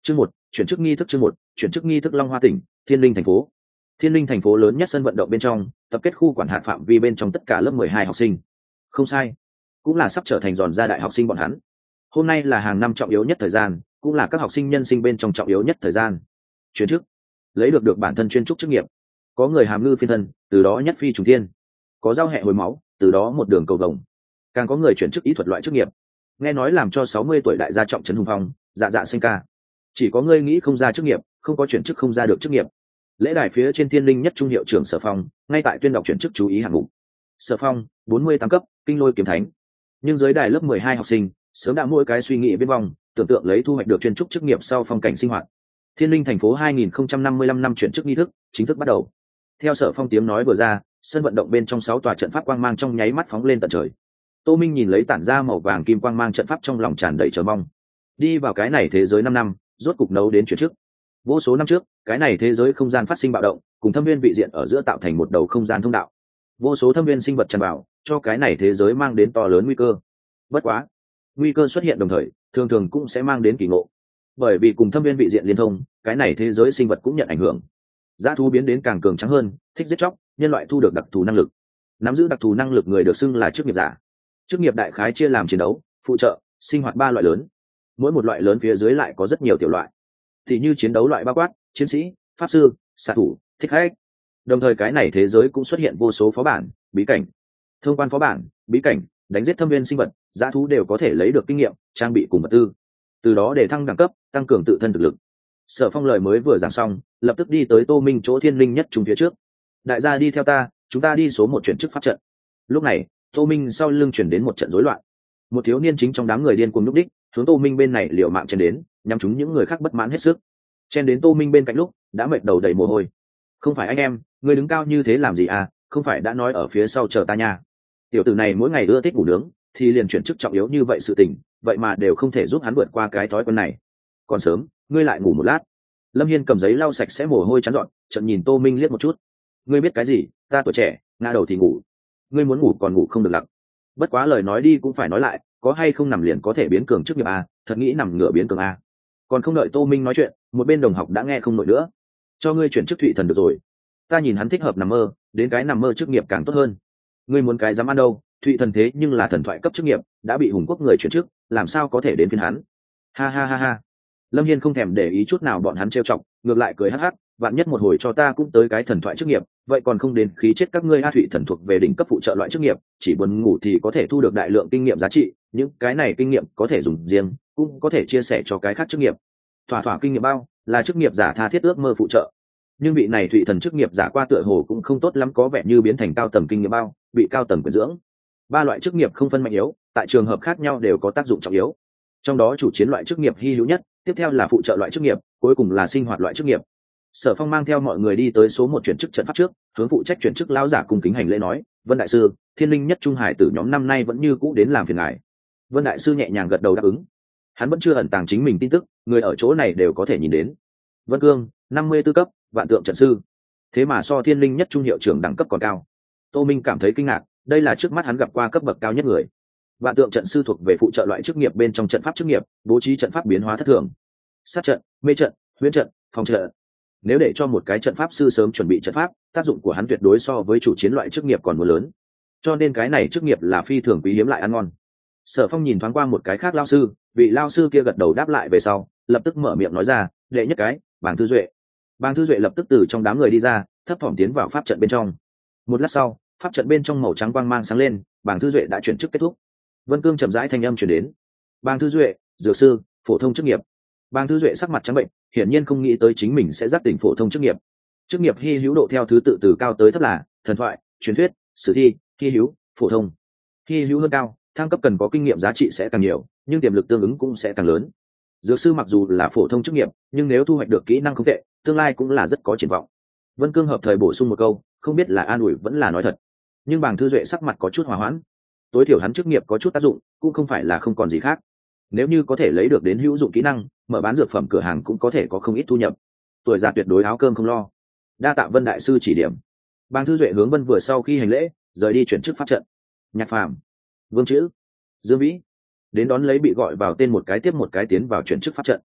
Chương 1, chuyển chức nghi thức. Chương 1, chuyển chức nghi thức. Long Hoa tỉnh, Thiên Linh thành phố. Thiên Linh thành phố lớn nhất sân vận động bên trong, tập kết khu quản hạt phạm vi bên trong tất cả lớp 12 học sinh. Không sai, cũng là sắp trở thành giòn gia đại học sinh bọn hắn. Hôm nay là hàng năm trọng yếu nhất thời gian, cũng là các học sinh nhân sinh bên trong trọng yếu nhất thời gian. Chuyển chức, lấy được bản thân chuyên trúc chức nghiệp. Có người hàm ngư phiên thân, từ đó nhất phi trùng thiên. Có giao hệ hồi máu, từ đó một đường cầu vồng. Càng có người chuyển chức ý thuật loại chức nghiệp. Nghe nói làm cho 60 tuổi đại gia trọng trấn hùng phong, dạ dạ sinh ca. Chỉ có ngươi nghĩ không ra chức nghiệp, không có chuyển chức không ra được chức nghiệp. Lễ đài phía trên Thiên Linh nhất trung hiệu trưởng Sở Phong, ngay tại tuyên đọc chuyển chức chú ý hạng mục. Sở Phong, 48 cấp, kinh lôi kiếm thánh. Nhưng dưới đài lớp 12 học sinh, sớm đã mỗi cái suy nghĩ bên vòng, tưởng tượng lấy thu hoạch được chuyên trúc chức nghiệp sau phong cảnh sinh hoạt. Thiên Linh thành phố 2055 năm chuyển chức nghi thức chính thức bắt đầu. Theo Sở Phong tiếng nói vừa ra, sân vận động bên trong 6 tòa trận pháp quang mang trong nháy mắt phóng lên tận trời. Tô Minh nhìn lấy tản ra màu vàng kim quang mang trận pháp trong lòng tràn đầy chờ mong. Đi vào cái này thế giới 5 năm, rốt cục nấu đến chuyển chức. Vô số năm trước, cái này thế giới không gian phát sinh bạo động, cùng thâm viên vị diện ở giữa tạo thành một đầu không gian thông đạo. Vô số thâm viên sinh vật tràn vào, cho cái này thế giới mang đến to lớn nguy cơ. Bất quá, nguy cơ xuất hiện đồng thời, thường thường cũng sẽ mang đến kỳ ngộ. Bởi vì cùng thâm viên vị diện liên thông, cái này thế giới sinh vật cũng nhận ảnh hưởng. Dã thú biến đến càng cường tráng hơn, thích giết chóc, nhân loại thu được đặc thù năng lực. Nắm giữ đặc thù năng lực người được xưng là chức nghiệp giả. Chức nghiệp đại khái chia làm chiến đấu, phụ trợ, sinh hoạt 3 loại lớn. Mỗi một loại lớn phía dưới lại có rất nhiều tiểu loại. Thì như chiến đấu loại bao quát, chiến sĩ, pháp sư, xạ thủ, thích khách. Đồng thời cái này thế giới cũng xuất hiện vô số phó bản, bí cảnh. Thông quan phó bản, bí cảnh, đánh giết thâm viên sinh vật, dã thú đều có thể lấy được kinh nghiệm, trang bị cùng vật tư. Từ đó để thăng đẳng cấp, tăng cường tự thân thực lực. Sở Phong lời mới vừa giảng xong, lập tức đi tới Tô Minh chỗ Thiên Linh nhất trung phía trước. Đại gia đi theo ta, chúng ta đi số 1 chuyển chức pháp trận. Lúc này, Tô Minh sau lưng chuyển đến một trận rối loạn. Một thiếu niên chính trong đám người điên cuồng núp đích, hướng Tô Minh bên này liều mạng chen đến, nhắm chúng những người khác bất mãn hết sức. Chen đến Tô Minh bên cạnh lúc, đã mệt đầu đầy mồ hôi. Không phải anh em, người đứng cao như thế làm gì à, không phải đã nói ở phía sau chờ ta nha. Tiểu tử này mỗi ngày ưa thích ngủ nướng, thì liền chuyển chức trọng yếu như vậy sự tình, vậy mà đều không thể giúp hắn vượt qua cái thói quen này. Còn sớm, ngươi lại ngủ một lát. Lâm Hiên cầm giấy lau sạch sẽ mồ hôi chán dọn, chợt nhìn Tô Minh liếc một chút. Ngươi biết cái gì, ta tuổi trẻ, ngã đầu thì ngủ. Ngươi muốn ngủ còn ngủ không được lặc. Bất quá lời nói đi cũng phải nói lại, có hay không nằm liền có thể biến cường chức nghiệp a, thật nghĩ nằm ngửa biến cường a. Còn không đợi Tô Minh nói chuyện, một bên đồng học đã nghe không nổi nữa. Cho ngươi chuyển chức Thụy Thần được rồi. Ta nhìn hắn thích hợp nằm mơ, đến cái nằm mơ chức nghiệp càng tốt hơn. Ngươi muốn cái dám ăn đâu, Thụy Thần thế nhưng là thần thoại cấp chức nghiệp, đã bị hùng quốc người chuyển chức, làm sao có thể đến phiên hắn. Ha ha ha ha. Lâm Hiên không thèm để ý chút nào bọn hắn trêu chọc, ngược lại cười hắc hắc, vạn nhất một hồi cho ta cũng tới cái thần thoại chức nghiệp, vậy còn không đến khí chết các ngươi. A Thụy Thần thuộc về đỉnh cấp phụ trợ loại chức nghiệp, chỉ buồn ngủ thì có thể thu được đại lượng kinh nghiệm giá trị, những cái này kinh nghiệm có thể dùng riêng, cũng có thể chia sẻ cho cái khác chức nghiệp. Thỏa kinh nghiệm bao là chức nghiệp giả tha thiết ước mơ phụ trợ. Nhưng vị này Thụy Thần chức nghiệp giả qua tựa hồ cũng không tốt lắm, có vẻ như biến thành cao tầm kinh nghiệm bao, bị cao tầm quyển dưỡng. 3 loại chức nghiệp không phân mạnh yếu, tại trường hợp khác nhau đều có tác dụng trọng yếu. Trong đó chủ chiến loại chức nghiệp hy hữu nhất, tiếp theo là phụ trợ loại chức nghiệp, cuối cùng là sinh hoạt loại chức nghiệp. Sở Phong mang theo mọi người đi tới số 1 chuyển chức trận pháp trước, hướng phụ trách chuyển chức lão giả cung kính hành lễ nói: "Vân đại sư, Thiên Linh nhất trung hải tử nhóm năm nay vẫn như cũ đến làm phiền ngài." Vân đại sư nhẹ nhàng gật đầu đáp ứng. Hắn vẫn chưa ẩn tàng chính mình tin tức, người ở chỗ này đều có thể nhìn đến. Vân Cương, 54 cấp, vạn tượng trận sư. Thế mà so Thiên Linh nhất trung hiệu trưởng đẳng cấp còn cao. Tô Minh cảm thấy kinh ngạc, đây là trước mắt hắn gặp qua cấp bậc cao nhất người. Vạn tượng trận sư thuộc về phụ trợ loại chức nghiệp bên trong trận pháp chức nghiệp, bố trí trận pháp biến hóa thất thường. Sát trận, mê trận, huyễn trận, phòng trận. Nếu để cho một cái trận pháp sư sớm chuẩn bị trận pháp, tác dụng của hắn tuyệt đối so với chủ chiến loại chức nghiệp còn muốn lớn. Cho nên cái này chức nghiệp là phi thường quý hiếm lại ăn ngon. Sở Phong nhìn thoáng qua một cái khác lao sư, vị lao sư kia gật đầu đáp lại về sau, lập tức mở miệng nói ra: "Đệ nhất cái, Bàng Thư Duệ." Bàng Thư Duệ lập tức từ trong đám người đi ra, thấp thỏm tiến vào pháp trận bên trong. Một lát sau, pháp trận bên trong màu trắng quang mang sáng lên, Bàng Thư Duệ đã chuyển chức kết thúc. Vân Cương chậm rãi thanh âm truyền đến: "Bàng Thư Duệ, dược sư, phổ thông chức nghiệp." Bàng Thư Duệ sắc mặt trắng bệnh, hiển nhiên không nghĩ tới chính mình sẽ giác tỉnh phổ thông chức nghiệp. Chức nghiệp hy hữu độ theo thứ tự từ cao tới thấp là thần thoại, truyền thuyết, sử thi, hy hữu, phổ thông. Hy hữu hơn cao, thăng cấp cần có kinh nghiệm giá trị sẽ càng nhiều, nhưng tiềm lực tương ứng cũng sẽ càng lớn. Dược sư mặc dù là phổ thông chức nghiệp, nhưng nếu thu hoạch được kỹ năng không tệ, tương lai cũng là rất có triển vọng. Vân Cương hợp thời bổ sung một câu, không biết là an ủi vẫn là nói thật. Nhưng Bàng Thư Duệ sắc mặt có chút hòa hoãn. Tối thiểu hắn chức nghiệp có chút tác dụng, cũng không phải là không còn gì khác. Nếu như có thể lấy được đến hữu dụng kỹ năng, mở bán dược phẩm cửa hàng cũng có thể có không ít thu nhập. Tuổi già tuyệt đối áo cơm không lo. Đa tạ Vân đại sư chỉ điểm. Bàng Thư Duệ hướng Vân vừa sau khi hành lễ, rời đi chuyển chức pháp trận. Nhạc Phàm, Vương Chữ, Dương Vĩ đến đón lấy bị gọi vào tên một cái tiếp một cái tiến vào chuyển chức pháp trận.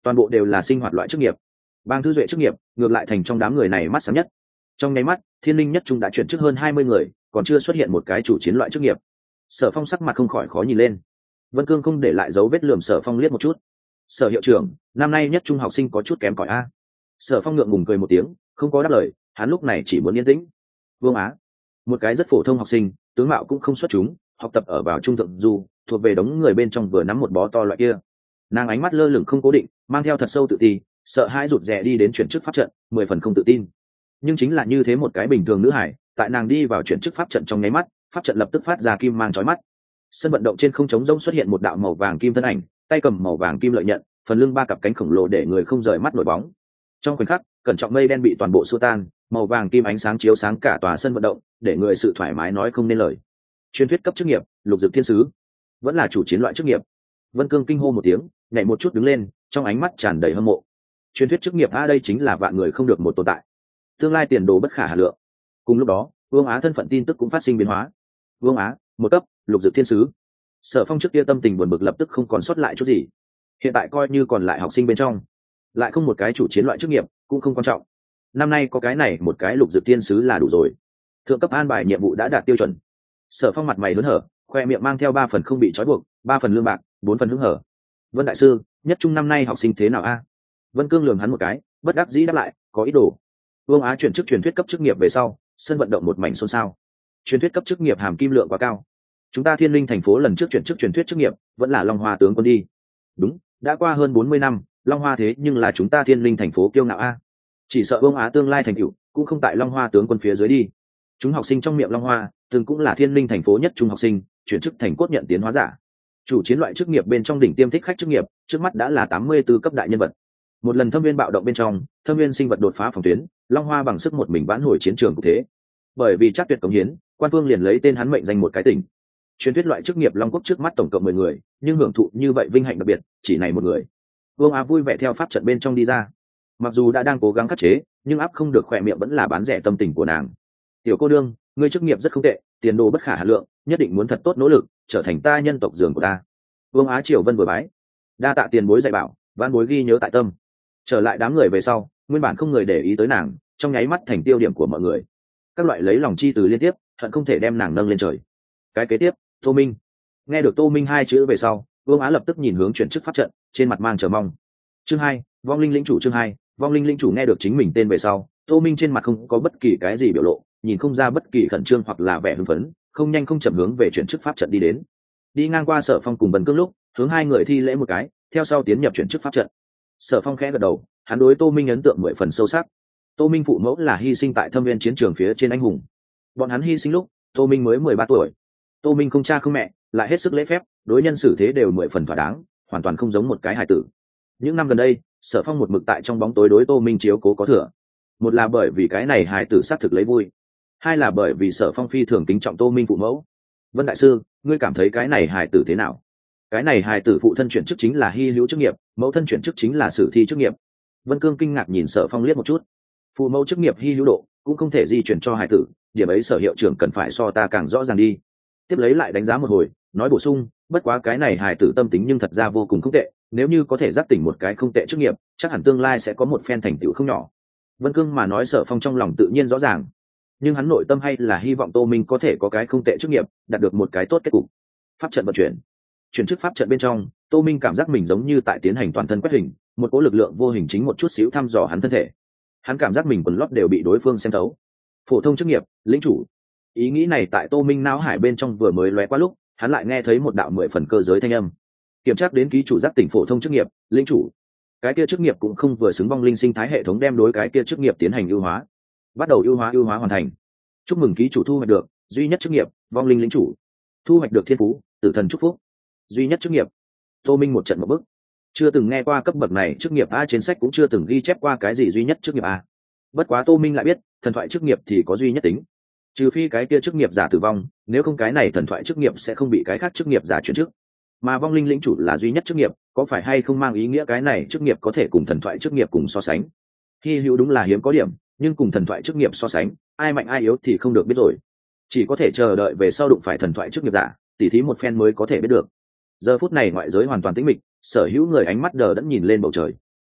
toàn bộ đều là sinh hoạt loại chức nghiệp. Bang Thư Duệ chức nghiệp ngược lại thành trong đám người này mắt sáng nhất. Trong nháy mắt, Thiên Linh nhất trung đã chuyển chức hơn 20 người, còn chưa xuất hiện một cái chủ chiến loại chức nghiệp. Sở Phong sắc mặt không khỏi khó nhìn lên. Vân Cương không để lại dấu vết lườm Sở Phong liếc một chút. Sở hiệu trưởng, năm nay nhất trung học sinh có chút kém cỏi a. Sở Phong ngượng ngùng cười một tiếng, không có đáp lời, hắn lúc này chỉ muốn yên tĩnh. Vương Á, một cái rất phổ thông học sinh, tướng mạo cũng không xuất chúng, học tập ở vào trung thượng du, thuộc về đống người bên trong vừa nắm một bó to loại kia. Nàng ánh mắt lơ lửng không cố định, mang theo thật sâu tự ti, sợ hãi rụt rè đi đến chuyển chức pháp trận, 10 phần không tự tin. Nhưng chính là như thế một cái bình thường nữ hải, tại nàng đi vào chuyển chức pháp trận trong nháy mắt, pháp trận lập tức phát ra kim mang chói mắt. Sân vận động trên không trống rỗng xuất hiện một đạo màu vàng kim thân ảnh, tay cầm màu vàng kim lợi nhận, phần lưng 3 cặp cánh khổng lồ để người không rời mắt nổi bóng. Trong khoảnh khắc, cẩn trọng mây đen bị toàn bộ xua tan, màu vàng kim ánh sáng chiếu sáng cả tòa sân vận động, để người sự thoải mái nói không nên lời. Truyền thuyết cấp chức nghiệp, Lục Dực Thiên Sứ, vẫn là chủ chiến loại chức nghiệp. Vân Cương kinh hô một tiếng, nhảy một chút đứng lên, trong ánh mắt tràn đầy hâm mộ. Truyền thuyết chức nghiệp a, đây chính là vạn người không được một tồn tại, tương lai tiền đồ bất khả hà lượng. Cùng lúc đó, Vương Á thân phận tin tức cũng phát sinh biến hóa. Vương Á, một cấp, Lục Dực Thiên Sứ. Sở Phong trước kia tâm tình buồn bực lập tức không còn sót lại chút gì. Hiện tại coi như còn lại học sinh bên trong, lại không một cái chủ chiến loại chức nghiệp, cũng không quan trọng. Năm nay có cái này một cái Lục Dực Thiên Sứ là đủ rồi. Thượng cấp an bài nhiệm vụ đã đạt tiêu chuẩn. Sở Phong mặt mày hớn hở, khoe miệng mang theo 3 phần không bị trói buộc, 3 phần lương bạc, 4 phần hứng hở. Vân đại sư, nhất trung năm nay học sinh thế nào a? Vân Cương lườm hắn một cái, bất đắc dĩ đáp lại, có ý đồ. Vương Á chuyển chức truyền thuyết cấp chức nghiệp về sau, sân vận động một mảnh xôn xao. Truyền thuyết cấp chức nghiệp hàm kim lượng quá cao. Chúng ta Thiên Linh thành phố lần trước chuyển chức truyền thuyết chức nghiệp, vẫn là Long Hoa tướng quân đi. Đúng, đã qua hơn 40 năm, Long Hoa thế nhưng là chúng ta Thiên Linh thành phố kiêu ngạo a. Chỉ sợ Vương Á tương lai thành tựu cũng không tại Long Hoa tướng quân phía dưới đi. Chúng học sinh trong miệng Long Hoa, từng cũng là Thiên Linh thành phố nhất trung học sinh, chuyển chức thành cốt nhận tiến hóa giả. Chủ chiến loại chức nghiệp bên trong đỉnh tiêm thích khách chức nghiệp, trước mắt đã là 84 cấp đại nhân vật. Một lần thâm viên bạo động bên trong, thâm viên sinh vật đột phá phòng tuyến, Long Hoa bằng sức một mình vãn hồi chiến trường cụ thế. Bởi vì chắc tuyệt cống hiến, quan phương liền lấy tên hắn mệnh danh một cái tỉnh. Truyền thuyết loại chức nghiệp Long Quốc trước mắt tổng cộng 10 người, nhưng hưởng thụ như vậy vinh hạnh đặc biệt, chỉ này một người. Vương Á vui vẻ theo pháp trận bên trong đi ra. Mặc dù đã đang cố gắng khắc chế, nhưng áp không được khỏe miệng vẫn là bán rẻ tâm tình của nàng. Tiểu cô đương, ngươi chức nghiệp rất không tệ, tiền đồ bất khả hà lượng, nhất định muốn thật tốt nỗ lực, trở thành ta nhân tộc giường của ta. Vương Á Triều Vân vừa bái, đa tạ tiền bối dạy bảo, vãn bối ghi nhớ tại tâm. Trở lại đám người về sau, nguyên bản không người để ý tới nàng, trong nháy mắt thành tiêu điểm của mọi người. Các loại lấy lòng chi từ liên tiếp, hận không thể đem nàng nâng lên trời. Cái kế tiếp, Tô Minh. Nghe được Tô Minh 2 chữ về sau, Vương Á lập tức nhìn hướng chuyển chức pháp trận, trên mặt mang chờ mong. Chương 2, vong linh lĩnh chủ. Chương 2, vong linh lĩnh chủ. Nghe được chính mình tên về sau, Tô Minh trên mặt không có bất kỳ cái gì biểu lộ, nhìn không ra bất kỳ khẩn trương hoặc là vẻ hưng phấn, không nhanh không chậm hướng về chuyển chức pháp trận đi đến. Đi ngang qua Sở Phong cùng Vân Cương lúc, hướng hai người thi lễ một cái, theo sau tiến nhập chuyển chức pháp trận. Sở Phong khẽ gật đầu, hắn đối Tô Minh ấn tượng 10 phần sâu sắc. Tô Minh phụ mẫu là hy sinh tại Thâm Viên chiến trường phía trên anh hùng. Bọn hắn hy sinh lúc Tô Minh mới 13 tuổi. Tô Minh không cha không mẹ, lại hết sức lễ phép, đối nhân xử thế đều 10 phần thỏa đáng, hoàn toàn không giống một cái hài tử. Những năm gần đây, Sở Phong một mực tại trong bóng tối đối Tô Minh chiếu cố có thừa. Một là bởi vì cái này hài tử xác thực lấy vui, hai là bởi vì Sở Phong phi thường kính trọng Tô Minh phụ mẫu. Vân đại sư, ngươi cảm thấy cái này hài tử thế nào? Cái này hài tử phụ thân chuyển chức chính là hy hữu chức nghiệp, mẫu thân chuyển chức chính là sử thi chức nghiệp. Vân Cương kinh ngạc nhìn Sở Phong liếc một chút. Phụ mẫu chức nghiệp hy hữu độ cũng không thể di chuyển cho hài tử, điểm ấy Sở hiệu trưởng cần phải so ta càng rõ ràng đi. Tiếp lấy lại đánh giá một hồi, nói bổ sung, bất quá cái này hài tử tâm tính nhưng thật ra vô cùng không tệ, nếu như có thể giác tỉnh một cái không tệ chức nghiệp, chắc hẳn tương lai sẽ có một phen thành tựu không nhỏ. Vân Cương mà nói Sở Phong trong lòng tự nhiên rõ ràng, nhưng hắn nội tâm hay là hy vọng Tô Minh có thể có cái không tệ chức nghiệp, đạt được một cái tốt kết cục. Pháp trận vận chuyển chức pháp trận bên trong, Tô Minh cảm giác mình giống như tại tiến hành toàn thân quét hình, một cỗ lực lượng vô hình chính một chút xíu thăm dò hắn thân thể. Hắn cảm giác mình quần lót đều bị đối phương xem thấu. Phổ thông chức nghiệp, lĩnh chủ. Ý nghĩ này tại Tô Minh não hải bên trong vừa mới lóe qua lúc, hắn lại nghe thấy một đạo 10 phần cơ giới thanh âm. Kiểm tra đến ký chủ giác tỉnh phổ thông chức nghiệp, lĩnh chủ. Cái kia chức nghiệp cũng không vừa xứng vong linh sinh thái hệ thống đem đối cái kia chức nghiệp tiến hành ưu hóa. Bắt đầu ưu hóa hoàn thành. Chúc mừng ký chủ thu hoạch được duy nhất chức nghiệp, vong linh lĩnh chủ. Thu hoạch được thiên phú, tử thần chúc phúc. Duy nhất chức nghiệp. Tô Minh một trận một bức. Chưa từng nghe qua cấp bậc này chức nghiệp a, trên sách cũng chưa từng ghi chép qua cái gì duy nhất chức nghiệp a. Bất quá Tô Minh lại biết, thần thoại chức nghiệp thì có duy nhất tính. Trừ phi cái kia chức nghiệp giả tử vong, nếu không cái này thần thoại chức nghiệp sẽ không bị cái khác chức nghiệp giả chuyển chức. Mà vong linh lĩnh chủ là duy nhất chức nghiệp, có phải hay không mang ý nghĩa cái này chức nghiệp có thể cùng thần thoại chức nghiệp cùng so sánh? Hy hữu đúng là hiếm có điểm, nhưng cùng thần thoại chức nghiệp so sánh, ai mạnh ai yếu thì không được biết rồi. Chỉ có thể chờ đợi về sau đụng phải thần thoại chức nghiệp giả, tỉ thí một phen mới có thể biết được. Giờ phút này ngoại giới hoàn toàn tĩnh mịch, sở hữu người ánh mắt đờ đẫn nhìn lên bầu trời.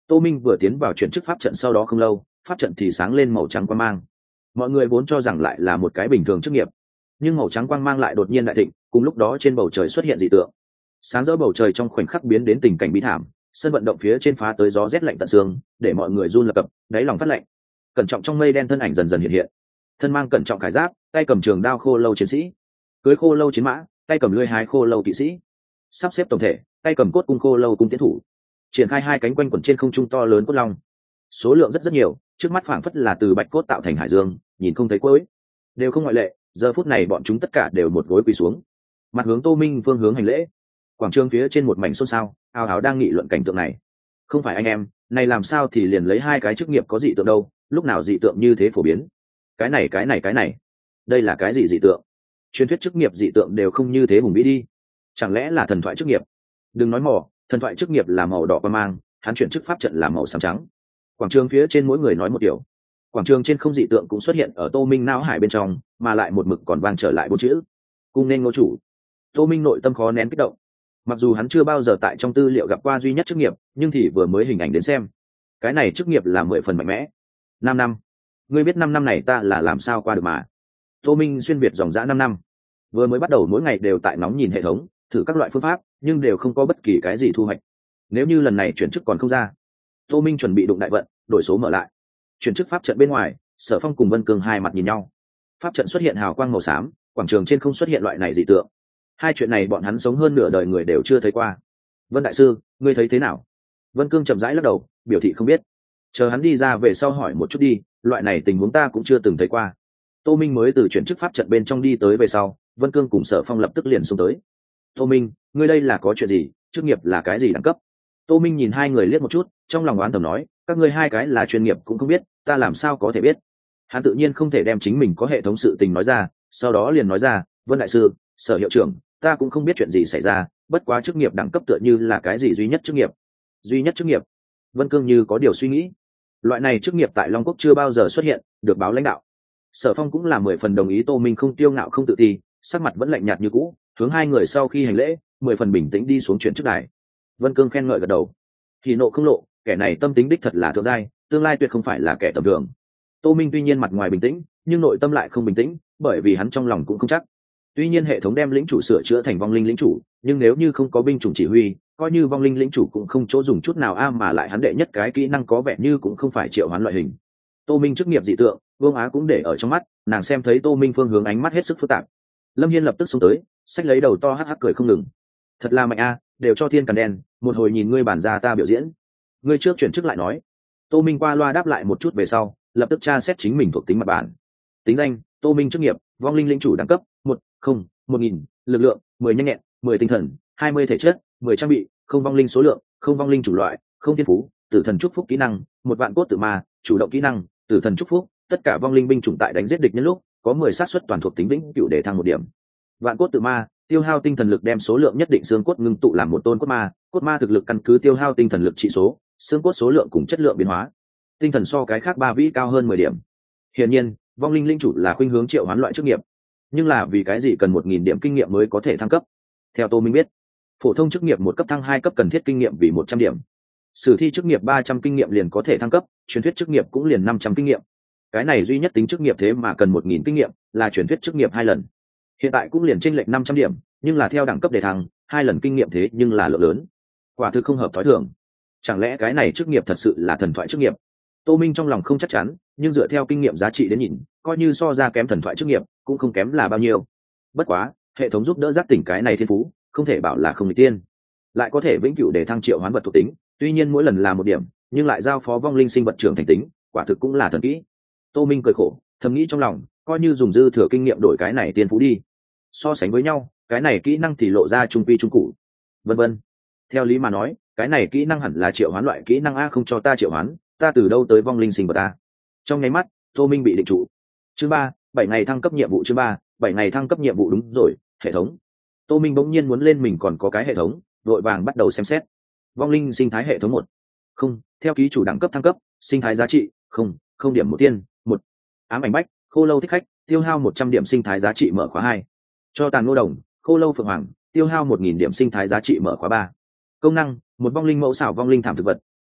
Tô Minh vừa tiến vào chuyển chức pháp trận sau đó không lâu, pháp trận thì sáng lên màu trắng quang mang. Mọi người vốn cho rằng lại là một cái bình thường chức nghiệp, nhưng màu trắng quang mang lại đột nhiên đại thịnh, cùng lúc đó trên bầu trời xuất hiện dị tượng. Sáng rỡ bầu trời trong khoảnh khắc biến đến tình cảnh bi thảm, sân vận động phía trên phá tới gió rét lạnh tận xương, để mọi người run lập cập, đáy lòng phát lạnh. Cẩn Trọng trong mây đen thân ảnh dần dần hiện hiện, thân mang Cẩn Trọng khải giáp, tay cầm trường đao khô lâu chiến sĩ, cưới khô lâu chiến mã, tay cầm lưỡi hái khô lâu kỵ sĩ, sắp xếp tổng thể, tay cầm cốt cung khô lâu cung tiến thủ, triển khai hai cánh quanh quẩn trên không trung to lớn cốt long. Số lượng rất nhiều, trước mắt phảng phất là từ bạch cốt tạo thành hải dương, nhìn không thấy cuối, đều không ngoại lệ. Giờ phút này bọn chúng tất cả đều một gối quỳ xuống, mặt hướng Tô Minh phương hướng hành lễ. Quảng trường phía trên một mảnh xôn xao, ào ào đang nghị luận cảnh tượng này. Không phải anh em, này làm sao thì liền lấy hai cái chức nghiệp có dị tượng đâu, lúc nào dị tượng như thế phổ biến? Cái này, đây là cái gì dị tượng? Truyền thuyết chức nghiệp dị tượng đều không như thế hùng vĩ đi, chẳng lẽ là thần thoại chức nghiệp? Đừng nói mò, thần thoại chức nghiệp là màu đỏ qua mang, hắn chuyển chức pháp trận là màu xám trắng. Quảng trường phía trên mỗi người nói một điều. Quảng trường trên không dị tượng cũng xuất hiện ở Tô Minh não hải bên trong, mà lại một mực còn vang trở lại bốn chữ: cung nên ngô chủ. Tô Minh nội tâm khó nén kích động. Mặc dù hắn chưa bao giờ tại trong tư liệu gặp qua duy nhất chức nghiệp, nhưng thì vừa mới hình ảnh đến xem, cái này chức nghiệp là 10 phần mạnh mẽ. 5 năm, ngươi biết 5 năm này ta là làm sao qua được mà? Tô Minh xuyên việt dòng dã 5 năm, vừa mới bắt đầu mỗi ngày đều tại nóng nhìn hệ thống, thử các loại phương pháp, nhưng đều không có bất kỳ cái gì thu hoạch. Nếu như lần này chuyển chức còn không ra, Tô Minh chuẩn bị đụng đại vận, đổi số mở lại. Chuyển chức pháp trận bên ngoài, Sở Phong cùng Vân Cương hai mặt nhìn nhau. Pháp trận xuất hiện hào quang màu xám, quảng trường trên không xuất hiện loại này dị tượng. Hai chuyện này bọn hắn sống hơn nửa đời người đều chưa thấy qua. Vân đại sư, ngươi thấy thế nào? Vân Cương chậm rãi lắc đầu, biểu thị không biết. Chờ hắn đi ra về sau hỏi một chút đi, loại này tình huống ta cũng chưa từng thấy qua. Tô Minh mới từ chuyển chức pháp trận bên trong đi tới về sau, Vân Cương cùng Sở Phong lập tức liền xuống tới. Tô Minh, ngươi đây là có chuyện gì? Chức nghiệp là cái gì đẳng cấp? Tô Minh nhìn hai người liếc một chút, trong lòng oán thầm nói, các ngươi hai cái là chuyên nghiệp cũng không biết, ta làm sao có thể biết? Hắn tự nhiên không thể đem chính mình có hệ thống sự tình nói ra, sau đó liền nói ra, Vân đại sư, Sở hiệu trưởng, ta cũng không biết chuyện gì xảy ra, bất quá chức nghiệp đẳng cấp tựa như là cái gì duy nhất chức nghiệp. Duy nhất chức nghiệp? Vân Cương như có điều suy nghĩ. Loại này chức nghiệp tại Long Quốc chưa bao giờ xuất hiện, được báo lãnh đạo. Sở Phong cũng là 10 phần đồng ý Tô Minh không tiêu ngạo không tự ti, sắc mặt vẫn lạnh nhạt như cũ, hướng hai người sau khi hành lễ, 10 phần bình tĩnh đi xuống chuyển chức đài. Vân Cương khen ngợi gật đầu. Thì nộ không lộ, kẻ này tâm tính đích thật là thượng giai, tương lai tuyệt không phải là kẻ tầm thường. Tô Minh tuy nhiên mặt ngoài bình tĩnh, nhưng nội tâm lại không bình tĩnh, bởi vì hắn trong lòng cũng không chắc. Tuy nhiên hệ thống đem lĩnh chủ sửa chữa thành vong linh lĩnh chủ, nhưng nếu như không có binh chủng chỉ huy, coi như vong linh lĩnh chủ cũng không chỗ dùng chút nào mà lại hắn đệ nhất cái kỹ năng có vẻ như cũng không phải triệu hoán loại hình. Tô Minh chức nghiệp dị tượng, Vương Á cũng để ở trong mắt, nàng xem thấy Tô Minh phương hướng ánh mắt hết sức phức tạp. Lâm Hiên lập tức xông tới, xách lấy đầu to hắc hắc cười không ngừng. Thật là mạnh a, đều cho thiên càn đen, một hồi nhìn ngươi bản ra ta biểu diễn. Ngươi trước chuyển chức lại nói. Tô Minh qua loa đáp lại một chút về sau, lập tức tra xét chính mình thuộc tính mặt bản. Tính danh: Tô Minh chức nghiệp, vong linh lĩnh chủ đẳng cấp 1000, lực lượng 10 nhanh nhẹn, 10 tinh thần, 20 thể chất, 10 trang bị, không vong linh số lượng, không vong linh chủ loại, không thiên phú, tử thần chúc phúc kỹ năng, 1 vạn cốt tự ma, chủ động kỹ năng, tử thần chúc phúc, tất cả vong linh binh chủng tại đánh giết địch nhân lúc có 10 xác suất toàn thuộc tính vĩnh cửu để thăng 1 điểm. Vạn cốt tự ma, tiêu hao tinh thần lực đem số lượng nhất định xương cốt ngưng tụ làm một tôn cốt ma thực lực căn cứ tiêu hao tinh thần lực trị số, xương cốt số lượng cùng chất lượng biến hóa. Tinh thần so cái khác 3 vĩ cao hơn 10 điểm. Hiển nhiên, vong linh linh chủ là khuynh hướng triệu hoán loại chức nghiệp, nhưng là vì cái gì cần 1000 điểm kinh nghiệm mới có thể thăng cấp? Theo Tô Minh biết, phổ thông chức nghiệp 1 cấp thăng 2 cấp cần thiết kinh nghiệm vì 100 điểm. Sử thi chức nghiệp 300 kinh nghiệm liền có thể thăng cấp, truyền thuyết chức nghiệp cũng liền 500 kinh nghiệm. Cái này duy nhất tính chức nghiệp thế mà cần 1000 kinh nghiệm, là truyền thuyết chức nghiệp 2 lần. Hiện tại cũng liền chênh lệch 500 điểm, nhưng là theo đẳng cấp để thăng, 2 lần kinh nghiệm thế nhưng là lượng lớn. Quả thực không hợp thói thường. Chẳng lẽ cái này chức nghiệp thật sự là thần thoại chức nghiệp? Tô Minh trong lòng không chắc chắn, nhưng dựa theo kinh nghiệm giá trị đến nhìn, coi như so ra kém thần thoại chức nghiệp, cũng không kém là bao nhiêu. Bất quá, hệ thống giúp đỡ giác tỉnh cái này thiên phú, không thể bảo là không nghịch tiên. Lại có thể vĩnh cửu để thăng triệu hoán vật thuộc tính, tuy nhiên mỗi lần là 1 điểm, nhưng lại giao phó vong linh sinh vật trưởng thành tính, quả thực cũng là thần kỹ. Tô Minh cười khổ, thầm nghĩ trong lòng, coi như dùng dư thừa kinh nghiệm đổi cái này tiên phú đi. So sánh với nhau, cái này kỹ năng thì lộ ra trung quy trung cụ. Vân vân. Theo lý mà nói, cái này kỹ năng hẳn là triệu hoán loại kỹ năng a, không cho ta triệu hoán, ta từ đâu tới vong linh sinh vật a? Trong nháy mắt, Tô Minh bị định trụ. Chương 3, 7 ngày thăng cấp nhiệm vụ. Chương 3, 7 ngày thăng cấp nhiệm vụ. Đúng rồi, hệ thống. Tô Minh bỗng nhiên muốn lên mình còn có cái hệ thống, vội vàng bắt đầu xem xét. Vong linh sinh thái hệ thống 1. Không, theo ký chủ đẳng cấp thăng cấp, sinh thái giá trị, không điểm 1 tiên, 1. Ám ảnh bách, khô lâu thích khách, tiêu hao 100 điểm sinh thái giá trị mở khóa 2. Cho tàn ngô đồng, khô lâu phượng hoàng, tiêu hao 1000 điểm sinh thái giá trị mở khóa 3. Công năng: một vong linh mẫu xảo vong linh thảm thực vật,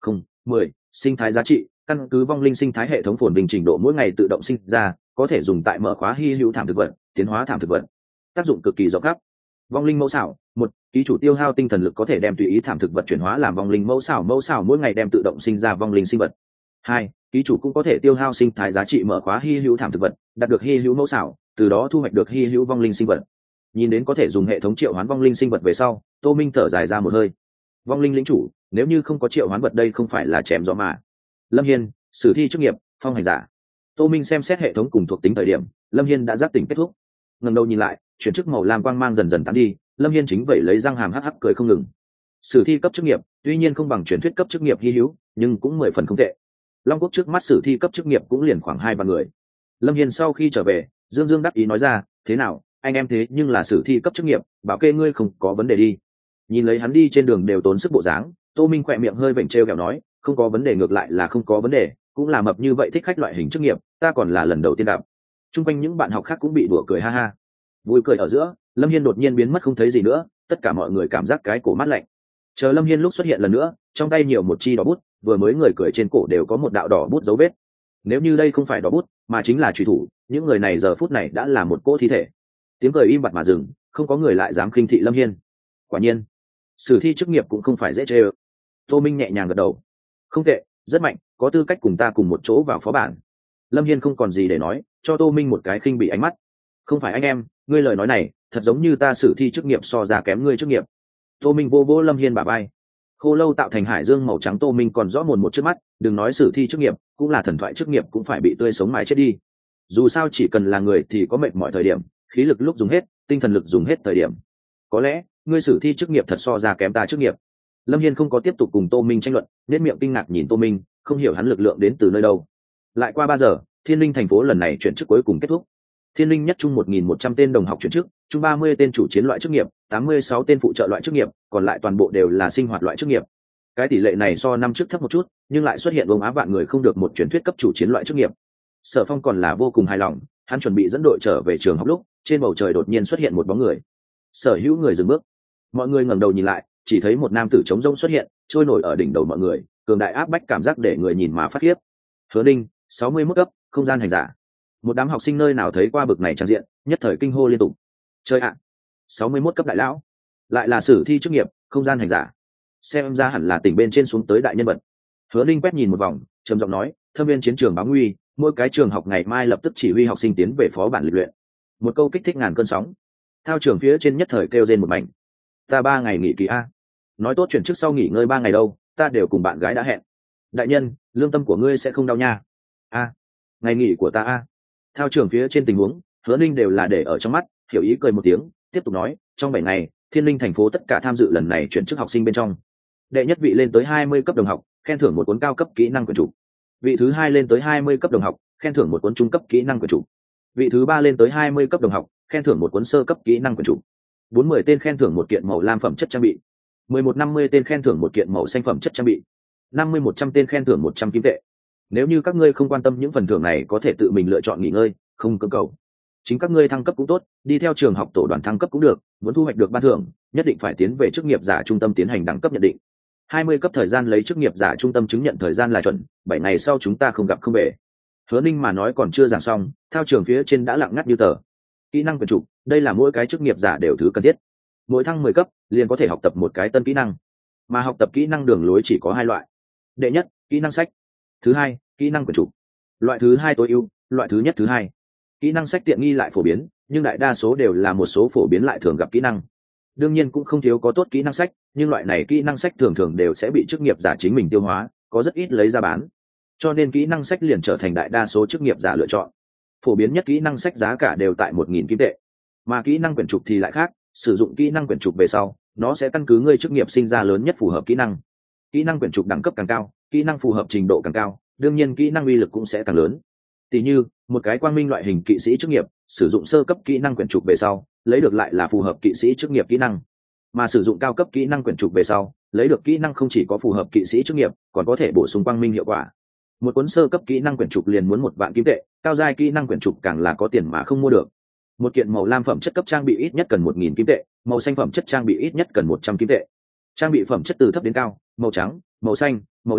10. Sinh thái giá trị, căn cứ vong linh sinh thái hệ thống phồn vinh trình độ mỗi ngày tự động sinh ra, có thể dùng tại mở khóa hy hữu thảm thực vật, tiến hóa thảm thực vật. Tác dụng cực kỳ rộng khắp. Vong linh mẫu xảo, một, ký chủ tiêu hao tinh thần lực có thể đem tùy ý thảm thực vật chuyển hóa làm vong linh mẫu xảo mỗi ngày đem tự động sinh ra vong linh sinh vật. 2. Ký chủ cũng có thể tiêu hao sinh thái giá trị mở khóa hy hữu thảm thực vật, đạt được hy hữu mẫu xảo, từ đó thu hoạch được hy hữu vong linh sinh vật. Nhìn đến có thể dùng hệ thống triệu hoán vong linh sinh vật về sau, Tô Minh thở dài ra một hơi. Vong linh lĩnh chủ, nếu như không có triệu hoán vật đây không phải là chém gió mà. Lâm Hiên, sử thi chức nghiệp, phong hành giả. Tô Minh xem xét hệ thống cùng thuộc tính thời điểm, Lâm Hiên đã giác tỉnh kết thúc. Ngẩng đầu nhìn lại, chuyển chức màu lam quang mang dần dần tán đi, Lâm Hiên chính vậy lấy răng hàm hắc hắc cười không ngừng. Sử thi cấp chức nghiệp, tuy nhiên không bằng truyền thuyết cấp chức nghiệp hi hữu, nhưng cũng 10 phần không tệ. Long quốc trước mắt sử thi cấp chức nghiệp cũng liền khoảng 2-3 người. Lâm Hiên sau khi trở về, Dương Dương đắc ý nói ra, thế nào, anh em thế nhưng là sử thi cấp chức nghiệp, bảo kê ngươi không có vấn đề đi. Nhìn lấy hắn đi trên đường đều tốn sức bộ dáng, Tô Minh khỏe miệng hơi vểnh trêu ghẹo nói, không có vấn đề ngược lại là không có vấn đề, cũng là mập như vậy thích khách loại hình chức nghiệp, ta còn là lần đầu tiên gặp. Trung quanh những bạn học khác cũng bị đùa cười ha ha. Vui cười ở giữa, Lâm Hiên đột nhiên biến mất không thấy gì nữa, tất cả mọi người cảm giác cái cổ mát lạnh. Chờ Lâm Hiên lúc xuất hiện lần nữa, trong tay nhiều một chi đỏ bút, vừa mới người cười trên cổ đều có một đạo đỏ bút dấu vết. Nếu như đây không phải đỏ bút, mà chính là chủy thủ, những người này giờ phút này đã là một cỗ thi thể. Tiếng cười im bặt mà dừng, không có người lại dám khinh thị Lâm Hiên. Quả nhiên, sử thi chức nghiệp cũng không phải dễ chơi ơ. Tô Minh nhẹ nhàng gật đầu. Không tệ, rất mạnh, có tư cách cùng ta cùng một chỗ vào phó bản. Lâm Hiên không còn gì để nói, cho Tô Minh một cái khinh bị ánh mắt. Không phải anh em, ngươi lời nói này thật giống như ta sử thi chức nghiệp so ra kém ngươi chức nghiệp. Tô Minh vô vô Lâm Hiên bả vai. Khô lâu tạo thành hải dương màu trắng Tô Minh còn rõ mồn một trước mắt, đừng nói sử thi chức nghiệp, cũng là thần thoại chức nghiệp cũng phải bị tươi sống mãi chết đi. Dù sao chỉ cần là người thì có mệt mỏi thời điểm, khí lực lúc dùng hết, tinh thần lực dùng hết thời điểm. Có lẽ ngươi sử thi chức nghiệp thật so ra kém ta chức nghiệp. Lâm Hiên không có tiếp tục cùng Tô Minh tranh luận, nét miệng kinh ngạc nhìn Tô Minh, không hiểu hắn lực lượng đến từ nơi đâu. Lại qua 3 giờ, Thiên Linh thành phố lần này chuyển chức cuối cùng kết thúc. Thiên Linh nhất trung 1.100 tên đồng học chuyển chức, chung 30 tên chủ chiến loại chức nghiệp, 86 tên phụ trợ loại chức nghiệp, còn lại toàn bộ đều là sinh hoạt loại chức nghiệp. Cái tỷ lệ này so năm trước thấp một chút, nhưng lại xuất hiện vông á vạn người không được một truyền thuyết cấp chủ chiến loại chức nghiệp. Sở Phong còn là vô cùng hài lòng, hắn chuẩn bị dẫn đội trở về trường học lúc, trên bầu trời đột nhiên xuất hiện một bóng người. Sở hữu người dừng bước. Mọi người ngẩng đầu nhìn lại, chỉ thấy một nam tử trống rỗng xuất hiện, trôi nổi ở đỉnh đầu mọi người, cường đại áp bách cảm giác để người nhìn mà phát khiếp. Hứa Ninh, 61 cấp, không gian hành giả. Một đám học sinh nơi nào thấy qua bực này tràn diện, nhất thời kinh hô liên tục. Chơi ạ, 61 cấp đại lão, lại là sử thi chức nghiệp, không gian hành giả. Xem ra hẳn là tỉnh bên trên xuống tới đại nhân vật. Hứa Ninh quét nhìn một vòng, trầm giọng nói, thâm viên chiến trường báo nguy, mỗi cái trường học ngày mai lập tức chỉ huy học sinh tiến về phó bản lịch luyện. Một câu kích thích ngàn cơn sóng. Thao trường phía trên nhất thời kêu rên một mảnh. Ta 3 ngày nghỉ kỳ a. Nói tốt chuyển trước sau nghỉ ngơi 3 ngày đâu, ta đều cùng bạn gái đã hẹn. Đại nhân, lương tâm của ngươi sẽ không đau nha. A, ngày nghỉ của ta a. Thao trường phía trên tình huống, Hứa Ninh đều là để ở trong mắt, hiểu ý cười một tiếng, tiếp tục nói, trong 7 ngày, Thiên Linh thành phố tất cả tham dự lần này chuyển chức học sinh bên trong. Đệ nhất vị lên tới 20 cấp đồng học, khen thưởng một cuốn cao cấp kỹ năng quyển trục. Vị thứ hai lên tới 20 cấp đồng học, khen thưởng một cuốn trung cấp kỹ năng quyển trục. Vị thứ ba lên tới 20 cấp đồng học, khen thưởng một cuốn sơ cấp kỹ năng quyển trục. 40 tên khen thưởng một kiện màu lam phẩm chất trang bị. 1150 tên khen thưởng một kiện màu xanh phẩm chất trang bị. 50-100 tên khen thưởng 100 kim tệ. Nếu như các ngươi không quan tâm những phần thưởng này có thể tự mình lựa chọn nghỉ ngơi, không cưỡng cầu. Chính các ngươi thăng cấp cũng tốt, đi theo trường học tổ đoàn thăng cấp cũng được, muốn thu hoạch được ban thưởng, nhất định phải tiến về chức nghiệp giả trung tâm tiến hành đẳng cấp nhận định. 20 cấp thời gian lấy chức nghiệp giả trung tâm chứng nhận thời gian là chuẩn, 7 ngày sau chúng ta không gặp không về. Hứa Ninh mà nói còn chưa giảng xong, thao trường phía trên đã lặng ngắt như tờ. Kỹ năng quyển trục, đây là mỗi cái chức nghiệp giả đều thứ cần thiết. Mỗi thăng 10 cấp, liền có thể học tập một cái tân kỹ năng. Mà học tập kỹ năng đường lối chỉ có 2 loại. Đệ nhất, kỹ năng sách. Thứ hai, kỹ năng quyển trục. Loại thứ hai tối ưu, loại thứ nhất thứ hai. Kỹ năng sách tiện nghi lại phổ biến, nhưng đại đa số đều là một số phổ biến lại thường gặp kỹ năng. Đương nhiên cũng không thiếu có tốt kỹ năng sách, nhưng loại này kỹ năng sách thường thường đều sẽ bị chức nghiệp giả chính mình tiêu hóa, có rất ít lấy ra bán. Cho nên kỹ năng sách liền trở thành đại đa số chức nghiệp giả lựa chọn. Phổ biến nhất kỹ năng sách giá cả đều tại 1.000 kim tệ. Mà kỹ năng quyển trục thì lại khác, sử dụng kỹ năng quyển trục về sau, nó sẽ căn cứ ngươi chức nghiệp sinh ra lớn nhất phù hợp kỹ năng. Kỹ năng quyển trục đẳng cấp càng cao, kỹ năng phù hợp trình độ càng cao, đương nhiên kỹ năng uy lực cũng sẽ càng lớn. Tỷ như, một cái quang minh loại hình kỵ sĩ chức nghiệp, sử dụng sơ cấp kỹ năng quyển trục về sau, lấy được lại là phù hợp kỵ sĩ chức nghiệp kỹ năng. Mà sử dụng cao cấp kỹ năng quyển trục về sau, lấy được kỹ năng không chỉ có phù hợp kỵ sĩ chức nghiệp, còn có thể bổ sung quang minh hiệu quả. Một cuốn sơ cấp kỹ năng quyển trục liền muốn 1 vạn kim tệ, cao giai kỹ năng quyển trục càng là có tiền mà không mua được. Một kiện màu lam phẩm chất cấp trang bị ít nhất cần 1.000 kim tệ, màu xanh phẩm chất trang bị ít nhất cần 100 kim tệ. Trang bị phẩm chất từ thấp đến cao, màu trắng, màu xanh, màu lam,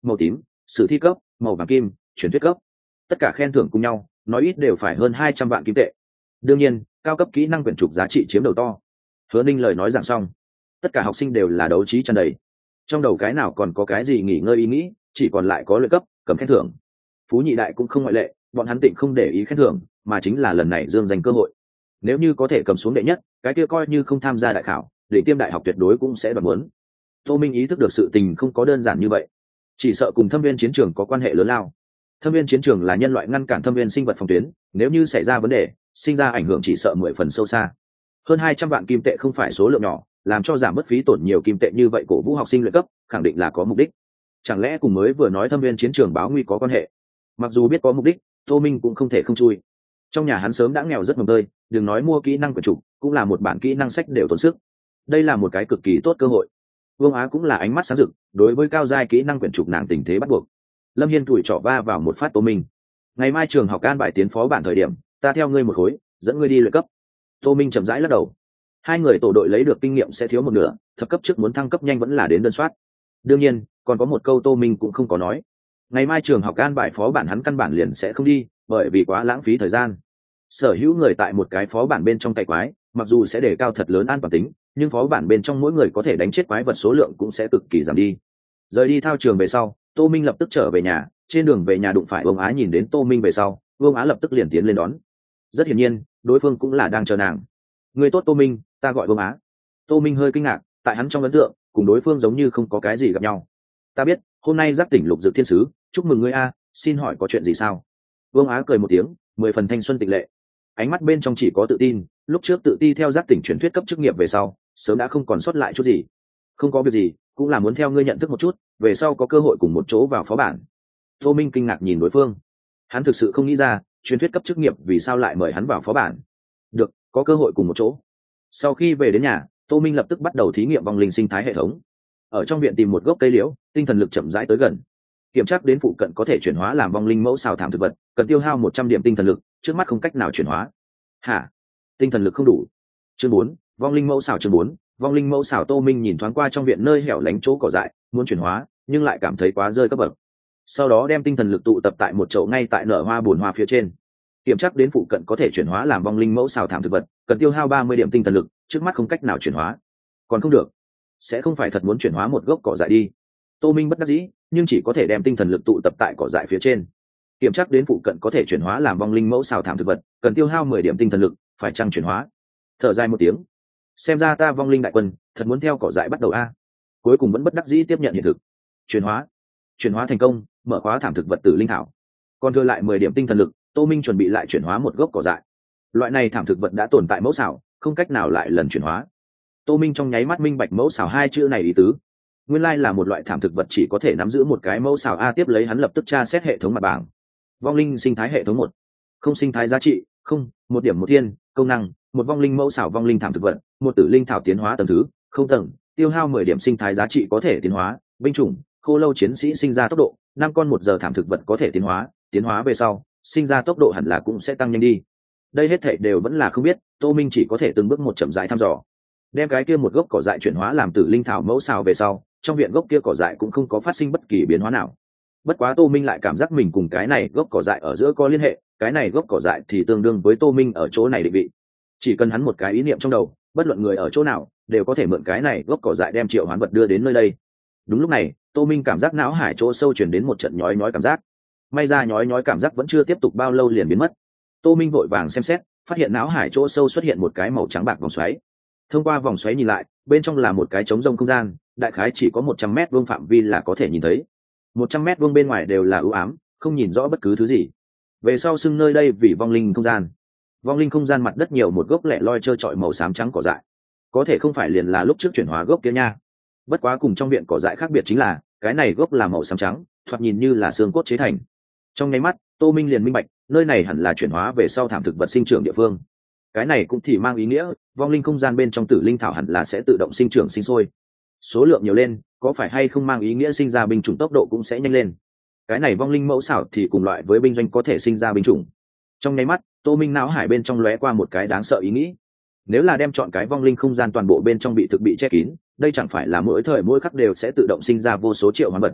màu tím, sử thi cấp, màu vàng kim, truyền thuyết cấp. Tất cả khen thưởng cùng nhau, nói ít đều phải hơn 200 vạn kim tệ. Đương nhiên, cao cấp kỹ năng quyển trục giá trị chiếm đầu to. Hứa Ninh lời nói giảng xong, tất cả học sinh đều là đấu trí tràn đầy. Trong đầu cái nào còn có cái gì nghỉ ngơi ý nghĩ, chỉ còn lại có luyện cấp, cầm khen thưởng. Phú Nhị Đại cũng không ngoại lệ, bọn hắn tịnh không để ý khen thưởng, mà chính là lần này dương giành cơ hội. Nếu như có thể cầm xuống đệ nhất, cái kia coi như không tham gia đại khảo, để tiêm đại học tuyệt đối cũng sẽ đoạt muốn. Tô Minh ý thức được sự tình không có đơn giản như vậy, chỉ sợ cùng thâm viên chiến trường có quan hệ lớn lao. Thâm viên chiến trường là nhân loại ngăn cản thâm viên sinh vật phòng tuyến, nếu như xảy ra vấn đề, sinh ra ảnh hưởng chỉ sợ 10 phần sâu xa. Hơn 200 vạn kim tệ không phải số lượng nhỏ, làm cho giảm mất phí tổn nhiều kim tệ như vậy cổ vũ học sinh luyện cấp, khẳng định là có mục đích. Chẳng lẽ cùng mới vừa nói thâm viên chiến trường báo nguy có quan hệ? Mặc dù biết có mục đích, Tô Minh cũng không thể không chui. Trong nhà hắn sớm đã nghèo rất mồng tơi, đừng nói mua kỹ năng quyển trục, cũng là một bản kỹ năng sách đều tốn sức. Đây là một cái cực kỳ tốt cơ hội. Vương Á cũng là ánh mắt sáng rực, đối với cao giai kỹ năng quyển trục nàng tình thế bắt buộc. Lâm Hiên tuổi trỏ va vào một phát Tô Minh. Ngày mai trường học an bài tiến phó bản thời điểm, ta theo ngươi một khối, dẫn ngươi đi luyện cấp. Tô Minh chậm rãi lắc đầu. Hai người tổ đội lấy được kinh nghiệm sẽ thiếu một nửa, thập cấp trước muốn thăng cấp nhanh vẫn là đến đơn soát. Đương nhiên, còn có một câu Tô Minh cũng không có nói. Ngày mai trường học an bài phó bản hắn căn bản liền sẽ không đi, bởi vì quá lãng phí thời gian. Sở hữu người tại một cái phó bản bên trong cày quái, mặc dù sẽ đề cao thật lớn an toàn tính, nhưng phó bản bên trong mỗi người có thể đánh chết quái vật số lượng cũng sẽ cực kỳ giảm đi. Rời đi thao trường về sau, Tô Minh lập tức trở về nhà, trên đường về nhà đụng phải Vương Á, nhìn đến Tô Minh về sau, Vương Á lập tức liền tiến lên đón. Rất hiển nhiên, đối phương cũng là đang chờ nàng. Người tốt Tô Minh, ta gọi Vương Á. Tô Minh hơi kinh ngạc, tại hắn trong ấn tượng, cùng đối phương giống như không có cái gì gặp nhau. Ta biết, hôm nay giác tỉnh lục dược thiên sứ, chúc mừng ngươi a, xin hỏi có chuyện gì sao? Vương Á cười một tiếng, 10 phần thanh xuân tịnh lệ. Ánh mắt bên trong chỉ có tự tin, lúc trước tự ti theo giác tỉnh truyền thuyết cấp chức nghiệp về sau, sớm đã không còn sót lại chút gì. Không có việc gì, cũng là muốn theo ngươi nhận thức một chút, về sau có cơ hội cùng một chỗ vào phó bản. Tô Minh kinh ngạc nhìn đối phương, hắn thực sự không nghĩ ra truyền thuyết cấp chức nghiệp vì sao lại mời hắn vào phó bản. Được, có cơ hội cùng một chỗ. Sau khi về đến nhà, Tô Minh lập tức bắt đầu thí nghiệm vong linh sinh thái hệ thống. Ở trong viện tìm một gốc cây liễu, tinh thần lực chậm rãi tới gần, kiểm tra đến phụ cận có thể chuyển hóa làm vong linh mẫu xào thảm thực vật, cần tiêu hao 100 điểm tinh thần lực, trước mắt không cách nào chuyển hóa. Hả? Tinh thần lực không đủ. Chương 4, vong linh mẫu xào. Chương 4, vong linh mẫu xào. Tô Minh nhìn thoáng qua trong viện nơi hẻo lánh chỗ cỏ dại, muốn chuyển hóa nhưng lại cảm thấy quá rơi cấp bậc. Sau đó đem tinh thần lực tụ tập tại một chậu ngay tại nở hoa bùn hoa phía trên, kiểm tra đến phụ cận có thể chuyển hóa làm vong linh mẫu xào thảm thực vật, cần tiêu hao 30 điểm tinh thần lực, trước mắt không cách nào chuyển hóa. Còn không được, sẽ không phải thật muốn chuyển hóa một gốc cỏ dại đi. Tô Minh bất đắc dĩ, nhưng chỉ có thể đem tinh thần lực tụ tập tại cỏ dại phía trên, kiểm tra đến phụ cận có thể chuyển hóa làm vong linh mẫu xào thảm thực vật, cần tiêu hao 10 điểm tinh thần lực, phải chăng chuyển hóa? Thở dài một tiếng, xem ra ta vong linh đại quân thật muốn theo cỏ dại bắt đầu a. Cuối cùng vẫn bất đắc dĩ tiếp nhận hiện thực. Chuyển hóa thành công, mở khóa thảm thực vật tử linh thảo. Còn thừa lại 10 điểm tinh thần lực, Tô Minh chuẩn bị lại chuyển hóa một gốc cỏ dại. Loại này thảm thực vật đã tồn tại mẫu xào, không cách nào lại lần chuyển hóa. Tô Minh trong nháy mắt minh bạch mẫu xào hai chữ này ý tứ. Nguyên lai là một loại thảm thực vật chỉ có thể nắm giữ một cái mẫu xào a. Tiếp lấy hắn lập tức tra xét hệ thống mặt bảng. Vong linh sinh thái hệ thống 1. Không sinh thái giá trị, không, 1 điểm 1 thiên, công năng, một vong linh mẫu xào vong linh thảm thực vật, một tử linh thảo tiến hóa tầng thứ, không tầng, tiêu hao 10 điểm sinh thái giá trị có thể tiến hóa, binh chủng, khô lâu chiến sĩ sinh ra tốc độ, 5 con 1 giờ thảm thực vật có thể tiến hóa về sau, sinh ra tốc độ hẳn là cũng sẽ tăng nhanh đi. Đây hết thảy đều vẫn là không biết, Tô Minh chỉ có thể từng bước một chậm rãi thăm dò. Đem cái kia một gốc cỏ dại chuyển hóa làm tử linh thảo mẫu xào về sau, trong viện gốc kia cỏ dại cũng không có phát sinh bất kỳ biến hóa nào. Bất quá Tô Minh lại cảm giác mình cùng cái này gốc cỏ dại ở giữa có liên hệ, cái này gốc cỏ dại thì tương đương với Tô Minh ở chỗ này định vị. Chỉ cần hắn một cái ý niệm trong đầu, bất luận người ở chỗ nào đều có thể mượn cái này gốc cỏ dại đem triệu hoán vật đưa đến nơi đây. Đúng lúc này, Tô Minh cảm giác não hải chỗ sâu truyền đến một trận nhói nhói cảm giác. May ra nhói nhói cảm giác vẫn chưa tiếp tục bao lâu liền biến mất. Tô Minh vội vàng xem xét, phát hiện não hải chỗ sâu xuất hiện một cái màu trắng bạc vòng xoáy. Thông qua vòng xoáy nhìn lại, bên trong là một cái trống rông không gian, đại khái chỉ có 100 mét vuông phạm vi là có thể nhìn thấy. 100 mét vuông bên ngoài đều là u ám, không nhìn rõ bất cứ thứ gì. Về sau xưng nơi đây vì vong linh không gian. Vong linh không gian mặt đất nhiều một gốc lẻ loi trơ trọi màu xám trắng cỏ dại. Có thể không phải liền là lúc trước chuyển hóa gốc kia nha. Bất quá cùng trong viện cỏ dại khác biệt chính là, cái này gốc là màu xám trắng, thoạt nhìn như là xương cốt chế thành. Trong nháy mắt, Tô Minh liền minh bạch, nơi này hẳn là chuyển hóa về sau thảm thực vật sinh trưởng địa phương. Cái này cũng thì mang ý nghĩa, vong linh không gian bên trong tử linh thảo hẳn là sẽ tự động sinh trưởng sinh sôi. Số lượng nhiều lên, có phải hay không mang ý nghĩa sinh ra binh chủng tốc độ cũng sẽ nhanh lên. Cái này vong linh mẫu xảo thì cùng loại với binh doanh có thể sinh ra binh chủng. Trong nháy mắt, Tô Minh não hải bên trong lóe qua một cái đáng sợ ý nghĩ. Nếu là đem chọn cái vong linh không gian toàn bộ bên trong bị che kín, đây chẳng phải là mỗi thời mỗi khắc đều sẽ tự động sinh ra vô số triệu hoán vật.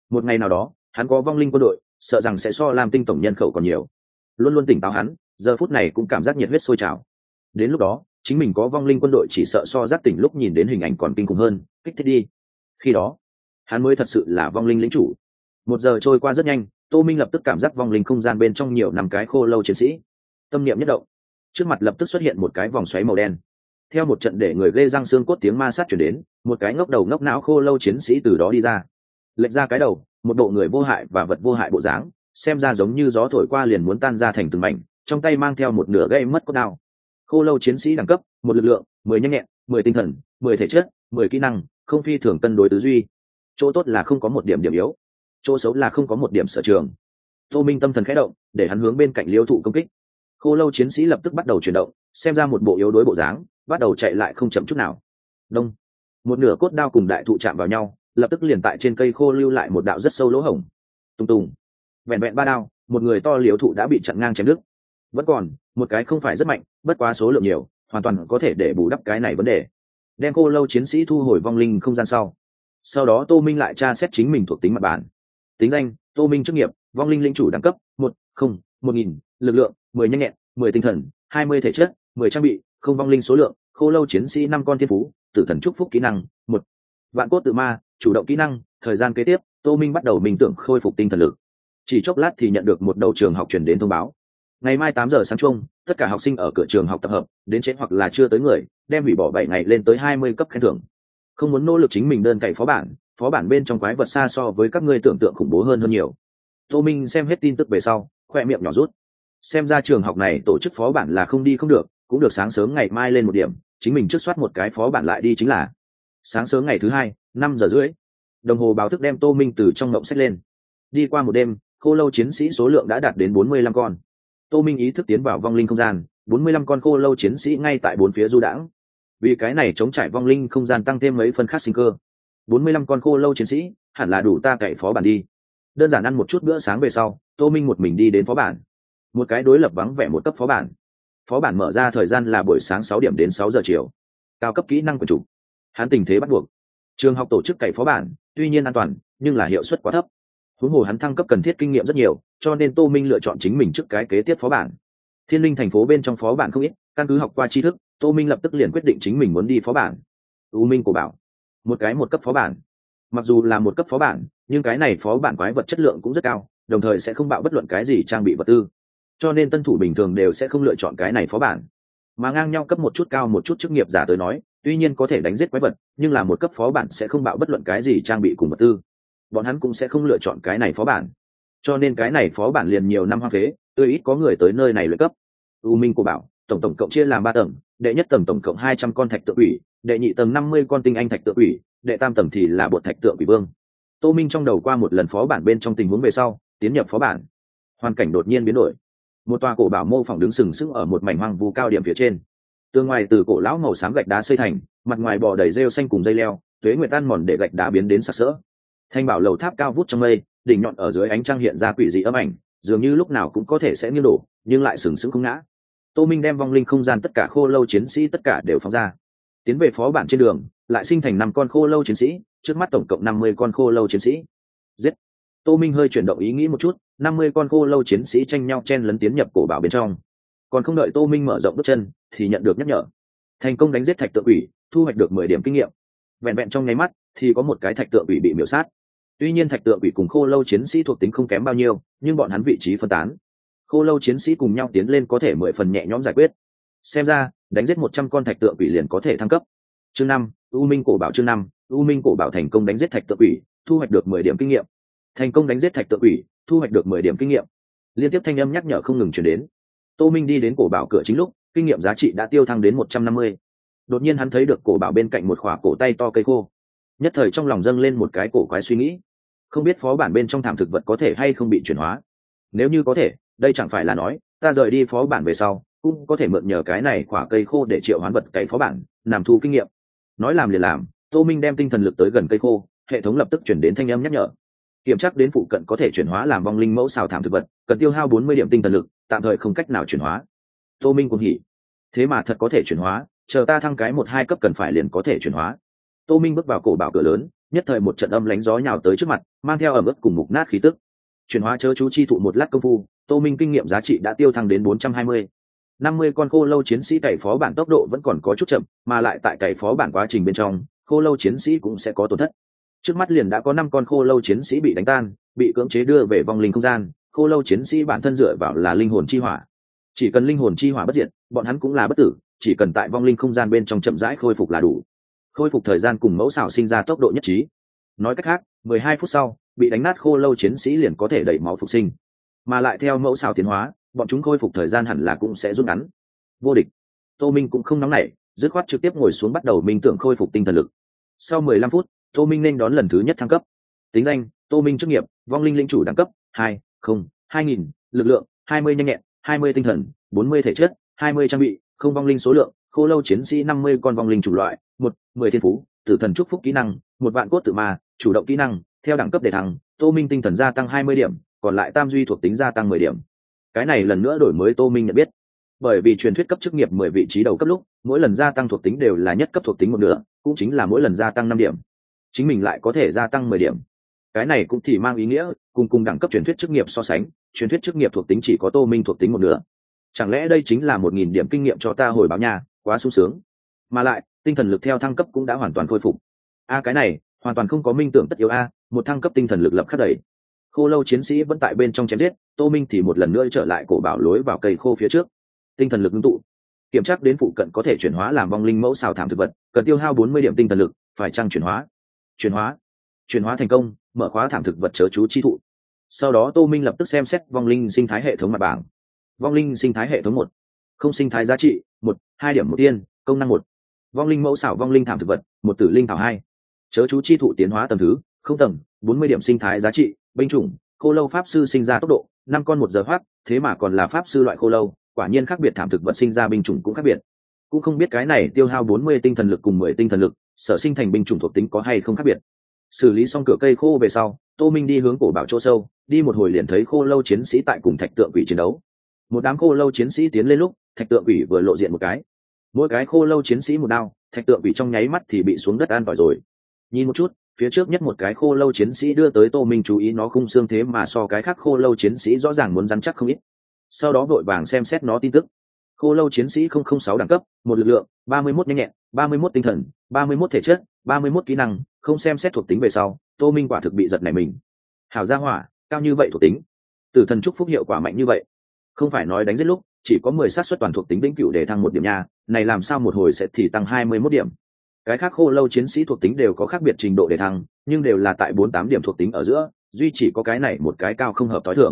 Một ngày nào đó hắn có vong linh quân đội, sợ rằng sẽ so lam tinh tổng nhân khẩu còn nhiều. Luôn luôn tỉnh táo hắn giờ phút này cũng cảm giác nhiệt huyết sôi trào. Đến lúc đó chính mình có vong linh quân đội chỉ sợ so giác tỉnh lúc nhìn đến hình ảnh còn kinh khủng hơn, kích thích đi. Khi đó hắn mới thật sự là vong linh lĩnh chủ. 1 giờ trôi qua rất nhanh, Tô Minh lập tức cảm giác vong linh không gian bên trong nhiều 5 cái khô lâu chiến sĩ. Tâm niệm nhất động, trước mặt lập tức xuất hiện một cái vòng xoáy màu đen. Theo một trận để người ghê răng xương cốt tiếng ma sát chuyển đến, một cái ngốc đầu ngốc não khô lâu chiến sĩ từ đó đi ra. Lệch ra cái đầu, một bộ người vô hại và vật vô hại bộ dáng, xem ra giống như gió thổi qua liền muốn tan ra thành từng mảnh, trong tay mang theo một nửa gây mất cốt đao. Khô lâu chiến sĩ đẳng cấp: 1 lực lượng, 10 nhanh nhẹn, 10 tinh thần, 10 thể chất, 10 kỹ năng, không phi thường cân đối tư duy. Chỗ tốt là không có một điểm điểm yếu, chỗ xấu là không có một điểm sở trường. Tô Minh tâm thần khẽ động, để hắn hướng bên cạnh Liêu Thụ công kích. Khô lâu chiến sĩ lập tức bắt đầu chuyển động, xem ra một bộ yếu đuối bộ dáng, bắt đầu chạy lại không chậm chút nào. Đông, một nửa cốt đao cùng đại thụ chạm vào nhau, lập tức liền tại trên cây khô lưu lại một đạo rất sâu lỗ hổng. Tung tung, vẹn vẹn 3 đao, một người to Liêu Thụ đã bị chặn ngang chém đứt. Vẫn còn một cái không phải rất mạnh, bất quá số lượng nhiều, hoàn toàn có thể để bù đắp cái này vấn đề. Đem khô lâu chiến sĩ thu hồi vong linh không gian sau đó Tô Minh lại tra xét chính mình thuộc tính mặt bản. Tính danh: Tô Minh. Chức nghiệp: vong linh linh chủ. Đẳng cấp: 1000. Lực lượng: 10 nhanh nhẹn, 10 tinh thần, 20 thể chất, 10 trang bị, không vong linh số lượng. Khô lâu chiến sĩ 5 con thiên phú. Tử thần chúc phúc. Kỹ năng: 1. Vạn cốt tự ma. Chủ động kỹ năng. Thời gian kế tiếp Tô Minh bắt đầu minh tưởng khôi phục tinh thần lực. Chỉ chốc lát thì nhận được một đầu trường học truyền đến thông báo: ngày mai 8 giờ sáng chung, tất cả học sinh ở cửa trường học tập hợp, đến trễ hoặc là chưa tới người đem hủy bỏ 7 ngày lên tới 20 cấp khen thưởng. Không muốn nỗ lực chính mình đơn cậy phó bản bên trong quái vật xa so với các ngươi tưởng tượng khủng bố hơn nhiều. Tô Minh xem hết tin tức về sau, khoe miệng nhỏ rút. Xem ra trường học này tổ chức phó bản là không đi không được, cũng được sáng sớm ngày mai lên một điểm, chính mình trước soát một cái phó bản lại đi chính là. Sáng sớm ngày thứ 2, 5:30, đồng hồ báo thức đem Tô Minh từ trong ngộng xách lên. Đi qua một đêm, khô lâu chiến sĩ số lượng đã đạt đến 45 con. Tô Minh ý thức tiến vào vong linh không gian, 45 con khô lâu chiến sĩ ngay tại bốn phía du đãng. Vì cái này chống trải vong linh không gian tăng thêm mấy phân khác sinh cơ. 45 con khô lâu chiến sĩ hẳn là đủ ta cậy phó bản đi. Đơn giản ăn một chút bữa sáng về sau, Tô Minh một mình đi đến phó bản. Một cái đối lập vắng vẻ một cấp phó bản. Phó bản mở ra thời gian là buổi sáng 6 điểm đến 6 giờ chiều. Cao cấp kỹ năng của chủ. Hắn tình thế bắt buộc. Trường học tổ chức cậy phó bản, tuy nhiên an toàn, nhưng là hiệu suất quá thấp. Huống hồ hắn thăng cấp cần thiết kinh nghiệm rất nhiều, cho nên Tô Minh lựa chọn chính mình trước cái kế tiếp phó bản. Thiên Linh thành phố bên trong phó bản không ít, căn cứ học qua tri thức, Tô Minh lập tức liền quyết định chính mình muốn đi phó bản. U Minh Cổ Bảo, một cái 1 cấp phó bản. Mặc dù là 1 cấp phó bản, nhưng cái này phó bản quái vật chất lượng cũng rất cao, đồng thời sẽ không bạo bất luận cái gì trang bị vật tư, cho nên tân thủ bình thường đều sẽ không lựa chọn cái này phó bản. Mà ngang nhau cấp một chút cao một chút chức nghiệp giả tới nói, tuy nhiên có thể đánh giết quái vật, nhưng là 1 cấp phó bản sẽ không bạo bất luận cái gì trang bị cùng vật tư, bọn hắn cũng sẽ không lựa chọn cái này phó bản. Cho nên cái này phó bản liền nhiều năm hoang phế, tươi ít có người tới nơi này luyện cấp. U Minh Cổ Bảo tổng cộng chia làm 3 tầng, đệ nhất tầng tổng cộng 200 con thạch tượng quỷ, đệ nhị tầng 50 con tinh anh thạch tượng quỷ, đệ tam tầng thì là bột thạch tượng quỷ vương. Tô Minh trong đầu qua một lần phó bản bên trong tình huống về sau, tiến nhập phó bản. Hoàn cảnh đột nhiên biến đổi. Một tòa cổ bảo mô phỏng đứng sừng sững ở một mảnh hoang vu cao điểm phía trên. Tường ngoài từ cổ lão màu xám gạch đá xây thành, mặt ngoài bò đầy rêu xanh cùng dây leo, tuế nguyệt tan mòn để gạch đá biến đến sặc sỡ. Thanh bảo lầu tháp cao vút trong mây, đỉnh nhọn ở dưới ánh trăng hiện ra quỷ dị âm ảnh, dường như lúc nào cũng có thể sẽ nghiêng đổ, nhưng lại sừng sững không ngã. Tô Minh đem vong linh không gian tất cả khô lâu chiến sĩ tất cả đều phóng ra, tiến về phó bản. Trên đường lại sinh thành 5 con khô lâu chiến sĩ, trước mắt tổng cộng 50 con khô lâu chiến sĩ. Giết! Tô Minh hơi chuyển động ý nghĩ một chút, 50 con khô lâu chiến sĩ tranh nhau chen lấn tiến nhập cổ bảo bên trong. Còn không đợi Tô Minh mở rộng bước chân, thì nhận được nhắc nhở. Thành công đánh giết thạch tượng quỷ, thu hoạch được 10 điểm kinh nghiệm. Vẹn vẹn trong nháy mắt, thì có một cái thạch tượng quỷ bị miểu sát. Tuy nhiên thạch tượng quỷ cùng khô lâu chiến sĩ thuộc tính không kém bao nhiêu, nhưng bọn hắn vị trí phân tán. Khô lâu chiến sĩ cùng nhau tiến lên có thể 10 phần nhẹ nhõm giải quyết. Xem ra, đánh giết 100 con thạch tượng quỷ liền có thể thăng cấp. Chương 5, U Minh Cổ Bảo. Chương 5, U Minh Cổ Bảo thành công đánh giết thạch tượng quỷ, thu hoạch được 10 điểm kinh nghiệm. Thành công đánh giết thạch tượng quỷ, thu hoạch được 10 điểm kinh nghiệm. Liên tiếp thanh âm nhắc nhở không ngừng truyền đến. Tô Minh đi đến cổ bảo cửa chính lúc, kinh nghiệm giá trị đã tiêu thăng đến 150. Đột nhiên hắn thấy được cổ bảo bên cạnh một khỏa cổ tay to cây khô. Nhất thời trong lòng dâng lên một cái cổ quái suy nghĩ. Không biết phó bản bên trong thảm thực vật có thể hay không bị chuyển hóa. Nếu như có thể, đây chẳng phải là nói ta rời đi phó bản về sau cũng có thể mượn nhờ cái này khỏa cây khô để triệu hoán vật cày phó bản, làm thu kinh nghiệm. Nói làm liền làm, Tô Minh đem tinh thần lực tới gần cây khô, hệ thống lập tức chuyển đến thanh âm nhắc nhở. Kiểm tra đến phụ cận có thể chuyển hóa làm vong linh mẫu xào thảm thực vật, cần tiêu hao 40 điểm tinh thần lực, tạm thời không cách nào chuyển hóa. Tô Minh cuồng hỉ, thế mà thật có thể chuyển hóa, chờ ta thăng cái 1-2 cấp cần phải liền có thể chuyển hóa. Tô Minh bước vào cổ bảo cửa lớn, nhất thời một trận âm lánh gió nhào tới trước mặt, mang theo ẩm ướt cùng mục nát khí tức. Chuyển hóa chớ chú chi thụ một lát công phu, Tô Minh kinh nghiệm giá trị đã tiêu thăng đến 420. 50 con khô lâu chiến sĩ cày phó bản tốc độ vẫn còn có chút chậm, mà lại tại cày phó bản quá trình bên trong, khô lâu chiến sĩ cũng sẽ có tổn thất. Trước mắt liền đã có 5 con khô lâu chiến sĩ bị đánh tan, bị cưỡng chế đưa về vong linh không gian. Khô lâu chiến sĩ bản thân dựa vào là linh hồn chi hỏa, chỉ cần linh hồn chi hỏa bất diệt, bọn hắn cũng là bất tử, chỉ cần tại vong linh không gian bên trong chậm rãi khôi phục là đủ. Khôi phục thời gian cùng mẫu xảo sinh ra tốc độ nhất trí. Nói cách khác, 12 phút sau, bị đánh nát khô lâu chiến sĩ liền có thể đẩy máu phục sinh, mà lại theo mẫu xảo tiến hóa, bọn chúng khôi phục thời gian hẳn là cũng sẽ rút ngắn. Vô địch. Tô Minh cũng không nóng nảy, dứt khoát trực tiếp ngồi xuống bắt đầu minh tưởng khôi phục tinh thần lực. Sau 15 phút, Tô Minh nên đón lần thứ nhất thăng cấp. Tính danh: Tô Minh. Chức nghiệp: vong linh lĩnh chủ. đẳng cấp: 2000. Lực lượng: 20 nhanh nhẹn, 20 tinh thần, 40 thể chất, 20 trang bị, không vong linh số lượng, khô lâu chiến sĩ 50 con vong linh chủng loại, 10 thiên phú, tử thần chúc phúc kỹ năng, 1 vạn cốt tự ma, chủ động kỹ năng, theo đẳng cấp để thăng, Tô Minh tinh thần gia tăng 20 điểm, còn lại tam duy thuộc tính gia tăng 10 điểm. Cái này lần nữa đổi mới Tô Minh nhận biết. Bởi vì truyền thuyết cấp chức nghiệp 10 vị trí đầu cấp lúc, mỗi lần gia tăng thuộc tính đều là nhất cấp thuộc tính một nửa, cũng chính là mỗi lần gia tăng 5 điểm. Chính mình lại có thể gia tăng 10 điểm. Cái này cũng thì mang ý nghĩa, cùng đẳng cấp truyền thuyết chức nghiệp so sánh, truyền thuyết chức nghiệp thuộc tính chỉ có Tô Minh thuộc tính một nửa. Chẳng lẽ đây chính là 1000 điểm kinh nghiệm cho ta hồi báo nhà, quá sung sướng. Mà lại, tinh thần lực theo thăng cấp cũng đã hoàn toàn khôi phục. Cái này, hoàn toàn không có minh tưởng tất yếu một thăng cấp tinh thần lực lập khắc đẩy. Khô lâu chiến sĩ vẫn tại bên trong chém giết, Tô Minh thì một lần nữa trở lại cổ bảo lối vào cây khô phía trước. Tinh thần lực ngưng tụ, kiểm tra đến phụ cận có thể chuyển hóa làm vong linh mẫu xào thảm thực vật, cần tiêu hao 40 điểm tinh thần lực, phải chăng chuyển hóa thành công, mở khóa thảm thực vật chớ chú chi thụ. Sau đó Tô Minh lập tức xem xét vong linh sinh thái hệ thống mặt bảng. Vong linh sinh thái hệ thống 1. Không sinh thái giá trị 2 điểm 1 tiên, công năng 1. Vong linh mẫu xảo vong linh thảm thực vật, 1 tử linh thảo 2. Chớ chú chi thụ tiến hóa tầng thứ, không tầng, 40 điểm sinh thái giá trị, binh chủng, khô lâu pháp sư sinh ra tốc độ, 5 con 1 giờ hoát, thế mà còn là pháp sư loại khô lâu, quả nhiên khác biệt, thảm thực vật sinh ra binh chủng cũng khác biệt. Cũng không biết cái này tiêu hao 40 tinh thần lực cùng 10 tinh thần lực, sở sinh thành binh chủng thuộc tính có hay không khác biệt. Xử lý xong cửa cây khô về sau, Tô Minh đi hướng cổ bảo chỗ sâu, đi một hồi liền thấy khô lâu chiến sĩ tại cùng thạch tượng quỷ chiến đấu. Một đám khô lâu chiến sĩ tiến lên lúc, thạch tượng quỷ vừa lộ diện một cái. Mỗi cái khô lâu chiến sĩ một đao, thạch tượng quỷ trong nháy mắt thì bị xuống đất an tỏi rồi. Nhìn một chút, phía trước nhất một cái khô lâu chiến sĩ đưa tới Tô Minh chú ý nó khung xương thế mà so cái khác khô lâu chiến sĩ rõ ràng muốn rắn chắc không ít. Sau đó vội vàng xem xét nó tin tức. Khô lâu chiến sĩ 006 đẳng cấp, 1 lực lượng, 31 nhanh nhẹn, 31 tinh thần, 31 thể chất, 31 kỹ năng, không xem xét thuộc tính về sau, Tô Minh quả thực bị giật nảy mình. Hảo gia hỏa, cao như vậy thuộc tính. Tử thần chúc phúc hiệu quả mạnh như vậy. Không phải nói đánh giết lúc chỉ có 10 xác suất toàn thuộc tính vĩnh cửu để thăng 1 điểm nha, này làm sao một hồi sẽ thì tăng 21 điểm. Cái khác khô lâu chiến sĩ thuộc tính đều có khác biệt trình độ để thăng, nhưng đều là tại 48 điểm thuộc tính ở giữa, duy chỉ có cái này một cái cao không hợp tối thường.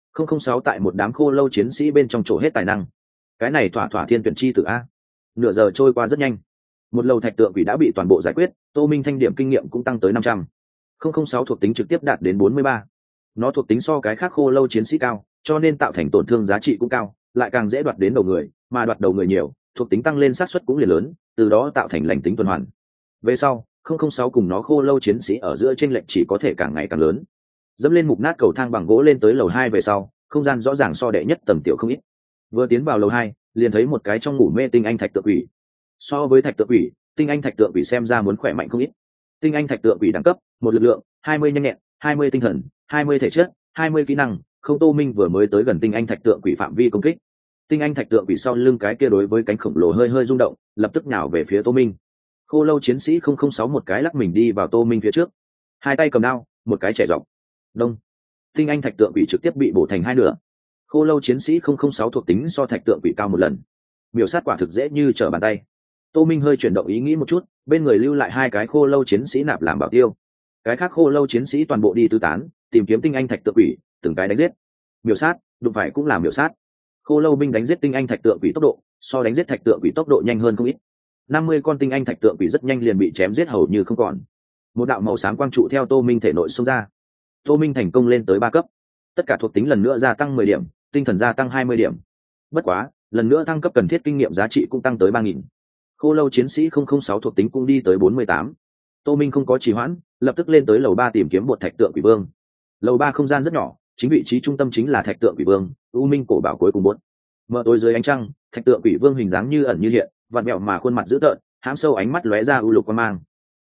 006 tại một đám khô lâu chiến sĩ bên trong chỗ hết tài năng. Cái này thỏa thiên tuyển chi tử a. Nửa giờ trôi qua rất nhanh. Một lầu thạch tượng quỷ đã bị toàn bộ giải quyết, Tô Minh thanh điểm kinh nghiệm cũng tăng tới 500. 006 thuộc tính trực tiếp đạt đến 43. Nó thuộc tính so cái khác khô lâu chiến sĩ cao, cho nên tạo thành tổn thương giá trị cũng cao, lại càng dễ đoạt đến đầu người, mà đoạt đầu người nhiều, thuộc tính tăng lên xác suất cũng liền lớn, từ đó tạo thành lành tính tuần hoàn. Về sau, 006 cùng nó khô lâu chiến sĩ ở giữa chênh lệch chỉ có thể càng ngày càng lớn. Dẫm lên mục nát cầu thang bằng gỗ lên tới lầu 2 về sau, không gian rõ ràng so đệ nhất tầm tiểu không ít. Vừa tiến vào lầu 2, liền thấy một cái trong ngủ mê tinh anh thạch tượng quỷ. So với thạch tượng quỷ, tinh anh thạch tượng quỷ xem ra muốn khỏe mạnh không ít. Tinh anh thạch tượng quỷ đẳng cấp, 1 lực lượng, 20 nhanh nhẹn, 20 tinh thần, 20 thể chất, 20 kỹ năng, không. Tô Minh vừa mới tới gần tinh anh thạch tượng quỷ phạm vi công kích. Tinh anh thạch tượng quỷ sau lưng cái kia đối với cánh khổng lồ hơi rung động, lập tức nhào về phía Tô Minh. Khô lâu chiến sĩ 006 một cái lắc mình đi vào Tô Minh phía trước, hai tay cầm đao, một cái chẻ dọc. Đông. Tinh anh thạch tượng quỷ trực tiếp bị bổ thành hai nửa. Khô lâu chiến sĩ 006 thuộc tính so thạch tượng quỷ cao 1 lần, miểu sát quả thực dễ như trở bàn tay. Tô Minh hơi chuyển động ý nghĩ một chút, bên người lưu lại 2 cái khô lâu chiến sĩ nạp làm bảo tiêu. Cái khác khô lâu chiến sĩ toàn bộ đi tứ tán, tìm kiếm tinh anh thạch tượng quỷ, từng cái đánh giết. Miểu sát, đụng phải cũng là miểu sát. Khô lâu binh đánh giết tinh anh thạch tượng quỷ tốc độ so đánh giết thạch tượng quỷ tốc độ nhanh hơn không ít. 50 con tinh anh thạch tượng quỷ rất nhanh liền bị chém giết hầu như không còn. Một đạo màu xám quang trụ theo Tô Minh thể nội xông ra. Tô Minh thành công lên tới 3 cấp. Tất cả thuộc tính lần nữa gia tăng 10 điểm, tinh thần gia tăng 20 điểm. Bất quá, lần nữa thăng cấp cần thiết kinh nghiệm giá trị cũng tăng tới 3000. Khô lâu chiến sĩ 006 thuộc tính cũng đi tới 48. Tô Minh không có trì hoãn, lập tức lên tới lầu 3 tìm kiếm một thạch tượng quỷ vương. Lầu 3 không gian rất nhỏ, chính vị trí trung tâm chính là thạch tượng quỷ vương, U Minh cổ bảo cuối cùng 4. Mở tối dưới ánh trăng, thạch tượng quỷ vương hình dáng như ẩn như hiện, vặn mẹo mà khuôn mặt dữ tợn, hãm sâu ánh mắt lóe ra u lục quang mang.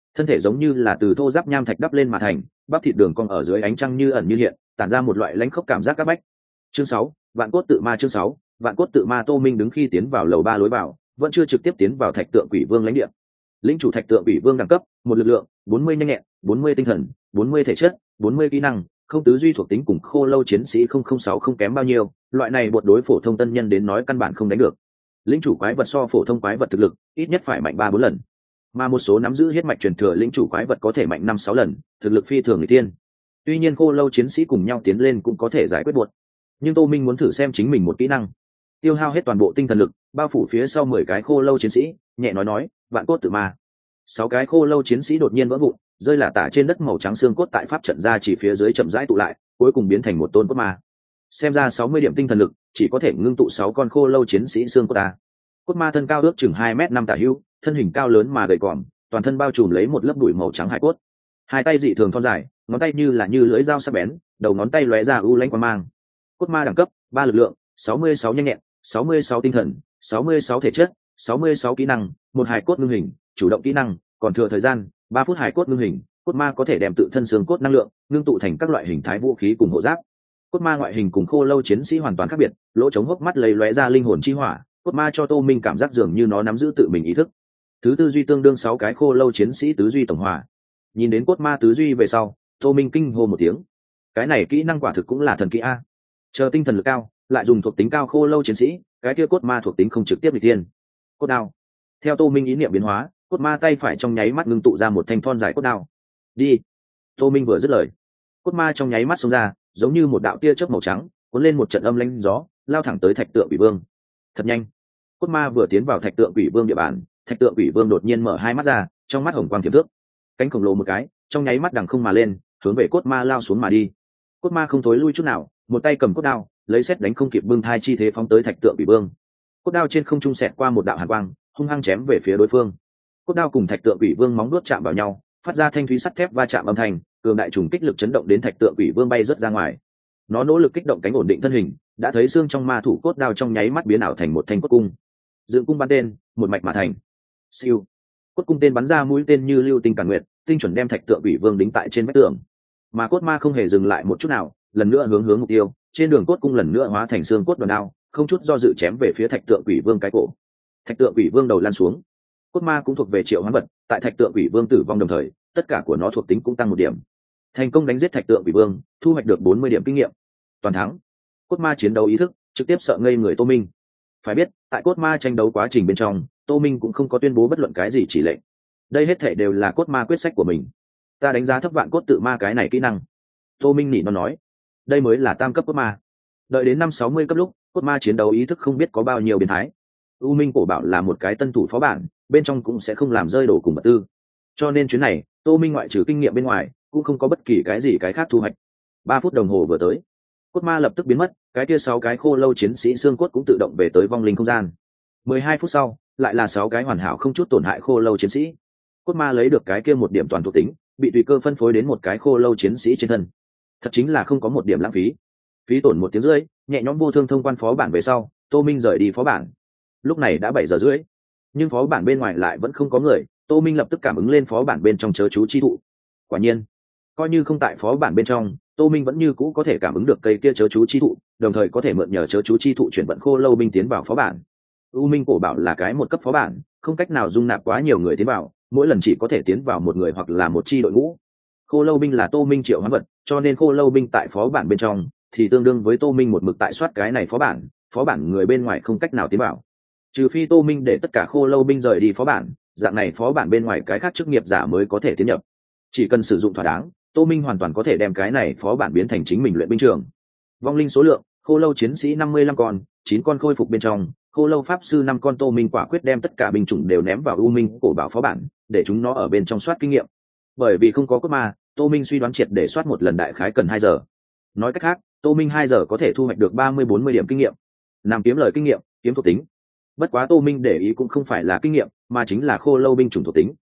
thân thể giống như là từ thô giáp nham thạch đắp lên mà thành, bắp thịt đường cong ở dưới ánh trăng như ẩn như hiện, tản ra một loại lãnh khốc cảm giác các bách. Chương 6, vạn cốt tự ma. Chương 6, vạn cốt tự ma. Tô Minh đứng khi tiến vào lầu 3 lối vào, vẫn chưa trực tiếp tiến vào thạch tượng quỷ vương lãnh địa. Lĩnh chủ thạch tượng quỷ vương đẳng cấp, một lực lượng, 40 nhanh nhẹn, 40 tinh thần, 40 thể chất, 40 kỹ năng, không tứ duy thuộc tính cùng khô lâu chiến sĩ 006 không kém bao nhiêu, loại này buộc đối phổ thông tân nhân đến nói căn bản không đánh được. Lĩnh chủ quái vật so phổ thông quái vật thực lực ít nhất phải mạnh 3-4 lần, mà một số nắm giữ huyết mạch truyền thừa lĩnh chủ quái vật có thể mạnh 5-6 lần, thực lực phi thường người tiên. Tuy nhiên khô lâu chiến sĩ cùng nhau tiến lên cũng có thể giải quyết buộc, nhưng Tô Minh muốn thử xem chính mình một kỹ năng. Tiêu hao hết toàn bộ tinh thần lực, bao phủ phía sau 10 cái khô lâu chiến sĩ, nhẹ nói, vạn cốt tự ma. 6 cái khô lâu chiến sĩ đột nhiên vỡ vụn, rơi là tả trên đất màu trắng xương cốt tại pháp trận ra chỉ phía dưới chậm rãi tụ lại, cuối cùng biến thành một tôn cốt ma. Xem ra 60 điểm tinh thần lực, chỉ có thể ngưng tụ 6 con khô lâu chiến sĩ xương cốt ta. Cốt ma thân cao ước chừng 2m5 tả hữu, thân hình cao lớn mà gầy còm, toàn thân bao trùm lấy một lớp bụi màu trắng hải cốt. Hai tay dị thường thon dài, ngón tay như lưỡi dao sắc bén, đầu ngón tay lóe ra u lãnh quang mang. Cốt ma đẳng cấp, 3 lực lượng, 66 nhanh nhẹn, 66 tinh thần, 66 thể chất, 66 kỹ năng, một hài cốt ngưng hình, chủ động kỹ năng, còn thừa thời gian 3 phút hài cốt ngưng hình. Cốt ma có thể đem tự thân xương cốt năng lượng ngưng tụ thành các loại hình thái vũ khí cùng hộ giáp. Cốt ma ngoại hình cùng khô lâu chiến sĩ hoàn toàn khác biệt, lỗ trống hốc mắt lấy lóe ra linh hồn chi hỏa. Cốt ma cho Tô Minh cảm giác dường như nó nắm giữ tự mình ý thức. Thứ tư duy tương đương 6 cái khô lâu chiến sĩ tứ duy tổng hòa. Nhìn đến cốt ma tứ duy về sau, Tô Minh kinh hô một tiếng. Cái này kỹ năng quả thực cũng là thần kỹ a. Chờ tinh thần lực cao, lại dùng thuộc tính cao khô lâu chiến sĩ, cái kia cốt ma thuộc tính không trực tiếp nghịch tiên. Cốt đao. Theo Tô Minh ý niệm biến hóa, cốt ma tay phải trong nháy mắt ngưng tụ ra một thanh thon dài cốt đao. Đi. Tô Minh vừa dứt lời, cốt ma trong nháy mắt xông ra, giống như một đạo tia chớp màu trắng, cuốn lên một trận âm lãnh gió, lao thẳng tới thạch tượng quỷ vương. Thật nhanh. Cốt ma vừa tiến vào thạch tượng quỷ vương địa bàn, thạch tượng quỷ vương đột nhiên mở hai mắt ra, trong mắt hồng quang tiềm thước, cánh khổng lồ một cái, trong nháy mắt đằng không mà lên, hướng về cốt ma lao xuống mà đi. Cốt ma không thối lui chút nào, một tay cầm cốt đao, lấy xét đánh không kịp bưng thai chi thế phóng tới thạch tượng quỷ vương. Cốt đao trên không trung xẹt qua một đạo hàn quang, hung hăng chém về phía đối phương. Cốt đao cùng thạch tượng quỷ vương móng đuốt chạm vào nhau, phát ra thanh thúy sắt thép va chạm âm thanh, cường đại trùng kích lực chấn động đến thạch tượng quỷ vương bay rớt ra ngoài. Nó nỗ lực kích động cánh ổn định thân hình, đã thấy xương trong ma thủ cốt đao trong nháy mắt biến ảo thành một thanh cốt cung. Dựng cung bắn tên, một mạch mà thành. Siêu. Cốt cung tên bắn ra mũi tên như lưu tinh càn nguyệt, tinh chuẩn đem thạch tượng quỷ vương đính tại trên vách tường. Mà cốt ma không hề dừng lại một chút nào, lần nữa hướng mục tiêu, trên đường cốt cung lần nữa hóa thành xương cốt đòn đao, không chút do dự chém về phía thạch tượng quỷ vương cái cổ. Thạch tượng quỷ vương đầu lăn xuống. Cốt ma cũng thuộc về triệu hoán vật, tại thạch tượng quỷ vương tử vong đồng thời, tất cả của nó thuộc tính cũng tăng 1 điểm. Thành công đánh giết thạch tượng quỷ vương, thu hoạch được 40 điểm kinh nghiệm. Toàn thắng. Cốt ma chiến đấu ý thức, trực tiếp sợ ngây người Tô Minh. Phải biết, tại cốt ma tranh đấu quá trình bên trong, Tô Minh cũng không có tuyên bố bất luận cái gì chỉ lệnh. Đây hết thảy đều là cốt ma quyết sách của mình. Ta đánh giá thấp vạn cốt tự ma cái này kỹ năng. Tô Minh nỉ nó nói, đây mới là tam cấp cốt ma. Đợi đến 50-60 cấp lúc, cốt ma chiến đấu ý thức không biết có bao nhiêu biến thái. U Minh cổ bảo là một cái tân thủ phó bản, bên trong cũng sẽ không làm rơi đồ cùng vật tư. Cho nên chuyến này, Tô Minh ngoại trừ kinh nghiệm bên ngoài, cũng không có bất kỳ cái gì cái khác thu hoạch. 3 phút đồng hồ vừa tới, cốt ma lập tức biến mất, cái kia 6 cái khô lâu chiến sĩ xương cốt cũng tự động về tới vong linh không gian. 12 phút sau, lại là 6 cái hoàn hảo không chút tổn hại khô lâu chiến sĩ. Cốt ma lấy được cái kia 1 điểm toàn thuộc tính, bị tùy cơ phân phối đến một cái khô lâu chiến sĩ trên thân. Thật chính là không có 1 điểm lãng phí. Phí tổn 1 tiếng rưỡi, nhẹ nhõm vô thương thông quan phó bản về sau, Tô Minh rời đi phó bản. Lúc này đã 7 giờ rưỡi, nhưng phó bản bên ngoài lại vẫn không có người. Tô Minh lập tức cảm ứng lên phó bản bên trong chớ chú chi thụ. Quả nhiên, coi như không tại phó bản bên trong, Tô Minh vẫn như cũ có thể cảm ứng được cây kia chớ chú chi thụ, đồng thời có thể mượn nhờ chớ chú chi thụ chuyển vận khô lâu binh tiến vào phó bản. U Minh cổ bảo là cái 1 cấp phó bản, không cách nào dung nạp quá nhiều người tiến vào, mỗi lần chỉ có thể tiến vào 1 người hoặc là 1 chi đội ngũ. Khô lâu binh là Tô Minh triệu hoán vật, cho nên khô lâu binh tại phó bản bên trong thì tương đương với Tô Minh một mực tại soát cái này phó bản người bên ngoài không cách nào tiến vào. Trừ phi Tô Minh để tất cả khô lâu binh rời đi phó bản, dạng này phó bản bên ngoài cái khác chức nghiệp giả mới có thể tiến nhập. Chỉ cần sử dụng thỏa đáng, Tô Minh hoàn toàn có thể đem cái này phó bản biến thành chính mình luyện binh trường. Vong linh số lượng, khô lâu chiến sĩ 55 con, 9 con khôi phục bên trong, khô lâu pháp sư 5 con. Tô Minh quả quyết đem tất cả binh chủng đều ném vào U Minh cổ bảo phó bản, để chúng nó ở bên trong soát kinh nghiệm. Bởi vì không có cốt ma, Tô Minh suy đoán triệt để soát một lần đại khái cần 2 giờ. Nói cách khác, Tô Minh 2 giờ có thể thu hoạch được 30-40 điểm kinh nghiệm. Làm kiếm lời kinh nghiệm, kiếm thuộc tính. Bất quá Tô Minh để ý cũng không phải là kinh nghiệm, mà chính là khô lâu binh chủng thuộc tính.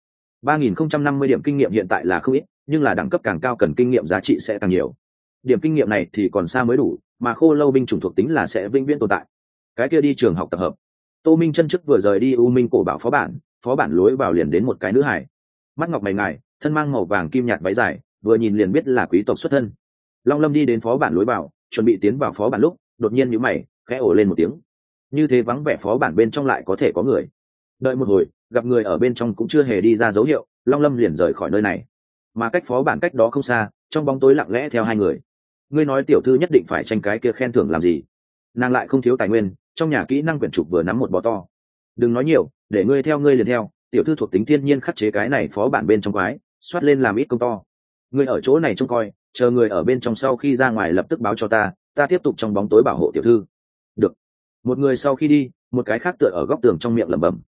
3050 điểm kinh nghiệm hiện tại là không ít, nhưng là đẳng cấp càng cao cần kinh nghiệm giá trị sẽ càng nhiều. Điểm kinh nghiệm này thì còn xa mới đủ, mà khô lâu binh chủng thuộc tính là sẽ vĩnh viễn tồn tại. Cái kia đi trường học tập hợp. Tô Minh chân trước vừa rời đi U Minh cổ bảo phó bản lối vào liền đến một cái nữ hải. mắt ngọc mày ngài, thân mang màu vàng kim nhạt váy dài, vừa nhìn liền biết là quý tộc xuất thân. Long Lâm đi đến phó bản lối vào, chuẩn bị tiến vào phó bản lúc đột nhiên nhíu mày, khẽ ồ lên một tiếng. Như thế vắng vẻ phó bản bên trong lại có thể có người. Đợi một hồi, gặp người ở bên trong cũng chưa hề đi ra dấu hiệu, Long Lâm liền rời khỏi nơi này. Mà cách phó bản cách đó không xa, trong bóng tối lặng lẽ theo hai người. Ngươi nói tiểu thư nhất định phải tranh cái kia khen thưởng làm gì? Nàng lại không thiếu tài nguyên, trong nhà kỹ năng quyển trục vừa nắm một bò to. Đừng nói nhiều, để ngươi theo ngươi liền theo, tiểu thư thuộc tính thiên nhiên khắc chế cái này phó bản bên trong quái, xoát lên làm ít công to. Ngươi ở chỗ này trông coi, chờ người ở bên trong sau khi ra ngoài lập tức báo cho ta tiếp tục trong bóng tối bảo hộ tiểu thư. Được. Một người sau khi đi, một cái khác tựa ở góc tường trong miệng lẩm bẩm.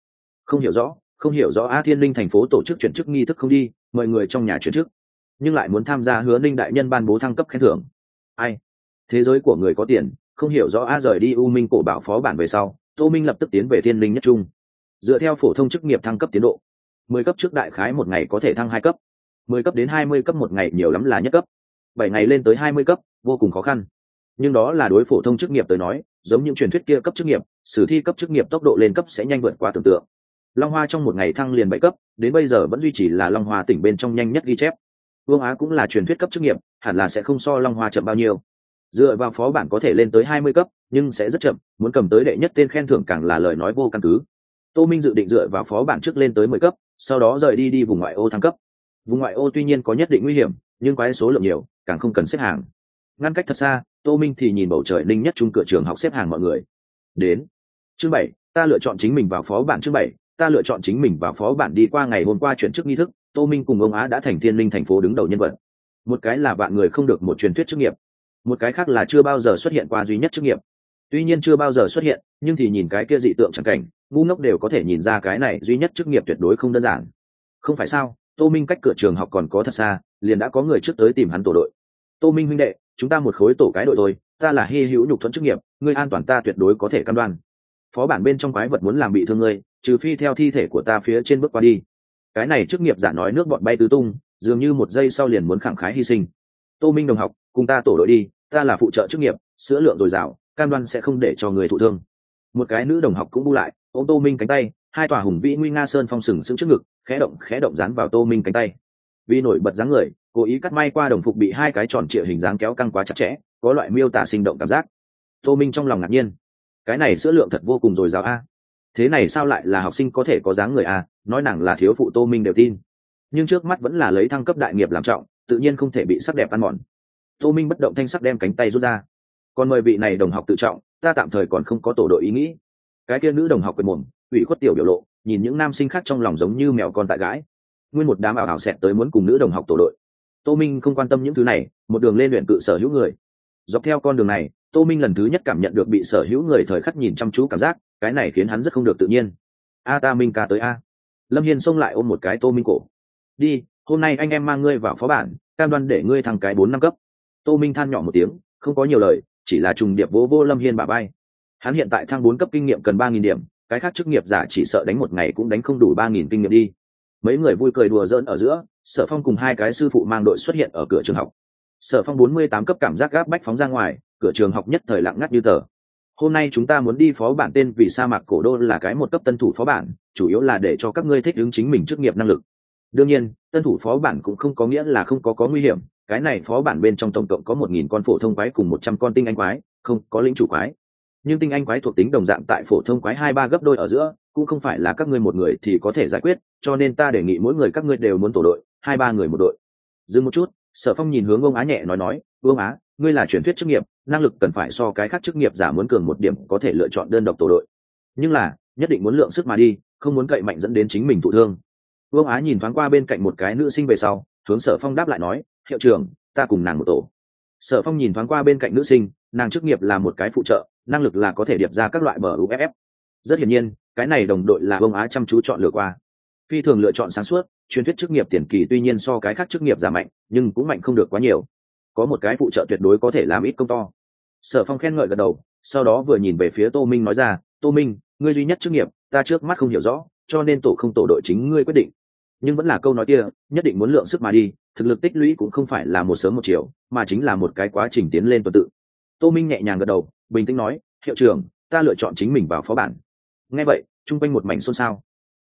Không hiểu rõ A Thiên Linh thành phố tổ chức chuyển chức nghi thức không đi, mời người trong nhà chuyển chức, nhưng lại muốn tham gia Hứa Ninh đại nhân ban bố thăng cấp khen thưởng. Ai? Thế giới của người có tiền, không hiểu rõ A rời đi U Minh cổ bảo phó bản về sau, Tô Minh lập tức tiến về Thiên Linh nhất trung. Dựa theo phổ thông chức nghiệp thăng cấp tiến độ, 10 cấp trước đại khái một ngày có thể thăng 2 cấp, 10 cấp đến 20 cấp một ngày nhiều lắm là nhất cấp, 7 ngày lên tới 20 cấp, vô cùng khó khăn. Nhưng đó là đối phổ thông chức nghiệp tới nói, giống những truyền thuyết kia cấp chức nghiệp, sử thi cấp chức nghiệp tốc độ lên cấp sẽ nhanh vượt quá tưởng tượng. Long Hoa trong một ngày thăng liền 7 cấp, đến bây giờ vẫn duy trì là Long Hoa tỉnh bên trong nhanh nhất ghi chép. Vương Á cũng là truyền thuyết cấp chức nghiệp, hẳn là sẽ không so Long Hoa chậm bao nhiêu. Dựa vào phó bản có thể lên tới 20 cấp, nhưng sẽ rất chậm, muốn cầm tới đệ nhất tên khen thưởng càng là lời nói vô căn cứ. Tô Minh dự định dựa vào phó bản trước lên tới 10 cấp, sau đó rời đi vùng ngoại ô thăng cấp. Vùng ngoại ô tuy nhiên có nhất định nguy hiểm, nhưng quái số lượng nhiều, càng không cần xếp hàng. Ngăn cách thật xa, Tô Minh thì nhìn bầu trời Ninh nhất trung cửa trường học xếp hàng mọi người. Đến. Chương 7, ta lựa chọn chính mình vào phó bản. Chương 7, ta lựa chọn chính mình vào phó bản. Đi qua ngày hôm qua chuyển chức nghi thức, Tô Minh cùng ông Á đã thành Thiên Linh thành phố đứng đầu nhân vật. Một cái là vạn người không được một truyền thuyết chức nghiệp, một cái khác là chưa bao giờ xuất hiện qua duy nhất chức nghiệp. Tuy nhiên chưa bao giờ xuất hiện, nhưng thì nhìn cái kia dị tượng chẳng cảnh, ngu ngốc đều có thể nhìn ra cái này duy nhất chức nghiệp tuyệt đối không đơn giản. Không phải sao? Tô Minh cách cửa trường học còn có thật xa, liền đã có người trước tới tìm hắn tổ đội. Tô Minh huynh đệ, chúng ta một khối tổ cái đội thôi, ta là hy hữu nhục thuẫn chức nghiệp, ngươi an toàn ta tuyệt đối có thể cam đoan. Phó bản bên trong quái vật muốn làm bị thương ngươi, trừ phi theo thi thể của ta phía trên bước qua đi. Cái này chức nghiệp giả nói nước bọn bay tứ tung, dường như một giây sau liền muốn khẳng khái hy sinh. Tô Minh đồng học, cùng ta tổ đội đi, ta là phụ trợ chức nghiệp, sữa lượng dồi dào, cam đoan sẽ không để cho người thụ thương. Một cái nữ đồng học cũng bu lại, ôm Tô Minh cánh tay, hai tòa hùng vĩ nguy nga sơn phong sừng sững trước ngực, khẽ động dán vào Tô Minh cánh tay. Vì nổi bật dáng người, cố ý cắt may qua đồng phục bị hai cái tròn trịa hình dáng kéo căng quá chặt chẽ, có loại miêu tả sinh động cảm giác. Tô Minh trong lòng ngạc nhiên, cái này sữa lượng thật vô cùng dồi dào a. Thế này sao lại là học sinh có thể có dáng người a? Nói nàng là thiếu phụ Tô Minh đều tin. Nhưng trước mắt vẫn là lấy thăng cấp đại nghiệp làm trọng, tự nhiên không thể bị sắc đẹp ăn mòn. Tô Minh bất động thanh sắc đem cánh tay rút ra. Còn mời vị này đồng học tự trọng, ta tạm thời còn không có tổ đội ý nghĩ. Cái kia nữ đồng học quệt mồm, ủy khuất tiểu biểu lộ, nhìn những nam sinh khác trong lòng giống như mèo con tại gái. Nguyên một đám ảo ảo xẹt tới muốn cùng nữ đồng học tổ đội. Tô Minh không quan tâm những thứ này, một đường lên luyện cự sở hữu người. Dọc theo con đường này, Tô Minh lần thứ nhất cảm nhận được bị sở hữu người thời khắc nhìn chăm chú cảm giác, cái này khiến hắn rất không được tự nhiên. A ta Minh ca tới a. Lâm Hiên xông lại ôm một cái Tô Minh cổ. Đi, hôm nay anh em mang ngươi vào phó bản, cam đoan để ngươi thăng cái 4-5 cấp. Tô Minh than nhỏ một tiếng, không có nhiều lời, chỉ là trùng điệp vô Lâm Hiên bả vai. Hắn hiện tại thăng 4 cấp kinh nghiệm cần 3.000 điểm, cái khác chức nghiệp giả chỉ sợ đánh một ngày cũng đánh không đủ 3.000 kinh nghiệm đi. Mấy người vui cười đùa giỡn ở giữa, Sở Phong cùng hai cái sư phụ mang đội xuất hiện ở cửa trường học. Sở Phong 48 cấp cảm giác gáp bách phóng ra ngoài, cửa trường học nhất thời lặng ngắt như tờ. Hôm nay chúng ta muốn đi phó bản tên vì sa mạc cổ đô là cái một cấp tân thủ phó bản, chủ yếu là để cho các ngươi thích ứng chính mình chức nghiệp năng lực. Đương nhiên, tân thủ phó bản cũng không có nghĩa là không có nguy hiểm, cái này phó bản bên trong tổng cộng có 1.000 con phổ thông quái cùng 100 con tinh anh quái, không có lĩnh chủ quái. Nhưng tinh anh quái thuộc tính đồng dạng tại phổ thông quái 2-3 gấp đôi ở giữa, cũng không phải là các ngươi một người thì có thể giải quyết, cho nên ta đề nghị mỗi người các ngươi đều muốn tổ đội, 2-3 người một đội. Dừng một chút, Sở Phong nhìn hướng ông Á nhẹ nói, "Vương Á, ngươi là truyền thuyết chức nghiệp, năng lực cần phải so cái khác chức nghiệp giả muốn cường một điểm, có thể lựa chọn đơn độc tổ đội. Nhưng là, nhất định muốn lượng sức mà đi, không muốn cậy mạnh dẫn đến chính mình thụ thương." Vương Á nhìn thoáng qua bên cạnh một cái nữ sinh về sau, hướng Sở Phong đáp lại nói, "Hiệu trưởng, ta cùng nàng một tổ." Sở Phong nhìn thoáng qua bên cạnh nữ sinh, nàng chức nghiệp là một cái phụ trợ, năng lực là có thể điệp ra các loại bờ UFF. Rất hiển nhiên, cái này đồng đội là Vương Á chăm chú chọn lựa qua. Phi thường lựa chọn sáng suốt, truyền thuyết chức nghiệp tiền kỳ tuy nhiên so cái khác chức nghiệp giảm mạnh, nhưng cũng mạnh không được quá nhiều. Có một cái phụ trợ tuyệt đối có thể làm ít công to. Sở Phong khen ngợi gật đầu, sau đó vừa nhìn về phía Tô Minh nói ra, "Tô Minh, ngươi duy nhất chức nghiệp, ta trước mắt không hiểu rõ, cho nên tổ không tổ đội chính ngươi quyết định. Nhưng vẫn là câu nói kia, nhất định muốn lượng sức mà đi, thực lực tích lũy cũng không phải là một sớm một chiều, mà chính là một cái quá trình tiến lên tuần tự." Tô Minh nhẹ nhàng gật đầu, bình tĩnh nói, "Hiệu trưởng, ta lựa chọn chính mình vào phó bản." Nghe vậy, trung quanh một mảnh xôn xao.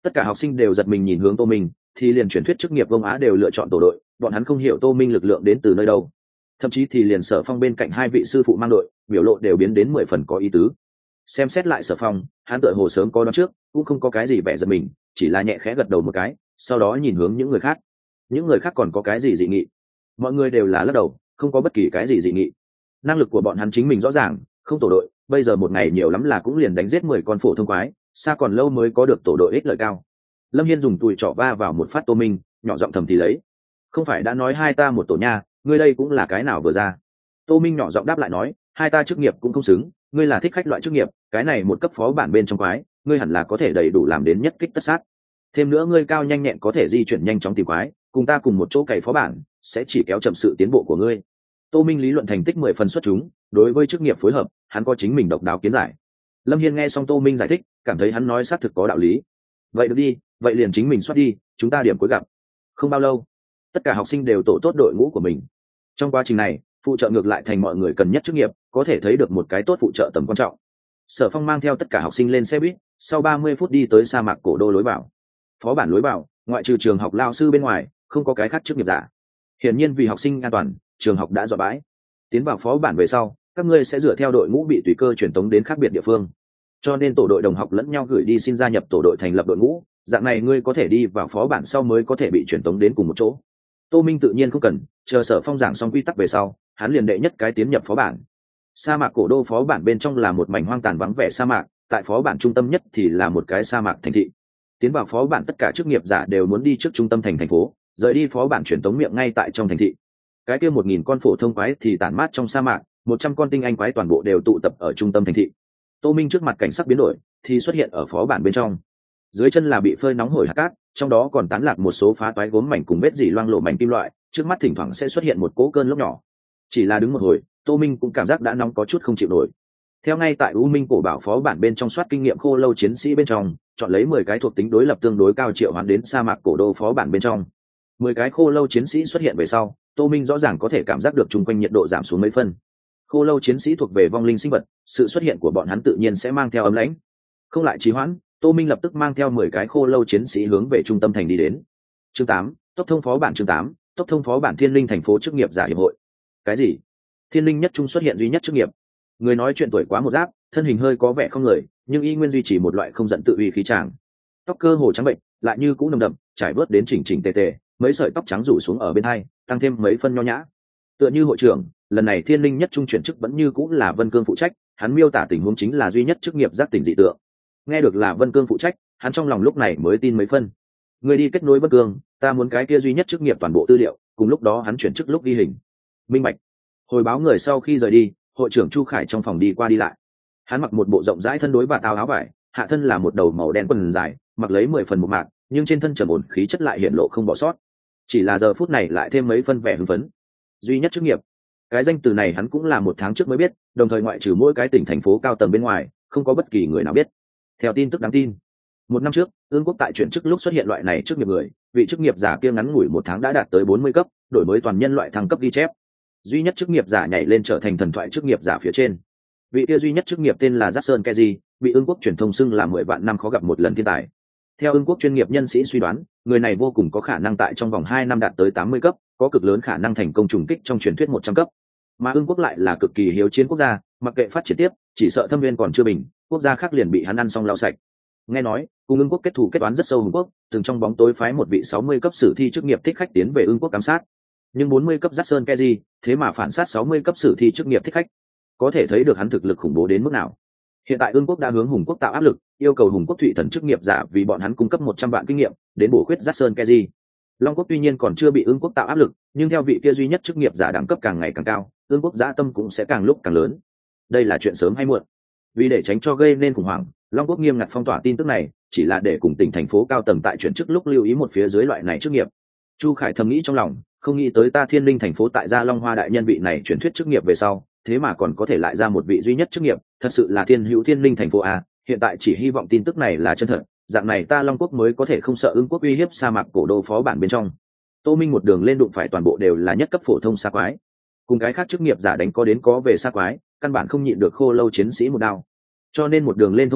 Tất cả học sinh đều giật mình nhìn hướng Tô Minh, thì liền truyền thuyết chức nghiệp Vông Á đều lựa chọn tổ đội, bọn hắn không hiểu Tô Minh lực lượng đến từ nơi đâu. Thậm chí thì liền Sở Phong bên cạnh hai vị sư phụ mang đội, biểu lộ đều biến đến 10 phần có ý tứ. Xem xét lại Sở Phong, hắn tựa hồ sớm có đoán trước, cũng không có cái gì vẻ giật mình, chỉ là nhẹ khẽ gật đầu một cái, sau đó nhìn hướng những người khác. Những người khác còn có cái gì dị nghị? Mọi người đều là lắc đầu, không có bất kỳ cái gì dị nghị. Năng lực của bọn hắn chính mình rõ ràng, không tổ đội, bây giờ một ngày nhiều lắm là cũng liền đánh giết 10 con phổ thông quái, xa còn lâu mới có được tổ đội ích lợi cao. Lâm Hiên dùng tùi trỏ va vào một phát Tô Minh, nhỏ giọng thầm thì lấy. Không phải đã nói hai ta một tổ nha, ngươi đây cũng là cái nào vừa ra? Tô Minh nhỏ giọng đáp lại nói, hai ta chức nghiệp cũng không xứng, ngươi là thích khách loại chức nghiệp, cái này một cấp phó bản bên trong quái, ngươi hẳn là có thể đầy đủ làm đến nhất kích tất sát. Thêm nữa ngươi cao nhanh nhẹn có thể di chuyển nhanh chóng tìm quái, cùng ta cùng một chỗ cày phó bản, sẽ chỉ kéo chậm sự tiến bộ của ngươi. Tô Minh lý luận thành tích 10 phần xuất chúng, đối với chức nghiệp phối hợp, hắn có chính mình độc đáo kiến giải. Lâm Hiên nghe xong Tô Minh giải thích, cảm thấy hắn nói xác thực có đạo lý. Vậy được đi, vậy liền chính mình soát đi, chúng ta điểm cuối gặp. Không bao lâu, tất cả học sinh đều tổ tốt đội ngũ của mình. Trong quá trình này, phụ trợ ngược lại thành mọi người cần nhất chức nghiệp, có thể thấy được một cái tốt phụ trợ tầm quan trọng. Sở Phong mang theo tất cả học sinh lên xe buýt, sau 30 phút đi tới sa mạc cổ đô lối vào. Phó bản lối vào, ngoại trừ trường học lao sư bên ngoài, không có cái khác chức nghiệp giả. Hiển nhiên vì học sinh an toàn, trường học đã dọn bãi. Tiến vào phó bản về sau, các ngươi sẽ dựa theo đội ngũ bị tùy cơ truyền tống đến khác biệt địa phương. Cho nên tổ đội đồng học lẫn nhau gửi đi xin gia nhập tổ đội thành lập đội ngũ, dạng này ngươi có thể đi vào phó bản sau mới có thể bị truyền tống đến cùng một chỗ. Tô Minh tự nhiên không cần, chờ Sở Phong giảng xong quy tắc về sau, hắn liền đệ nhất cái tiến nhập phó bản. Sa mạc cổ đô phó bản bên trong là một mảnh hoang tàn vắng vẻ sa mạc, tại phó bản trung tâm nhất thì là một cái sa mạc thành thị. Tiến vào phó bản tất cả chức nghiệp giả đều muốn đi trước trung tâm thành phố, rời đi phó bản truyền tống miệng ngay tại trong thành thị. Cái kia 1000 con phổ thông quái thì tản mát trong sa mạc, 100 con tinh anh quái toàn bộ đều tụ tập ở trung tâm thành thị. Tô Minh trước mặt cảnh sắc biến đổi, thì xuất hiện ở phó bản bên trong. Dưới chân là bị phơi nóng hổi hạt cát, trong đó còn tán lạc một số phá toái gốm mảnh cùng vết dỉ loang lổ mảnh kim loại, trước mắt thỉnh thoảng sẽ xuất hiện một cỗ cơn lốc nhỏ. Chỉ là đứng một hồi, Tô Minh cũng cảm giác đã nóng có chút không chịu nổi. Theo ngay tại U Minh cổ bảo phó bản bên trong soát kinh nghiệm khô lâu chiến sĩ bên trong, chọn lấy 10 cái thuộc tính đối lập tương đối cao triệu hoán đến sa mạc cổ đô phó bản bên trong. 10 cái khô lâu chiến sĩ xuất hiện về sau, Tô Minh rõ ràng có thể cảm giác được chung quanh nhiệt độ giảm xuống mấy phân. Khô lâu chiến sĩ thuộc về vong linh sinh vật, sự xuất hiện của bọn hắn tự nhiên sẽ mang theo ấm lãnh. Không lại trì hoãn, Tô Minh lập tức mang theo 10 cái khô lâu chiến sĩ hướng về trung tâm thành đi đến. Chương 8, tốc thông phó bản chương 8, tốc thông phó bản Thiên Linh thành phố chức nghiệp giả hiệp hội. Cái gì? Thiên Linh nhất trung xuất hiện duy nhất chức nghiệp. Người nói chuyện tuổi quá một giáp, thân hình hơi có vẻ không người, nhưng y nguyên duy trì một loại không giận tự uy khí tràng. Tóc cơ hồ trắng bệnh, lại như cũ nồng đậm, trải vớt đến chỉnh chỉnh tề tề, mấy sợi tóc trắng rủ xuống ở bên hai, tăng thêm mấy phân nho nhã. Tựa như hội trưởng, lần này Thiên Linh nhất trung chuyển chức vẫn như cũng là Vân Cương phụ trách, hắn miêu tả tình huống chính là duy nhất chức nghiệp giác tỉnh dị tượng. Nghe được là Vân Cương phụ trách, hắn trong lòng lúc này mới tin mấy phân. Người đi kết nối Vân Cương, ta muốn cái kia duy nhất chức nghiệp toàn bộ tư liệu, cùng lúc đó hắn chuyển chức lúc ghi hình. Minh bạch. Hồi báo người sau khi rời đi, hội trưởng Chu Khải trong phòng đi qua đi lại. Hắn mặc một bộ rộng rãi thân đối và áo vải, hạ thân là một đầu màu đen quần dài, mặc lấy 10 phần một mạc, nhưng trên thân trầm ổn khí chất lại hiện lộ không bỏ sót. Chỉ là giờ phút này lại thêm mấy phân vẻ hưng phấn. Duy nhất chức nghiệp, cái danh từ này hắn cũng là 1 tháng trước mới biết, đồng thời ngoại trừ mỗi cái tỉnh thành phố cao tầng bên ngoài, không có bất kỳ người nào biết. Theo tin tức đáng tin, 1 năm trước, Ương quốc tại chuyển chức lúc xuất hiện loại này chức nghiệp người, vị chức nghiệp giả kia ngắn ngủi 1 tháng đã đạt tới 40 cấp, đổi mới toàn nhân loại thăng cấp ghi chép. Duy nhất chức nghiệp giả nhảy lên trở thành thần thoại chức nghiệp giả phía trên. Vị kia duy nhất chức nghiệp tên là Jackson Keji, bị Ương quốc truyền thông xưng là 10 vạn năm khó gặp một lần thiên tài. Theo Ương quốc chuyên nghiệp nhân sĩ suy đoán, người này vô cùng có khả năng tại trong vòng 2 năm đạt tới 80 cấp, có cực lớn khả năng thành công trùng kích trong truyền thuyết 100 cấp. Mà Ương quốc lại là cực kỳ hiếu chiến quốc gia, mặc kệ phát triển tiếp, chỉ sợ thâm viên còn chưa bình, quốc gia khác liền bị hắn ăn xong lau sạch. Nghe nói, cùng Ương quốc kết thù kết toán rất sâu Hùng quốc, từng trong bóng tối phái một vị 60 cấp sử thi chức nghiệp thích khách tiến về Ương quốc ám sát. Nhưng 40 cấp Jackson Keji, thế mà phản sát 60 cấp sử thi chức nghiệp thích khách. Có thể thấy được hắn thực lực khủng bố đến mức nào. Hiện tại Ương quốc đã hướng Hùng quốc tạo áp lực, yêu cầu Hùng quốc Thụy Thần chức nghiệp giả vì bọn hắn cung cấp 100 vạn kinh nghiệm, đến bổ khuyết Jackson Keji. Long quốc tuy nhiên còn chưa bị Ương quốc tạo áp lực, nhưng theo vị kia duy nhất chức nghiệp giả đẳng cấp càng ngày càng cao, Ương quốc dã tâm cũng sẽ càng lúc càng lớn. Đây là chuyện sớm hay muộn. Vì để tránh cho gây nên khủng hoảng, Long quốc nghiêm ngặt phong tỏa tin tức này, chỉ là để cùng tỉnh thành phố cao tầng tại chuyển chức lúc lưu ý một phía dưới loại này chức nghiệp. Chu Khải thầm nghĩ trong lòng, không nghĩ tới ta Thiên Linh thành phố tại gia Long Hoa đại nhân vị này chuyển thuyết chức nghiệp về sau, thế mà còn có thể lại ra một vị duy nhất chức nghiệp, thật sự là thiên hữu Thiên Linh thành phố à, hiện tại chỉ hy vọng tin tức này là chân thật, dạng này ta Long quốc mới có thể không sợ Ương quốc uy hiếp sa mạc cổ đô phó bản bên trong. Tô Minh một đường lên đụng phải toàn bộ đều là nhất cấp phổ thông sa quái, cùng cái khác chức nghiệp giả đánh có đến có về sa quái, căn bản không nhịn được khô lâu chiến sĩ một đao. Cho nên một đường lên thông suốt,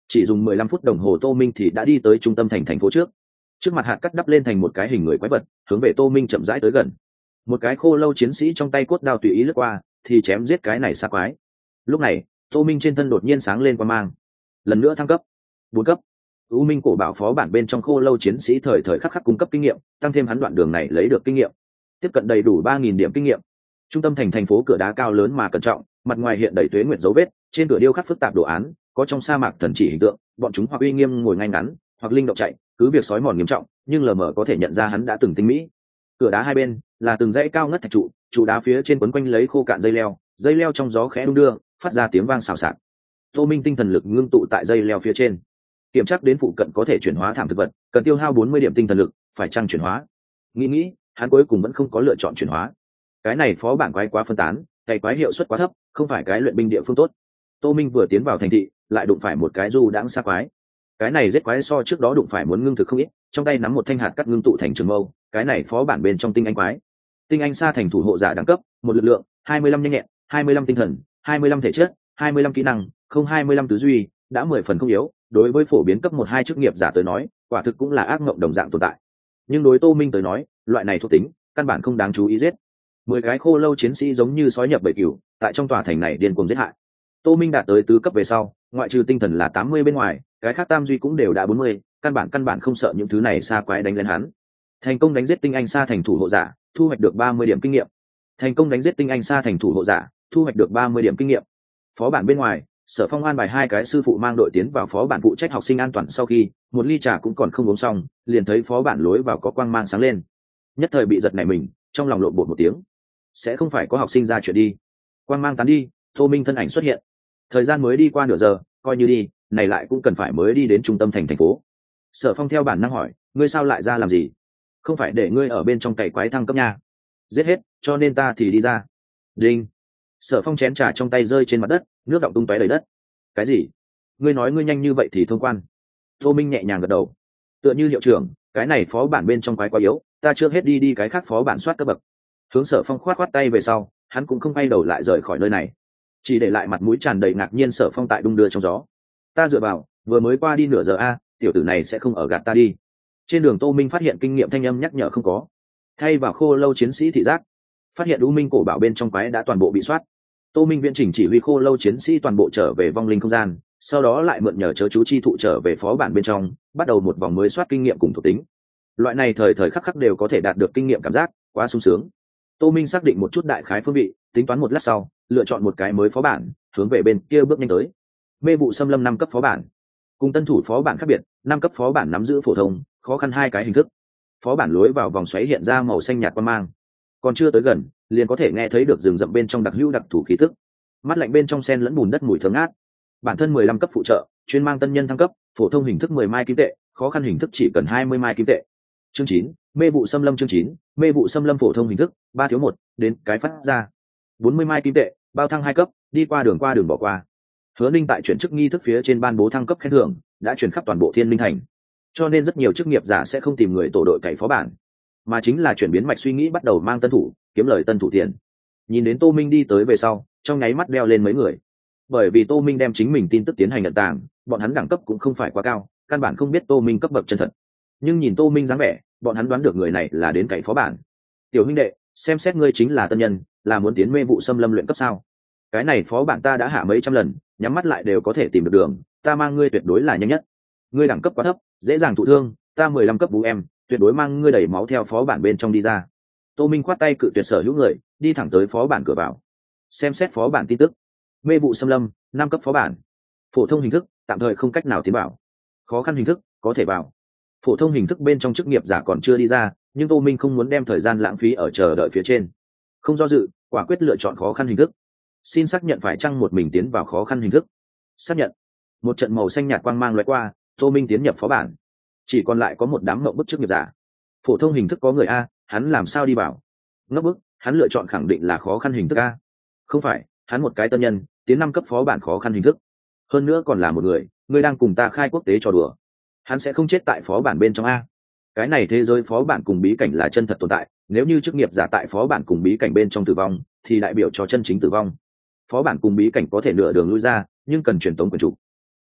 chỉ dùng 15 phút đồng hồ Tô Minh thì đã đi tới trung tâm thành phố trước mặt hạt cắt đắp lên thành một cái hình người quái vật, hướng về Tô Minh chậm rãi tới gần. Một cái khô lâu chiến sĩ trong tay cốt đao tùy ý lướt qua thì chém giết cái này xa quái. Lúc này Tô Minh trên thân đột nhiên sáng lên quang mang, lần nữa thăng cấp 4 cấp. U Minh cổ bảo phó bản bên trong khô lâu chiến sĩ thời thời khắc khắc cung cấp kinh nghiệm, tăng thêm hắn đoạn đường này lấy được kinh nghiệm, tiếp cận đầy đủ 3.000 điểm kinh nghiệm. Trung tâm thành phố cửa đá cao lớn mà cẩn trọng, mặt ngoài hiện đầy tuế nguyệt dấu vết, trên cửa điêu khắc phức tạp đồ án, có trong sa mạc thần chỉ hình tượng, bọn chúng hoặc uy nghiêm ngồi ngay ngắn, hoặc linh động chạy, cứ việc sói mòn nghiêm trọng, nhưng lờ mờ có thể nhận ra hắn đã từng tinh mỹ. Cửa đá hai bên là từng dãy cao ngất thạch trụ, trụ đá phía trên quấn quanh lấy khô cạn dây leo trong gió khẽ đung đưa, phát ra tiếng vang xào xạc. Tô Minh tinh thần lực ngưng tụ tại dây leo phía trên, kiểm tra đến phụ cận có thể chuyển hóa thảm thực vật, cần tiêu hao 40 điểm tinh thần lực, phải chăng chuyển hóa? Nghĩ, hắn cuối cùng vẫn không có lựa chọn chuyển hóa. Cái này phó bản quái quá phân tán, cày quái hiệu suất quá thấp, không phải cái luyện binh địa phương tốt. Tô Minh vừa tiến vào thành thị, lại đụng phải một cái du đãng xa quái. Cái này giết quái so trước đó đụng phải muốn ngưng thực không ít, trong tay nắm một thanh hạt cắt ngưng tụ thành trường mâu. Cái này phó bản bên trong tinh anh quái. Tinh anh sa thành thủ hộ giả đẳng cấp, một lực lượng, 25 nhanh nhẹn, 25 tinh thần, 25 thể chất, 25 kỹ năng, không 25 tứ duy, đã 10 phần không yếu. Đối với phổ biến cấp 1-2 chức nghiệp giả tới nói, quả thực cũng là ác mộng đồng dạng tồn tại. Nhưng đối Tô Minh tới nói, loại này thuộc tính, căn bản không đáng chú ý giết. 10 cái khô lâu chiến sĩ giống như sói nhập bầy cừu, tại trong tòa thành này điên cuồng giết hại. Tô Minh đạt tới tứ cấp về sau, ngoại trừ tinh thần là 80 bên ngoài, cái khác tam duy cũng đều đã 40, căn bản không sợ những thứ này xa quái đánh lên hắn. Thành công đánh giết tinh anh sa thành thủ hộ giả, thu hoạch được 30 điểm kinh nghiệm. Thành công đánh giết tinh anh sa thành thủ hộ giả, thu hoạch được 30 điểm kinh nghiệm. Phó bản bên ngoài, Sở Phong an bài 2 cái sư phụ mang đội tiến vào phó bản phụ trách học sinh an toàn, sau khi một ly trà cũng còn không uống xong, liền thấy phó bản lối vào có quang mang sáng lên. Nhất thời bị giật nảy mình, trong lòng lộn bột một tiếng. Sẽ không phải có học sinh ra chuyện đi. Quang mang tán đi, Tô Minh thân ảnh xuất hiện. Thời gian mới đi qua nửa giờ, coi như đi, này lại cũng cần phải mới đi đến trung tâm thành phố. Sở Phong theo bản năng hỏi, ngươi sao lại ra làm gì? Không phải để ngươi ở bên trong cày quái thăng cấp nha. Giết hết, cho nên ta thì đi ra. Đinh. Sở Phong chén trà trong tay rơi trên mặt đất, nước đọng tung tóe đầy đất. Cái gì? Ngươi nói ngươi nhanh như vậy thì thông quan? Tô Minh nhẹ nhàng gật đầu. Tựa như hiệu trưởng, cái này phó bản bên trong quái quá yếu, ta chưa hết đi cái khác phó bản soát cấp bậc. Hướng Sở Phong khoát tay về sau, hắn cũng không quay đầu lại rời khỏi nơi này, chỉ để lại mặt mũi tràn đầy ngạc nhiên. Sở Phong tại đung đưa trong gió. Ta dựa vào, vừa mới qua đi nửa giờ a, tiểu tử này sẽ không ở gạt ta đi. Trên đường Tô Minh phát hiện kinh nghiệm thanh âm nhắc nhở không có. Thay vào khô lâu chiến sĩ thị giác, phát hiện U Minh cổ bảo bên trong quái đã toàn bộ bị soát. Tô Minh viễn chỉnh chỉ huy khô lâu chiến sĩ toàn bộ trở về vong linh không gian, sau đó lại mượn nhờ chớ chú chi thụ trở về phó bản bên trong, bắt đầu một vòng mới soát kinh nghiệm cùng thuộc tính. Loại này thời thời khắc khắc đều có thể đạt được kinh nghiệm cảm giác, quá sung sướng. Tô Minh xác định một chút đại khái phương vị, tính toán một lát sau, lựa chọn một cái mới phó bản, hướng về bên kia bước nhanh tới. Mê vụ xâm lâm 5 cấp phó bản. Cùng tân thủ phó bản khác biệt, 5 cấp phó bản nắm giữ phổ thông, khó khăn 2 cái hình thức. Phó bản lối vào vòng xoáy hiện ra màu xanh nhạt quang mang. Còn chưa tới gần, liền có thể nghe thấy được rừng rậm bên trong đặc hữu đặc thủ khí tức. Mắt lạnh bên trong sen lẫn bùn đất mùi thơm ngát. Bản thân 15 cấp phụ trợ, chuyên mang tân nhân thăng cấp, phổ thông hình thức 10 mai kim tệ, khó khăn hình thức chỉ cần 20 mai kim tệ. Chương 9, mê vụ xâm lâm. Chương 9, mê vụ xâm lâm phổ thông hình thức, 3 thiếu 1, đến cái phát ra. 40 mai kim tệ, bao thăng 2 cấp, đi qua đường bỏ qua. Hứa Ninh tại chuyển chức nghi thức phía trên ban bố thăng cấp khen thưởng, đã truyền khắp toàn bộ Thiên Linh thành. Cho nên rất nhiều chức nghiệp giả sẽ không tìm người tổ đội cày phó bản, mà chính là chuyển biến mạch suy nghĩ, bắt đầu mang tân thủ, kiếm lời tân thủ tiền. Nhìn đến Tô Minh đi tới về sau, trong nháy mắt đeo lên mấy người. Bởi vì Tô Minh đem chính mình tin tức tiến hành nhận tàng, bọn hắn đẳng cấp cũng không phải quá cao, căn bản không biết Tô Minh cấp bậc chân thật. Nhưng nhìn Tô Minh dáng vẻ, bọn hắn đoán được người này là đến cày phó bản. Tiểu huynh đệ, xem xét ngươi chính là tân nhân, là muốn tiến mê vụ xâm lâm luyện cấp sao? Cái này phó bản ta đã hạ mấy trăm lần, nhắm mắt lại đều có thể tìm được đường, ta mang ngươi tuyệt đối là nhanh nhất. Ngươi đẳng cấp quá thấp, dễ dàng thụ thương, ta 15 cấp vũ em, tuyệt đối mang ngươi đẩy máu theo phó bản bên trong đi ra. Tô Minh khoát tay cự tuyệt sở hữu người, đi thẳng tới phó bản cửa vào. Xem xét phó bản tin tức. Mê vụ xâm lâm, 5 cấp phó bản. Phổ thông hình thức, tạm thời không cách nào tiến vào. Khó khăn hình thức, có thể vào. Phổ thông hình thức bên trong chức nghiệp giả còn chưa đi ra, nhưng Tô Minh không muốn đem thời gian lãng phí ở chờ đợi phía trên. Không do dự, quả quyết lựa chọn khó khăn hình thức. Xin xác nhận phải chăng một mình tiến vào khó khăn hình thức. Xác nhận. Một trận màu xanh nhạt quang mang lóe qua, Tô Minh tiến nhập phó bản. Chỉ còn lại có một đám ngậm bức chức nghiệp giả. Phổ thông hình thức có người a, hắn làm sao đi vào? Ngậm bức, hắn lựa chọn khẳng định là khó khăn hình thức a. Không phải, hắn một cái tân nhân, tiến 5 cấp phó bản khó khăn hình thức. Hơn nữa còn là một người, ngươi đang cùng ta khai quốc tế trò đùa. Hắn sẽ không chết tại phó bản bên trong a. Cái này thế giới phó bản cùng bí cảnh là chân thật tồn tại, nếu như chức nghiệp giả tại phó bản cùng bí cảnh bên trong tử vong, thì đại biểu cho chân chính tử vong. Phó bản cùng bí cảnh có thể nửa đường lui ra, nhưng cần truyền tống quyền chủ.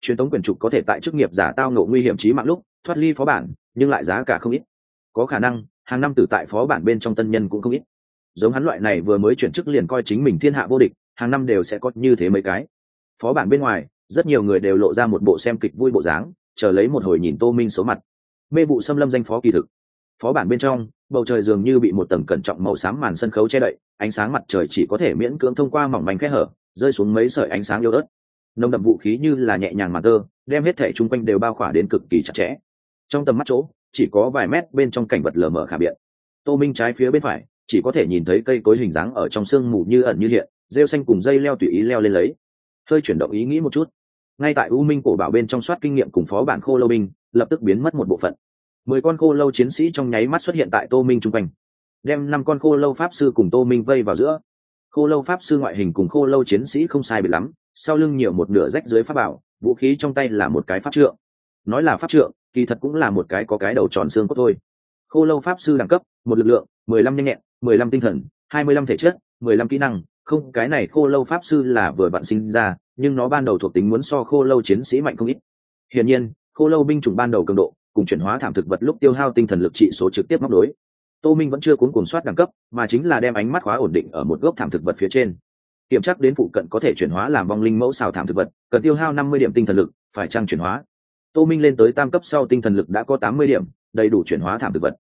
truyền thống quyển trục có thể tại chức nghiệp giả tao ngộ nguy hiểm chí mạng lúc thoát ly phó bản, nhưng lại giá cả không ít. Có khả năng hàng năm tử tại phó bản bên trong tân nhân cũng không ít. Giống hắn loại này vừa mới chuyển chức liền coi chính mình thiên hạ vô địch, hàng năm đều sẽ có như thế mấy cái. Phó bản bên ngoài, rất nhiều người đều lộ ra một bộ xem kịch vui bộ dáng, chờ lấy một hồi nhìn Tô Minh số mặt. Mê vụ xâm lâm danh phó kỳ thực. Phó bản bên trong, bầu trời dường như bị một tầng cẩn trọng màu xám màn sân khấu che đậy, ánh sáng mặt trời chỉ có thể miễn cưỡng thông qua mỏng manh kẽ hở, rơi xuống mấy sợi ánh sáng yếu ớt. Nồng đậm vũ khí như là nhẹ nhàng màn tơ, đem hết thể chung quanh đều bao khỏa đến cực kỳ chặt chẽ. Trong tầm mắt chỗ, chỉ có vài mét bên trong cảnh vật lờ mờ khả biện. Tô Minh trái phía bên phải, chỉ có thể nhìn thấy cây cối hình dáng ở trong sương mù như ẩn như hiện, rêu xanh cùng dây leo tùy ý leo lên lấy. Hơi chuyển động ý nghĩ một chút, ngay tại U Minh cổ bảo bên trong soát kinh nghiệm cùng phó bản khô lâu binh, lập tức biến mất một bộ phận. 10 con khô lâu chiến sĩ trong nháy mắt xuất hiện tại Tô Minh trung quanh, đem 5 con khô lâu pháp sư cùng Tô Minh vây vào giữa. Khô lâu pháp sư ngoại hình cùng khô lâu chiến sĩ không sai biệt lắm, sau lưng nhiều một nửa rách dưới pháp bảo, vũ khí trong tay là một cái pháp trượng. Nói là pháp trượng, kỳ thật cũng là một cái có cái đầu tròn xương cốt thôi. Khô lâu pháp sư đẳng cấp, 1 lực lượng, 15 nhanh nhẹn, 15 tinh thần, 25 thể chất, 15 kỹ năng. Không, cái này khô lâu pháp sư là vừa vặn sinh ra, nhưng nó ban đầu thuộc tính muốn so khô lâu chiến sĩ mạnh không ít. Hiển nhiên, khô lâu binh chủng ban đầu cường độ cùng chuyển hóa thảm thực vật lúc tiêu hao tinh thần lực trị số trực tiếp móc đối. Tô Minh vẫn chưa cuốn soát đẳng cấp, mà chính là đem ánh mắt khóa ổn định ở một gốc thảm thực vật phía trên. Kiểm tra đến phụ cận có thể chuyển hóa làm vong linh mẫu xào thảm thực vật, cần tiêu hao 50 điểm tinh thần lực, phải chăng chuyển hóa. Tô Minh lên tới tam cấp sau tinh thần lực đã có 80 điểm, đầy đủ chuyển hóa thảm thực vật.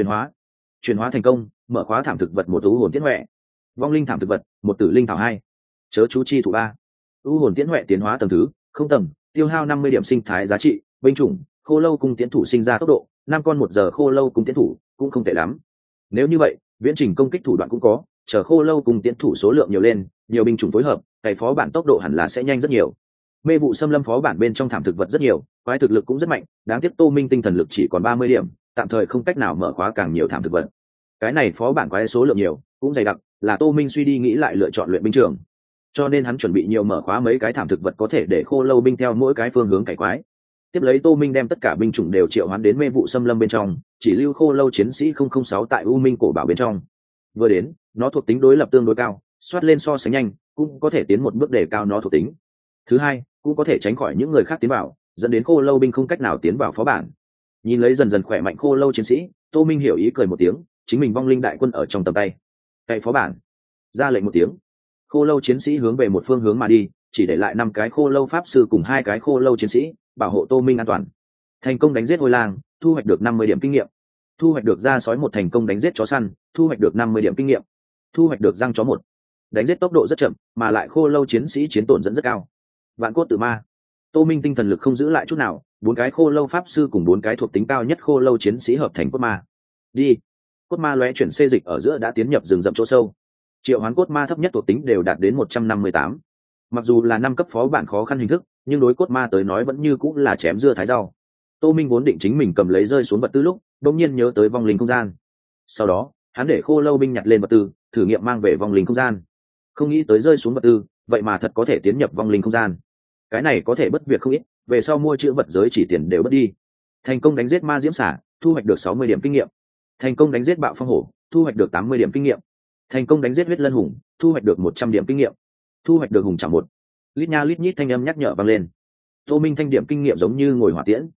Chuyển hóa thành công, mở khóa thảm thực vật một u hồn tiễn huệ, vong linh thảm thực vật một tử linh thảo 2, chớ chú chi thủ 3. U hồn tiễn huệ tiến hóa tầng thứ không tầng, tiêu hao 50 điểm sinh thái giá trị. Binh chủng khô lâu cung tiến thủ sinh ra tốc độ 5 con 1 giờ, khô lâu cung tiến thủ cũng không tệ lắm. Nếu như vậy, viễn trình công kích thủ đoạn cũng có, chờ khô lâu cung tiến thủ số lượng nhiều lên, nhiều binh chủng phối hợp, cái phó bản tốc độ hẳn là sẽ nhanh rất nhiều. Mê vụ xâm lâm phó bản bên trong thảm thực vật rất nhiều, quái thực lực cũng rất mạnh, đáng tiếc Tô Minh tinh thần lực chỉ còn 30 điểm, tạm thời không cách nào mở khóa càng nhiều thảm thực vật. Cái này phó bản quái số lượng nhiều, cũng dày đặc, là Tô Minh suy đi nghĩ lại lựa chọn luyện binh trường. Cho nên hắn chuẩn bị nhiều mở khóa mấy cái thảm thực vật có thể để khô lâu binh theo mỗi cái phương hướng cải quái. Tiếp lấy Tô Minh đem tất cả binh chủng đều triệu hoán đến mê vụ xâm lâm bên trong, chỉ lưu khô lâu chiến sĩ 006 tại U Minh cổ bảo bên trong. Vừa đến, nó thuộc tính đối lập tương đối cao, xoát lên so sánh nhanh, cũng có thể tiến một bước để cao nó thuộc tính. Thứ hai, cũng có thể tránh khỏi những người khác tiến vào, dẫn đến khô lâu binh không cách nào tiến vào phó bản. Nhìn lấy dần dần khỏe mạnh khô lâu chiến sĩ, Tô Minh hiểu ý cười một tiếng, chính mình vong linh đại quân ở trong tầm tay. Cậy phó bản, ra lệnh một tiếng, khô lâu chiến sĩ hướng về một phương hướng mà đi, chỉ để lại 5 cái khô lâu pháp sư cùng 2 cái khô lâu chiến sĩ bảo hộ Tô Minh an toàn. Thành công đánh giết hôi lang, thu hoạch được 50 điểm kinh nghiệm. Thu hoạch được da sói một, thành công đánh giết chó săn, thu hoạch được 50 điểm kinh nghiệm. Thu hoạch được răng chó 1. Đánh giết tốc độ rất chậm, mà lại khô lâu chiến sĩ chiến tổn dẫn rất cao. Vạn cốt tử ma. Tô Minh tinh thần lực không giữ lại chút nào, 4 cái khô lâu pháp sư cùng 4 cái thuộc tính cao nhất khô lâu chiến sĩ hợp thành cốt ma. Đi. Cốt ma lóe chuyển xê dịch ở giữa đã tiến nhập rừng rậm chỗ sâu. Triệu hoán cốt ma thấp nhất thuộc tính đều đạt đến 158. Mặc dù là 5 cấp phó bản khó khăn hình thức, nhưng đối cốt ma tới nói vẫn như cũng là chém dưa thái rau. Tô Minh vốn định chính mình cầm lấy rơi xuống vật tư lúc, đột nhiên nhớ tới vong linh không gian. Sau đó, hắn để khô lâu binh nhặt lên vật tư, thử nghiệm mang về vong linh không gian. Không nghĩ tới rơi xuống vật tư, vậy mà thật có thể tiến nhập vong linh không gian. Cái này có thể bất việc không ít, về sau mua chữ vật giới chỉ tiền đều bất đi. Thành công đánh giết ma diễm xả, thu hoạch được 60 điểm kinh nghiệm. Thành công đánh giết bạo phong hổ, thu hoạch được 80 điểm kinh nghiệm. Thành công đánh giết huyết lân hùng, thu hoạch được 100 điểm kinh nghiệm. Thu hoạch được hùng chạm 1. Lít nha lít nhít thanh âm nhắc nhở vang lên. Tô Minh thanh điểm kinh nghiệm giống như ngồi hỏa tiễn.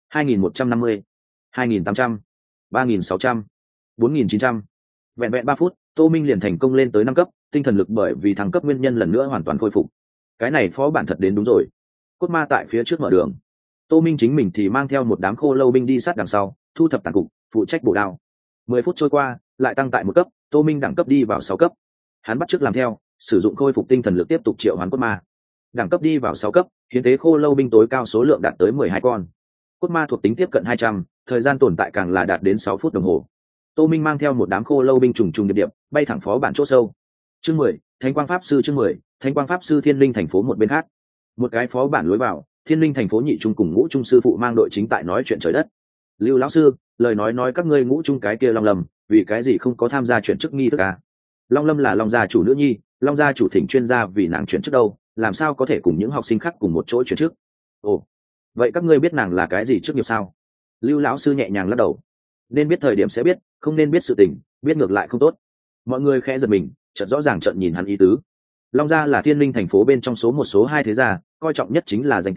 2150, 2800, 3600, 4900. Vẹn vẹn 3 phút, Tô Minh liền thành công lên tới 5 cấp, tinh thần lực bởi vì thăng cấp nguyên nhân lần nữa hoàn toàn khôi phục. Cái này phó bản thật đến đúng rồi. Cốt ma tại phía trước mở đường. Tô Minh chính mình thì mang theo một đám khô lâu binh đi sát đằng sau, thu thập tàn cục, phụ trách bổ đao. 10 phút trôi qua, lại tăng tại 1 cấp, Tô Minh đẳng cấp đi vào 6 cấp. Hắn bắt chước làm theo, sử dụng khôi phục tinh thần lực tiếp tục triệu hoán cốt ma. Đẳng cấp đi vào 6 cấp, hiến tế khô lâu binh tối cao số lượng đạt tới 12 con. Cốt ma thuộc tính tiếp cận 200, thời gian tồn tại càng là đạt đến 6 phút đồng hồ. Tô Minh mang theo một đám khô lâu binh trùng trùng điệp điệp, bay thẳng phó bản chỗ sâu. Chương 10, Thánh Quang Pháp sư. Chương 10, Thánh Quang Pháp sư. Thiên Linh thành phố một bên khác. Một cái phó bản lối vào, Thiên Linh thành phố nhị trung cùng ngũ trung sư phụ mang đội chính tại nói chuyện trời đất. Lưu lão sư, lời nói các ngươi ngũ trung cái kia Long Lâm, vì cái gì không có tham gia chuyển chức nghi thức à? Long Lâm là Long gia chủ nữ nhi, Long gia chủ thỉnh chuyên gia vì nàng chuyển chức đâu, làm sao có thể cùng những học sinh khác cùng một chỗ chuyển chức? Ồ, vậy các ngươi biết nàng là cái gì trước nghiệp sao? Lưu lão sư nhẹ nhàng lắc đầu. Nên biết thời điểm sẽ biết, không nên biết sự tình, biết ngược lại không tốt. Mọi người khẽ giật mình, chợt rõ ràng chợt nhìn hắn ý tứ. Long gia là Thiên Linh thành phố bên trong số 1 số 2 thế gia, coi trọng nhất chính là danh tiếng,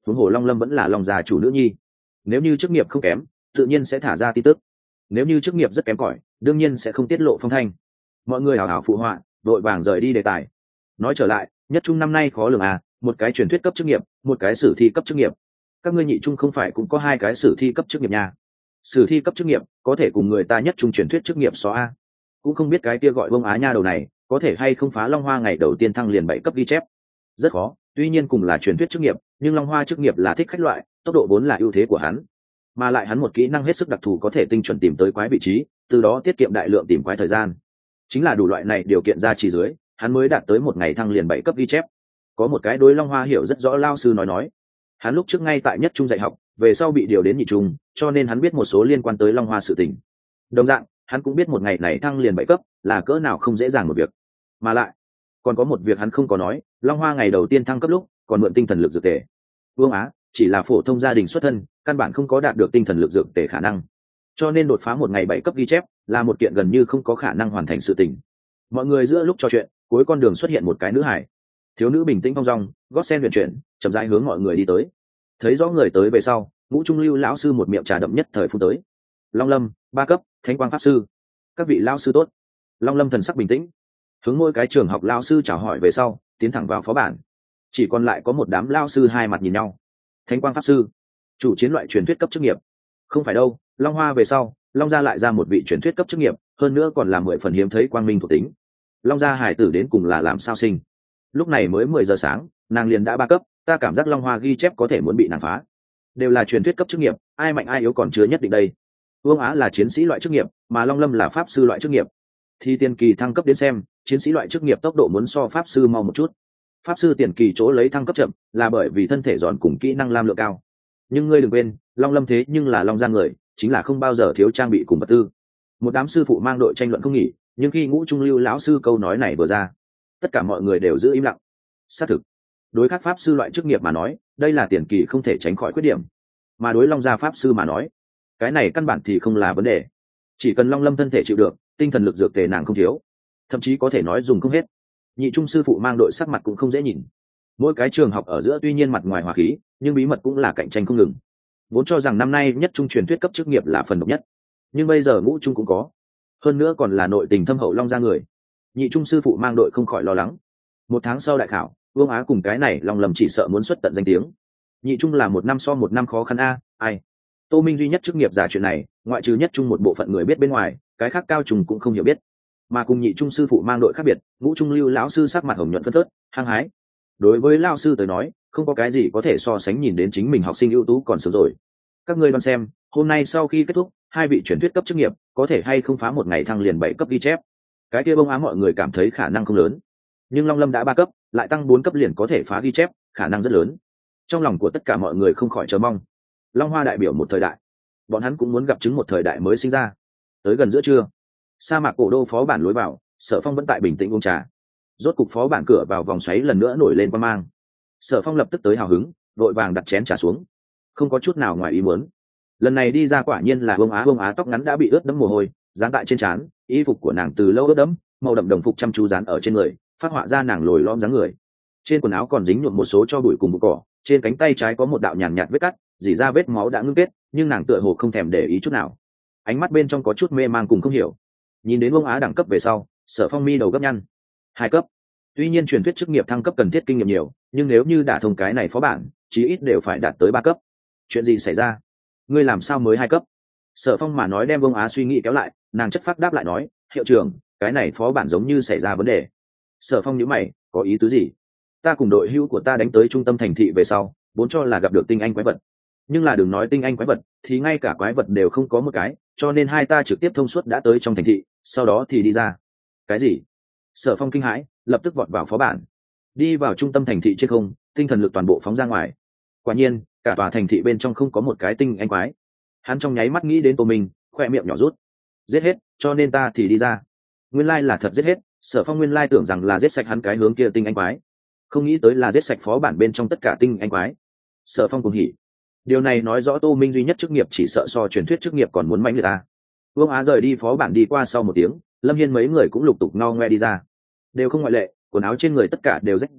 huống hồ Long Lâm vẫn là Long gia chủ nữ nhi, nếu như chức nghiệp không kém tự nhiên sẽ thả ra tin tức, nếu như chức nghiệp rất kém cỏi đương nhiên sẽ không tiết lộ phong thanh. Mọi người hào hào phụ họa, vội vàng rời đi đề tài. Nói trở lại, nhất trung năm nay khó lường à, một cái truyền thuyết cấp chức nghiệp, một cái sử thi cấp chức nghiệp. Các ngươi nhị trung không phải cũng có hai cái sử thi cấp chức nghiệp nha? Sử thi cấp chức nghiệp có thể cùng người ta nhất trung truyền thuyết chức nghiệp xóa a. Cũng không biết cái kia gọi Bông Á nha đầu này có thể hay không phá Long Hoa ngày đầu tiên thăng liền 7 cấp ghi chép. Rất khó, tuy nhiên cùng là truyền thuyết chức nghiệp, nhưng Long Hoa chức nghiệp là thích khách loại, tốc độ vốn là ưu thế của hắn. Mà lại hắn một kỹ năng hết sức đặc thù có thể tinh chuẩn tìm tới quái vị trí, từ đó tiết kiệm đại lượng tìm quái thời gian. Chính là đủ loại này điều kiện ra chỉ dưới, hắn mới đạt tới một ngày thăng liền 7 cấp ghi chép. Có một cái đối Long Hoa hiểu rất rõ lao sư nói, hắn lúc trước ngay tại nhất trung dạy học, về sau bị điều đến nhị trung, cho nên hắn biết một số liên quan tới Long Hoa sự tình. Đồng dạng, hắn cũng biết một ngày này thăng liền 7 cấp là cỡ nào không dễ dàng một việc. Mà lại, còn có một việc hắn không có nói, Long Hoa ngày đầu tiên thăng cấp lúc, còn mượn tinh thần lực dược tề. Vương Á chỉ là phổ thông gia đình xuất thân, căn bản không có đạt được tinh thần lực dược tề khả năng. Cho nên đột phá một ngày 7 cấp ghi chép là một kiện gần như không có khả năng hoàn thành sự tình. Mọi người giữa lúc trò chuyện, cuối con đường xuất hiện một cái nữ hải. Thiếu nữ bình tĩnh thong dong, gót sen huyền chuyển, chậm rãi hướng mọi người đi tới. Thấy rõ người tới về sau, Ngũ Trung Lưu lão sư một miệng trà đậm nhất thời phun tới. Long Lâm, 3 cấp, Thánh Quang pháp sư. Các vị lão sư tốt. Long Lâm thần sắc bình tĩnh, hướng mỗi cái trường học lão sư chào hỏi về sau, tiến thẳng vào phó bản. Chỉ còn lại có một đám lão sư hai mặt nhìn nhau. Thánh Quang pháp sư, chủ chiến loại truyền thuyết cấp chức nghiệp. Không phải đâu, Long Hoa về sau, Long gia lại ra một vị truyền thuyết cấp chức nghiệp, hơn nữa còn là 10 phần hiếm thấy quang minh thuộc tính. Long gia hải tử đến cùng là làm sao sinh? Lúc này mới 10 giờ sáng, nàng liền đã 3 cấp, ta cảm giác Long Hoa ghi chép có thể muốn bị nàng phá. Đều là truyền thuyết cấp chức nghiệp, ai mạnh ai yếu còn chưa nhất định đây. Vương Á là chiến sĩ loại chức nghiệp, mà Long Lâm là pháp sư loại chức nghiệp. Thì tiền kỳ thăng cấp đến xem, chiến sĩ loại chức nghiệp tốc độ muốn so pháp sư mau một chút. Pháp sư tiền kỳ chỗ lấy thăng cấp chậm, là bởi vì thân thể giòn cùng kỹ năng lam lượng cao. Nhưng ngươi đừng quên, Long Lâm thế nhưng là Long gia người, chính là không bao giờ thiếu trang bị cùng vật tư. Một đám sư phụ mang đội tranh luận không nghỉ, nhưng khi Ngũ Trung Lưu lão sư câu nói này vừa ra, tất cả mọi người đều giữ im lặng. Xác thực, đối các pháp sư loại chức nghiệp mà nói, đây là tiền kỳ không thể tránh khỏi khuyết điểm, mà đối Long gia pháp sư mà nói, cái này căn bản thì không là vấn đề. Chỉ cần Long Lâm thân thể chịu được, tinh thần lực dược tề nàng không thiếu, thậm chí có thể nói dùng không hết. Nhị trung sư phụ mang đội sắc mặt cũng không dễ nhìn. Mỗi cái trường học ở giữa tuy nhiên mặt ngoài hòa khí, nhưng bí mật cũng là cạnh tranh không ngừng. Vốn cho rằng năm nay nhất trung truyền thuyết cấp chức nghiệp là phần độc nhất, nhưng bây giờ Ngũ Trung cũng có, hơn nữa còn là nội tình thâm hậu Long gia người. Nhị trung sư phụ mang đội không khỏi lo lắng. Một tháng sau đại khảo, Vương Á cùng cái này Long Lâm chỉ sợ muốn xuất tận danh tiếng. Nhị trung là một năm so một năm khó khăn a. Ai? Tô Minh duy nhất chức nghiệp giả chuyện này, ngoại trừ nhất trung một bộ phận người biết bên ngoài, cái khác cao trùng cũng không hiểu biết. Mà cùng nhị trung sư phụ mang đội khác biệt, Ngũ Trung Lưu lão sư sắc mặt hồng nhuận phấn phớt, hăng hái. Đối với lão sư tới nói, không có cái gì có thể so sánh nhìn đến chính mình học sinh ưu tú còn sớm rồi. Các ngươi đoán xem, hôm nay sau khi kết thúc, hai vị truyền thuyết cấp chức nghiệp có thể hay không phá một ngày thăng liền 7 cấp ghi chép. Cái kia bông ám mọi người cảm thấy khả năng không lớn, nhưng Long Lâm đã 3 cấp, lại tăng 4 cấp liền có thể phá ghi chép, khả năng rất lớn. Trong lòng của tất cả mọi người không khỏi chờ mong. Long Hoa đại biểu một thời đại, bọn hắn cũng muốn gặp chứng một thời đại mới sinh ra. Tới gần giữa trưa, sa mạc cổ đô phó bản lối vào, Sở Phong vẫn tại bình tĩnh uống trà. Rốt cục phó bản cửa vào vòng xoáy lần nữa nổi lên quang mang. Sở Phong lập tức tới hào hứng, vội vàng đặt chén trà xuống, không có chút nào ngoài ý muốn. Lần này đi ra quả nhiên là Bông Á tóc ngắn đã bị ướt đẫm mồ hôi, dán tại trên trán, y phục của nàng từ lâu ướt đẫm, màu đậm đồng phục chăm chú dán ở trên người, phát họa ra nàng lồi lõm dáng người. Trên quần áo còn dính nhuộm một số cho bụi cùng bụi cỏ, trên cánh tay trái có một đạo nhàn nhạt vết cắt, dỉ ra vết máu đã ngưng kết, nhưng nàng tựa hồ không thèm để ý chút nào. Ánh mắt bên trong có chút mê mang cùng không hiểu. Nhìn đến Bông Á đẳng cấp về sau, Sở Phong mi đầu gấp nhăn. 2 cấp. Tuy nhiên truyền thuyết chức nghiệp thăng cấp cần thiết kinh nghiệm nhiều, nhưng nếu như đả thông cái này phó bản, chí ít đều phải đạt tới 3 cấp. Chuyện gì xảy ra? Ngươi làm sao mới 2 cấp? Sở Phong mà nói đem Bông Á suy nghĩ kéo lại, nàng chất phác đáp lại nói, hiệu trưởng, cái này phó bản giống như xảy ra vấn đề. Sở Phong nhíu mày, có ý tứ gì? Ta cùng đội hữu của ta đánh tới trung tâm thành thị về sau, vốn cho là gặp được tinh anh quái vật, nhưng là đừng nói tinh anh quái vật, thì ngay cả quái vật đều không có một cái, cho nên hai ta trực tiếp thông suốt đã tới trong thành thị, sau đó thì đi ra. Cái gì? Sở Phong kinh hãi, lập tức vọt vào phó bản, đi vào trung tâm thành thị trên không, tinh thần lực toàn bộ phóng ra ngoài. Quả nhiên, cả tòa thành thị bên trong không có một cái tinh anh quái. Hắn trong nháy mắt nghĩ đến Tô Minh, khoe miệng nhỏ rút. Giết hết, cho nên ta thì đi ra. Nguyên lai là thật giết hết. Sở Phong nguyên lai tưởng rằng là giết sạch hắn cái hướng kia tinh anh quái, không nghĩ tới là giết sạch phó bản bên trong tất cả tinh anh quái. Sở Phong cùng hỉ. Điều này nói rõ Tô Minh duy nhất chức nghiệp chỉ sợ so truyền thuyết chức nghiệp còn muốn mạnh người ta. Vương Á rời đi phó bản đi qua sau một tiếng, Lâm Hiên mấy người cũng lục tục no ngoe đi ra, đều không ngoại lệ, quần áo trên người tất cả đều rách dưới,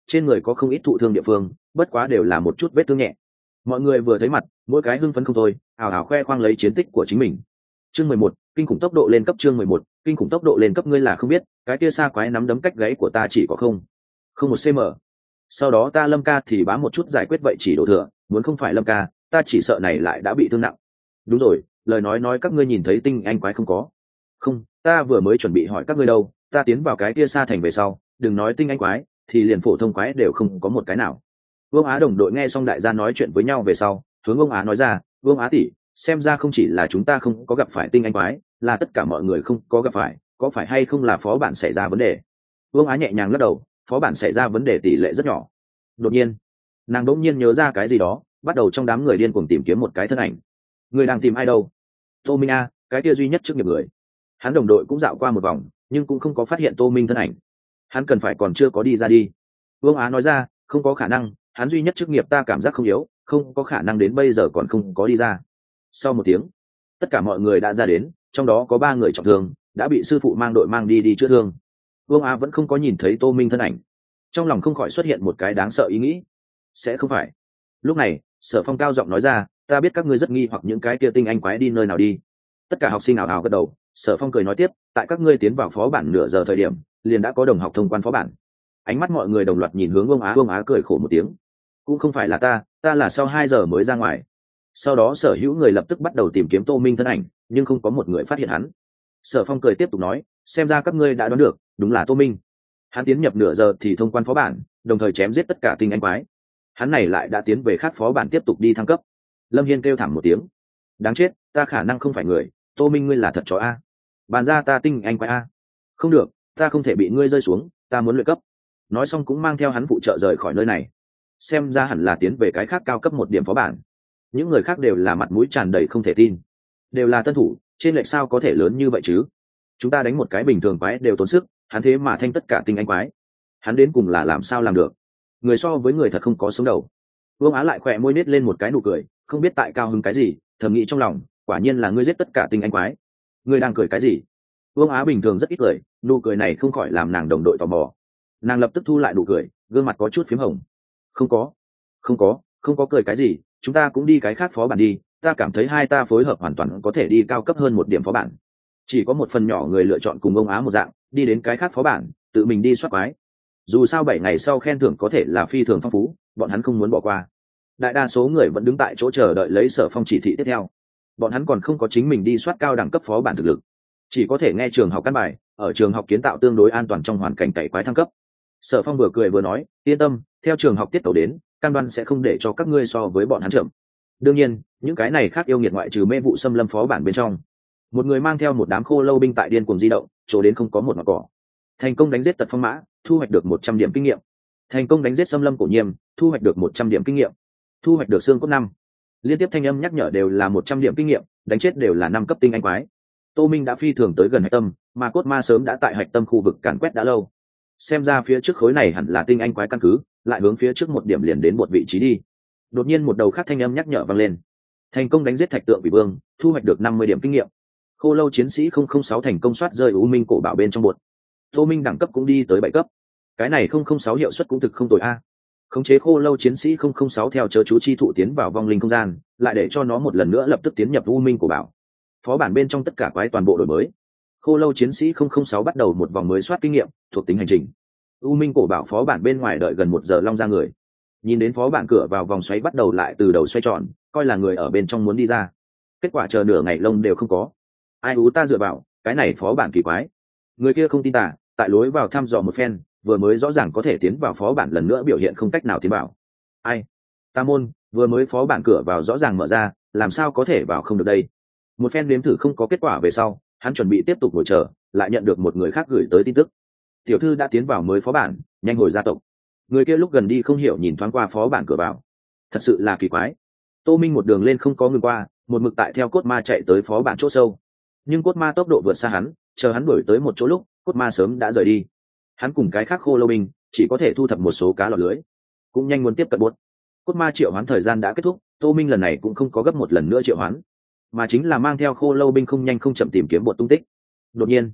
trên người có không ít thụ thương địa phương, bất quá đều là một chút vết thương nhẹ. Mọi người vừa thấy mặt, mỗi cái hưng phấn không thôi, ào ào khoe khoang lấy chiến tích của chính mình. Chương 11, kinh khủng tốc độ lên cấp. Chương 11, kinh khủng tốc độ lên cấp. Ngươi là không biết, cái kia xa quái nắm đấm cách gáy của ta chỉ có không một cm. Sau đó ta Lâm ca thì bám một chút giải quyết vậy chỉ đổ thừa, muốn không phải Lâm ca, ta chỉ sợ này lại đã bị thương nặng. Đúng rồi, lời nói các ngươi nhìn thấy tinh anh quái không có? Không, ta vừa mới chuẩn bị hỏi các ngươi đâu, ta tiến vào cái kia xa thành về sau, đừng nói tinh anh quái, thì liền phổ thông quái đều không có một cái nào. Vương Á đồng đội nghe xong đại gia nói chuyện với nhau về sau, hướng Vương Á nói ra, Vương Á tỷ, xem ra không chỉ là chúng ta không có gặp phải tinh anh quái, là tất cả mọi người không có gặp phải, có phải hay không là phó bản xảy ra vấn đề? Vương Á nhẹ nhàng lắc đầu, phó bản xảy ra vấn đề tỷ lệ rất nhỏ. Đột nhiên, nàng đỗng nhiên nhớ ra cái gì đó, bắt đầu trong đám người điên cuồng tìm kiếm một cái thân ảnh. Người đang tìm ai đâu? Tô Minh a, cái kia duy nhất trước nghiệp người. Hắn đồng đội cũng dạo qua một vòng, nhưng cũng không có phát hiện Tô Minh thân ảnh. Hắn cần phải còn chưa có đi ra đi. Vương Á nói ra, không có khả năng, hắn duy nhất chức nghiệp ta cảm giác không yếu, không có khả năng đến bây giờ còn không có đi ra. Sau một tiếng, tất cả mọi người đã ra đến, trong đó có 3 người trọng thương, đã bị sư phụ mang đội mang đi chữa thương. Vương Á vẫn không có nhìn thấy Tô Minh thân ảnh, trong lòng không khỏi xuất hiện một cái đáng sợ ý nghĩ. Sẽ không phải. Lúc này, Sở Phong cao giọng nói ra, ta biết các ngươi rất nghi hoặc những cái kia tinh anh quái đi nơi nào đi. Tất cả học sinh ảo ảo gật đầu. Sở Phong cười nói tiếp, tại các ngươi tiến vào phó bản nửa giờ thời điểm, liền đã có đồng học thông quan phó bản. Ánh mắt mọi người đồng loạt nhìn hướng Vương Á cười khổ một tiếng. Cũng không phải là ta là sau 2 giờ mới ra ngoài. Sau đó sở hữu người lập tức bắt đầu tìm kiếm Tô Minh thân ảnh, nhưng không có một người phát hiện hắn. Sở Phong cười tiếp tục nói, xem ra các ngươi đã đoán được, đúng là Tô Minh. Hắn tiến nhập nửa giờ thì thông quan phó bản, đồng thời chém giết tất cả tinh anh quái. Hắn này lại đã tiến về khác phó bản tiếp tục đi thăng cấp. Lâm Hiên kêu thảm một tiếng, đáng chết, ta khả năng không phải người, Tô Minh ngươi là thật chó a. Bàn ra ta tinh anh quái a. Không được, ta không thể bị ngươi rơi xuống, ta muốn luyện cấp. Nói xong cũng mang theo hắn phụ trợ rời khỏi nơi này. Xem ra hẳn là tiến về cái khác cao cấp 1 điểm phó bản. Những người khác đều là mặt mũi tràn đầy không thể tin, đều là tân thủ, trên lệch sao có thể lớn như vậy chứ? Chúng ta đánh một cái bình thường quái đều tốn sức, hắn thế mà thanh tất cả tinh anh quái, hắn đến cùng là làm sao làm được? Người so với người thật không có sống đầu. Vương Á lại khỏe môi nết lên một cái nụ cười, không biết tại cao hứng cái gì, thầm nghĩ trong lòng, quả nhiên là ngươi giết tất cả tinh anh quái. Ngươi đang cười cái gì? Vương Á bình thường rất ít cười, nụ cười này không khỏi làm nàng đồng đội tò mò. Nàng lập tức thu lại nụ cười, gương mặt có chút phím hồng. Không có cười cái gì, chúng ta cũng đi cái khác phó bản đi, ta cảm thấy hai ta phối hợp hoàn toàn có thể đi cao cấp hơn 1 điểm phó bản. Chỉ có một phần nhỏ người lựa chọn cùng ông Á một dạng, đi đến cái khác phó bản, tự mình đi soát quái. Dù sao 7 ngày sau khen thưởng có thể là phi thường phong phú, bọn hắn không muốn bỏ qua. Đại đa số người vẫn đứng tại chỗ chờ đợi lấy Sở Phong chỉ thị tiếp theo. Bọn hắn còn không có chính mình đi soát cao đẳng cấp phó bản thực lực, chỉ có thể nghe trường học căn bài, ở trường học kiến tạo tương đối an toàn trong hoàn cảnh cày quái thăng cấp. Sở Phong vừa cười vừa nói, yên tâm, theo trường học tiết tấu đến, cam đoan sẽ không để cho các ngươi so với bọn hắn chậm. Đương nhiên, những cái này khác yêu nghiệt ngoại trừ mê vụ xâm lâm phó bản bên trong. Một người mang theo một đám khô lâu binh tại điên cuồng di động, chỗ đến không có một ngọn cỏ. Thành công đánh giết tật phong mã, thu hoạch được 100 điểm kinh nghiệm. Thành công đánh giết xâm lâm cổ nhiêm, thu hoạch được 100 điểm kinh nghiệm. Thu hoạch được xương cốt 5. Liên tiếp thanh âm nhắc nhở đều là 100 điểm kinh nghiệm, đánh chết đều là 5 cấp tinh anh quái. Tô Minh đã phi thường tới gần hạch tâm, mà cốt ma sớm đã tại hạch tâm khu vực càn quét đã lâu. Xem ra phía trước khối này hẳn là tinh anh quái căn cứ, lại hướng phía trước 1 điểm liền đến một vị trí đi. Đột nhiên một đầu khác thanh âm nhắc nhở vang lên. Thành công đánh giết thạch tượng vị vương, thu hoạch được 50 điểm kinh nghiệm. Khô lâu chiến sĩ 006 thành công soát rơi U Minh cổ bảo bên trong bột. Tô Minh đẳng cấp cũng đi tới 7 cấp. Cái này 006 hiệu suất cũng thực không tồi a. Khống chế khô lâu chiến sĩ 006 theo chớ chú chi thụ tiến vào vong linh không gian, lại để cho nó một lần nữa lập tức tiến nhập U Minh cổ bảo. Phó bản bên trong tất cả quái toàn bộ đổi mới. Khô lâu chiến sĩ 006 bắt đầu một vòng mới soát kinh nghiệm, thuộc tính hành trình. U Minh cổ bảo phó bản bên ngoài đợi gần 1 giờ long ra người. Nhìn đến phó bản cửa vào vòng xoáy bắt đầu lại từ đầu xoay tròn, coi là người ở bên trong muốn đi ra. Kết quả chờ nửa ngày lông đều không có. Ai ú ta dựa vào, cái này phó bản kỳ quái. Người kia không tin tả, tại lối vào thăm dò một phen, vừa mới rõ ràng có thể tiến vào phó bản lần nữa biểu hiện không cách nào tiến vào. Ai? Ta môn, vừa mới phó bản cửa vào rõ ràng mở ra, làm sao có thể vào không được đây? Một phen nếm thử không có kết quả về sau, hắn chuẩn bị tiếp tục ngồi chờ, lại nhận được một người khác gửi tới tin tức. Tiểu thư đã tiến vào mới phó bản, nhanh hồi gia tộc. Người kia lúc gần đi không hiểu nhìn thoáng qua phó bản cửa vào. Thật sự là kỳ quái. Tô Minh một đường lên không có ngừng qua, một mực tại theo cốt ma chạy tới phó bản chỗ sâu. Nhưng cốt ma tốc độ vượt xa hắn, chờ hắn đuổi tới một chỗ lúc, cốt ma sớm đã rời đi. Hắn cùng cái khác khô lâu binh chỉ có thể thu thập một số cá lọt lưới, cũng nhanh muốn tiếp cận buốt. Cốt ma triệu hoán thời gian đã kết thúc, Tô Minh lần này cũng không có gấp một lần nữa triệu hoán, mà chính là mang theo khô lâu binh không nhanh không chậm tìm kiếm bột tung tích. Đột nhiên,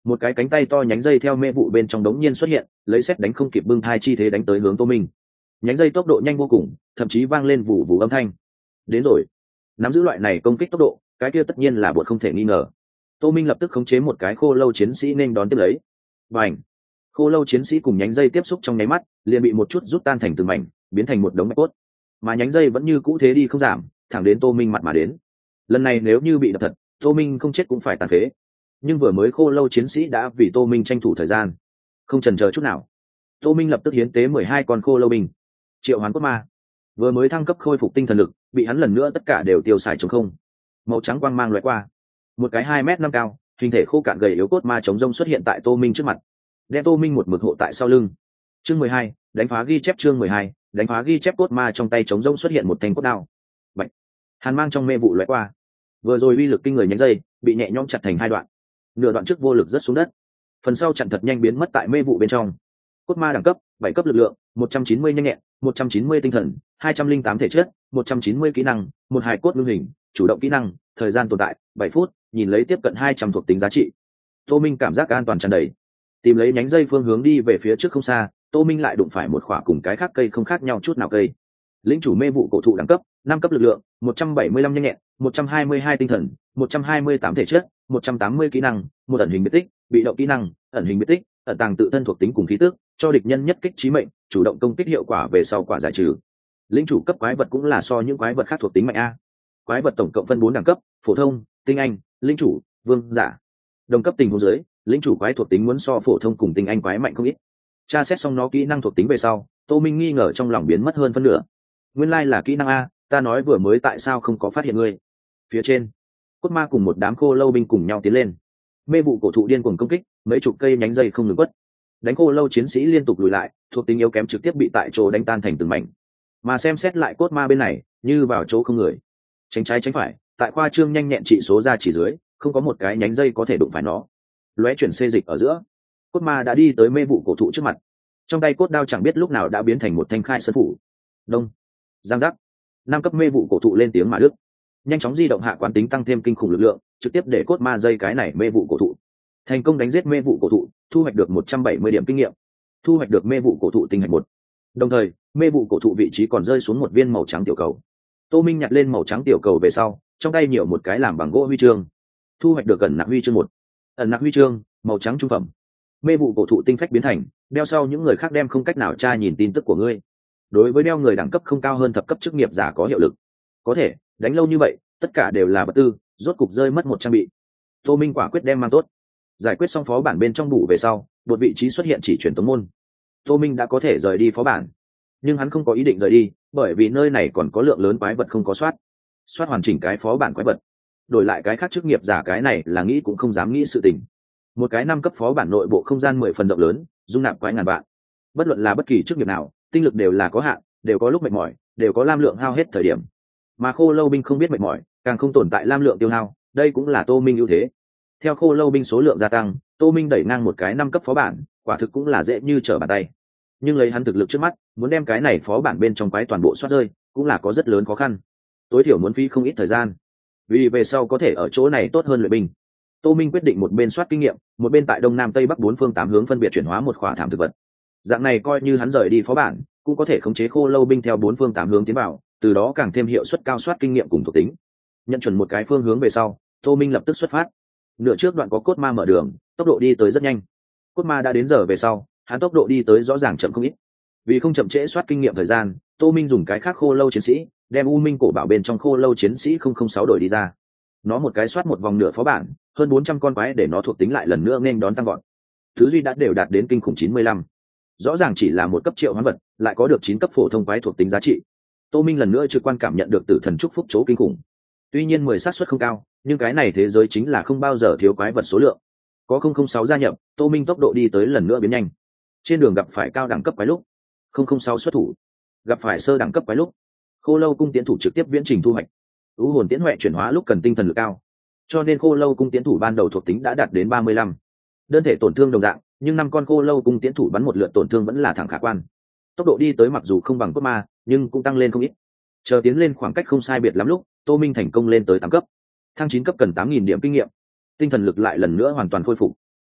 một cái cánh tay to nhánh dây theo mê vụ bên trong đống nhiên xuất hiện, lấy sét đánh không kịp bưng thai chi thế đánh tới hướng Tô Minh. Nhánh dây tốc độ nhanh vô cùng, thậm chí vang lên vụ vụ âm thanh. Đến rồi. Nắm giữ loại này công kích tốc độ, cái kia tất nhiên là buột không thể nghi ngờ. Tô Minh lập tức khống chế một cái khô lâu chiến sĩ nên đón tiếp lấy. Bành! Khô lâu chiến sĩ cùng nhánh dây tiếp xúc trong nháy mắt, liền bị một chút rút tan thành từng mảnh, biến thành một đống mạch cốt. Mà nhánh dây vẫn như cũ thế đi không giảm, thẳng đến Tô Minh mặt mà đến. Lần này nếu như bị đập thật, Tô Minh không chết cũng phải tàn phế. Nhưng vừa mới khô lâu chiến sĩ đã vì Tô Minh tranh thủ thời gian, không chần chờ chút nào. Tô Minh lập tức hiến tế 12 con khô lâu binh, triệu hoán cốt ma. Vừa mới thăng cấp khôi phục tinh thần lực, bị hắn lần nữa tất cả đều tiêu xài trống không. Màu trắng quang mang lóe qua, một cái 2m5 cao, hình thể khô cạn gầy yếu cốt ma chống rông xuất hiện tại Tô Minh trước mặt, đem Tô Minh một mực hộ tại sau lưng. Chương 12, đánh phá ghi chép. Chương 12, đánh phá ghi chép. Cốt ma trong tay chống rông xuất hiện một thanh cốt đao. Bạch. Hàn mang trong mê vụ lóe qua, vừa rồi uy lực kinh người nhánh dây bị nhẹ nhõm chặt thành hai đoạn, nửa đoạn trước vô lực rớt xuống đất, phần sau chặn thật nhanh biến mất tại mê vụ bên trong. Cốt ma đẳng cấp 7 cấp lực lượng, 190 nhanh nhẹn, 190 tinh thần, 208 thể chất, 190 kỹ năng, một hài cốt ngưng hình, chủ động kỹ năng, thời gian tồn tại 7 phút, nhìn lấy tiếp cận 200 thuộc tính giá trị. Tô Minh cảm giác an toàn tràn đầy, tìm lấy nhánh dây phương hướng đi về phía trước không xa. Tô Minh lại đụng phải một khỏa cùng cái khác cây không khác nhau chút nào cây. Lĩnh chủ mê vụ cổ thụ đẳng cấp 5 cấp lực lượng, 175 nhanh nhẹn, 122 tinh thần, 128 thể chất, 180 kỹ năng, một ẩn hình biệt tích, bị động kỹ năng, ẩn hình biệt tích, ẩn tàng tự thân thuộc tính cùng khí tức, cho địch nhân nhất kích chí mệnh, chủ động công kích hiệu quả về sau quả giải trừ. Lĩnh chủ cấp quái vật cũng là so những quái vật khác thuộc tính mạnh a. Quái vật tổng cộng phân 4 đẳng cấp: phổ thông, tinh anh, lĩnh chủ, vương giả. Đồng cấp tình huống dưới, lĩnh chủ quái thuộc tính muốn so phổ thông cùng tinh anh quái mạnh không ít. Tra xét xong nó kỹ năng thuộc tính về sau, Tô Minh nghi ngờ trong lòng biến mất hơn phân nửa. Nguyên lai là kỹ năng a, ta nói vừa mới tại sao không có phát hiện ngươi. Phía trên, cốt ma cùng một đám khô lâu binh cùng nhau tiến lên. Mê vụ cổ thụ điên cuồng công kích, mấy chục cây nhánh dây không ngừng quất. Đánh khô lâu chiến sĩ liên tục lùi lại, thuộc tính yếu kém trực tiếp bị tại chỗ đánh tan thành từng mảnh. Mà xem xét lại cốt ma bên này, như vào chỗ không người. Tránh trái tránh phải, tại khoa trương nhanh nhẹn trị số ra chỉ dưới, không có một cái nhánh dây có thể đụng phải nó. Lóe chuyển xê dịch ở giữa, cốt ma đã đi tới mê vụ cổ thụ trước mặt. Trong tay cốt đao chẳng biết lúc nào đã biến thành một thanh khai sơn phủ. Đông, giang giác, 5 cấp mê vụ cổ thụ lên tiếng mà đứt. Nhanh chóng di động hạ quán tính tăng thêm kinh khủng lực lượng, trực tiếp để cốt ma dây cái này mê vụ cổ thụ. Thành công đánh giết mê vụ cổ thụ, thu hoạch được 170 điểm kinh nghiệm, thu hoạch được mê vụ cổ thụ tinh hạch 1. Đồng thời, mê vụ cổ thụ vị trí còn rơi xuống một viên màu trắng tiểu cầu. Tô Minh nhặt lên màu trắng tiểu cầu về sau, trong tay nhiều một cái làm bằng gỗ huy chương, thu hoạch được ẩn nặc huy chương 1. Ẩn nặc huy chương, màu trắng trung phẩm. Mê vụ cổ thụ tinh phách biến thành, đeo sau những người khác đem không cách nào tra nhìn tin tức của ngươi. Đối với đeo người đẳng cấp không cao hơn thập cấp chức nghiệp giả có hiệu lực. Có thể đánh lâu như vậy, tất cả đều là vật tư, rốt cục rơi mất một trang bị. Tô Minh quả quyết đem mang tốt. Giải quyết xong phó bản bên trong bù về sau, một vị trí xuất hiện chỉ truyền tống môn. Tô Minh đã có thể rời đi phó bản, nhưng hắn không có ý định rời đi, bởi vì nơi này còn có lượng lớn quái vật không có soát hoàn chỉnh cái phó bản quái vật. Đổi lại cái khác chức nghiệp giả cái này là nghĩ cũng không dám nghĩ sự tình. Một cái 5 cấp phó bản nội bộ không gian 10 phần rộng lớn, dung nạp quái ngàn vạn. Bất luận là bất kỳ chức nghiệp nào, tinh lực đều là có hạn, đều có lúc mệt mỏi, đều có lam lượng hao hết thời điểm. Mà khô lâu binh không biết mệt mỏi, càng không tồn tại lam lượng tiêu hao, đây cũng là Tô Minh ưu thế. Theo khô lâu binh số lượng gia tăng, Tô Minh đẩy ngang một cái 5 cấp phó bản, quả thực cũng là dễ như trở bàn tay. Nhưng lấy hắn thực lực trước mắt, muốn đem cái này phó bản bên trong quái toàn bộ soát rơi, cũng là có rất lớn khó khăn. Tối thiểu muốn phí không ít thời gian. Vì về sau có thể ở chỗ này tốt hơn luyện binh, Tô Minh quyết định một bên soát kinh nghiệm, một bên tại đông nam tây bắc 4 phương 8 hướng phân biệt chuyển hóa một khỏa thảm thực vật. Dạng này coi như hắn rời đi phó bản, cũng có thể khống chế khô lâu binh theo 4 phương 8 hướng tiến vào, từ đó càng thêm hiệu suất cao soát kinh nghiệm cùng thuộc tính. Nhận chuẩn một cái phương hướng về sau, Tô Minh lập tức xuất phát. Nửa trước đoạn có cốt ma mở đường, tốc độ đi tới rất nhanh. Cốt ma đã đến giờ về sau, hắn tốc độ đi tới rõ ràng chậm không ít. Vì không chậm trễ soát kinh nghiệm thời gian, Tô Minh dùng cái khác khô lâu chiến sĩ, đem U Minh cổ bảo bên trong khô lâu chiến sĩ 006 đổi đi ra. Nó một cái soát một vòng nửa phó bản, hơn 400 con quái để nó thuộc tính lại lần nữa nên đón tăng gọn. Thứ duy đã đều đạt đến kinh khủng 95. Rõ ràng chỉ là một cấp triệu hoán vật, lại có được 9 cấp phổ thông quái thuộc tính giá trị. Tô Minh lần nữa trực quan cảm nhận được tử thần chúc phúc chỗ kinh khủng. Tuy nhiên 10 xác suất không cao, nhưng cái này thế giới chính là không bao giờ thiếu quái vật số lượng. Có 006 gia nhập, Tô Minh tốc độ đi tới lần nữa biến nhanh. Trên đường gặp phải cao đẳng cấp quái lúc, 006 xuất thủ. Gặp phải sơ đẳng cấp quái lúc, khô lâu cung tiến thủ trực tiếp viễn trình thu hoạch. U hồn tiễn huệ chuyển hóa lúc cần tinh thần lực cao, cho nên khô lâu cung tiến thủ ban đầu thuộc tính đã đạt đến 35. Đơn thể tổn thương đồng dạng, nhưng 5 con khô lâu cung tiến thủ bắn một lượt tổn thương vẫn là thẳng khả quan. Tốc độ đi tới mặc dù không bằng cốt ma, nhưng cũng tăng lên không ít. Chờ tiến lên khoảng cách không sai biệt lắm lúc, Tô Minh thành công lên tới 8 cấp. Thăng 9 cấp cần 8.000 điểm kinh nghiệm. Tinh thần lực lại lần nữa hoàn toàn khôi phục.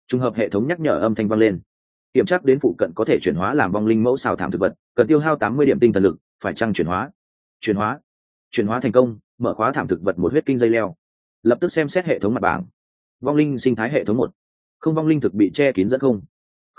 Trùng hợp hệ thống nhắc nhở âm thanh vang lên. Kiểm tra đến phụ cận có thể chuyển hóa làm vong linh mẫu xào thảm thực vật, cần tiêu hao 80 điểm tinh thần lực, phải chăng chuyển hóa? Chuyển hóa thành công, mở khóa thảm thực vật một huyết kinh dây leo. Lập tức xem xét hệ thống mặt bảng. Vong linh sinh thái hệ thống 1. Không vong linh thực bị che kín dẫn không.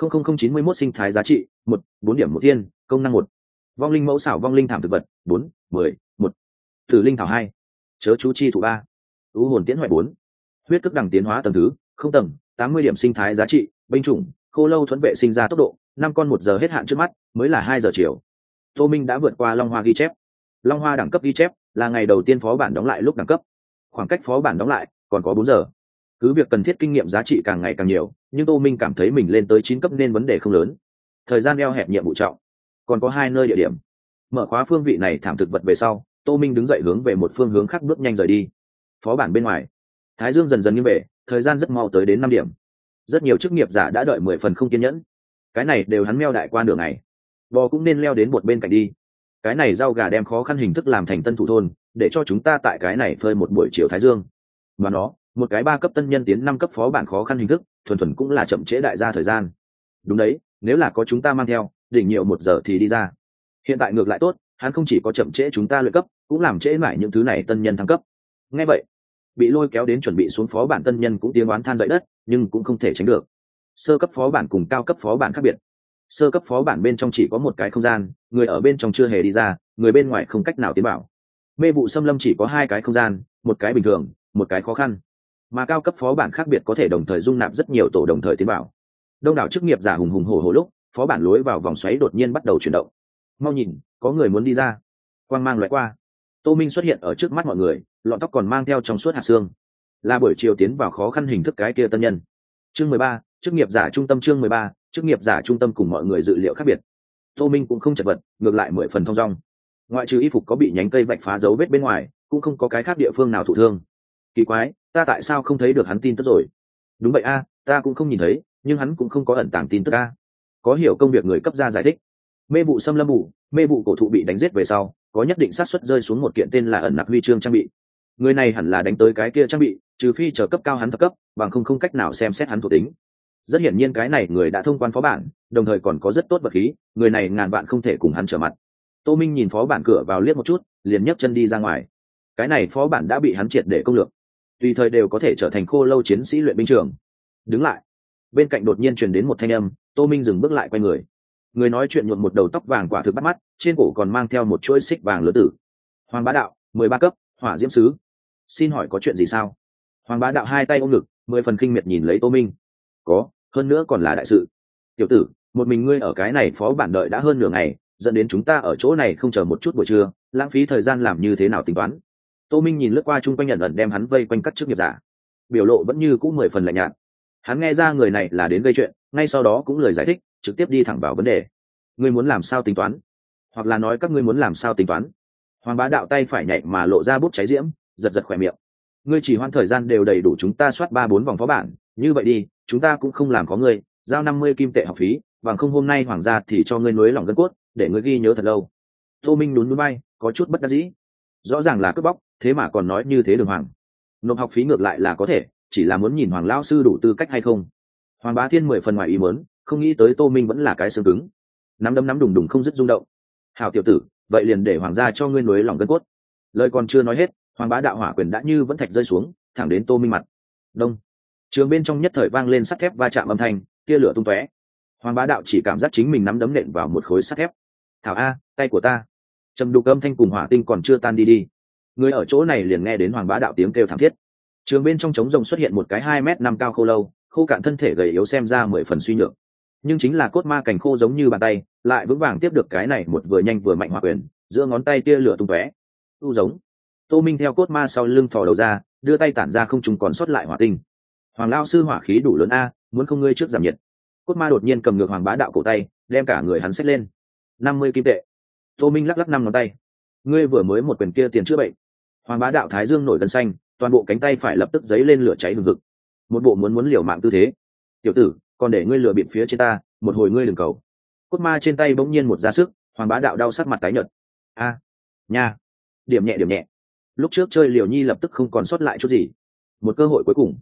00091 sinh thái giá trị 4 điểm một thiên, công năng 1. Vong linh mẫu xảo vong linh thảm thực vật 10 1. Tử linh thảo 2. Chớ chú chi thủ 3. U hồn tiễn hoại 4. Huyết cước đằng tiến hóa tầng thứ, không tầng, 80 điểm sinh thái giá trị, binh chủng, khô lâu thuẫn vệ sinh ra tốc độ, 5 con 1 giờ hết hạn trước mắt, mới là 2 giờ chiều. Tô Minh đã vượt qua Long Hoa ghi chép. Long Hoa đẳng cấp ghi chép là ngày đầu tiên phó bản đóng lại lúc đẳng cấp. Khoảng cách phó bản đóng lại còn có 4 giờ. Cứ việc cần thiết kinh nghiệm giá trị càng ngày càng nhiều, nhưng Tô Minh cảm thấy mình lên tới 9 cấp nên vấn đề không lớn. Thời gian eo hẹp nhiệm vụ trọng, còn có 2 nơi địa điểm. Mở khóa phương vị này thảm thực vật về sau, Tô Minh đứng dậy hướng về một phương hướng khác bước nhanh rời đi. Phó bản bên ngoài, Thái Dương dần dần nghiêng về, thời gian rất mau tới đến 5 điểm. Rất nhiều chức nghiệp giả đã đợi 10 phần không kiên nhẫn. Cái này đều hắn meo đại qua nửa ngày. Bò cũng nên leo đến một bên cạnh đi. Cái này rau gà đem khó khăn hình thức làm thành tân thủ thôn, để cho chúng ta tại cái này phơi một buổi chiều Thái Dương. Và nó, một cái 3 cấp tân nhân tiến 5 cấp phó bản khó khăn hình thức, thuần thuần cũng là chậm trễ đại gia thời gian. Đúng đấy, nếu là có chúng ta mang theo, đỉnh nhiều 1 giờ thì đi ra. Hiện tại ngược lại tốt, hắn không chỉ có chậm trễ chúng ta luyện cấp, cũng làm trễ mãi những thứ này tân nhân thăng cấp. Nghe vậy, bị lôi kéo đến chuẩn bị xuống phó bản tân nhân cũng tiếng oán than dậy đất, nhưng cũng không thể tránh được. Sơ cấp phó bản cùng cao cấp phó bản khác biệt. Sơ cấp phó bản bên trong chỉ có một cái không gian, người ở bên trong chưa hề đi ra, người bên ngoài không cách nào tiến vào. Mê vụ xâm lâm chỉ có 2 cái không gian, một cái bình thường, một cái khó khăn. Mà cao cấp phó bản khác biệt có thể đồng thời dung nạp rất nhiều tổ đồng thời tiến vào. Đông đảo chức nghiệp giả hùng hùng hổ hổ lúc, phó bản lối vào vòng xoáy đột nhiên bắt đầu chuyển động. Mau nhìn, có người muốn đi ra. Quang mang lóe qua. Tô Minh xuất hiện ở trước mắt mọi người, lọn tóc còn mang theo trong suốt hạt xương. Là buổi chiều tiến vào khó khăn hình thức cái kia tân nhân. Chương 13, chức nghiệp giả trung tâm. Chương 13, chức nghiệp giả trung tâm cùng mọi người dự liệu khác biệt. Tô Minh cũng không chật vật, ngược lại 10 phần thông dong. Ngoại trừ y phục có bị nhánh cây vạch phá dấu vết bên ngoài, cũng không có cái khác địa phương nào thụ thương. Kỳ quái, ta tại sao không thấy được hắn tin tức rồi? Đúng vậy a, ta cũng không nhìn thấy, nhưng hắn cũng không có ẩn tàng tin tức a. Có hiểu công việc người cấp ra giải thích. Mê vụ xâm lâm vụ, mê vụ cổ thụ bị đánh giết về sau, có nhất định xác suất rơi xuống một kiện tên là ẩn nặc huy chương trang bị. Người này hẳn là đánh tới cái kia trang bị, trừ phi chờ cấp cao hắn thập cấp, bằng không cách nào xem xét hắn thuộc tính. Rất hiển nhiên cái này người đã thông quan phó bản, đồng thời còn có rất tốt vật khí, người này ngàn vạn không thể cùng hắn trở mặt. Tô Minh nhìn phó bản cửa vào liếc một chút, liền nhấc chân đi ra ngoài. Cái này phó bản đã bị hắn triệt để công lược, tùy thời đều có thể trở thành khô lâu chiến sĩ luyện binh trường. Đứng lại. Bên cạnh đột nhiên truyền đến một thanh âm, Tô Minh dừng bước lại quay người. Người nói chuyện nhuộm một đầu tóc vàng quả thực bắt mắt, trên cổ còn mang theo một chuỗi xích vàng lớn tử. Hoàng Bá Đạo, 13 cấp, Hỏa Diễm Sứ. Xin hỏi có chuyện gì sao? Hoàng Bá Đạo hai tay ôm ngực, 10 phần kinh miệt nhìn lấy Tô Minh. Có, hơn nữa còn là đại sự. Tiểu tử, một mình ngươi ở cái này phó bản đợi đã hơn nửa ngày, dẫn đến chúng ta ở chỗ này không chờ một chút buổi trưa, lãng phí thời gian làm như thế nào tính toán. Tô Minh nhìn lướt qua chung quanh nhận ẩn đem hắn vây quanh các chức nghiệp giả, biểu lộ vẫn như cũ 10 phần lạnh nhạt. Hắn nghe ra người này là đến gây chuyện, ngay sau đó cũng lời giải thích, trực tiếp đi thẳng vào vấn đề. Ngươi muốn làm sao tính toán? Hoặc là nói các ngươi muốn làm sao tính toán? Hoàng Bá Đạo tay phải nhảy mà lộ ra bút cháy diễm, giật giật khỏe miệng. Ngươi chỉ hoãn thời gian đều đầy đủ chúng ta soát 3-4 vòng phó bản, như vậy đi, chúng ta cũng không làm có ngươi, giao 50 kim tệ học phí, bằng không hôm nay hoàng gia thì cho ngươi nuối lòng gân cốt, để ngươi ghi nhớ thật lâu. Tô Minh nhún nhún vai, có chút bất đắc dĩ. Rõ ràng là cướp bóc, thế mà còn nói như thế đường hoàng. Nộp học phí ngược lại là có thể, chỉ là muốn nhìn Hoàng lão sư đủ tư cách hay không. Hoàng Bá Thiên 10 phần ngoài ý muốn, không nghĩ tới Tô Minh vẫn là cái xương cứng. Nắm đấm nắm đùng đùng không dứt rung động. Hảo tiểu tử, vậy liền để hoàng gia cho ngươi nuối lòng gân cốt. Lời còn chưa nói hết, Hoàng Bá Đạo hỏa quyền đã như vẫn thạch rơi xuống, thẳng đến Tô Minh mặt. Đông. Trường bên trong nhất thời vang lên sắt thép va chạm âm thanh, tia lửa tung tóe. Hoàng Bá Đạo chỉ cảm giác chính mình nắm đấm nện vào một khối sắt thép. Thảo a, tay của ta. Trầm đục âm thanh cùng hỏa tinh còn chưa tan đi. Người ở chỗ này liền nghe đến Hoàng Bá Đạo tiếng kêu thảm thiết. Trường bên trong trống rồng xuất hiện một cái 2m5 cao khô lâu, khô cạn thân thể gầy yếu xem ra 10 phần suy nhược. Nhưng chính là cốt ma cảnh khô giống như bàn tay, lại vững vàng tiếp được cái này một vừa nhanh vừa mạnh hỏa quyền, giữa ngón tay tia lửa tung tóe. Tu giống. Tô Minh theo cốt ma sau lưng thò đầu ra, đưa tay tản ra không trùng còn sót lại hỏa tinh. Hoàng lão sư hỏa khí đủ lớn a, muốn không ngươi trước giảm nhiệt. Cốt ma đột nhiên cầm ngược Hoàng Bá Đạo cổ tay, đem cả người hắn xách lên. 50 kim tệ. Tô Minh lắc lắc 5 ngón tay. Ngươi vừa mới một quyền kia tiền chữa bệnh. Hoàng Bá Đạo thái dương nổi gân xanh, toàn bộ cánh tay phải lập tức giấy lên lửa cháy hừng hực. Một bộ muốn liều mạng tư thế. Tiểu tử, còn để ngươi lừa bịp phía trên ta, một hồi ngươi đừng cầu. Cốt ma trên tay bỗng nhiên một ra sức, Hoàng Bá Đạo đau sắc mặt tái nhợt. A, nha, điểm nhẹ. Lúc trước chơi liều nhi lập tức không còn sót lại chút gì. Một cơ hội cuối cùng.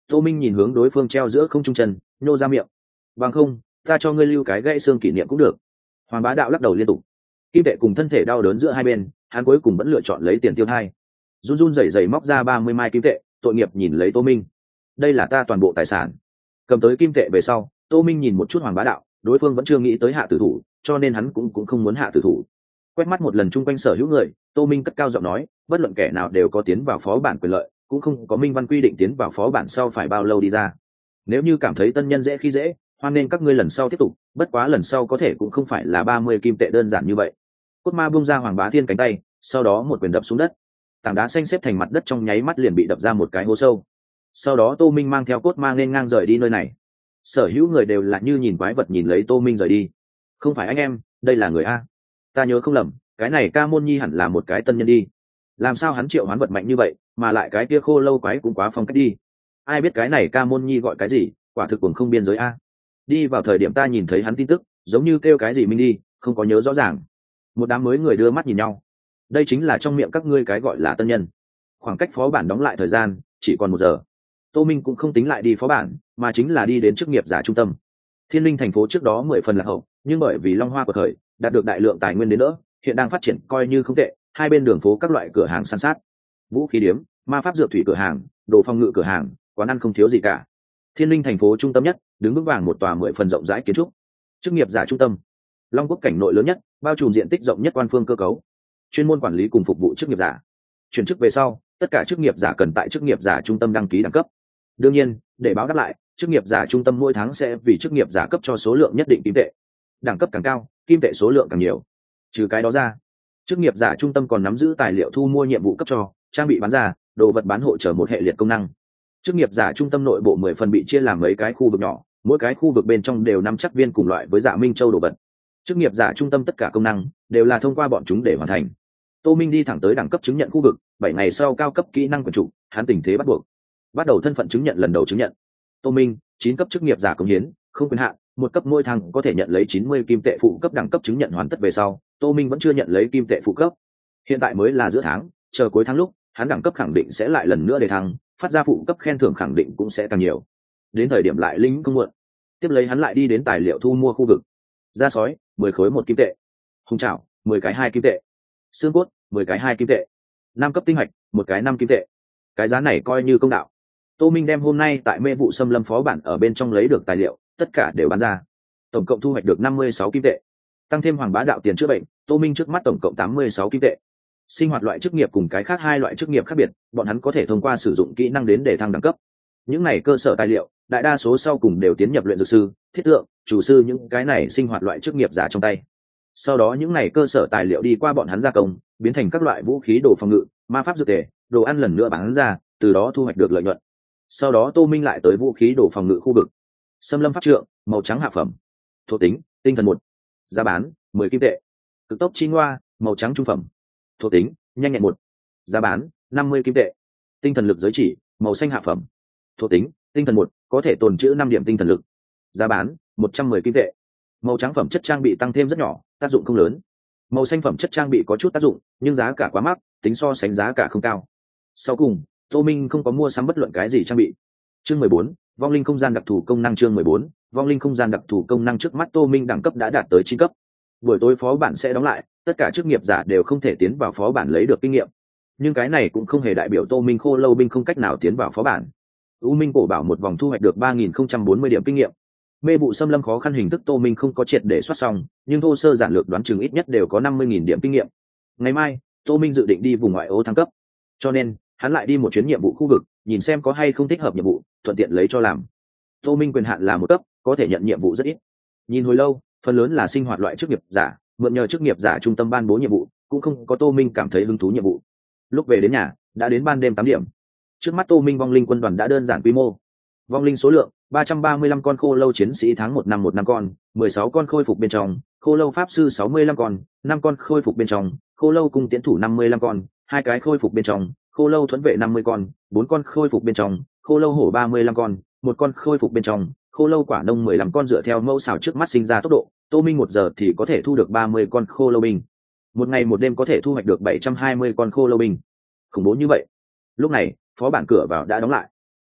Tô Minh nhìn hướng đối phương treo giữa không trung chân, nhô ra miệng. Bằng không, ta cho ngươi lưu cái gãy xương kỷ niệm cũng được. Hoàng Bá Đạo lắc đầu liên tục. Kim tệ cùng thân thể đau đớn giữa hai bên, hắn cuối cùng vẫn lựa chọn lấy tiền tiêu thai. Run run rẩy rẩy móc ra 30 mai kim tệ, tội nghiệp nhìn lấy Tô Minh. Đây là ta toàn bộ tài sản. Cầm tới kim tệ về sau, Tô Minh nhìn một chút Hoàng Bá Đạo, đối phương vẫn chưa nghĩ tới hạ tử thủ, cho nên hắn cũng không muốn hạ tử thủ. Quét mắt một lần chung quanh sở hữu người, Tô Minh cất cao giọng nói, bất luận kẻ nào đều có tiến vào phó bản quyền lợi, cũng không có minh văn quy định tiến vào phó bản sau phải bao lâu đi ra. Nếu như cảm thấy tân nhân dễ khi dễ, hoan nên các ngươi lần sau tiếp tục, bất quá lần sau có thể cũng không phải là 30 kim tệ đơn giản như vậy. Cốt ma buông ra Hoàng Bá Thiên cánh tay, sau đó một quyền đập xuống đất. Tảng đá xanh xếp thành mặt đất trong nháy mắt liền bị đập ra một cái hố sâu. Sau đó Tô Minh mang theo cốt ma nên ngang rời đi nơi này. Sở hữu người đều là như nhìn quái vật nhìn lấy Tô Minh rời đi. Không phải anh em, đây là người a. Ta nhớ không lầm, cái này Ca Môn Nhi hẳn là một cái tân nhân đi. Làm sao hắn triệu hoán vật mạnh như vậy, mà lại cái kia khô lâu quái cũng quá phong cách đi. Ai biết cái này Ca Môn Nhi gọi cái gì, quả thực cũng không biên giới a. Đi vào thời điểm ta nhìn thấy hắn tin tức, giống như kêu cái gì Minh đi, không có nhớ rõ ràng. Một đám mới người đưa mắt nhìn nhau. Đây chính là trong miệng các ngươi cái gọi là tân nhân. Khoảng cách phó bản đóng lại thời gian chỉ còn 1 giờ. Tô Minh cũng không tính lại đi phó bản, mà chính là đi đến chức nghiệp giả trung tâm. Thiên Linh thành phố trước đó 10 phần lạc hậu, nhưng bởi vì Long Hoa của thời đạt được đại lượng tài nguyên đến nữa, hiện đang phát triển coi như không tệ. Hai bên đường phố các loại cửa hàng san sát, vũ khí điếm, ma pháp dược thủy cửa hàng, đồ phòng ngự cửa hàng, quán ăn không thiếu gì cả. Thiên Linh thành phố trung tâm nhất, đứng vững vàng một tòa 10 phần rộng rãi kiến trúc. Chức nghiệp giả trung tâm, Long Quốc cảnh nội lớn nhất, bao trùm diện tích rộng nhất quan phương cơ cấu, chuyên môn quản lý cùng phục vụ chức nghiệp giả. Chuyển chức về sau, tất cả chức nghiệp giả cần tại chức nghiệp giả trung tâm đăng ký đẳng cấp. Đương nhiên, để báo đáp lại, chức nghiệp giả trung tâm mỗi tháng sẽ vì chức nghiệp giả cấp cho số lượng nhất định kim tệ. Đẳng cấp càng cao, kim tệ số lượng càng nhiều. Trừ cái đó ra, chức nghiệp giả trung tâm còn nắm giữ tài liệu thu mua nhiệm vụ cấp cho, trang bị bán ra, đồ vật bán hộ trở một hệ liệt công năng. Chức nghiệp giả trung tâm nội bộ 10 phần bị chia làm mấy cái khu vực nhỏ, mỗi cái khu vực bên trong đều nắm chắc viên cùng loại với Dạ Minh Châu đồ vật. Chức nghiệp giả trung tâm tất cả công năng đều là thông qua bọn chúng để hoàn thành. Tô Minh đi thẳng tới đẳng cấp chứng nhận khu vực, 7 ngày sau cao cấp kỹ năng quyền trụ, hắn tình thế bắt buộc. Bắt đầu thân phận chứng nhận lần đầu chứng nhận. Tô Minh, 9 cấp chức nghiệp giả cống hiến, không quyền hạn, 1 cấp mỗi tháng có thể nhận lấy 90 kim tệ phụ cấp. Đẳng cấp chứng nhận hoàn tất về sau, Tô Minh vẫn chưa nhận lấy kim tệ phụ cấp. Hiện tại mới là giữa tháng, chờ cuối tháng lúc, hắn đẳng cấp khẳng định sẽ lại lần nữa đề thăng, phát ra phụ cấp khen thưởng khẳng định cũng sẽ càng nhiều. Đến thời điểm lại lính không muộn. Tiếp lấy hắn lại đi đến tài liệu thu mua khu vực. Da sói, 10 khối 1 kim tệ. Hung trảo, 10 cái 2 kim tệ. Xương cốt, 10 cái 2 kim tệ. 5 cấp tinh hạch, 1 cái 5 kim tệ. Cái giá này coi như công đạo. Tô Minh đem hôm nay tại mê vụ xâm lâm phó bản ở bên trong lấy được tài liệu, tất cả đều bán ra. Tổng cộng thu hoạch được 56 kim tệ. Tăng thêm Hoàng Bá Đạo tiền chữa bệnh, Tô Minh trước mắt tổng cộng 86 kim tệ. Sinh hoạt loại chức nghiệp cùng cái khác 2 loại chức nghiệp khác biệt, bọn hắn có thể thông qua sử dụng kỹ năng đến để thăng đẳng cấp. Những này cơ sở tài liệu, đại đa số sau cùng đều tiến nhập luyện dược sư, thiết tượng, chủ sư những cái này sinh hoạt loại chức nghiệp giả trong tay. Sau đó những này cơ sở tài liệu đi qua bọn hắn gia công, biến thành các loại vũ khí đồ phòng ngự, ma pháp dược tề, đồ ăn lần nữa bán ra, từ đó thu hoạch được lợi nhuận. Sau đó Tô Minh lại tới vũ khí đồ phòng ngự khu vực. Xâm lâm pháp trượng, màu trắng hạ phẩm. Thuộc tính, tinh thần 1. Giá bán, 10 kim tệ. Cực tốc chi ngoa, màu trắng trung phẩm. Thuộc tính, nhanh nhẹn 1. Giá bán, 50 kim tệ. Tinh thần lực giới chỉ, màu xanh hạ phẩm. Thuộc tính, tinh thần 1, có thể tồn trữ 5 điểm tinh thần lực. Giá bán, 110 kim tệ. Màu trắng phẩm chất trang bị tăng thêm rất nhỏ, tác dụng không lớn. Màu xanh phẩm chất trang bị có chút tác dụng, nhưng giá cả quá mắc, tính so sánh giá cả không cao. Sau cùng, Tô Minh không có mua sắm bất luận cái gì trang bị. Chương 14, vong linh không gian đặc thù công năng. Chương 14, vong linh không gian đặc thù công năng. Trước mắt Tô Minh đẳng cấp đã đạt tới 9 cấp. Buổi tối phó bản sẽ đóng lại, tất cả chức nghiệp giả đều không thể tiến vào phó bản lấy được kinh nghiệm. Nhưng cái này cũng không hề đại biểu Tô Minh khô lâu binh không cách nào tiến vào phó bản. U Minh cổ bảo một vòng thu hoạch được 3040 điểm kinh nghiệm. Mê vụ xâm lâm khó khăn hình thức Tô Minh không có triệt để soát xong, nhưng thô sơ giản lược đoán chừng ít nhất đều có 50.000 điểm kinh nghiệm. Ngày mai, Tô Minh dự định đi vùng ngoại ô thăng cấp, cho nên hắn lại đi một chuyến nhiệm vụ khu vực, nhìn xem có hay không thích hợp nhiệm vụ, thuận tiện lấy cho làm. Tô Minh quyền hạn là 1 cấp, có thể nhận nhiệm vụ rất ít. Nhìn hồi lâu, phần lớn là sinh hoạt loại chức nghiệp giả, mượn nhờ chức nghiệp giả trung tâm ban bố nhiệm vụ, cũng không có Tô Minh cảm thấy hứng thú nhiệm vụ. Lúc về đến nhà, đã đến ban đêm 8 điểm. Trước mắt Tô Minh vong linh quân đoàn đã đơn giản quy mô. Vong linh số lượng 335 con khô lâu chiến sĩ tháng 1 năm 1 năm con, 16 con khôi phục bên trong, khô lâu pháp sư 65 con, 5 con khôi phục bên trong, khô lâu cung tiến thủ 55 con, 2 cái khôi phục bên trong, khô lâu thuẫn vệ 50 con, 4 con khôi phục bên trong, khô lâu hổ 35 con, 1 con khôi phục bên trong, khô lâu quả nông 15 con. Dựa theo mẫu xào trước mắt sinh ra tốc độ, Tô Minh 1 giờ thì có thể thu được 30 con khô lâu binh. Một ngày một đêm có thể thu hoạch được 720 con khô lâu binh. Khủng bố như vậy. Lúc này, phó bản cửa vào đã đóng lại.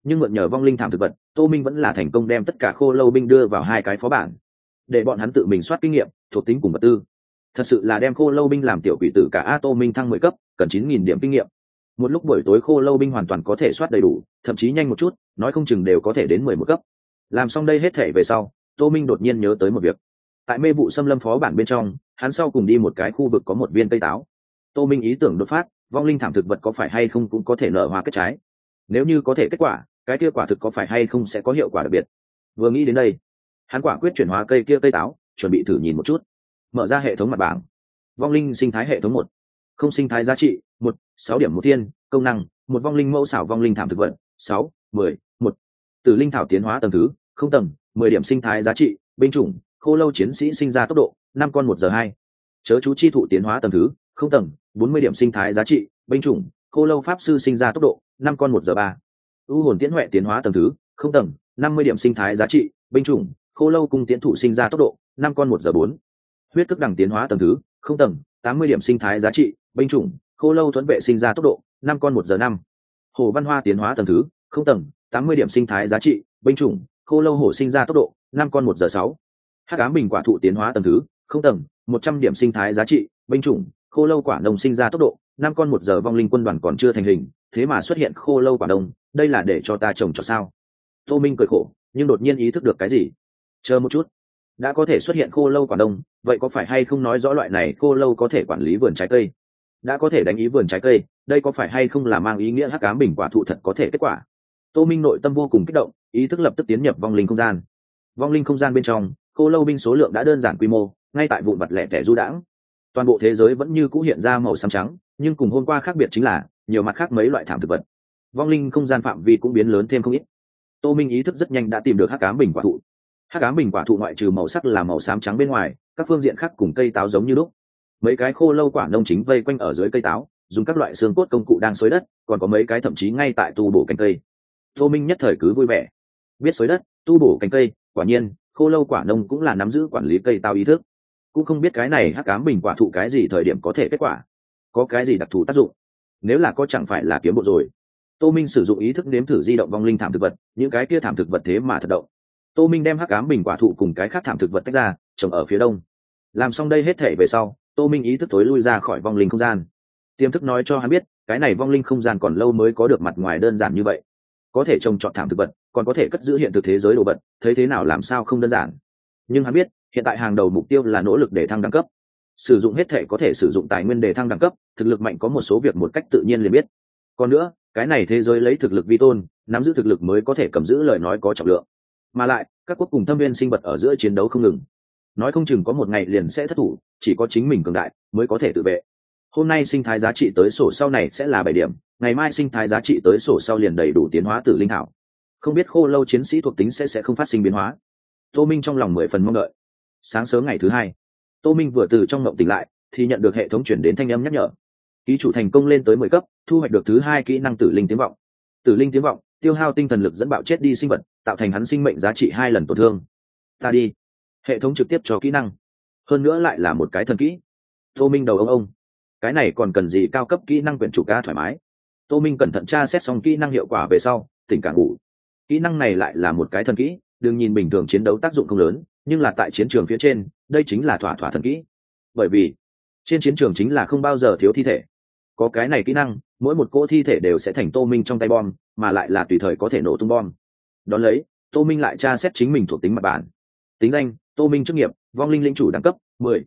nhưng mượn nhờ vong linh thảm thực vật, Tô Minh vẫn là thành công đem tất cả khô lâu binh đưa vào hai cái phó bản, để bọn hắn tự mình soát kinh nghiệm, thuộc tính cùng vật tư. Thật sự là đem khô lâu binh làm tiểu quỷ tử cả a. Tô Minh thăng 10 cấp, cần 9.000 điểm kinh nghiệm. Một lúc buổi tối khô lâu binh hoàn toàn có thể soát đầy đủ, thậm chí nhanh một chút, nói không chừng đều có thể đến 11 cấp. Làm xong đây hết thể về sau, Tô Minh đột nhiên nhớ tới một việc. Tại mê vụ xâm lâm phó bản bên trong, hắn sau cùng đi một cái khu vực có một viên cây táo. Tô Minh ý tưởng đột phát, vong linh thảm thực vật có phải hay không cũng có thể nở hoa kết trái. Nếu như có thể kết quả, cái kia quả thực có phải hay không sẽ có hiệu quả đặc biệt. Vừa nghĩ đến đây, hắn quả quyết chuyển hóa cây kia cây táo, chuẩn bị thử nhìn một chút. Mở ra hệ thống mặt bảng. Vong linh sinh thái hệ thống 1. Không sinh thái giá trị 1, 6 điểm một thiên, công năng một vong linh mẫu xảo vong linh thảm thực vật 6, 10, 1. Tử linh thảo tiến hóa tầng thứ, không tầng, 10 điểm sinh thái giá trị, binh chủng khô lâu chiến sĩ sinh ra tốc độ 5 con 1 giờ 2. Chớ chú chi thụ tiến hóa tầng thứ, không tầng, 40 điểm sinh thái giá trị, binh chủng khô lâu pháp sư sinh ra tốc độ 5 con 1 giờ 3. U hồn tiễn huệ tiến hóa tầng thứ, không tầng, 50 điểm sinh thái giá trị, binh chủng khô lâu cung tiễn thủ sinh ra tốc độ 5 con 1 giờ 4. Huyết cước đằng tiến hóa tầng thứ, không tầng, 80 điểm sinh thái giá trị, binh chủng khô lâu thuẫn vệ sinh ra tốc độ 5 con 1 giờ 5. Hồ văn hoa tiến hóa tầng thứ, không tầng, 80 điểm sinh thái giá trị, binh chủng khô lâu hổ sinh ra tốc độ 5 con 1 giờ 6. Hắc ám bình quả thụ tiến hóa tầng thứ, không tầng, 100 điểm sinh thái giá trị, binh chủng khô lâu quả nông sinh ra tốc độ 5 con 1 giờ. Vong linh quân đoàn còn chưa thành hình, thế mà xuất hiện khô lâu quả nông, đây là để cho ta trồng cho sao? Tô Minh cười khổ, nhưng đột nhiên ý thức được cái gì. Chờ một chút, đã có thể xuất hiện khô lâu quả nông, vậy có phải hay không nói rõ loại này khô lâu có thể quản lý vườn trái cây? Đã có thể đánh ý vườn trái cây, đây có phải hay không là mang ý nghĩa hắc ám bình quả thụ thật có thể kết quả? Tô Minh nội tâm vô cùng kích động, ý thức lập tức tiến nhập vong linh không gian. Vong linh không gian bên trong, khô lâu binh số lượng đã đơn giản quy mô, ngay tại vụn vặt lẻ tẻ du đãng. Toàn bộ thế giới vẫn như cũ hiện ra màu xám trắng, nhưng cùng hôm qua khác biệt chính là nhiều mặt khác mấy loại thảm thực vật. Vong linh không gian phạm vi cũng biến lớn thêm không ít. Tô Minh ý thức rất nhanh đã tìm được hắc ám bình quả thụ. Hắc ám bình quả thụ ngoại trừ màu sắc là màu xám trắng bên ngoài, các phương diện khác cùng cây táo giống như lúc. Mấy cái khô lâu quả nông chính vây quanh ở dưới cây táo, dùng các loại xương cốt công cụ đang xới đất, còn có mấy cái thậm chí ngay tại tu bổ cành cây. Tô Minh nhất thời cứ vui vẻ, biết xới đất, tu bổ cành cây, quả nhiên khô lâu quả nông cũng là nắm giữ quản lý cây táo ý thức. Cũng không biết cái này hắc ám bình quả thụ cái gì thời điểm có thể kết quả, có cái gì đặc thù tác dụng. Nếu là có chẳng phải là kiếm bộ rồi. Tô Minh sử dụng ý thức nếm thử di động vong linh thảm thực vật, những cái kia thảm thực vật thế mà thật động. Tô Minh đem hắc ám bình quả thụ cùng cái khác thảm thực vật tách ra, trồng ở phía đông. Làm xong đây hết thể về sau, Tô Minh ý thức tối lui ra khỏi vong linh không gian. Tiềm thức nói cho hắn biết, cái này vong linh không gian còn lâu mới có được mặt ngoài đơn giản như vậy. Có thể trồng trọt thảm thực vật, còn có thể cất giữ hiện thực thế giới đồ vật, thấy thế nào làm sao không đơn giản. Nhưng hắn biết, hiện tại hàng đầu mục tiêu là nỗ lực để thăng đẳng cấp. Sử dụng hết thể có thể sử dụng tài nguyên để thăng đẳng cấp, thực lực mạnh có một số việc một cách tự nhiên liền biết. Còn nữa, cái này thế giới lấy thực lực vi tôn, nắm giữ thực lực mới có thể cầm giữ lời nói có trọng lượng. Mà lại, các quốc cùng thâm viên sinh vật ở giữa chiến đấu không ngừng, nói không chừng có một ngày liền sẽ thất thủ, chỉ có chính mình cường đại mới có thể tự vệ. Hôm nay sinh thái giá trị tới sổ sau này sẽ là 7 điểm, ngày mai sinh thái giá trị tới sổ sau liền đầy đủ tiến hóa tử linh thảo. Không biết khô lâu chiến sĩ thuộc tính sẽ không phát sinh biến hóa. Tô Minh trong lòng 10 phần mong đợi. Sáng sớm ngày thứ hai, Tô Minh vừa từ trong mộng tỉnh lại thì nhận được hệ thống chuyển đến thanh âm nhắc nhở. Ký chủ thành công lên tới 10 cấp, thu hoạch được thứ 2 kỹ năng tử linh tiếng vọng. Tử linh tiếng vọng tiêu hao tinh thần lực dẫn bạo chết đi sinh vật, tạo thành hắn sinh mệnh giá trị 2 lần tổn thương. Ta đi. Hệ thống trực tiếp cho kỹ năng, hơn nữa lại là một cái thần kỹ. Tô Minh đầu ông, cái này còn cần gì cao cấp kỹ năng quyển chủ ca thoải mái. Tô Minh cẩn thận tra xét xong kỹ năng hiệu quả về sau, tỉnh cả ngủ. Kỹ năng này lại là một cái thần kỹ, đừng nhìn bình thường chiến đấu tác dụng không lớn, nhưng là tại chiến trường phía trên, đây chính là thỏa thỏa thần kỹ. Bởi vì trên chiến trường chính là không bao giờ thiếu thi thể. Có cái này kỹ năng, mỗi một cỗ thi thể đều sẽ thành Tô Minh trong tay bom, mà lại là tùy thời có thể nổ tung bom. Đón lấy, Tô Minh lại tra xét chính mình thuộc tính mặt bản. Tính danh: Tô Minh. Chức nghiệp: vong linh lĩnh chủ. Đẳng cấp: 10,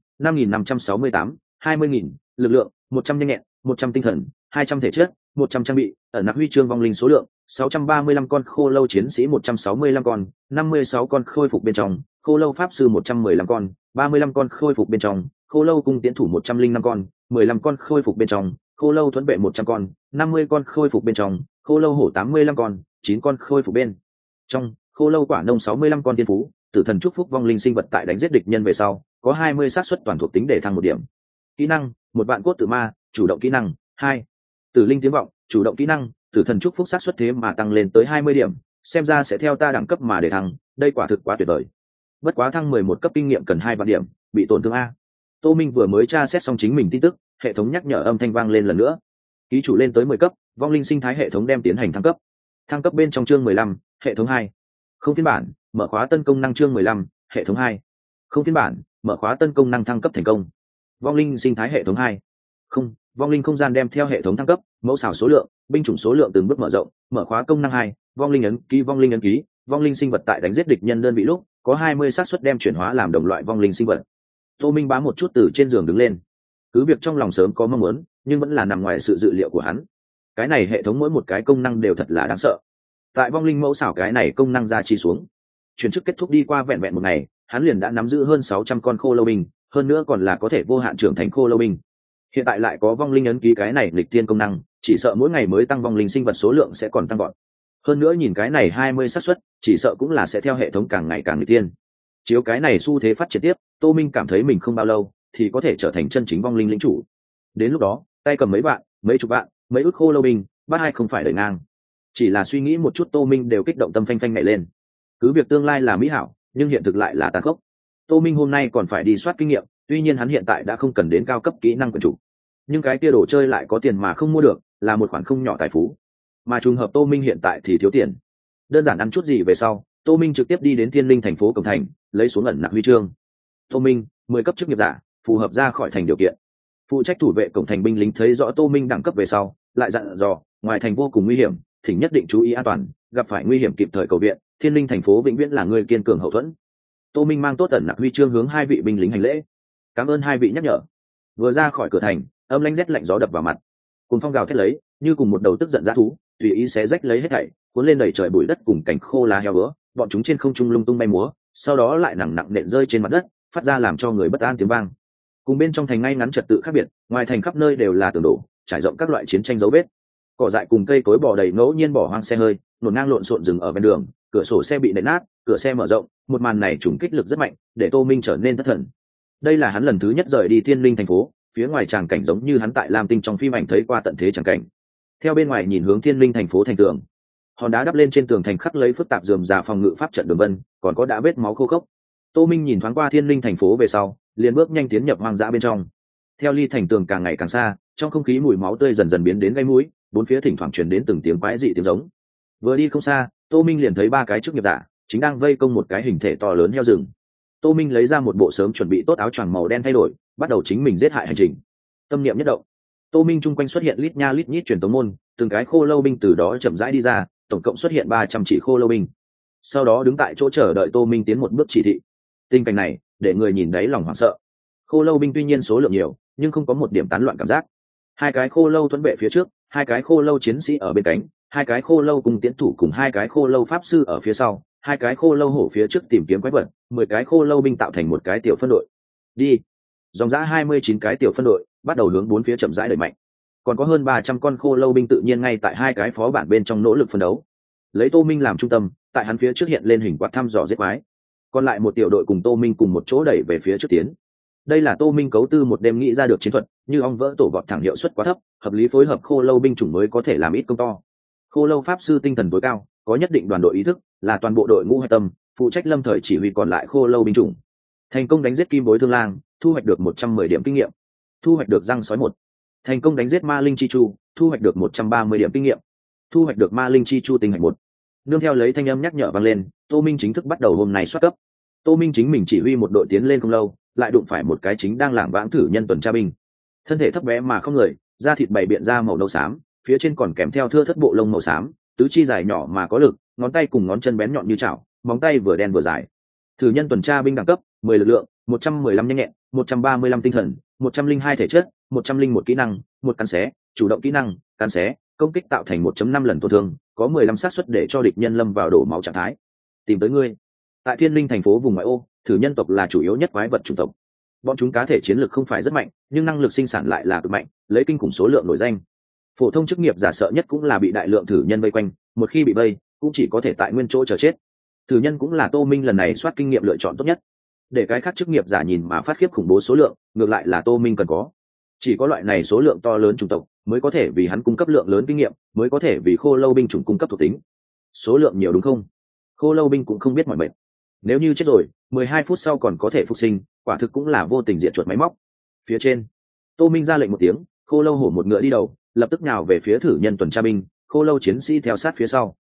5568, 20.000, lực lượng: 100 nhanh nhẹn, 100 tinh thần, 200 thể chất, 100 trang bị, ẩn nặc huy chương vong linh. Số lượng: 635 con khô lâu chiến sĩ, 165 con, 56 con khôi phục bên trong, khô lâu pháp sư 115 con, 35 con khôi phục bên trong, khô lâu cung tiễn thủ 105 con, 15 con khôi phục bên trong, khô lâu thuẫn vệ 100 con, 50 con khôi phục bên trong, khô lâu hổ 85 con, 9 con khôi phục bên trong, khô lâu quả nông 65 con. Thiên phú: tử thần chúc phúc vong linh sinh vật tại đánh giết địch nhân về sau có 20 xác suất toàn thuộc tính để thăng 1 điểm. Kỹ năng: một vạn cốt tử ma. Chủ động kỹ năng: 2. Tử linh tiếng vọng. Chủ động kỹ năng: tử thần chúc phúc xác suất thế mà tăng lên tới 20 điểm, xem ra sẽ theo ta đẳng cấp mà để thăng, đây quả thực quá tuyệt vời. Bất quá thăng 11 cấp kinh nghiệm cần 2 vạn điểm, bị tổn thương a. Tô Minh vừa mới tra xét xong chính mình tin tức, hệ thống nhắc nhở âm thanh vang lên lần nữa. Ký chủ lên tới 10 cấp, vong linh sinh thái hệ thống đem tiến hành thăng cấp. thăng cấp bên trong chương 15, hệ thống 2. Không phiên bản, mở khóa tân công năng chương 15, hệ thống 2. Không phiên bản, mở khóa tân công năng thăng cấp thành công. Vong linh sinh thái hệ thống 2. Không, vong linh không gian đem theo hệ thống thăng cấp, mẫu xảo số lượng, binh chủng số lượng từng bước mở rộng, mở khóa công năng 2, vong linh ấn ký vong linh sinh vật tại đánh giết địch nhân đơn vị lúc, có 20 xác suất đem chuyển hóa làm đồng loại vong linh sinh vật. Tô Minh bám một chút từ trên giường đứng lên. Cứ việc trong lòng sớm có mong muốn, nhưng vẫn là nằm ngoài sự dự liệu của hắn. Cái này hệ thống mỗi một cái công năng đều thật là đáng sợ. Tại vong linh mẫu xảo cái này công năng ra chi xuống, chuyển chức kết thúc đi qua vẹn vẹn một ngày, hắn liền đã nắm giữ hơn 600 con khô lâu binh, hơn nữa còn là có thể vô hạn trưởng thành khô lâu binh. Hiện tại lại có vong linh ấn ký cái này lịch tiên công năng, chỉ sợ mỗi ngày mới tăng vong linh sinh vật số lượng sẽ còn tăng vọt. Hơn nữa nhìn cái này 20 xác suất, chỉ sợ cũng là sẽ theo hệ thống càng ngày càng lịch tiên. Chiếu cái này xu thế phát triển tiếp, Tô Minh cảm thấy mình không bao lâu thì có thể trở thành chân chính vong linh lĩnh chủ. Đến lúc đó, tay cầm mấy bạn, mấy chục bạn, mấy ức khô lâu binh, bắt ai không phải đợi ngang. Chỉ là suy nghĩ một chút Tô Minh đều kích động tâm phanh phanh nhảy lên. Cứ việc tương lai là mỹ hảo, nhưng hiện thực lại là tàn khốc. Tô Minh hôm nay còn phải đi soát kinh nghiệm, tuy nhiên hắn hiện tại đã không cần đến cao cấp kỹ năng quyền chủ, nhưng cái kia đồ chơi lại có tiền mà không mua được, là một khoản không nhỏ tài phú. Mà trùng hợp Tô Minh hiện tại thì thiếu tiền. Đơn giản ăn chút gì về sau, Tô Minh trực tiếp đi đến Thiên Linh thành phố cổng thành, lấy xuống ẩn nặc huy chương. Tô Minh, 10 cấp chức nghiệp giả, phù hợp ra khỏi thành điều kiện. Phụ trách thủ vệ cổng thành binh lính thấy rõ Tô Minh đẳng cấp về sau, lại dặn dò, ngoài thành vô cùng nguy hiểm, thỉnh nhất định chú ý an toàn, gặp phải nguy hiểm kịp thời cầu viện, Thiên Linh thành phố vĩnh viễn là người kiên cường hậu thuẫn. Tô Minh mang tốt ẩn nặc huy chương hướng hai vị binh lính hành lễ. Cảm ơn hai vị nhắc nhở. Vừa ra khỏi cửa thành, âm lãnh rét lạnh gió đập vào mặt. Cùng phong gào thét lấy, như cùng một đầu tức giận dã thú, tùy ý xé rách lấy hết thảy, cuốn lên đầy trời bụi đất cùng cảnh khô lá heo vữa, bọn chúng trên không trung lung tung bay múa, sau đó lại nặng nặng nện rơi trên mặt đất, phát ra làm cho người bất an tiếng vang. Cùng bên trong thành ngay ngắn trật tự khác biệt, ngoài thành khắp nơi đều là tường đổ, trải rộng các loại chiến tranh dấu vết. Cỏ dại cùng cây cối bò đầy ngẫu nhiên bỏ hoang xe hơi, nổ ngang lộn xộn dừng ở ven đường, cửa sổ xe bị nện nát, cửa xe mở rộng, một màn này trùng kích lực rất mạnh, để Tô Minh trở nên thất thần. Đây là hắn lần thứ nhất rời đi Thiên Linh thành phố, phía ngoài tràng cảnh giống như hắn tại Lam Tinh trong phim ảnh thấy qua tận thế tràng cảnh. Theo bên ngoài nhìn hướng Thiên Linh thành phố thành tường, hòn đá đắp lên trên tường thành khắc lấy phức tạp rườm rà phòng ngự pháp trận đường vân, còn có đã vết máu khô khốc. Tô Minh nhìn thoáng qua Thiên Linh thành phố về sau, liền bước nhanh tiến nhập hoang dã bên trong. Theo ly thành tường càng ngày càng xa, trong không khí mùi máu tươi dần dần biến đến gây mũi, bốn phía thỉnh thoảng truyền đến từng tiếng quái dị tiếng giống. Vừa đi không xa, Tô Minh liền thấy ba cái chức nghiệp giả chính đang vây công một cái hình thể to lớn heo rừng. Tô Minh lấy ra một bộ sớm chuẩn bị tốt áo choàng màu đen thay đổi, bắt đầu chính mình giết hại hành trình. Tâm niệm nhất động, Tô Minh chung quanh xuất hiện lít nha lít nhít truyền tống môn, từng cái khô lâu binh từ đó chậm rãi đi ra, tổng cộng xuất hiện 300 chỉ khô lâu binh. Sau đó đứng tại chỗ chờ đợi Tô Minh tiến một bước chỉ thị. Tình cảnh này để người nhìn đấy lòng hoảng sợ. Khô lâu binh tuy nhiên số lượng nhiều, nhưng không có một điểm tán loạn cảm giác. Hai cái khô lâu thuẫn vệ phía trước, hai cái khô lâu chiến sĩ ở bên cánh, hai cái khô lâu cùng tiến thủ cùng hai cái khô lâu pháp sư ở phía sau, hai cái khô lâu hổ phía trước tìm kiếm quái vật, 10 cái khô lâu binh tạo thành một cái tiểu phân đội. Đi. Dòng dã 29 cái tiểu phân đội bắt đầu hướng bốn phía chậm rãi đẩy mạnh. Còn có hơn 300 con khô lâu binh tự nhiên ngay tại hai cái phó bản bên trong nỗ lực phân đấu. Lấy Tô Minh làm trung tâm, tại hắn phía trước hiện lên hình quạt thăm dò giết quái. Còn lại một tiểu đội cùng Tô Minh cùng một chỗ đẩy về phía trước tiến. Đây là Tô Minh cấu tư một đêm nghĩ ra được chiến thuật, như ong vỡ tổ vọt thẳng hiệu suất quá thấp, hợp lý phối hợp khô lâu binh chủng mới có thể làm ít công to. Khô lâu pháp sư tinh thần tối cao, có nhất định đoàn đội ý thức, là toàn bộ đội ngũ hạch tâm, phụ trách lâm thời chỉ huy còn lại khô lâu binh chủng. Thành công đánh giết kim bối thương lang, thu hoạch được 110 điểm kinh nghiệm. Thu hoạch được răng sói 1. Thành công đánh giết ma linh chi chu, thu hoạch được 130 điểm kinh nghiệm. Thu hoạch được ma linh chi chu tinh hạch 1. Nương theo lấy thanh âm nhắc nhở vang lên, Tô Minh chính thức bắt đầu hôm nay soát cấp. Tô Minh chính mình chỉ huy một đội tiến lên không lâu, lại đụng phải một cái chính đang lảng vãng thử nhân tuần tra binh. Thân thể thấp bé mà không người, da thịt bày biện ra màu nâu xám, phía trên còn kèm theo thưa thất bộ lông màu xám, tứ chi dài nhỏ mà có lực, ngón tay cùng ngón chân bén nhọn như chảo, móng tay vừa đen vừa dài. Thử nhân tuần tra binh đẳng cấp 10 lực lượng, 115 nhanh nhẹn, 135 tinh thần, 102 thể chất, 101 kỹ năng, một cắn xé, chủ động kỹ năng, cắn xé, công kích tạo thành 1.5 lần tổn thương, có 15 xác suất để cho địch nhân lâm vào đổ máu trạng thái. Tìm tới ngươi. Tại Thiên Linh thành phố vùng ngoại ô, thử nhân tộc là chủ yếu nhất quái vật chủng tộc. Bọn chúng cá thể chiến lược không phải rất mạnh, nhưng năng lực sinh sản lại là cực mạnh, lấy kinh khủng số lượng nổi danh. Phổ thông chức nghiệp giả sợ nhất cũng là bị đại lượng thử nhân vây quanh, một khi bị vây, cũng chỉ có thể tại nguyên chỗ chờ chết. Thử nhân cũng là Tô Minh lần này soát kinh nghiệm lựa chọn tốt nhất. Để cái khác chức nghiệp giả nhìn mà phát khiếp khủng bố số lượng, ngược lại là Tô Minh cần có. Chỉ có loại này số lượng to lớn chủng tộc mới có thể vì hắn cung cấp lượng lớn kinh nghiệm, mới có thể vì khô lâu binh chủng cung cấp thuộc tính. Số lượng nhiều đúng không? Khô lâu binh cũng không biết mỏi mệt. Nếu như chết rồi, 12 phút sau còn có thể phục sinh, quả thực cũng là vô tình diệt chuột máy móc. Phía trên, Tô Minh ra lệnh một tiếng, khô lâu hổ một ngựa đi đầu, lập tức nhào về phía thử nhân tuần tra binh, khô lâu chiến sĩ theo sát phía sau.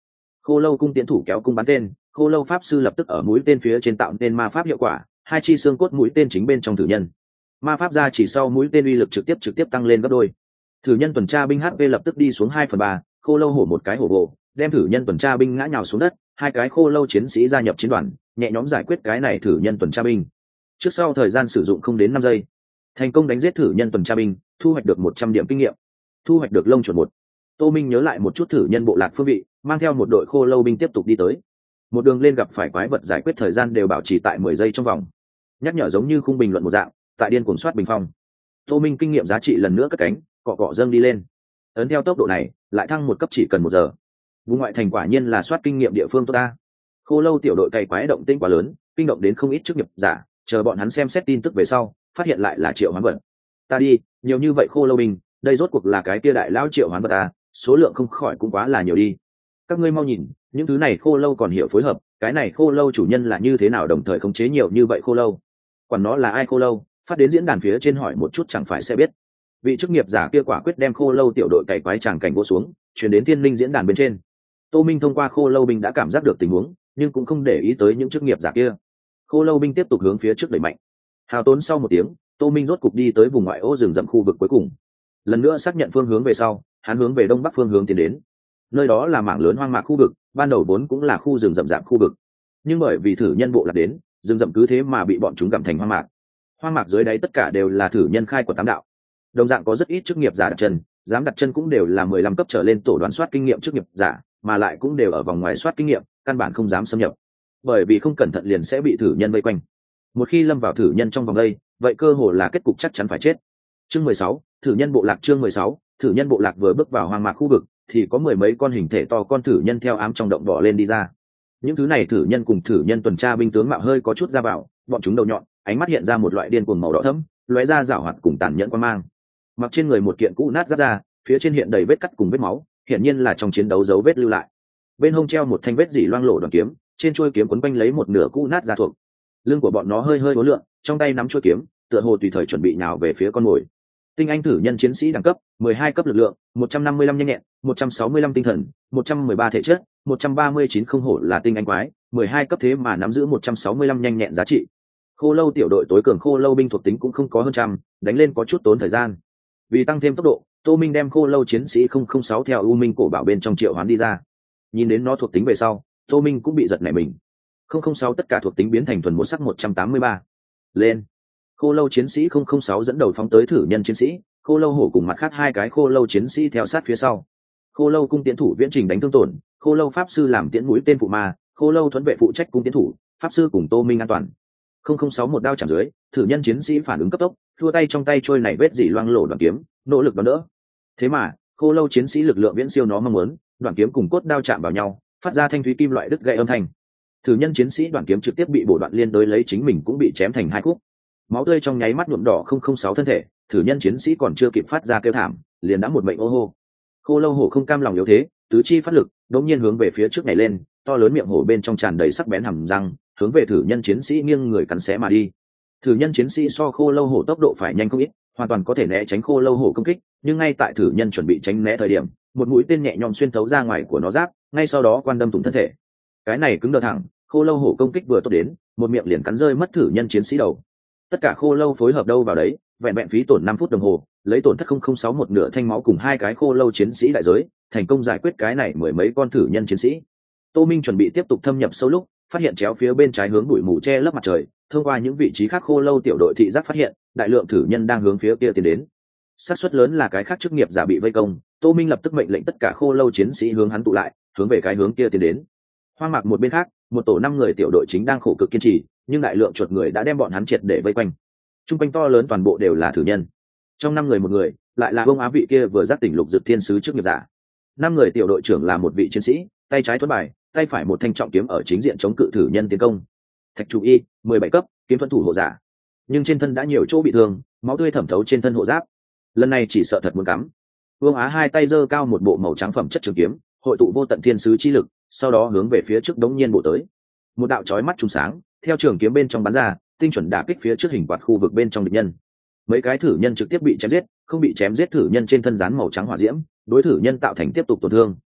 Khô lâu cung tiến thủ kéo cung bắn tên, khô lâu pháp sư lập tức ở mũi tên phía trên tạo nên ma pháp hiệu quả, hai chi xương cốt mũi tên chính bên trong thử nhân. Ma pháp ra chỉ sau mũi tên uy lực trực tiếp tăng lên gấp đôi. Thử nhân tuần tra binh HP lập tức đi xuống 2/3, khô lâu hổ một cái hổ bộ, đem thử nhân tuần tra binh ngã nhào xuống đất, hai cái khô lâu chiến sĩ gia nhập chiến đoàn, nhẹ nhõm giải quyết cái này thử nhân tuần tra binh. Trước sau thời gian sử dụng không đến 5 giây, thành công đánh giết thử nhân tuần tra binh, thu hoạch được 100 điểm kinh nghiệm, thu hoạch được lông chuẩn 1. Tô Minh nhớ lại một chút thử nhân bộ lạc phương vị, mang theo một đội khô lâu binh tiếp tục đi tới. Một đường lên gặp phải quái vật giải quyết thời gian đều bảo trì tại 10 giây trong vòng. Nhắc nhở giống như khung bình luận một dạng, tại điên cuồng soát bình phong. Tô Minh kinh nghiệm giá trị lần nữa cất cánh, cọ cọ dâng đi lên. Ấn theo tốc độ này, lại thăng một cấp chỉ cần 1 giờ. Vùng ngoại thành quả nhiên là soát kinh nghiệm địa phương tốt ta. Khô lâu tiểu đội cày quái động tĩnh quá lớn, kinh động đến không ít chức nghiệp giả, chờ bọn hắn xem xét tin tức về sau, phát hiện lại là Triệu Hoán Vật. Ta đi, nhiều như vậy khô lâu binh, đây rốt cuộc là cái kia đại lão Triệu Hoán Vật à, số lượng không khỏi cũng quá là nhiều đi. Các ngươi mau nhìn, những thứ này khô lâu còn hiểu phối hợp, cái này khô lâu chủ nhân là như thế nào đồng thời khống chế nhiều như vậy khô lâu. Quản nó là ai khô lâu, phát đến diễn đàn phía trên hỏi một chút chẳng phải sẽ biết. Vị chức nghiệp giả kia quả quyết đem khô lâu tiểu đội cày quái tràng cảnh vô xuống, chuyển đến Thiên Linh diễn đàn bên trên. Tô Minh thông qua khô lâu binh đã cảm giác được tình huống, nhưng cũng không để ý tới những chức nghiệp giả kia. Khô lâu binh tiếp tục hướng phía trước đẩy mạnh. Hào tốn sau 1 tiếng, Tô Minh rốt cục đi tới vùng ngoại ô rừng rậm khu vực cuối cùng. Lần nữa xác nhận phương hướng về sau, hắn hướng về đông bắc phương hướng tiến đến. Nơi đó là mảng lớn hoang mạc khu vực, ban đầu vốn cũng là khu rừng rậm rạp khu vực, nhưng bởi vì thử nhân bộ lạc đến, rừng rậm cứ thế mà bị bọn chúng gặm thành hoang mạc. Hoang mạc dưới đáy tất cả đều là thử nhân khai của tám đạo. Đồng dạng có rất ít chức nghiệp giả đặt chân, dám đặt chân cũng đều là 15 cấp trở lên tổ đoàn soát kinh nghiệm chức nghiệp giả, mà lại cũng đều ở vòng ngoài soát kinh nghiệm, căn bản không dám xâm nhập, bởi vì không cẩn thận liền sẽ bị thử nhân vây quanh. Một khi lâm vào thử nhân trong vòng đây, vậy cơ hồ là kết cục chắc chắn phải chết. Chương 16, thử nhân bộ lạc. Chương 16, thử nhân bộ lạc vừa bước vào hoang mạc khu vực, thì có 10 mấy con hình thể to con thử nhân theo ám trong động bò lên đi ra. Những thứ này thử nhân cùng thử nhân tuần tra binh tướng mạo hơi có chút ra vào, bọn chúng đầu nhọn, ánh mắt hiện ra một loại điên cuồng màu đỏ thẫm, lóe ra rảo hoạt cùng tàn nhẫn quan mang. Mặc trên người một kiện cũ nát giáp ra, phía trên hiện đầy vết cắt cùng vết máu, hiển nhiên là trong chiến đấu dấu vết lưu lại. Bên hông treo một thanh vết dỉ loang lổ đoàn kiếm, trên chuôi kiếm quấn quanh lấy một nửa cũ nát da thuộc. Lưng của bọn nó hơi hơi uốn lượn, trong tay nắm chuôi kiếm, tựa hồ tùy thời chuẩn bị nhào về phía con mồi. Tinh anh thử nhân chiến sĩ đẳng cấp 12 cấp lực lượng, 155 nhanh nhẹn, 165 tinh thần, 113 thể chất, 139 không hổ là tinh anh quái, 12 cấp thế mà nắm giữ 165 nhanh nhẹn giá trị. Khô lâu tiểu đội tối cường khô lâu binh thuộc tính cũng không có hơn trăm, đánh lên có chút tốn thời gian. Vì tăng thêm tốc độ, Tô Minh đem khô lâu chiến sĩ 006 theo U Minh cổ bảo bên trong triệu hoán đi ra. Nhìn đến nó thuộc tính về sau, Tô Minh cũng bị giật nảy mình. 006 tất cả thuộc tính biến thành thuần một sắc 183. Lên. Khô lâu chiến sĩ 006 dẫn đầu phóng tới thử nhân chiến sĩ, khô lâu hổ cùng mặt khác hai cái khô lâu chiến sĩ theo sát phía sau. Khô lâu cung tiến thủ viễn trình đánh thương tổn, khô lâu pháp sư làm tiễn mũi tên phụ ma, khô lâu thuẫn vệ phụ trách cung tiến thủ, pháp sư cùng Tô Minh an toàn. 006 một đao chạm dưới, thử nhân chiến sĩ phản ứng cấp tốc, thua tay trong tay trôi này vết dỉ loang lổ đoạn kiếm, nỗ lực đón đỡ. Thế mà, khô lâu chiến sĩ lực lượng viễn siêu nó mong muốn, đoạn kiếm cùng cốt đao chạm vào nhau, phát ra thanh thúy kim loại đứt gãy âm thanh. Thử nhân chiến sĩ đoạn kiếm trực tiếp bị bổ đoạn liên đối lấy chính mình cũng bị chém thành hai khúc. Máu tươi trong nháy mắt nhuộm đỏ 006 thân thể, thử nhân chiến sĩ còn chưa kịp phát ra kêu thảm, liền đã một mệnh ô hô. Khô lâu hổ không cam lòng yếu thế, tứ chi phát lực, đột nhiên hướng về phía trước nhảy lên, to lớn miệng hổ bên trong tràn đầy sắc bén hàm răng, hướng về thử nhân chiến sĩ nghiêng người cắn xé mà đi. Thử nhân chiến sĩ so khô lâu hổ tốc độ phải nhanh không ít, hoàn toàn có thể né tránh khô lâu hổ công kích, nhưng ngay tại thử nhân chuẩn bị tránh né thời điểm, một mũi tên nhẹ nhõm xuyên thấu ra ngoài của nó giáp, ngay sau đó quan đâm thủng thân thể. Cái này cứng đờ thẳng, khô lâu hổ công kích vừa tốt đến, một miệng liền cắn rơi mất thử nhân chiến sĩ đầu. Tất cả khô lâu phối hợp đâu vào đấy, vẹn vẹn phí tổn 5 phút đồng hồ, lấy tổn thất 006 một nửa thanh máu cùng hai cái khô lâu chiến sĩ đại giới, thành công giải quyết cái này mười mấy con thử nhân chiến sĩ. Tô Minh chuẩn bị tiếp tục thâm nhập sâu lúc, phát hiện chéo phía bên trái hướng bụi mù che lấp mặt trời, thông qua những vị trí khác khô lâu tiểu đội thị giác phát hiện, đại lượng thử nhân đang hướng phía kia tiến đến. Xác suất lớn là cái khác chức nghiệp giả bị vây công, Tô Minh lập tức mệnh lệnh tất cả khô lâu chiến sĩ hướng hắn tụ lại, hướng về cái hướng kia tiến đến. Hoang mạc một bên khác, một tổ 5 người tiểu đội chính đang khổ cực kiên trì, nhưng đại lượng chuột người đã đem bọn hắn triệt để vây quanh. Trung quanh to lớn toàn bộ đều là thử nhân. Trong 5 người một người, lại là bông á vị kia vừa giác tỉnh lục dực thiên sứ chức nghiệp giả. 5 người tiểu đội trưởng là một vị chiến sĩ, tay trái thuẫn bài, tay phải một thanh trọng kiếm ở chính diện chống cự thử nhân tiến công. Thạch trụ y, 17 cấp, kiếm thuẫn thủ hộ giả. Nhưng trên thân đã nhiều chỗ bị thương, máu tươi thẩm thấu trên thân hộ giáp. Lần này chỉ sợ thật muốn cắm. Vương Á hai tay giơ cao một bộ màu trắng phẩm chất trường kiếm, hội tụ vô tận thiên sứ chi lực, sau đó hướng về phía trước đống nhiên bộ tới. Một đạo chói mắt trùng sáng, theo trường kiếm bên trong bắn ra, tinh chuẩn đả kích phía trước hình quạt khu vực bên trong địch nhân. Mấy cái thử nhân trực tiếp bị chém giết, không bị chém giết thử nhân trên thân dán màu trắng hỏa diễm, đối thử nhân tạo thành tiếp tục tổn thương.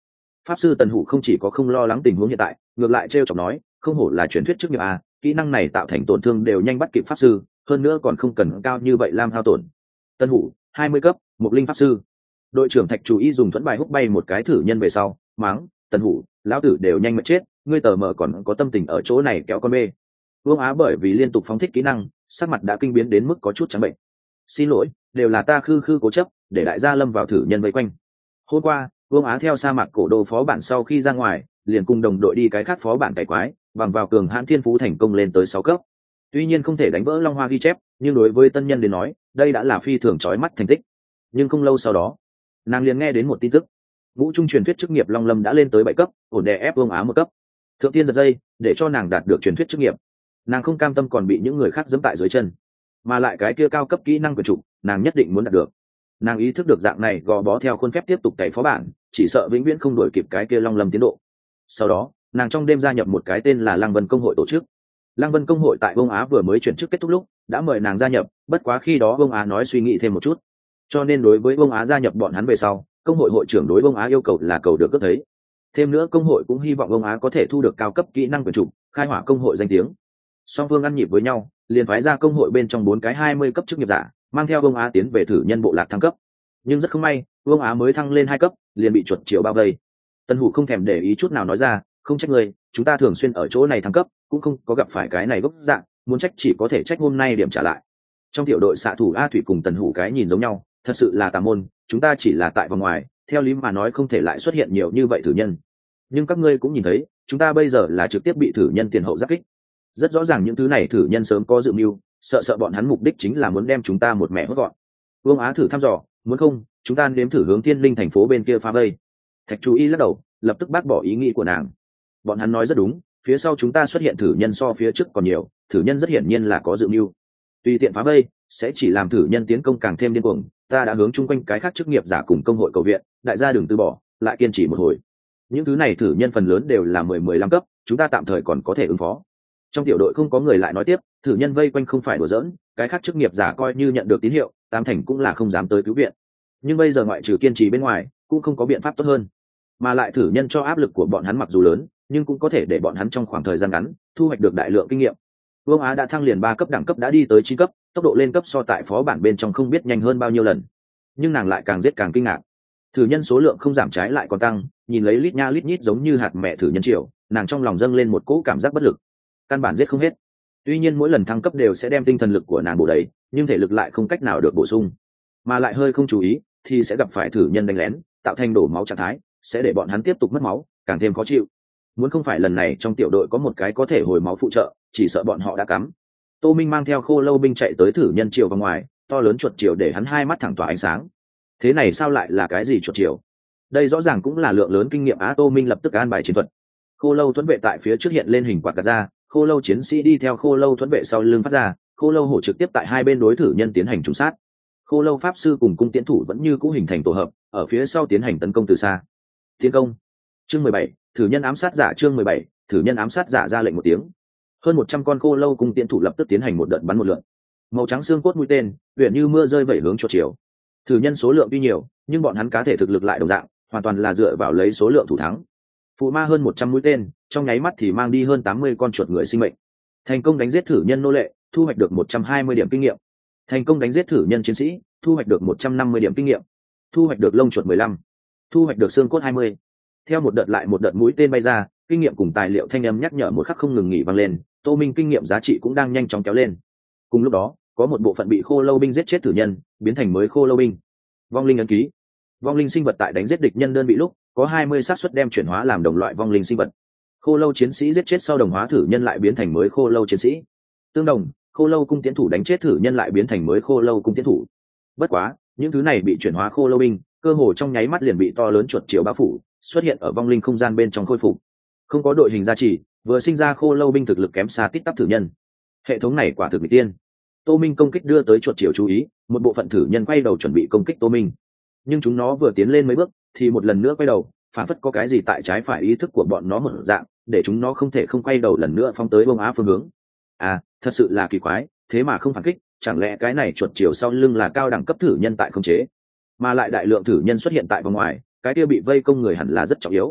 Pháp sư Tần Hủ không chỉ có không lo lắng tình huống hiện tại, ngược lại trêu chọc nói, không hổ là truyền thuyết chức nghiệp a, kỹ năng này tạo thành tổn thương đều nhanh bắt kịp pháp sư, hơn nữa còn không cần cao như vậy lam hao tổn. Tần Hủ 20 cấp, một linh pháp sư. Đội trưởng Thạch Chủ Y dùng thuẫn bài húc bay một cái thử nhân về sau, mắng, Tần Hủ, lão tử đều nhanh mệt chết, ngươi tờ mờ còn có tâm tình ở chỗ này kéo con bê. Vương Á bởi vì liên tục phóng thích kỹ năng, sắc mặt đã kinh biến đến mức có chút trắng bệnh. Xin lỗi, đều là ta khư khư cố chấp, để đại gia lâm vào thử nhân vây quanh. Hôm qua, Vương Á theo sa mạc cổ đô phó bản sau khi ra ngoài, liền cùng đồng đội đi cái khác phó bản cải quái, bằng vào cường hãn thiên phú thành công lên tới 6 cấp. Tuy nhiên không thể đánh vỡ Long Hoa ghi chép, nhưng đối với tân nhân đến nói, đây đã là phi thường chói mắt thành tích. Nhưng không lâu sau đó, nàng liền nghe đến một tin tức. Ngũ trung truyền thuyết chức nghiệp Long Lâm đã lên tới 7 cấp, ổn đè ép Vương Á một cấp. Thượng tiên giật dây, để cho nàng đạt được truyền thuyết chức nghiệp. Nàng không cam tâm còn bị những người khác giẫm tại dưới chân, mà lại cái kia cao cấp kỹ năng quyền chủ, nàng nhất định muốn đạt được. Nàng ý thức được dạng này gò bó theo khuôn phép tiếp tục cày phó bản, chỉ sợ vĩnh viễn không đuổi kịp cái kia Long Lâm tiến độ. Sau đó, nàng trong đêm gia nhập một cái tên là Lăng Vân công hội tổ chức. Lăng Vân công hội tại Vương Á vừa mới chuyển chức kết thúc lúc đã mời nàng gia nhập, bất quá khi đó Vương Á nói suy nghĩ thêm một chút, cho nên đối với Vương Á gia nhập bọn hắn về sau, công hội hội trưởng đối Vương Á yêu cầu là cầu được cấp thấy. Thêm nữa công hội cũng hy vọng Vương Á có thể thu được cao cấp kỹ năng quyền chủ, khai hỏa công hội danh tiếng. Song phương ăn nhịp với nhau, liền phái ra công hội bên trong 4 cái 20 cấp chức nghiệp giả, mang theo Vương Á tiến về thử nhân bộ lạc thăng cấp. Nhưng rất không may, Vương Á mới thăng lên 2 cấp, liền bị chuột chiều bao vây. Tân Hủ không thèm để ý chút nào nói ra, không trách người, chúng ta thường xuyên ở chỗ này thăng cấp, cũng không có gặp phải cái này gốc dạng, muốn trách chỉ có thể trách hôm nay điểm trả lại. Trong tiểu đội xạ thủ A Thủy cùng Tần Hủ cái nhìn giống nhau, thật sự là tà môn, chúng ta chỉ là tại vòng ngoài, theo lý mà nói không thể lại xuất hiện nhiều như vậy thử nhân. Nhưng các ngươi cũng nhìn thấy, chúng ta bây giờ là trực tiếp bị thử nhân tiền hậu giáp kích. Rất rõ ràng những thứ này thử nhân sớm có dự mưu, sợ bọn hắn mục đích chính là muốn đem chúng ta một mẹ hốt gọn. Vương Á thử thăm dò, muốn không, chúng ta nếm thử hướng Thiên Linh thành phố bên kia phá vây. Thạch Chú Y lắc đầu, lập tức bác bỏ ý nghĩ của nàng. Bọn hắn nói rất đúng, phía sau chúng ta xuất hiện thử nhân so phía trước còn nhiều, thử nhân rất hiển nhiên là có dự mưu. Tùy tiện phá vây sẽ chỉ làm thử nhân tiến công càng thêm điên cuồng, ta đã hướng chung quanh cái khác chức nghiệp giả cùng công hội cầu viện, đại gia đừng từ bỏ, lại kiên trì một hồi. Những thứ này thử nhân phần lớn đều là 10-15 cấp, chúng ta tạm thời còn có thể ứng phó. Trong tiểu đội không có người lại nói tiếp, thử nhân vây quanh không phải đùa giỡn, cái khác chức nghiệp giả coi như nhận được tín hiệu, tam thành cũng là không dám tới cứu viện. Nhưng bây giờ ngoại trừ kiên trì bên ngoài, cũng không có biện pháp tốt hơn. Mà lại thử nhân cho áp lực của bọn hắn mặc dù lớn, nhưng cũng có thể để bọn hắn trong khoảng thời gian ngắn thu hoạch được đại lượng kinh nghiệm. Vương Á đã thăng liền 3 cấp, đẳng cấp đã đi tới 9 cấp, tốc độ lên cấp so tại phó bản bên trong không biết nhanh hơn bao nhiêu lần. Nhưng nàng lại càng giết càng kinh ngạc. Thử nhân số lượng không giảm trái lại còn tăng, nhìn lấy lít nha lít nhít giống như hạt mẹ thử nhân triệu, nàng trong lòng dâng lên một cỗ cảm giác bất lực. Căn bản giết không hết. Tuy nhiên mỗi lần thăng cấp đều sẽ đem tinh thần lực của nàng bổ đầy, nhưng thể lực lại không cách nào được bổ sung, mà lại hơi không chú ý thì sẽ gặp phải thử nhân đánh lén, tạo thành đổ máu trạng thái, sẽ để bọn hắn tiếp tục mất máu, càng thêm khó chịu. Muốn không phải lần này trong tiểu đội có một cái có thể hồi máu phụ trợ, chỉ sợ bọn họ đã cắm. Tô Minh mang theo khô lâu binh chạy tới thử nhân triều vào ngoài, to lớn chuột triều để hắn hai mắt thẳng tỏa ánh sáng. Thế này sao lại là cái gì chuột triều? Đây rõ ràng cũng là lượng lớn kinh nghiệm á. Tô Minh lập tức an bài chiến thuật. Khô lâu thuẫn vệ tại phía trước hiện lên hình quạt gạt ra, khô lâu chiến sĩ đi theo khô lâu thuẫn vệ sau lưng phát ra, khô lâu hổ trực tiếp tại hai bên đối thử nhân tiến hành trùng sát. Khô lâu pháp sư cùng cung tiễn thủ vẫn như cũ hình thành tổ hợp, ở phía sau tiến hành tấn công từ xa. Tiến công. Chương 17, thử nhân ám sát giả. Chương 17, thử nhân ám sát giả ra lệnh một tiếng. Hơn 100 con khô lâu cung tiễn thủ lập tức tiến hành một đợt bắn một lượt. Màu trắng xương cốt mũi tên, huyền như mưa rơi vẩy hướng chuột chiều. Thử nhân số lượng tuy nhiều, nhưng bọn hắn cá thể thực lực lại đồng dạng, hoàn toàn là dựa vào lấy số lượng thủ thắng. Phụ ma hơn 100 mũi tên, trong nháy mắt thì mang đi hơn 80 con chuột người sinh mệnh. Thành công đánh giết thử nhân nô lệ, thu hoạch được 120 điểm kinh nghiệm. Thành công đánh giết thử nhân chiến sĩ, thu hoạch được 150 điểm kinh nghiệm. Thu hoạch được lông chuột 15, thu hoạch được xương cốt 20. Theo một đợt lại một đợt mũi tên bay ra, kinh nghiệm cùng tài liệu thanh âm nhắc nhở một khắc không ngừng nghỉ vang lên, Tô Minh kinh nghiệm giá trị cũng đang nhanh chóng kéo lên. Cùng lúc đó, có một bộ phận bị khô lâu binh giết chết thử nhân, biến thành mới khô lâu binh. Vong linh ấn ký. Vong linh sinh vật tại đánh giết địch nhân đơn vị lúc, có 20 xác suất đem chuyển hóa làm đồng loại vong linh sinh vật. Khô lâu chiến sĩ giết chết sau đồng hóa thử nhân lại biến thành mới khô lâu chiến sĩ. Tương đồng, khô lâu cung tiến thủ đánh chết thử nhân lại biến thành mới khô lâu cung tiến thủ. Bất quá, những thứ này bị chuyển hóa khô lâu binh, cơ hồ trong nháy mắt liền bị to lớn chuột chiều bao phủ, xuất hiện ở vong linh không gian bên trong khôi phục. Không có đội hình gia trì, vừa sinh ra khô lâu binh thực lực kém xa tít tắp thử nhân. Hệ thống này quả thực bị tiên. Tô Minh công kích đưa tới chuột chiều chú ý, một bộ phận thử nhân quay đầu chuẩn bị công kích Tô Minh, nhưng chúng nó vừa tiến lên mấy bước thì một lần nữa quay đầu, phản phất có cái gì tại trái phải ý thức của bọn nó một dạng, để chúng nó không thể không quay đầu lần nữa phóng tới Vương Á phương hướng. Thật sự là kỳ quái, thế mà không phản kích, chẳng lẽ cái này chuột chiều sau lưng là cao đẳng cấp thử nhân tại khống chế, mà lại đại lượng thử nhân xuất hiện tại vòng ngoài, cái kia bị vây công người hẳn là rất trọng yếu.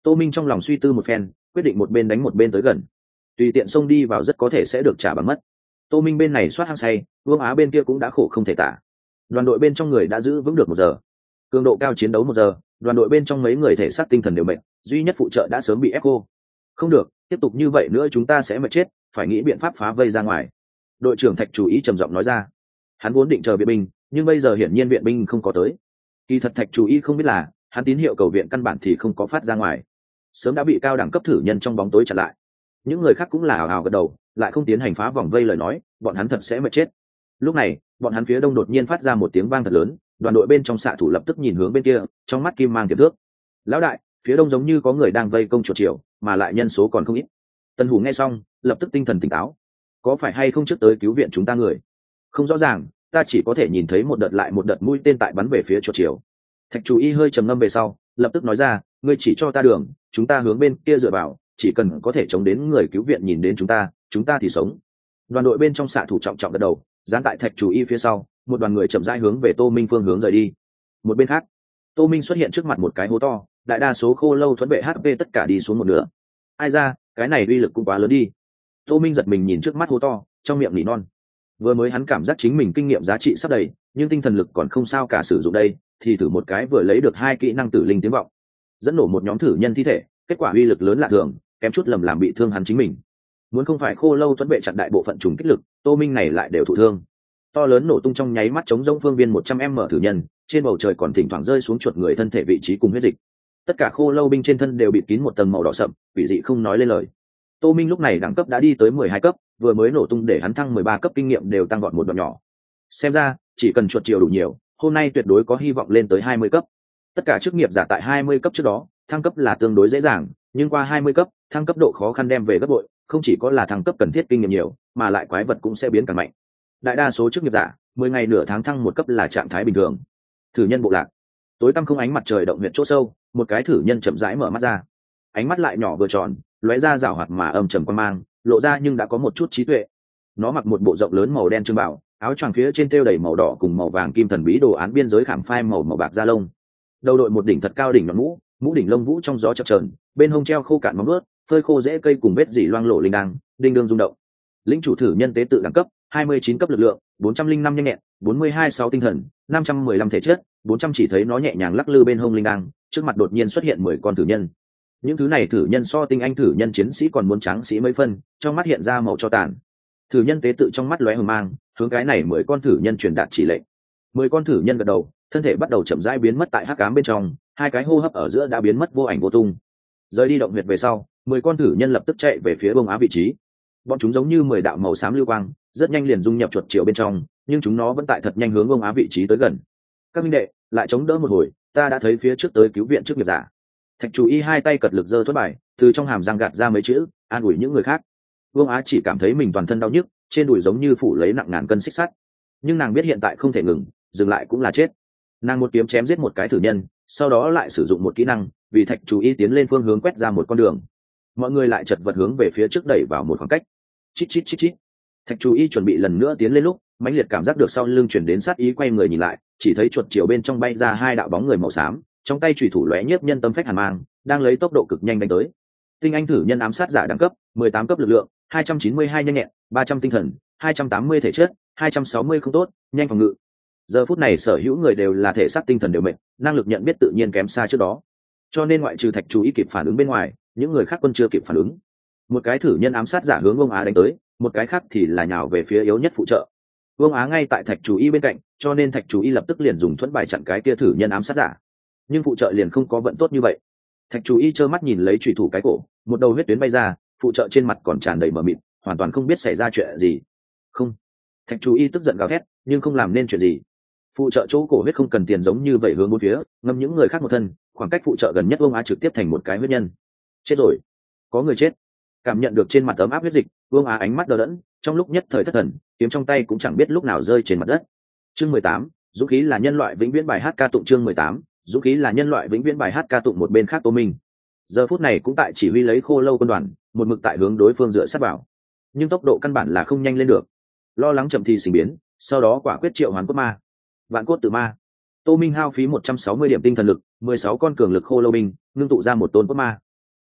Tô Minh trong lòng suy tư một phen, quyết định một bên đánh một bên tới gần, tùy tiện xông đi vào rất có thể sẽ được trả bằng mất. Tô Minh bên này soát hăng say, Vương Á bên kia cũng đã khổ không thể tả. Đoàn đội bên trong người đã giữ vững được 1 giờ, cường độ cao chiến đấu 1 giờ, đoàn đội bên trong mấy người thể xác tinh thần đều mệt, duy nhất phụ trợ đã sớm bị ép cô. Không được, tiếp tục như vậy nữa chúng ta sẽ mệt chết, phải nghĩ biện pháp phá vây ra ngoài. Đội trưởng Thạch Chú Ý trầm giọng nói ra. Hắn vốn định chờ viện binh, nhưng bây giờ hiển nhiên viện binh không có tới. Kỳ thật Thạch Chú Ý không biết là, hắn tín hiệu cầu viện căn bản thì không có phát ra ngoài, sớm đã bị cao đẳng cấp thử nhân trong bóng tối chặn lại. Những người khác cũng là ảo ảo gật đầu, lại không tiến hành phá vòng vây lời nói, bọn hắn thật sẽ mệt chết. Lúc này, bọn hắn phía đông đột nhiên phát ra một tiếng vang thật lớn, đoàn đội bên trong xạ thủ lập tức nhìn hướng bên kia, trong mắt kim mang tiềm thước. Lão đại, phía đông giống như có người đang vây công chuột chiều, mà lại nhân số còn không ít. Tân Hủ nghe xong, lập tức tinh thần tỉnh táo. Có phải hay không trước tới cứu viện chúng ta người? Không rõ ràng, ta chỉ có thể nhìn thấy một đợt lại một đợt mũi tên tại bắn về phía chuột chiều. Thạch Chú Ý hơi trầm ngâm về sau, lập tức nói ra, ngươi chỉ cho ta đường, chúng ta hướng bên kia dựa vào, chỉ cần có thể chống đến người cứu viện nhìn đến chúng ta thì sống. Đoàn đội bên trong xạ thủ trọng trọng gật đầu, dán tại Thạch Chú Ý phía sau, một đoàn người chậm rãi hướng về Tô Minh phương hướng rời đi. Một bên khác, Tô Minh xuất hiện trước mặt một cái hố to, đại đa số khô lâu thuẫn vệ HP tất cả đi xuống một nửa. Ai ra, cái này uy lực cũng quá lớn đi. Tô Minh giật mình nhìn trước mắt hố to, trong miệng nỉ non. Vừa mới hắn cảm giác chính mình kinh nghiệm giá trị sắp đầy, nhưng tinh thần lực còn không sao cả sử dụng đây, thì thử một cái vừa lấy được 2 kỹ năng tử linh tiếng vọng, dẫn nổ một nhóm thử nhân thi thể, kết quả uy lực lớn lạ thường, kém chút lầm làm bị thương hắn chính mình. Muốn không phải khô lâu thuẫn vệ chặn đại bộ phận trùng kích lực, Tô Minh này lại đều thụ thương. To lớn nổ tung trong nháy mắt chống rông phương viên 100m thử nhân, trên bầu trời còn thỉnh thoảng rơi xuống chuột người thân thể vị trí cùng huyết dịch. Tất cả khô lâu binh trên thân đều bịt kín một tầng màu đỏ sậm, quỷ dị không nói lên lời. Tô Minh lúc này đẳng cấp đã đi tới 12 cấp, vừa mới nổ tung để hắn thăng 13 cấp kinh nghiệm đều tăng vọt một đoạn nhỏ. Xem ra, chỉ cần chuột chiều đủ nhiều, hôm nay tuyệt đối có hy vọng lên tới 20 cấp. Tất cả chức nghiệp giả tại 20 cấp trước đó, thăng cấp là tương đối dễ dàng, nhưng qua 20 cấp, thăng cấp độ khó khăn đem về gấp bội, không chỉ có là thăng cấp cần thiết kinh nghiệm nhiều, mà lại quái vật cũng sẽ biến càng mạnh. Đại đa số chức nghiệp giả, 10 ngày nửa tháng thăng 1 cấp là trạng thái bình thường. Thử nhân bộ lạc. Tối tăm không ánh mặt trời động huyệt chỗ sâu, một cái thử nhân chậm rãi mở mắt ra. Ánh mắt lại nhỏ vừa tròn, lóe ra rảo hoạt mà âm trầm quan mang, lộ ra nhưng đã có một chút trí tuệ. Nó mặc một bộ rộng lớn màu đen trương bảo, áo choàng phía trên thêu đầy màu đỏ cùng màu vàng kim thần bí đồ án biên giới khảm phai màu bạc da lông. Đầu đội một đỉnh thật cao đỉnh mũ, mũ đỉnh lông vũ trong gió chập chờn, bên hông treo khô cạn móng vuốt, phơi khô rễ cây cùng vết dỉ loang lổ linh đăng, đinh đương rung động. Lĩnh chủ thử nhân tế tự đẳng cấp, 29 cấp lực lượng, 405 nhanh nhẹn, 42 tinh thần, 515 thể chất, 400 chỉ thấy nó nhẹ nhàng lắc lư bên hông linh đăng, trước mặt đột nhiên xuất hiện 10 con thử nhân. Những thứ này thử nhân so tinh anh thử nhân chiến sĩ còn muốn tráng sĩ mấy phân, trong mắt hiện ra màu cho tàn. Thử nhân tế tự trong mắt lóe hừng mang, hướng cái này 10 con thử nhân truyền đạt chỉ lệnh. 10 con thử nhân gật đầu, thân thể bắt đầu chậm rãi biến mất tại hắc ám bên trong, 2 cái hô hấp ở giữa đã biến mất vô ảnh vô tung. Rời đi động huyệt về sau, 10 con thử nhân lập tức chạy về phía bông á vị trí. Bọn chúng giống như 10 đạo màu xám lưu quang, rất nhanh liền dung nhập chuột chiều bên trong, nhưng chúng nó vẫn tại thật nhanh hướng bông á vị trí tới gần. Các minh đệ, lại chống đỡ một hồi, ta đã thấy phía trước tới cứu viện trước nghiệp giả. Thạch Chú Ý 2 tay cật lực giơ thuẫn bài, từ trong hàm răng gạt ra mấy chữ, an ủi những người khác. Vương Á chỉ cảm thấy mình toàn thân đau nhức, trên đùi giống như phủ lấy nặng ngàn cân xích sắt, nhưng nàng biết hiện tại không thể ngừng, dừng lại cũng là chết. Nàng một kiếm chém giết một cái thử nhân, sau đó lại sử dụng một kỹ năng, vì Thạch Chú Ý tiến lên phương hướng quét ra một con đường. Mọi người lại chật vật hướng về phía trước đẩy vào một khoảng cách. Chít chít chít chít. Thạch Chú Ý chuẩn bị lần nữa tiến lên lúc, mãnh liệt cảm giác được sau lưng chuyển đến sát ý, quay người nhìn lại, chỉ thấy chuột chiều bên trong bay ra 2 đạo bóng người màu xám, trong tay chủy thủ lóe nhiếp nhân tâm phách hàn mang, đang lấy tốc độ cực nhanh đánh tới. Tinh anh thử nhân ám sát giả đẳng cấp, 18 cấp lực lượng, 292 nhanh nhẹn, 300 tinh thần, 280 thể chất, 260 không tốt, nhanh phòng ngự. Giờ phút này sở hữu người đều là thể xác tinh thần đều mệt, năng lực nhận biết tự nhiên kém xa trước đó. Cho nên ngoại trừ Thạch Chú Ý kịp phản ứng bên ngoài, những người khác quân chưa kịp phản ứng. Một cái thử nhân ám sát giả hướng Vương Á đánh tới, một cái khác thì là nhào về phía yếu nhất phụ trợ. Vương Á ngay tại Thạch Chú Ý bên cạnh, cho nên Thạch Chú Ý lập tức liền dùng thuẫn bài chặn cái kia thử nhân ám sát giả. Nhưng phụ trợ liền không có vận tốt như vậy. Thạch Chú Ý trơ mắt nhìn lấy chủy thủ cái cổ, một đầu huyết tuyến bay ra, phụ trợ trên mặt còn tràn đầy mờ mịt, hoàn toàn không biết xảy ra chuyện gì. Không. Thạch Chú Ý tức giận gào thét, nhưng không làm nên chuyện gì. Phụ trợ chỗ cổ huyết không cần tiền giống như vậy hướng bốn phía, ngâm những người khác một thân, khoảng cách phụ trợ gần nhất Vương Á trực tiếp thành một cái huyết nhân. Chết rồi, có người chết. Cảm nhận được trên mặt ấm áp huyết dịch, Vương Á ánh mắt đờ đẫn, trong lúc nhất thời thất thần, kiếm trong tay cũng chẳng biết lúc nào rơi trên mặt đất. Chương 18, dũng khí là nhân loại vĩnh viễn, bài hát ca tụng. Chương 18, dũng khí là nhân loại vĩnh viễn, bài hát ca tụng. Một bên khác Tô Minh giờ phút này cũng tại chỉ huy lấy khô lâu quân đoàn, một mực tại hướng đối phương dựa sát vào, nhưng tốc độ căn bản là không nhanh lên được. Lo lắng chậm thì sinh biến, sau đó quả quyết triệu hoán cốt ma, vạn cốt tử ma. Tô Minh hao phí 160 điểm tinh thần lực, 16 con cường lực khô lâu binh, ngưng tụ ra một tôn cốt ma.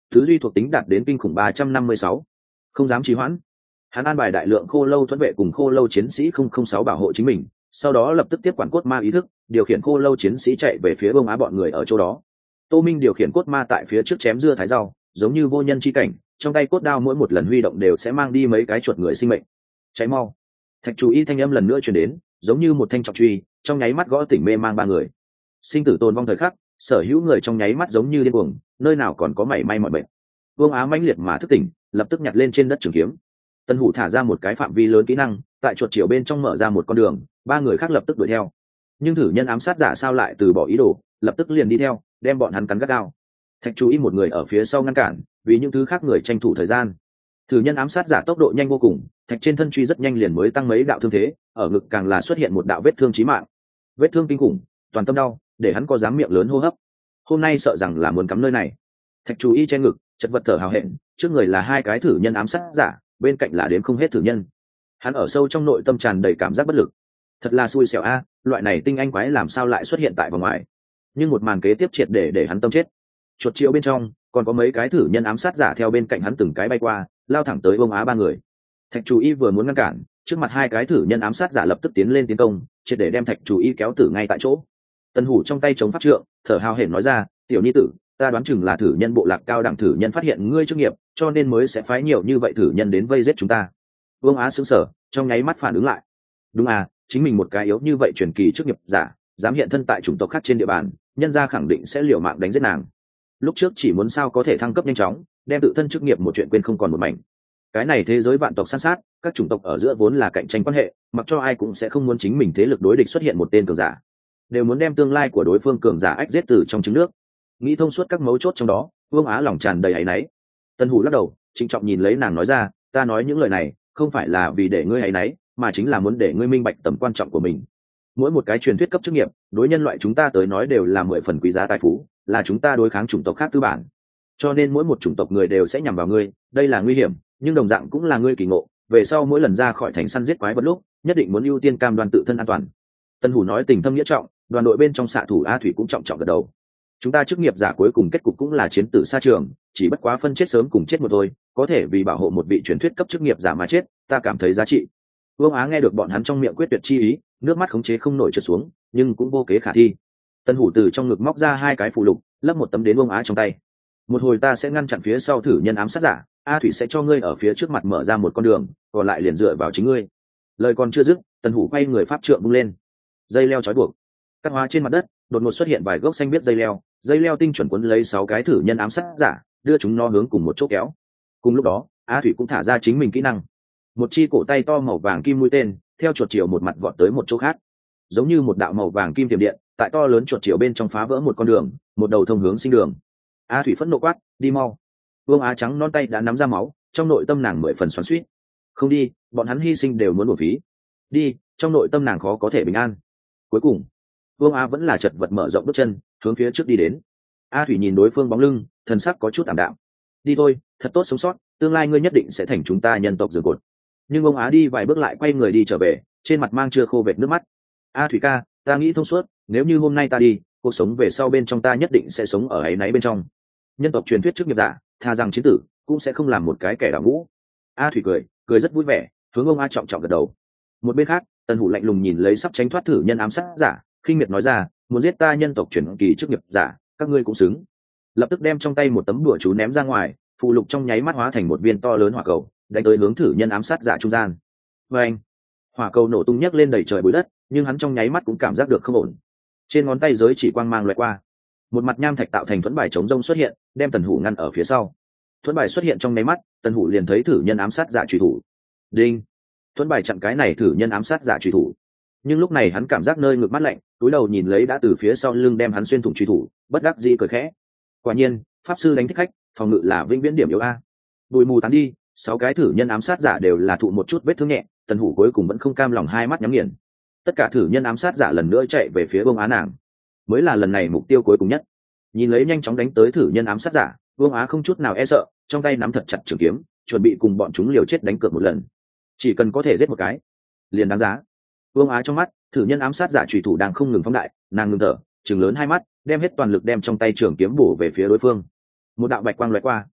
Thứ duy thuộc tính đạt đến kinh khủng 356. Không dám trì hoãn. Hắn an bài đại lượng khô lâu thuẫn vệ cùng khô lâu chiến sĩ 006 bảo hộ chính mình, sau đó lập tức tiếp quản cốt ma ý thức, điều khiển khô lâu chiến sĩ chạy về phía Vương Á bọn người ở chỗ đó. Tô Minh điều khiển cốt ma tại phía trước chém dưa thái rau, giống như vô nhân chi cảnh, trong tay cốt đao mỗi một lần huy động đều sẽ mang đi mấy cái chuột người sinh mệnh. Cháy mau. Thạch Chủ Y thanh âm lần nữa truyền đến, giống như một thanh trọng truy, trong nháy mắt gõ tỉnh mê mang ba người. Sinh tử tồn vong thời khắc, sở hữu người trong nháy mắt giống như điên cuồng, nơi nào còn có mảy may mọi bệnh. Vương Á mãnh liệt mà thức tỉnh, lập tức nhặt lên trên đất trường kiếm. Tân Hủ thả ra một cái phạm vi lớn kỹ năng, tại chuột chiều bên trong mở ra một con đường, ba người khác lập tức đuổi theo. Nhưng thử nhân ám sát giả sao lại từ bỏ ý đồ, lập tức liền đi theo, đem bọn hắn cắn gắt gao. Thạch Chú Ý một người ở phía sau ngăn cản, vì những thứ khác người tranh thủ thời gian. Thử nhân ám sát giả tốc độ nhanh vô cùng, thạch trên thân truy rất nhanh liền mới tăng mấy đạo thương thế, ở ngực càng là xuất hiện một đạo vết thương chí mạng. Vết thương kinh khủng, toàn tâm đau, để hắn có dám miệng lớn hô hấp. Hôm nay sợ rằng là muốn cắm nơi này. Thạch Chú Ý trên ngực, chật vật thở hào hẹn, trước người là hai cái thử nhân ám sát giả, bên cạnh là đếm không hết thử nhân. Hắn ở sâu trong nội tâm tràn đầy cảm giác bất lực. Thật là xui xẻo a, loại này tinh anh quái làm sao lại xuất hiện tại vòng ngoài. Nhưng một màn kế tiếp triệt để hắn tâm chết. Chuột chiếu bên trong còn có mấy cái thử nhân ám sát giả theo bên cạnh hắn từng cái bay qua, lao thẳng tới Vương Á ba người. Thạch Chủ Y vừa muốn ngăn cản, trước mặt hai cái thử nhân ám sát giả lập tức tiến lên tiến công, triệt để đem Thạch Chủ Y kéo tử ngay tại chỗ. Tân Hủ trong tay chống pháp trượng, thở hào hển nói ra, tiểu nhi tử, ta đoán chừng là thử nhân bộ lạc cao đẳng thử nhân phát hiện ngươi chức nghiệp, cho nên mới sẽ phái nhiều như vậy thử nhân đến vây giết chúng ta. Vương Á sững sờ, trong nháy mắt phản ứng lại. Đúng à, chính mình một cái yếu như vậy truyền kỳ chức nghiệp giả, dám hiện thân tại chủng tộc khác trên địa bàn, nhân gia khẳng định sẽ liều mạng đánh giết nàng. Lúc trước chỉ muốn sao có thể thăng cấp nhanh chóng, đem tự thân chức nghiệp một chuyện quên không còn một mảnh. Cái này thế giới vạn tộc san sát, các chủng tộc ở giữa vốn là cạnh tranh quan hệ, mặc cho ai cũng sẽ không muốn chính mình thế lực đối địch xuất hiện một tên cường giả, đều muốn đem tương lai của đối phương cường giả ách giết từ trong trứng nước. Nghĩ thông suốt các mấu chốt trong đó, Vương Á lòng tràn đầy áy náy. Tân Hủ lắc đầu, trịnh trọng nhìn lấy nàng nói ra, ta nói những lời này không phải là vì để ngươi áy náy, mà chính là muốn để ngươi minh bạch tầm quan trọng của mình. Mỗi một cái truyền thuyết cấp chức nghiệp, đối nhân loại chúng ta tới nói đều là 10 phần quý giá tài phú, là chúng ta đối kháng chủng tộc khác tư bản. Cho nên mỗi một chủng tộc người đều sẽ nhằm vào ngươi, đây là nguy hiểm, nhưng đồng dạng cũng là ngươi kỳ ngộ. Về sau mỗi lần ra khỏi thành săn giết quái vật lúc, nhất định muốn ưu tiên cam đoan tự thân an toàn. Tân Hủ nói tình thâm nghĩa trọng, đoàn đội bên trong xạ thủ A Thủy cũng trọng trọng gật đầu. Chúng ta chức nghiệp giả cuối cùng kết cục cũng là chiến tử xa trường, chỉ bất quá phân chết sớm cùng chết một thôi, có thể vì bảo hộ một vị truyền thuyết cấp chức nghiệp giả mà chết, ta cảm thấy giá trị. Vương Á nghe được bọn hắn trong miệng quyết tuyệt chi ý, nước mắt khống chế không nổi trượt xuống, nhưng cũng vô kế khả thi. Tân Hủ từ trong ngực móc ra hai cái phù lục, lấp một tấm đến Vương Á trong tay. Một hồi ta sẽ ngăn chặn phía sau thử nhân ám sát giả, A Thủy sẽ cho ngươi ở phía trước mặt mở ra một con đường, còn lại liền dựa vào chính ngươi. Lời còn chưa dứt, Tân Hủ quay người pháp trượng vung lên, dây leo trói buộc. Cắt hóa trên mặt đất, đột ngột xuất hiện vài gốc xanh biết dây leo tinh chuẩn quấn lấy 6 cái thử nhân ám sát giả, đưa chúng nó hướng cùng một chỗ kéo. Cùng lúc đó, A Thủy cũng thả ra chính mình kỹ năng. Một chi cổ tay to màu vàng kim mũi tên, theo chuột chiều một mặt vọt tới một chỗ khác. Giống như một đạo màu vàng kim tiềm điện, tại to lớn chuột chiều bên trong phá vỡ một con đường, một đầu thông hướng sinh đường. A Thủy phẫn nộ quát, đi mau. Vương Á trắng non tay đã nắm ra máu, trong nội tâm nàng 10 phần xoắn xuýt. Không đi, bọn hắn hy sinh đều muốn uổng phí. Đi, trong nội tâm nàng khó có thể bình an. Cuối cùng, Vương Á vẫn là chật vật mở rộng bước chân, hướng phía trước đi đến. A Thủy nhìn đối phương bóng lưng, thần sắc có chút ảm đạm. Đi thôi, thật tốt sống sót, tương lai ngươi nhất định sẽ thành chúng ta nhân tộc giường cột. Nhưng ông Á đi vài bước lại quay người đi trở về, trên mặt mang chưa khô vệt nước mắt. A Thủy ca, ta nghĩ thông suốt, nếu như hôm nay ta đi, cuộc sống về sau bên trong ta nhất định sẽ sống ở áy náy bên trong. Nhân tộc truyền thuyết trước nghiệp giả, tha rằng chiến tử cũng sẽ không làm một cái kẻ đào ngũ. A Thủy cười rất vui vẻ, hướng ông A trọng trọng gật đầu. Một bên khác, Tân Hủ lạnh lùng nhìn lấy sắp tránh thoát thử nhân ám sát giả, khinh miệt nói ra, muốn giết ta nhân tộc truyền kỳ trước nghiệp giả, các ngươi cũng xứng. Lập tức đem trong tay một tấm đùa chú ném ra ngoài, phù lục trong nháy mắt hóa thành một viên to lớn hỏa cầu, đánh tới hướng thử nhân ám sát giả trung gian. Và anh, hỏa cầu nổ tung nhấc lên đầy trời bụi đất, nhưng hắn trong nháy mắt cũng cảm giác được không ổn. Trên ngón tay giới chỉ quang mang loại qua, một mặt nham thạch tạo thành thuẫn bài chống rông xuất hiện, đem Tần Hủ ngăn ở phía sau. Thuẫn bài xuất hiện trong nháy mắt, Tần Hủ liền thấy thử nhân ám sát giả truy thủ. Đinh, thuẫn bài chặn cái này thử nhân ám sát giả truy thủ. Nhưng lúc này hắn cảm giác nơi ngực mắt lạnh, túi đầu nhìn lấy đã từ phía sau lưng đem hắn xuyên thủng truy thủ, bất đắc dĩ cười khẽ. Quả nhiên, pháp sư đánh thích khách, phòng ngự là vĩnh viễn điểm yếu a. Bụi mù tán đi, 6 cái thử nhân ám sát giả đều là thụ một chút vết thương nhẹ, Tần Hủ cuối cùng vẫn không cam lòng hai mắt nhắm nghiền. Tất cả thử nhân ám sát giả lần nữa chạy về phía Vương Á nàng, mới là lần này mục tiêu cuối cùng nhất. Nhìn lấy nhanh chóng đánh tới thử nhân ám sát giả, Vương Á không chút nào e sợ, trong tay nắm thật chặt trường kiếm, chuẩn bị cùng bọn chúng liều chết đánh cược một lần. Chỉ cần có thể giết một cái, liền đáng giá. Vương Á trong mắt, thử nhân ám sát giả chủy thủ đang không ngừng phóng đại, nàng ngừng thở, trừng lớn hai mắt, đem hết toàn lực đem trong tay trường kiếm bổ về phía đối phương. Một đạo bạch quang lóe qua,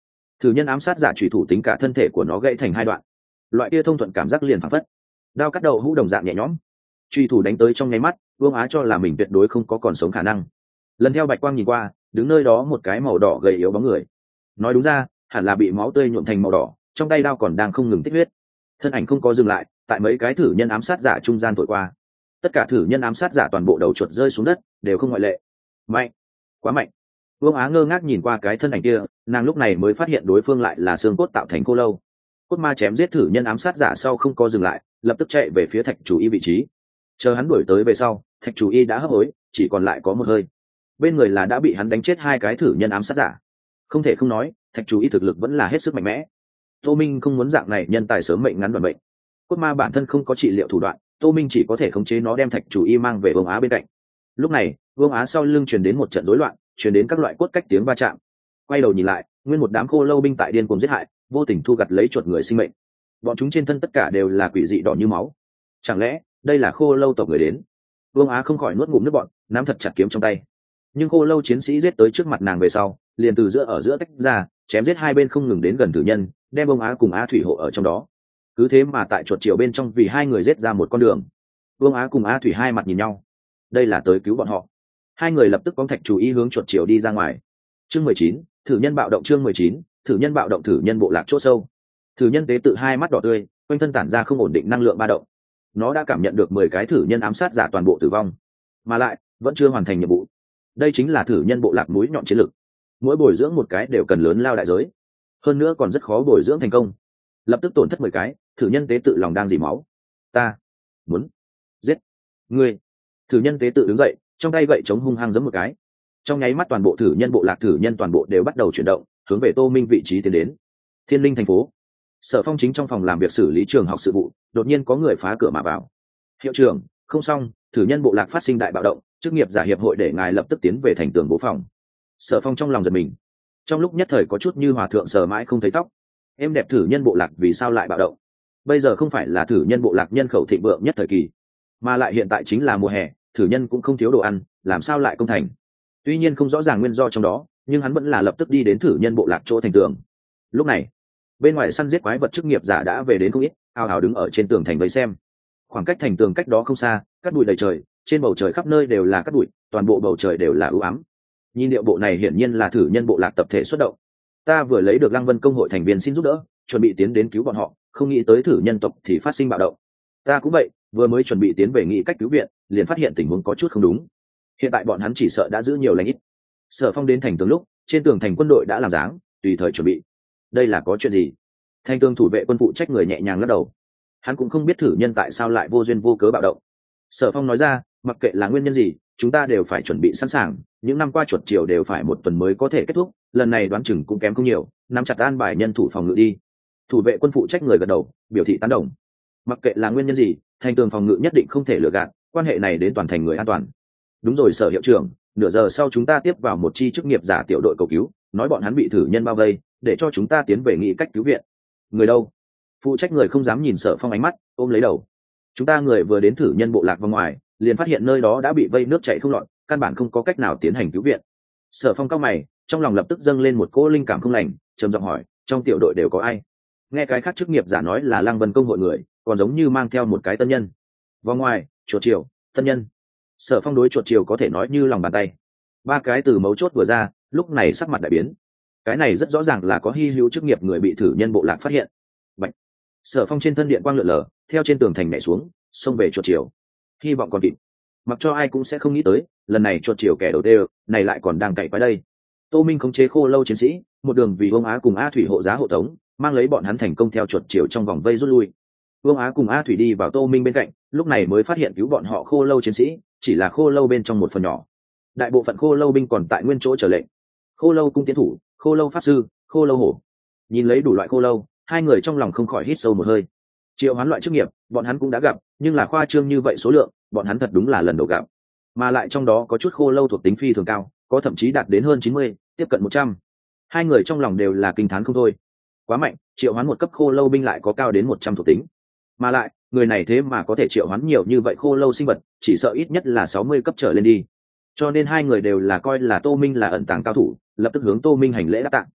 thử nhân ám sát giả trùy thủ tính cả thân thể của nó gãy thành hai đoạn, loại kia thông thuận cảm giác liền phảng phất đao cắt đầu hũ đồng dạng nhẹ nhõm. Truy thủ đánh tới trong nháy mắt, Vương Á cho là mình tuyệt đối không có còn sống khả năng. Lần theo bạch quang nhìn qua, đứng nơi đó một cái màu đỏ gầy yếu bóng người. Nói đúng ra, hẳn là bị máu tươi nhuộm thành màu đỏ, trong tay đao còn đang không ngừng tích huyết. Thân ảnh không có dừng lại, tại mấy cái thử nhân ám sát giả trung gian thổi qua. Tất cả thử nhân ám sát giả toàn bộ đầu chuột rơi xuống đất, đều không ngoại lệ. Mạnh, quá mạnh. Vương Á ngơ ngác nhìn qua cái thân ảnh kia, nàng lúc này mới phát hiện đối phương lại là xương cốt tạo thành khô lâu. Cốt ma chém giết thử nhân ám sát giả sau không có dừng lại, lập tức chạy về phía thạch chủ y vị trí. Chờ hắn đuổi tới về sau, thạch chủ y đã hấp hối, chỉ còn lại có một hơi. Bên người là đã bị hắn đánh chết hai cái thử nhân ám sát giả. Không thể không nói, thạch chủ y thực lực vẫn là hết sức mạnh mẽ. Tô Minh không muốn dạng này nhân tài sớm mệnh ngắn đoạn bệnh. Cốt ma bản thân không có trị liệu thủ đoạn, Tô Minh chỉ có thể khống chế nó đem thạch chủ y mang về Vương Á bên cạnh. Lúc này, Vương Á sau lưng truyền đến một trận rối loạn, truyền đến các loại cốt cách tiếng va chạm. Quay đầu nhìn lại, nguyên một đám khô lâu binh tại điên cuồng giết hại, vô tình thu gặt lấy chuột người sinh mệnh. Bọn chúng trên thân tất cả đều là quỷ dị đỏ như máu. Chẳng lẽ đây là khô lâu tộc người đến? Vương Á không khỏi nuốt ngụm nước bọt, nắm thật chặt kiếm trong tay. Nhưng khô lâu chiến sĩ giết tới trước mặt nàng về sau, liền từ giữa ở giữa tách ra, chém giết hai bên không ngừng đến gần tử nhân, đem Vương Á cùng A Thủy hộ ở trong đó. Cứ thế mà tại chuột chiều bên trong vì hai người giết ra một con đường. Vương Á cùng A Thủy hai mặt nhìn nhau. Đây là tới cứu bọn họ. Hai người lập tức phóng thạch chủ ý hướng chuột chiều đi ra ngoài. Chương 19, thử nhân bạo động. Chương 19, thử nhân bạo động. Thử nhân bộ lạc chỗ sâu. Thử nhân tế tự hai mắt đỏ tươi, quanh thân tản ra không ổn định năng lượng ba động. Nó đã cảm nhận được 10 cái thử nhân ám sát giả toàn bộ tử vong, mà lại vẫn chưa hoàn thành nhiệm vụ. Đây chính là thử nhân bộ lạc mũi nhọn chiến lực. Mỗi bồi dưỡng một cái đều cần lớn lao đại giới, hơn nữa còn rất khó bồi dưỡng thành công. Lập tức tổn thất 10 cái, thử nhân tế tự lòng đang dỉ máu. Ta muốn giết ngươi. Thử nhân tế tự đứng dậy, trong tay gậy chống hung hăng giẫm một cái. Trong nháy mắt toàn bộ thử nhân bộ lạc thử nhân toàn bộ đều bắt đầu chuyển động, hướng về Tô Minh vị trí tiến đến. Thiên Linh thành phố. Sở Phong chính trong phòng làm việc xử lý trường học sự vụ, đột nhiên có người phá cửa mà vào. Hiệu trưởng, không xong, thử nhân bộ lạc phát sinh đại bạo động, chức nghiệp giả hiệp hội để ngài lập tức tiến về thành tường bố phòng. Sở Phong trong lòng giật mình, trong lúc nhất thời có chút như hòa thượng sờ mãi không thấy tóc. Em đẹp, thử nhân bộ lạc vì sao lại bạo động? Bây giờ không phải là thử nhân bộ lạc nhân khẩu thịnh vượng nhất thời kỳ, mà lại hiện tại chính là mùa hè, thử nhân cũng không thiếu đồ ăn, làm sao lại công thành? Tuy nhiên không rõ ràng nguyên do trong đó, nhưng hắn vẫn là lập tức đi đến thử nhân bộ lạc chỗ thành tường. Lúc này, bên ngoài săn giết quái vật chức nghiệp giả đã về đến không ít, ào ào đứng ở trên tường thành vây xem. Khoảng cách thành tường cách đó không xa, cát bụi đầy trời, trên bầu trời khắp nơi đều là cát bụi, toàn bộ bầu trời đều là u ám. Nhìn điệu bộ này hiển nhiên là thử nhân bộ lạc tập thể xuất động. Ta vừa lấy được Lăng Vân công hội thành viên xin giúp đỡ, chuẩn bị tiến đến cứu bọn họ, không nghĩ tới thử nhân tộc thì phát sinh bạo động. Ta cũng vậy, vừa mới chuẩn bị tiến về nghĩ cách cứu viện, liền phát hiện tình huống có chút không đúng. Hiện tại bọn hắn chỉ sợ đã giữ nhiều lành ít. Sở Phong đến thành tường lúc, trên tường thành quân đội đã làm dáng, tùy thời chuẩn bị. Đây là có chuyện gì? Thành tường thủ vệ quân phụ trách người nhẹ nhàng lắc đầu. Hắn cũng không biết thử nhân tại sao lại vô duyên vô cớ bạo động. Sở Phong nói ra, mặc kệ là nguyên nhân gì, chúng ta đều phải chuẩn bị sẵn sàng. Những năm qua chuột chiều đều phải một tuần mới có thể kết thúc, lần này đoán chừng cũng kém không nhiều, nắm chặt an bài nhân thủ phòng ngự đi. Thủ vệ quân phụ trách người gật đầu, biểu thị tán đồng. Mặc kệ là nguyên nhân gì, thành tường phòng ngự nhất định không thể lừa gạt, quan hệ này đến toàn thành người an toàn. Đúng rồi Sở hiệu trưởng, nửa giờ sau chúng ta tiếp vào một chi chức nghiệp giả tiểu đội cầu cứu, nói bọn hắn bị thử nhân bao vây, để cho chúng ta tiến về nghĩ cách cứu viện. Người đâu? Phụ trách người không dám nhìn Sở Phong ánh mắt, ôm lấy đầu. Chúng ta người vừa đến thử nhân bộ lạc vòng ngoài, liền phát hiện nơi đó đã bị vây nước chảy không lọt, căn bản không có cách nào tiến hành cứu viện. Sở Phong cao mày, trong lòng lập tức dâng lên một cỗ linh cảm không lành, trầm giọng hỏi, trong tiểu đội đều có ai? Nghe cái khác chức nghiệp giả nói là Lăng Vân công hội người, còn giống như mang theo một cái tân nhân. Vòng ngoài, chuột chiều, tân nhân. Sở Phong đối chuột chiều có thể nói như lòng bàn tay. Ba cái từ mấu chốt vừa ra, lúc này sắc mặt đại biến. Cái này rất rõ ràng là có hy hữu chức nghiệp người bị thử nhân bộ lạc phát hiện. Bạch. Sở Phong trên thân điện quang lượn lờ, theo trên tường thành nhảy xuống, xông về chuột chiều. Hy vọng còn kịp. Mặc cho ai cũng sẽ không nghĩ tới, lần này chuột chiều kẻ đầu tiên này lại còn đang cậy quái đây. Tô Minh khống chế khô lâu chiến sĩ, một đường vì Vương Á cùng A Thủy hộ giá hộ tống, mang lấy bọn hắn thành công theo chuột chiều trong vòng vây rút lui. Vương Á cùng A Thủy đi vào Tô Minh bên cạnh, lúc này mới phát hiện cứu bọn họ khô lâu chiến sĩ chỉ là khô lâu bên trong một phần nhỏ. Đại bộ phận khô lâu binh còn tại nguyên chỗ chờ lệnh. Khô lâu cung tiến thủ, khô lâu pháp sư, khô lâu hổ. Nhìn lấy đủ loại khô lâu, hai người trong lòng không khỏi hít sâu một hơi. Triệu hoán loại chức nghiệp, bọn hắn cũng đã gặp, nhưng là khoa trương như vậy số lượng, bọn hắn thật đúng là lần đầu gặp. Mà lại trong đó có chút khô lâu thuộc tính phi thường cao, có thậm chí đạt đến hơn 90, tiếp cận 100. Hai người trong lòng đều là kinh thán không thôi. Quá mạnh, triệu hoán một cấp khô lâu binh lại có cao đến 100 thuộc tính. Mà lại, người này thế mà có thể triệu hoán nhiều như vậy khô lâu sinh vật, chỉ sợ ít nhất là 60 cấp trở lên đi. Cho nên hai người đều là coi là Tô Minh là ẩn tàng cao thủ, lập tức hướng Tô Minh hành lễ đáp tạ.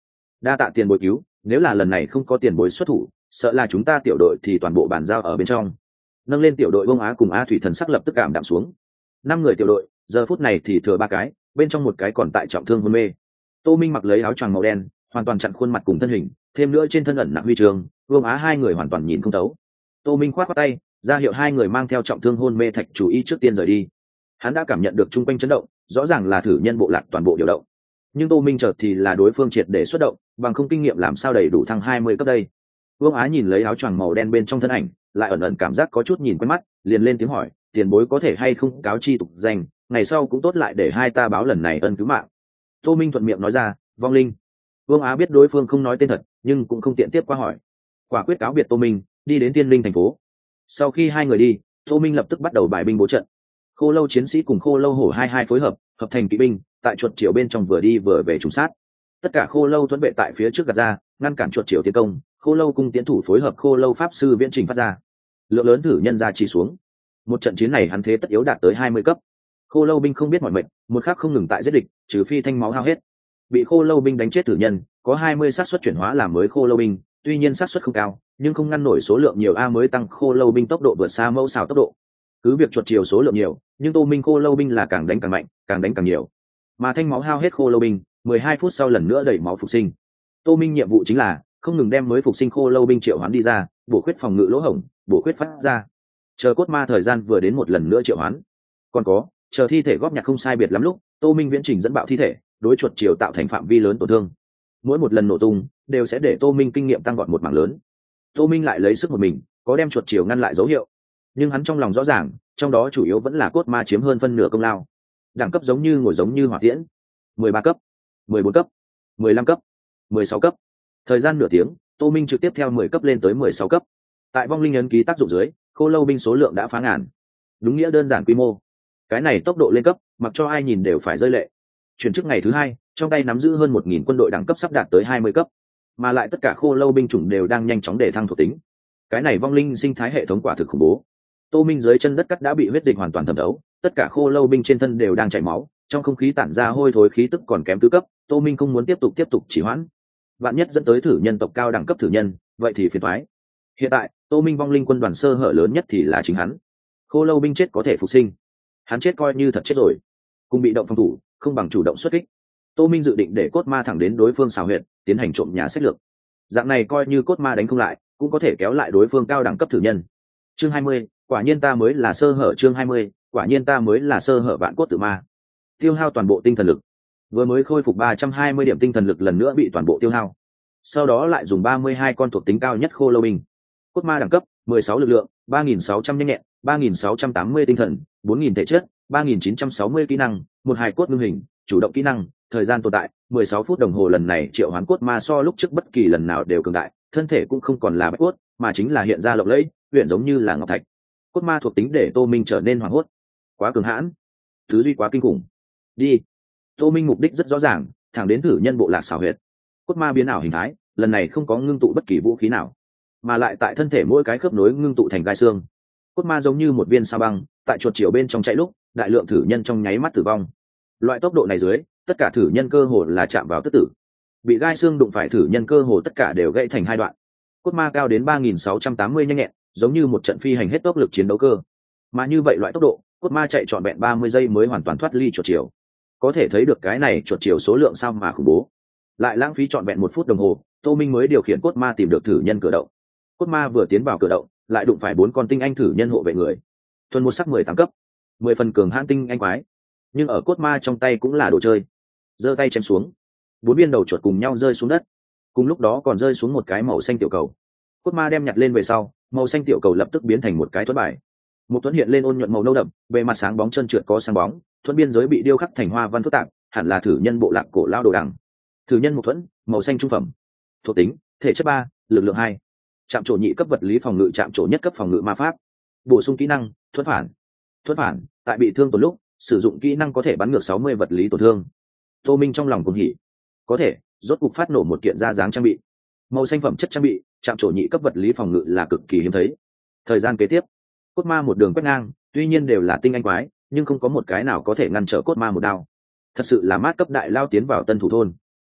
đa tạ tiền bối cứu, nếu là lần này không có tiền bối xuất thủ, sợ là chúng ta tiểu đội thì toàn bộ bàn giao ở bên trong. Nâng lên tiểu đội Vương Á cùng A Thủy thần sắc lập tức cảm đạm xuống. 5 người tiểu đội giờ phút này thì thừa 3 cái, bên trong một cái còn tại trọng thương hôn mê. Tô Minh mặc lấy áo choàng màu đen, hoàn toàn chặn khuôn mặt cùng thân hình, thêm nữa trên thân ẩn nặng huy chương, Vương Á 2 người hoàn toàn nhìn không thấu. Tô Minh khoát khoát tay, ra hiệu 2 người mang theo trọng thương hôn mê Thạch Chủ Y trước tiên rời đi. Hắn đã cảm nhận được chung quanh chấn động, rõ ràng là thử nhân bộ lạc toàn bộ điều động. Nhưng Tô Minh chợt thì là đối phương triệt để xuất động, bằng không kinh nghiệm làm sao đầy đủ thăng 20 cấp đây. Vương Á nhìn lấy áo choàng màu đen bên trong thân ảnh, lại ẩn ẩn cảm giác có chút nhìn quen mắt, liền lên tiếng hỏi, tiền bối có thể hay không cáo chi tục danh, ngày sau cũng tốt lại để hai ta báo lần này ân cứu mạng. Tô Minh thuận miệng nói ra, vong linh. Vương Á biết đối phương không nói tên thật, nhưng cũng không tiện tiếp qua hỏi. Quả quyết cáo biệt Tô Minh, đi đến Tiên Linh thành phố. Sau khi 2 người đi, Tô Minh lập tức bắt đầu bài binh bố trận. Khô Lâu chiến sĩ cùng Khô Lâu hổ 22 phối hợp, hợp thành kỵ binh, tại chuột chiều bên trong vừa đi vừa về trùng sát. Tất cả Khô Lâu tuấn vệ tại phía trước gạt ra, ngăn cản chuột chiều tiến công. Khô Lâu cung tiến thủ phối hợp Khô Lâu pháp sư viễn trình phát ra. Lượng lớn thử nhân ra chỉ xuống. Một trận chiến này hắn thế tất yếu đạt tới 20 cấp. Khô Lâu binh không biết mỏi mệt, một khắc không ngừng tại giết địch, trừ phi thanh máu hao hết. Bị Khô Lâu binh đánh chết thử nhân, có 20 xác suất chuyển hóa làm mới Khô Lâu binh, tuy nhiên xác suất không cao, nhưng không ngăn nổi số lượng nhiều A mới tăng Khô Lâu binh tốc độ vượt xa mẫu xào tốc độ. Cứ việc chuột chiều số lượng nhiều, nhưng Tô Minh Khô Lâu binh là càng đánh càng mạnh, càng đánh càng nhiều. Mà thanh máu hao hết Khô Lâu binh, 12 phút sau lần nữa đẩy máu phục sinh. Tô Minh nhiệm vụ chính là không ngừng đem mới phục sinh Khô Lâu binh triệu hoán đi ra, bổ khuyết phòng ngự lỗ hổng, bổ khuyết phát ra. Chờ cốt ma thời gian vừa đến một lần nữa triệu hoán. Còn có, chờ thi thể góp nhặt không sai biệt lắm lúc, Tô Minh viễn trình dẫn bạo thi thể, đối chuột chiều tạo thành phạm vi lớn tổn thương. Mỗi một lần nổ tung đều sẽ để Tô Minh kinh nghiệm tăng gọn một mảng lớn. Tô Minh lại lấy sức một mình, có đem chuột chiều ngăn lại dấu hiệu, nhưng hắn trong lòng rõ ràng, trong đó chủ yếu vẫn là cốt ma chiếm hơn phân nửa công lao. Đẳng cấp giống như hỏa tiễn, 13 cấp, 14 cấp, 15 cấp, 16 cấp. Thời gian nửa tiếng, Tô Minh trực tiếp theo 10 cấp lên tới 16 cấp. Tại vong linh ấn ký tác dụng dưới, Khô Lâu binh số lượng đã phá ngàn. Đúng nghĩa đơn giản quy mô. Cái này tốc độ lên cấp, mặc cho ai nhìn đều phải rơi lệ. Chuyển chức ngày thứ 2, trong tay nắm giữ hơn 1000 quân đội đẳng cấp sắp đạt tới 20 cấp, mà lại tất cả Khô Lâu binh chủng đều đang nhanh chóng để thăng thuộc tính. Cái này vong linh sinh thái hệ thống quả thực khủng bố. Tô Minh dưới chân đất cắt đã bị huyết dịch hoàn toàn thẩm thấu, tất cả Khô Lâu binh trên thân đều đang chảy máu, trong không khí tản ra hôi thối khí tức còn kém tứ cấp. Tô Minh không muốn tiếp tục trì hoãn, vạn nhất dẫn tới thử nhân tộc cao đẳng cấp thử nhân, vậy thì phiền toái. Hiện tại, Tô Minh vong linh quân đoàn sơ hở lớn nhất thì là chính hắn. Khô Lâu binh chết có thể phục sinh, hắn chết coi như thật chết rồi. Cùng bị động phòng thủ, không bằng chủ động xuất kích. Tô Minh dự định để cốt ma thẳng đến đối phương xào huyệt, tiến hành trộm nhà sách lược. Dạng này coi như cốt ma đánh không lại, cũng có thể kéo lại đối phương cao đẳng cấp thử nhân. Chương 20, quả nhiên ta mới là sơ hở. Chương 20, quả nhiên ta mới là sơ hở vạn cốt tử ma. Tiêu hao toàn bộ tinh thần lực. Vừa mới khôi phục 320 điểm tinh thần lực lần nữa bị toàn bộ tiêu hao. Sau đó lại dùng 32 con thuộc tính cao nhất Khô Lâu binh. Cốt ma đẳng cấp 16 lực lượng, 3600 nhanh nhẹn, 3680 tinh thần, 4000 thể chất, 3960 kỹ năng, một hài cốt ngưng hình, chủ động kỹ năng, thời gian tồn tại 16 phút đồng hồ. Lần này triệu hoán cốt ma so lúc trước bất kỳ lần nào đều cường đại, thân thể cũng không còn là bạch cốt, mà chính là hiện ra lộng lẫy, luyện giống như là ngọc thạch. Cốt ma thuộc tính để Tô Minh trở nên hoảng hốt. Quá cường hãn, thứ duy quá kinh khủng. Đi. Tô Minh mục đích rất rõ ràng, thẳng đến thử nhân bộ lạc xảo huyệt. Cốt ma biến ảo hình thái, lần này không có ngưng tụ bất kỳ vũ khí nào, mà lại tại thân thể mỗi cái khớp nối ngưng tụ thành gai xương. Cốt ma giống như một viên sao băng, tại chuột chiều bên trong chạy lúc, đại lượng thử nhân trong nháy mắt tử vong. Loại tốc độ này dưới, tất cả thử nhân cơ hồ là chạm vào tức tử. Bị gai xương đụng phải thử nhân cơ hồ tất cả đều gãy thành 2 đoạn. Cốt ma cao đến 3680 nhanh nhẹn, giống như một trận phi hành hết tốc lực chiến đấu cơ. Mà như vậy loại tốc độ, cốt ma chạy trọn vẹn 30 giây mới hoàn toàn thoát ly chuột chiều. Có thể thấy được cái này chuột chiều số lượng sao mà khủng bố. Lại lãng phí trọn vẹn 1 phút đồng hồ, Tô Minh mới điều khiển cốt ma tìm được thử nhân cửa động. Cốt ma vừa tiến vào cửa động, lại đụng phải 4 con tinh anh thử nhân hộ vệ người. Thuần một sắc 18 cấp, 10 phần cường hãn tinh anh quái. Nhưng ở cốt ma trong tay cũng là đồ chơi. Giơ tay chém xuống, 4 viên đầu chuột cùng nhau rơi xuống đất. Cùng lúc đó còn rơi xuống một cái màu xanh tiểu cầu. Cốt ma đem nhặt lên về sau, màu xanh tiểu cầu lập tức biến thành một cái thuẫn bài. Một thuẫn hiện lên ôn nhuận màu nâu đậm, bề mặt sáng bóng trơn trượt có sáng bóng, thuẫn biên giới bị điêu khắc thành hoa văn phức tạp, hẳn là thử nhân bộ lạc cổ lao đồ đằng. Thử nhân một thuẫn, màu xanh trung phẩm. Thuộc tính: thể chất 3, lực lượng 2. Trạm trổ nhị cấp vật lý phòng ngự, trạm trổ nhất cấp phòng ngự ma pháp. Bổ sung kỹ năng: thuẫn phản. Thuẫn phản, tại bị thương tổn lúc, sử dụng kỹ năng có thể bắn ngược 60 vật lý tổn thương. Tô Minh trong lòng cuồng hỉ. Có thể, rốt cục phát nổ một kiện ra dáng trang bị. Màu xanh phẩm chất trang bị, trạm trổ nhị cấp vật lý phòng ngự là cực kỳ hiếm thấy. Thời gian kế tiếp, cốt ma một đường quét ngang, tuy nhiên đều là tinh anh quái, nhưng không có một cái nào có thể ngăn trở cốt ma một đao. Thật sự là mát cấp đại lao tiến vào tân thủ thôn.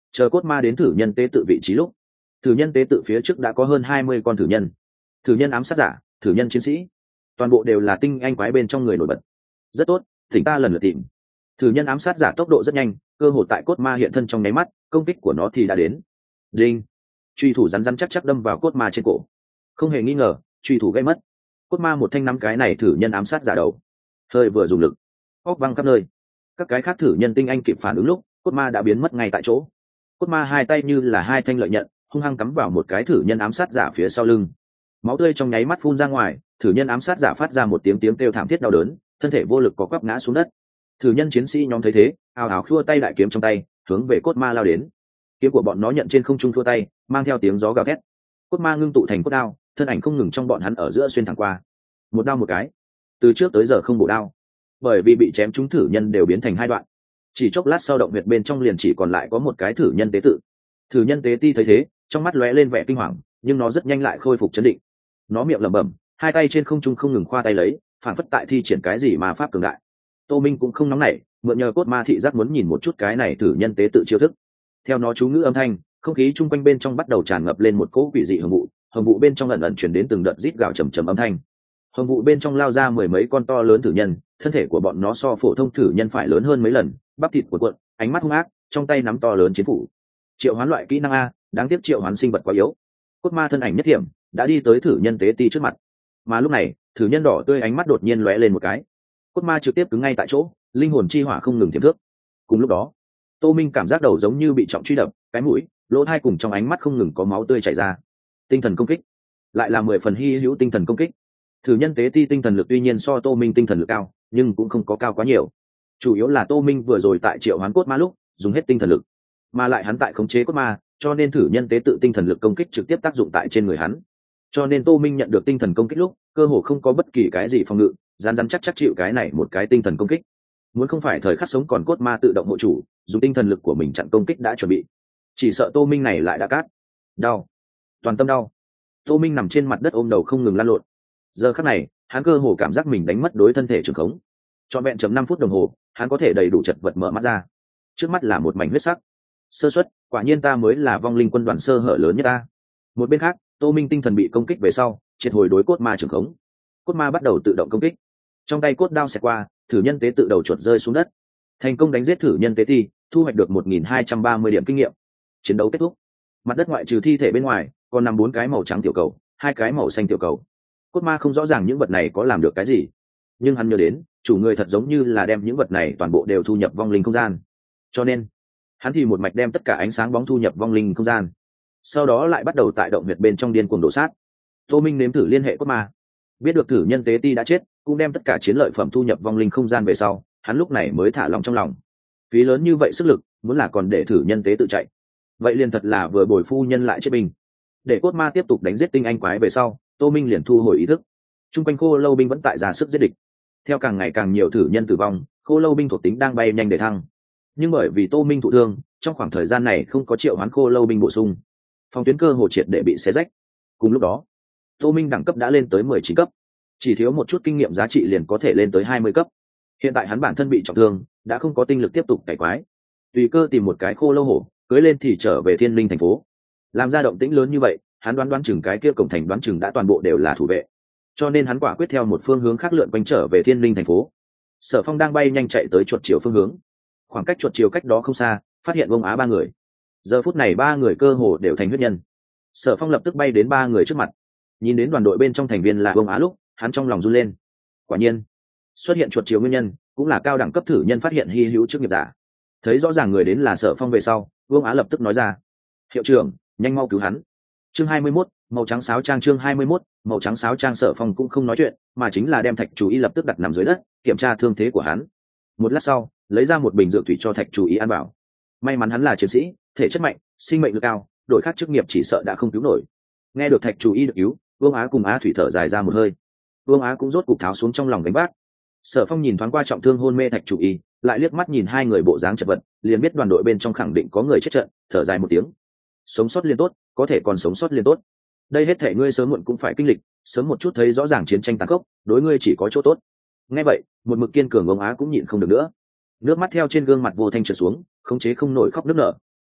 Chờ cốt ma đến thử nhân tế tự vị trí lúc, thử nhân tế tự phía trước đã có hơn 20 con thử nhân. Thử nhân ám sát giả, thử nhân chiến sĩ, toàn bộ đều là tinh anh quái bên trong người nổi bật. Rất tốt, thỉnh ta lần lượt tìm. Thử nhân ám sát giả tốc độ rất nhanh, cơ hội tại cốt ma hiện thân trong nháy mắt, công kích của nó thì đã đến. Đinh, truy thủ rắn rắn chắc chắc đâm vào cốt ma trên cổ. Không hề nghi ngờ, truy thủ gây mất. Cốt ma một thanh nắm cái này thử nhân ám sát giả đầu, hơi vừa dùng lực, óc văng khắp nơi. Các cái khác thử nhân tinh anh kịp phản ứng lúc, cốt ma đã biến mất ngay tại chỗ. Cốt ma hai tay như là hai thanh lợi nhận, hung hăng cắm vào một cái thử nhân ám sát giả phía sau lưng. Máu tươi trong nháy mắt phun ra ngoài, thử nhân ám sát giả phát ra một tiếng kêu thảm thiết đau đớn, thân thể vô lực có quắp ngã xuống đất. Thử nhân chiến sĩ nhóm thấy thế, ào ào khua tay đại kiếm trong tay, hướng về cốt ma lao đến. Kiếm của bọn nó nhận trên không trung thua tay, mang theo tiếng gió gào thét. Cốt ma ngưng tụ thành cốt đao, thân ảnh không ngừng trong bọn hắn ở giữa xuyên thẳng qua. Một đao một cái, từ trước tới giờ không bổ đao, bởi vì bị chém trúng thử nhân đều biến thành hai đoạn. Chỉ chốc lát sau động huyệt bên trong liền chỉ còn lại có một cái thử nhân tế tự. Thử nhân tế ti thấy thế, trong mắt lóe lên vẻ kinh hoàng, nhưng nó rất nhanh lại khôi phục chấn định. Nó miệng lẩm bẩm, hai tay trên không trung không ngừng khoa tay lấy, phản phất tại thi triển cái gì mà pháp cường đại. Tô Minh cũng không nóng nảy, mượn nhờ cốt ma thị giác muốn nhìn một chút cái này thử nhân tế tự chiêu thức. Theo nó chú ngữ âm thanh, không khí chung quanh bên trong bắt đầu tràn ngập lên một cỗ quỷ dị hồng vụ bên trong ẩn ẩn truyền đến từng đợt rít gào trầm trầm âm thanh. Hồng vụ bên trong lao ra mười mấy con to lớn thử nhân, thân thể của bọn nó so phổ thông thử nhân phải lớn hơn mấy lần, bắp thịt cuộn cuộn, ánh mắt hung ác, trong tay nắm to lớn chiến phủ. Triệu hoán loại kỹ năng a, đáng tiếc triệu hoán sinh vật quá yếu. Cốt ma thân ảnh nhất thiểm đã đi tới thử nhân tế ti trước mặt, mà lúc này thử nhân đỏ tươi ánh mắt đột nhiên lóe lên một cái. Cốt ma trực tiếp cứng ngay tại chỗ, linh hồn chi hỏa không ngừng tiềm thước. Cùng lúc đó, Tô Minh cảm giác đầu giống như bị trọng truy đập, cái mũi, lỗ tai cùng trong ánh mắt không ngừng có máu tươi chảy ra. Tinh thần công kích, lại là 10 phần hy hữu tinh thần công kích. Thử nhân tế ti tinh thần lực tuy nhiên so Tô Minh tinh thần lực cao, nhưng cũng không có cao quá nhiều. Chủ yếu là Tô Minh vừa rồi tại triệu hoán cốt ma lúc dùng hết tinh thần lực, mà lại hắn tại khống chế cốt ma, cho nên thử nhân tế tự tinh thần lực công kích trực tiếp tác dụng tại trên người hắn. Cho nên Tô Minh nhận được tinh thần công kích lúc, cơ hồ không có bất kỳ cái gì phòng ngự, rắn chắc chắc chịu cái này một cái tinh thần công kích. Muốn không phải thời khắc sống còn cốt ma tự động hộ chủ, dùng tinh thần lực của mình chặn công kích đã chuẩn bị, chỉ sợ Tô Minh này lại đã cát. Đau, toàn tâm đau. Tô Minh nằm trên mặt đất ôm đầu không ngừng lăn lộn. Giờ khắc này, hắn cơ hồ cảm giác mình đánh mất đối thân thể trường khống. Trọn vẹn chấm 5 phút đồng hồ, hắn có thể đầy đủ chật vật mở mắt ra. Trước mắt là một mảnh huyết sắc. Sơ suất, quả nhiên ta mới là vong linh quân đoàn sơ hở lớn nhất ta. Một bên khác, Tô Minh tinh thần bị công kích về sau, triệt hồi đối cốt ma trường khống. Cốt ma bắt đầu tự động công kích. Trong tay cốt đao xẹt qua, thử nhân tế tự đầu chuột rơi xuống đất. Thành công đánh giết thử nhân tế ti, thu hoạch được 1230 điểm kinh nghiệm. Chiến đấu kết thúc. Mặt đất ngoại trừ thi thể bên ngoài, còn nằm 4 cái màu trắng tiểu cầu, 2 cái màu xanh tiểu cầu. Cốt ma không rõ ràng những vật này có làm được cái gì, nhưng hắn nhớ đến chủ người thật giống như là đem những vật này toàn bộ đều thu nhập vong linh không gian, cho nên hắn thì một mạch đem tất cả ánh sáng bóng thu nhập vong linh không gian, sau đó lại bắt đầu tại động huyệt bên trong điên cuồng đổ sát. Tô Minh nếm thử liên hệ cốt ma, biết được thử nhân tế ti đã chết, cũng đem tất cả chiến lợi phẩm thu nhập vong linh không gian về sau, hắn lúc này mới thả lòng trong lòng. Phí lớn như vậy sức lực, muốn là còn để thử nhân tế tự chạy, vậy liền thật là vừa bồi phu nhân lại chết bình. Để cốt ma tiếp tục đánh giết tinh anh quái về sau, Tô Minh liền thu hồi ý thức. Trung quanh khô lâu binh vẫn tại ra sức giết địch. Theo càng ngày càng nhiều thử nhân tử vong, khô lâu binh thuộc tính đang bay nhanh để thăng. Nhưng bởi vì Tô Minh thụ thương, trong khoảng thời gian này không có triệu hoán khô lâu binh bổ sung, phòng tuyến cơ hồ triệt để bị xé rách. Cùng lúc đó, Tô Minh đẳng cấp đã lên tới 19 cấp, chỉ thiếu một chút kinh nghiệm giá trị liền có thể lên tới 20 cấp. Hiện tại hắn bản thân bị trọng thương, đã không có tinh lực tiếp tục cải quái. Tùy cơ tìm một cái khô lâu hổ, cưới lên thì trở về Thiên Linh thành phố. Làm ra động tĩnh lớn như vậy, hắn đoán chừng cái kia cổng thành đoán chừng đã toàn bộ đều là thủ vệ, cho nên hắn quả quyết theo một phương hướng khác lượn quanh trở về Thiên Linh thành phố. Sở Phong đang bay nhanh chạy tới chuột chiều phương hướng, khoảng cách chuột chiều cách đó không xa, phát hiện Vương Á 3 người. Giờ phút này 3 người cơ hồ đều thành huyết nhân. Sở Phong lập tức bay đến 3 người trước mặt, nhìn đến đoàn đội bên trong thành viên là Vương Á lúc, hắn trong lòng run lên. Quả nhiên, xuất hiện chuột chiều nguyên nhân cũng là cao đẳng cấp thử nhân phát hiện hy hữu chức nghiệp giả. Thấy rõ ràng người đến là Sở Phong về sau, Vương Á lập tức nói ra: "Hiệu trưởng, nhanh mau cứu hắn." Chương 21, màu trắng sáo trang. Chương 21, màu trắng sáo trang. Sở Phong cũng không nói chuyện, mà chính là đem Thạch Chú Ý lập tức đặt nằm dưới đất, kiểm tra thương thế của hắn. Một lát sau, lấy ra một bình dược thủy cho Thạch Chú Ý ăn vào. May mắn hắn là chiến sĩ, thể chất mạnh, sinh mệnh lực cao, đổi khác chức nghiệp chỉ sợ đã không cứu nổi. Nghe được Thạch Chú Ý được cứu, Vương Á cùng Á Thủy thở dài ra một hơi. Vương Á cũng rốt cục tháo xuống trong lòng gánh vác. Sở Phong nhìn thoáng qua trọng thương hôn mê Thạch Chú Ý, lại liếc mắt nhìn 2 người bộ dáng chật vật, liền biết đoàn đội bên trong khẳng định có người chết trận, thở dài một tiếng. Sống sót liên tốt, có thể còn sống sót liên tốt. Đây hết thể ngươi sớm muộn cũng phải kinh lịch, sớm một chút thấy rõ ràng chiến tranh tàn khốc, đối ngươi chỉ có chỗ tốt. Nghe vậy, một mực kiên cường ông Á cũng nhịn không được nữa, nước mắt theo trên gương mặt vô thanh trượt xuống, khống chế không nổi khóc nức nở.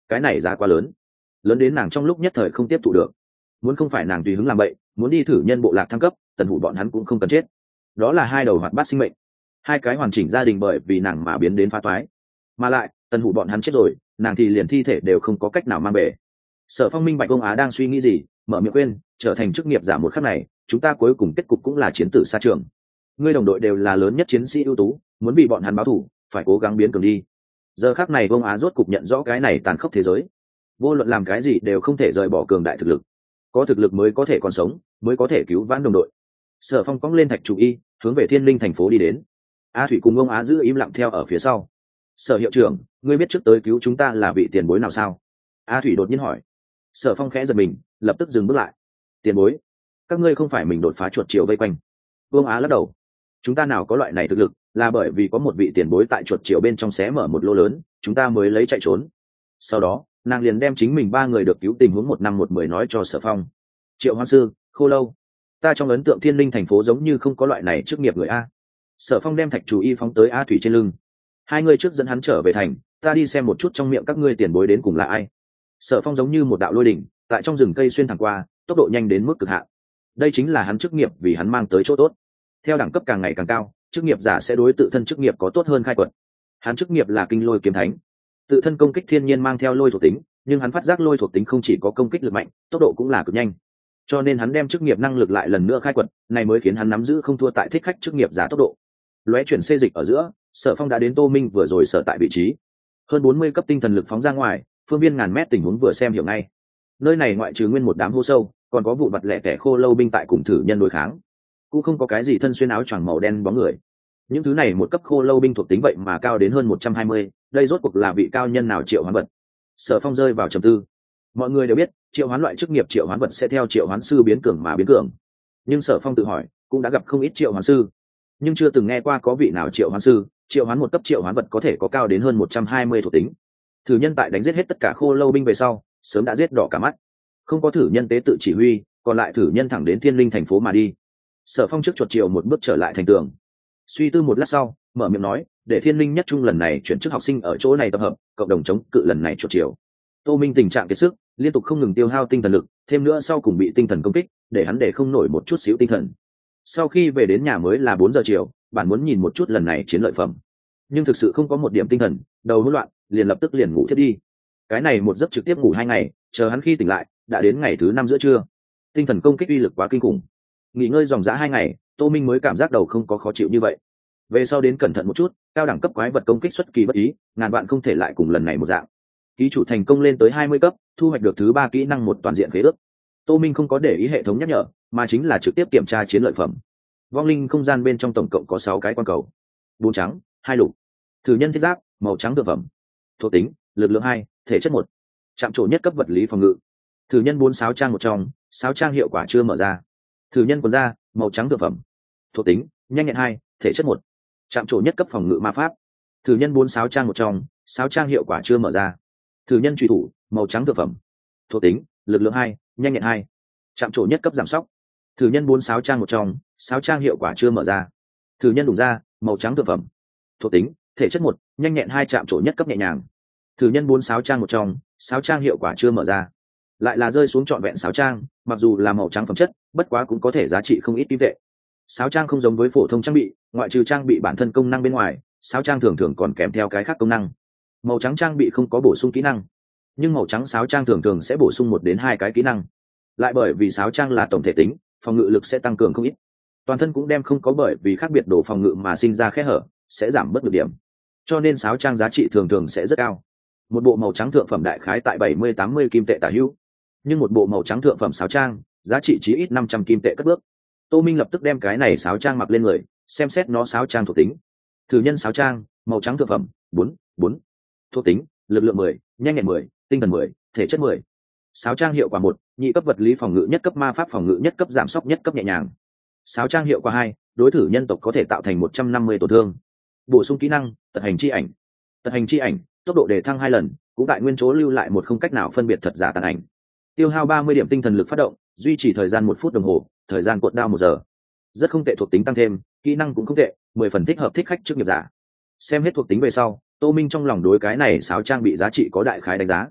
cái này giá quá lớn, lớn đến nàng trong lúc nhất thời không tiếp thụ được. Muốn không phải nàng tùy hứng làm bậy, muốn đi thử nhân bộ lạc thăng cấp, Tần Hủ bọn hắn cũng không cần chết. Đó là hai đầu hoạt bát sinh mệnh, hai cái hoàn chỉnh gia đình bởi vì nàng mà biến đến phá toái. Mà lại Tần Hủ bọn hắn chết rồi, nàng thì liền thi thể đều không có cách nào mang về. Sở Phong minh bạch ông Á đang suy nghĩ gì, mở miệng quên, trở thành chức nghiệp giả một khắc này, chúng ta cuối cùng kết cục cũng là chiến tử xa trường. Ngươi đồng đội đều là lớn nhất chiến sĩ ưu tú, muốn bị bọn hắn báo thù, phải cố gắng biến cường đi. Giờ khắc này ông Á rốt cục nhận rõ cái này tàn khốc thế giới, vô luận làm cái gì đều không thể rời bỏ cường đại thực lực, có thực lực mới có thể còn sống, mới có thể cứu vãn đồng đội. Sở Phong cong lên thạch chủ y, hướng về Thiên Linh thành phố đi đến. A Thủy cùng ông Á giữ im lặng theo ở phía sau. Sở hiệu trưởng, ngươi biết trước tới cứu chúng ta là vị tiền bối nào sao? A Thủy đột nhiên hỏi. Sở Phong khẽ giật mình, lập tức dừng bước lại. Tiền bối? Các ngươi không phải mình đột phá chuột chiều vây quanh? Vương Á lắc đầu. Chúng ta nào có loại này thực lực, là bởi vì có một vị tiền bối tại chuột chiều bên trong xé mở một lỗ lớn, chúng ta mới lấy chạy trốn. Sau đó nàng liền đem chính mình ba người được cứu tình huống 1 5 1 10 nói cho Sở Phong. Triệu Hoan Sư, Khô Lâu, ta trong ấn tượng Thiên Linh thành phố giống như không có loại này chức nghiệp người a. Sở Phong đem thạch chủ y phóng tới A Thủy trên lưng. Hai người trước dẫn hắn trở về thành, ta đi xem một chút trong miệng các ngươi tiền bối đến cùng là ai. Sở Phong giống như một đạo lôi đỉnh, tại trong rừng cây xuyên thẳng qua, tốc độ nhanh đến mức cực hạn. Đây chính là hắn chức nghiệp vì hắn mang tới chỗ tốt. Theo đẳng cấp càng ngày càng cao, chức nghiệp giả sẽ đối tự thân chức nghiệp có tốt hơn khai quật. Hắn chức nghiệp là Kinh Lôi Kiếm Thánh, tự thân công kích thiên nhiên mang theo lôi thuộc tính, nhưng hắn phát giác lôi thuộc tính không chỉ có công kích lực mạnh, tốc độ cũng là cực nhanh. Cho nên hắn đem chức nghiệp năng lực lại lần nữa khai quật, này mới khiến hắn nắm giữ không thua tại thích khách chức nghiệp giả tốc độ. Lóe chuyển xê dịch ở giữa, Sở Phong đã đến Tô Minh vừa rồi sở tại vị trí. Hơn 40 cấp tinh thần lực phóng ra ngoài, phương viên ngàn mét tình huống vừa xem hiểu ngay. Nơi này ngoại trừ nguyên một đám hố sâu, còn có vụ vặt lẻ tẻ khô lâu binh tại cùng thử nhân đối kháng. Cũng không có cái gì thân xuyên áo choàng màu đen bóng người. Những thứ này một cấp khô lâu binh thuộc tính vậy mà cao đến hơn 120, đây rốt cuộc là vị cao nhân nào triệu hoán vật. Sở Phong rơi vào trầm tư. Mọi người đều biết, triệu hoán loại chức nghiệp triệu hoán vật sẽ theo triệu hoán sư biến cường mà biến cường. Nhưng Sở Phong tự hỏi, cũng đã gặp không ít triệu hoán sư, nhưng chưa từng nghe qua có vị nào triệu hoán sư triệu hoán một cấp triệu hoán vật có thể có cao đến hơn 120 thuộc tính. Thử nhân tại đánh giết hết tất cả khô lâu binh về sau, sớm đã giết đỏ cả mắt. Không có thử nhân tế tự chỉ huy, còn lại thử nhân thẳng đến Thiên Linh thành phố mà đi. Sở Phong trước chuột chiều một bước trở lại thành tường, suy tư một lát sau, mở miệng nói, để Thiên Linh nhất trung lần này chuyển chức học sinh ở chỗ này tập hợp, cộng đồng chống cự lần này chuột chiều. Tô Minh tình trạng kiệt sức, liên tục không ngừng tiêu hao tinh thần lực, thêm nữa sau cùng bị tinh thần công kích, để hắn để không nổi một chút xíu tinh thần. Sau khi về đến nhà mới là 4 giờ chiều, bạn muốn nhìn một chút lần này chiến lợi phẩm, nhưng thực sự không có một điểm tinh thần, đầu hỗn loạn, liền lập tức liền ngủ thiếp đi. Cái này một giấc trực tiếp ngủ 2 ngày, chờ hắn khi tỉnh lại, đã đến ngày thứ 5 giữa trưa. Tinh thần công kích uy lực quá kinh khủng. Nghỉ ngơi dòng dã 2 ngày, Tô Minh mới cảm giác đầu không có khó chịu như vậy. Về sau đến cẩn thận một chút, cao đẳng cấp quái vật công kích xuất kỳ bất ý, ngàn vạn không thể lại cùng lần này một dạng. Ký chủ thành công lên tới 20 cấp, thu hoạch được thứ 3 kỹ năng một toàn diện khế ước. Tô Minh không có để ý hệ thống nhắc nhở, mà chính là trực tiếp kiểm tra chiến lợi phẩm. Vong linh không gian bên trong tổng cộng có 6 cái quan cầu, 4 trắng, 2 lục. Thử nhân thiết giáp, màu trắng thực phẩm. Thuộc tính, lực lượng 2, thể chất 1. Chạm trổ nhất cấp vật lý phòng ngự. Thử nhân 4 sáo trang một trong, sáo trang hiệu quả chưa mở ra. Thử nhân quần da, màu trắng thực phẩm. Thuộc tính, nhanh nhẹn 2, thể chất 1. Chạm trổ nhất cấp phòng ngự ma pháp. Thử nhân 4 sáo trang một trong, sáo trang hiệu quả chưa mở ra. Thử nhân truy thủ, màu trắng thực phẩm. Thuộc tính, lực lượng 2, nhanh nhẹn 2. Chạm trổ nhất cấp giảm sóc. Thử nhân 4 sáo trang một trong, sáo trang hiệu quả chưa mở ra. Thử nhân đủng da, màu trắng thực phẩm. Thuộc tính, thể chất 1, nhanh nhẹn 2, chạm trổ nhất cấp nhẹ nhàng. Thử nhân 4 sáo trang một trong, sáo trang hiệu quả chưa mở ra. Lại là rơi xuống trọn vẹn sáo trang, mặc dù là màu trắng phẩm chất, bất quá cũng có thể giá trị không ít kim tệ. Sáo trang không giống với phổ thông trang bị, ngoại trừ trang bị bản thân công năng bên ngoài, sáo trang thường thường còn kèm theo cái khác công năng. Màu trắng trang bị không có bổ sung kỹ năng, nhưng màu trắng sáo trang thường thường sẽ bổ sung 1 đến 2 cái kỹ năng. Lại bởi vì sáo trang là tổng thể tính, phòng ngự lực sẽ tăng cường không ít. Toàn thân cũng đem không có bởi vì khác biệt đồ phòng ngự mà sinh ra kẽ hở, sẽ giảm bớt được điểm. Cho nên sáo trang giá trị thường thường sẽ rất cao. Một bộ màu trắng thượng phẩm đại khái tại 70-80 kim tệ tả hữu, nhưng một bộ màu trắng thượng phẩm sáo trang, giá trị chí ít 500 kim tệ cất bước. Tô Minh lập tức đem cái này sáo trang mặc lên người, xem xét nó sáo trang thuộc tính. Thử nhân sáo trang, màu trắng thượng phẩm, 4. Thuộc tính, lực lượng 10, nhanh nhẹn 10, tinh thần 10, thể chất 10. Sáo trang hiệu quả 1, nhị cấp vật lý phòng ngự nhất cấp ma pháp phòng ngự nhất cấp giảm sóc nhất cấp nhẹ nhàng. Sáo trang hiệu quả 2, đối thử nhân tộc có thể tạo thành 150 tổn thương. Bổ sung kỹ năng, tật hành chi ảnh. Tật hành chi ảnh, tốc độ đề thăng 2 lần, cũng tại nguyên chỗ lưu lại một không cách nào phân biệt thật giả tàn ảnh. Tiêu hao 30 điểm tinh thần lực phát động, duy trì thời gian 1 phút đồng hồ, thời gian cuộn đao 1 giờ. Rất không tệ, thuộc tính tăng thêm, kỹ năng cũng không tệ, 10 phần thích hợp thích khách chức nghiệp giả. Xem hết thuộc tính về sau, Tô Minh trong lòng đối cái này sáo trang bị giá trị có đại khái đánh giá.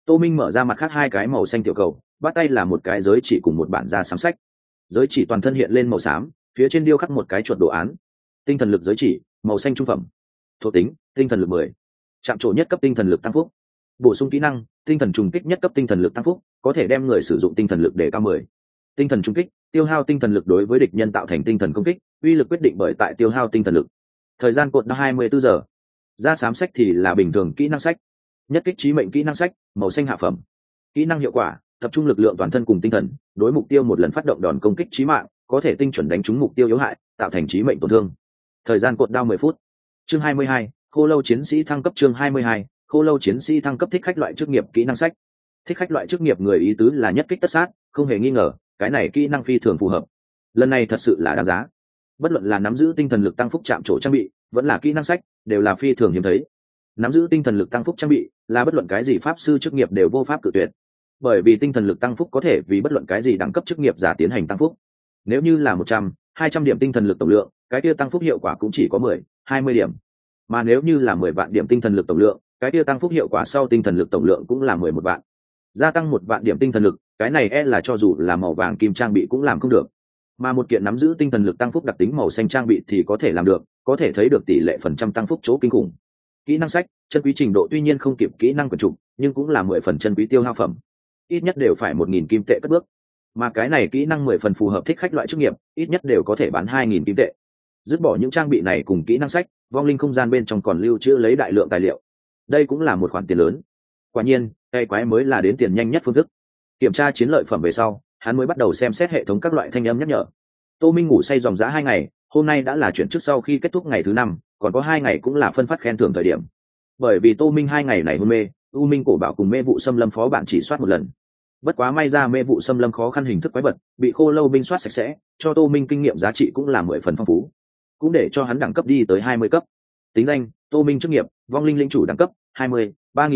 Tô Minh mở ra mặt khác hai cái màu xanh tiểu cầu, bắt tay là một cái giới chỉ cùng một bản da xám sách. Giới chỉ toàn thân hiện lên màu xám, phía trên điêu khắc một cái chuột đồ án. Tinh thần lực giới chỉ, màu xanh trung phẩm. Thuộc tính, tinh thần lực 10. Chạm trổ nhất cấp tinh thần lực tăng phúc. Bổ sung kỹ năng, tinh thần trùng kích nhất cấp tinh thần lực tăng phúc, có thể đem người sử dụng tinh thần lực để cao 10. Tinh thần trùng kích, tiêu hao tinh thần lực đối với địch nhân tạo thành tinh thần công kích, uy lực quyết định bởi tại tiêu hao tinh thần lực. Thời gian cột 24 giờ. Da xám sách thì là bình thường kỹ năng sách. Nhất kích chí mệnh kỹ năng sách, màu xanh hạ phẩm. Kỹ năng hiệu quả, tập trung lực lượng toàn thân cùng tinh thần, đối mục tiêu một lần phát động đòn công kích chí mạng, có thể tinh chuẩn đánh trúng mục tiêu yếu hại, tạo thành chí mệnh tổn thương. Thời gian cột đao 10 phút. Chương 22, Khô lâu chiến sĩ thăng cấp. Chương 22, Khô lâu chiến sĩ thăng cấp. Thích khách loại chức nghiệp kỹ năng sách. Thích khách loại chức nghiệp người ý tứ là nhất kích tất sát, không hề nghi ngờ, cái này kỹ năng phi thường phù hợp. Lần này thật sự là đáng giá. Bất luận là nắm giữ tinh thần lực tăng phúc chạm trổ trang bị, vẫn là kỹ năng sách, đều là phi thường hiếm thấy. Nắm giữ tinh thần lực tăng phúc trang bị, là bất luận cái gì pháp sư chức nghiệp đều vô pháp cự tuyệt. Bởi vì tinh thần lực tăng phúc có thể vì bất luận cái gì đẳng cấp chức nghiệp giả tiến hành tăng phúc. Nếu như là 100, 200 điểm tinh thần lực tổng lượng, cái kia tăng phúc hiệu quả cũng chỉ có 10, 20 điểm. Mà nếu như là 10 vạn điểm tinh thần lực tổng lượng, cái kia tăng phúc hiệu quả sau tinh thần lực tổng lượng cũng là 11 vạn. Gia tăng 1 vạn điểm tinh thần lực, cái này là cho dù là màu vàng kim trang bị cũng làm không được. Mà một kiện nắm giữ tinh thần lực tăng phúc đặc tính màu xanh trang bị thì có thể làm được, có thể thấy được tỷ lệ phần trăm tăng phúc chỗ kinh khủng. Kỹ năng sách, chân quý trình độ tuy nhiên không kịp kỹ năng quyển trục, nhưng cũng là 10 phần chân quý tiêu hao phẩm. Ít nhất đều phải 1000 kim tệ cất bước. Mà cái này kỹ năng 10 phần phù hợp thích khách loại chức nghiệp, ít nhất đều có thể bán 2000 kim tệ. Dứt bỏ những trang bị này cùng kỹ năng sách, vong linh không gian bên trong còn lưu trữ lấy đại lượng tài liệu. Đây cũng là một khoản tiền lớn. Quả nhiên, cây quái mới là đến tiền nhanh nhất phương thức. Kiểm tra chiến lợi phẩm về sau, hắn mới bắt đầu xem xét hệ thống các loại thanh âm nhắc nhở. Tô Minh ngủ say dòng dã 2 ngày, hôm nay đã là chuyển trước sau khi kết thúc ngày thứ 5, còn có 2 ngày cũng là phân phát khen thưởng thời điểm. Bởi vì Tô Minh 2 ngày này hôn mê, U Minh cổ bảo cùng mê vụ xâm lâm phó bản chỉ soát một lần. Bất quá may ra mê vụ xâm lâm khó khăn hình thức quái vật, bị khô lâu binh soát sạch sẽ, cho Tô Minh kinh nghiệm giá trị cũng là 10 phần phong phú. Cũng để cho hắn đẳng cấp đi tới 20 cấp. Tính danh, Tô Minh chức nghiệp, vong linh lĩnh chủ đẳng cấp 20,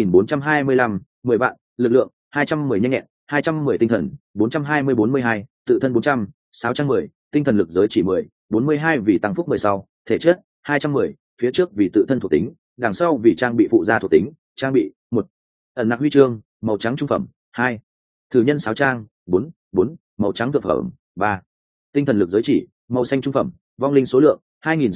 3425, 10 vạn, lực lượng 210 nhanh nhẹn, 210 tinh thần, 420-42, tự thân 400, 610, tinh thần lực giới chỉ 10, 42 vì tăng phúc 10 sau, thể chất 210, phía trước vì tự thân thuộc tính, đằng sau vì trang bị phụ gia thuộc tính, trang bị 1. Ẩn nặc huy chương, màu trắng trung phẩm 2. Thử nhân sáo trang 4, màu trắng thực phẩm 3. Tinh thần lực giới chỉ, màu xanh trung phẩm, vong linh số lượng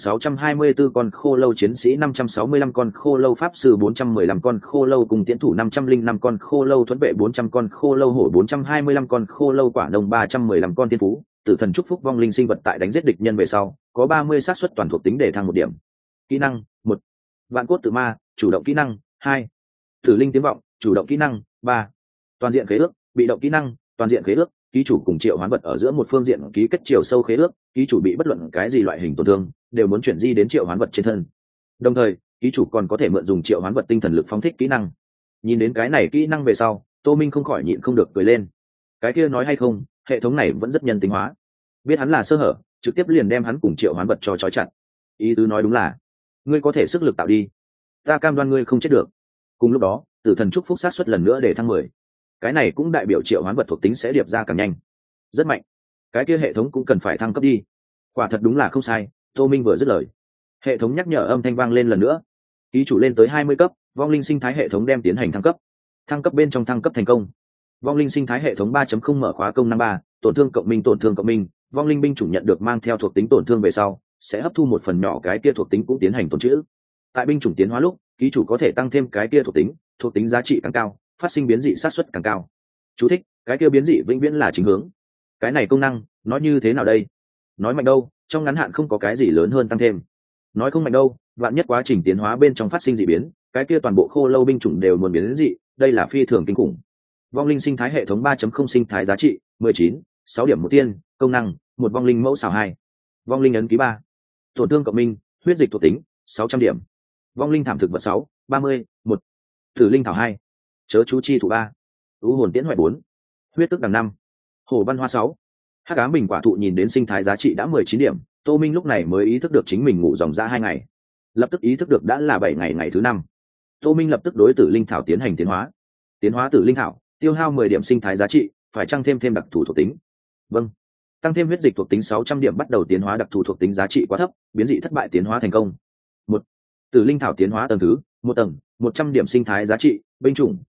2624 con khô lâu chiến sĩ 565 con khô lâu pháp sư 415 con khô lâu cùng tiến thủ 505 con khô lâu thuẫn vệ 400 con khô lâu hổ 425 con khô lâu quả đông 315 con tiên phú, tử thần chúc phúc vong linh sinh vật tại đánh giết địch nhân về sau, có 30 xác suất toàn thuộc tính để thăng 1 điểm. Kỹ năng 1. Vạn cốt tự ma, chủ động kỹ năng 2. Thử linh tiếng vọng, chủ động kỹ năng 3. Toàn diện khế ước, bị động kỹ năng, toàn diện khế ước, ký chủ cùng triệu hoán vật ở giữa một phương diện ký kết chiều sâu khế ước, ký chủ bị bất luận cái gì loại hình tổn thương đều muốn chuyển di đến triệu hoán vật trên thân. Đồng thời ký chủ còn có thể mượn dùng triệu hoán vật tinh thần lực phóng thích kỹ năng. Nhìn đến cái này kỹ năng về sau, Tô Minh không khỏi nhịn không được cười lên. Cái kia nói hay không, hệ thống này vẫn rất nhân tính hóa. Biết hắn là sơ hở, trực tiếp liền đem hắn cùng triệu hoán vật cho trói chặt. Ý tứ nói đúng là, ngươi có thể sức lực tạo đi, ta cam đoan ngươi không chết được. Cùng lúc đó, tử thần chúc phúc sát suất lần nữa để thăng 10. Cái này cũng đại biểu triệu hoán vật thuộc tính sẽ điệp ra càng nhanh, rất mạnh. Cái kia hệ thống cũng cần phải thăng cấp đi. Quả thật đúng là không sai. Tô Minh vừa dứt lời, hệ thống nhắc nhở âm thanh vang lên lần nữa. Ký chủ lên tới 20 cấp, vong linh sinh thái hệ thống đem tiến hành thăng cấp. Thăng cấp bên trong thăng cấp thành công. Vong linh sinh thái hệ thống 3.0 mở khóa công năng 3, tổn thương cộng minh, vong linh binh chủng nhận được mang theo thuộc tính tổn thương về sau, sẽ hấp thu một phần nhỏ cái kia thuộc tính cũng tiến hành tổn trữ. Tại binh chủng tiến hóa lúc, ký chủ có thể tăng thêm cái kia thuộc tính giá trị càng cao, phát sinh biến dị sát suất càng cao. Chú thích, cái kia biến dị vĩnh viễn là chính hướng. Cái này công năng nói như thế nào đây? Nói mạnh đâu, trong ngắn hạn không có cái gì lớn hơn tăng thêm. Nói không mạnh đâu, vạn nhất quá trình tiến hóa bên trong phát sinh dị biến, cái kia toàn bộ khô lâu binh chủng đều muốn biến đến dị, đây là phi thường kinh khủng. Vong linh sinh thái hệ thống 3.0 sinh thái giá trị 19, 6 điểm một tiên, công năng, một vong linh mẫu xào 2. Vong linh ấn ký 3. Tổn thương cộng minh, huyết dịch thuộc tính 600 điểm. Vong linh thảm thực vật 6, 30, 1. Thử linh thảo 2. Chớ chú chi thủ 3. U hồn tiễn hoại 4. Huyết tức đằng 5. Hồ văn hoa 6. Hắc ám bình quả thụ nhìn đến sinh thái giá trị đã 19 điểm, Tô Minh lúc này mới ý thức được chính mình ngủ dòng ra 2 ngày. Lập tức ý thức được đã là 7 ngày ngày thứ 5. Tô Minh lập tức đối tử linh thảo tiến hành tiến hóa. Tiến hóa tử linh thảo, tiêu hao 10 điểm sinh thái giá trị, phải tăng thêm đặc thù thuộc tính. Vâng. Tăng thêm huyết dịch thuộc tính 600 điểm bắt đầu tiến hóa đặc thù thuộc tính giá trị quá thấp, biến dị thất bại tiến hóa thành công. 1. Tử linh thảo tiến hóa tầng thứ, 1 tầng, 100 điểm sinh thái giá trị, binh chủng,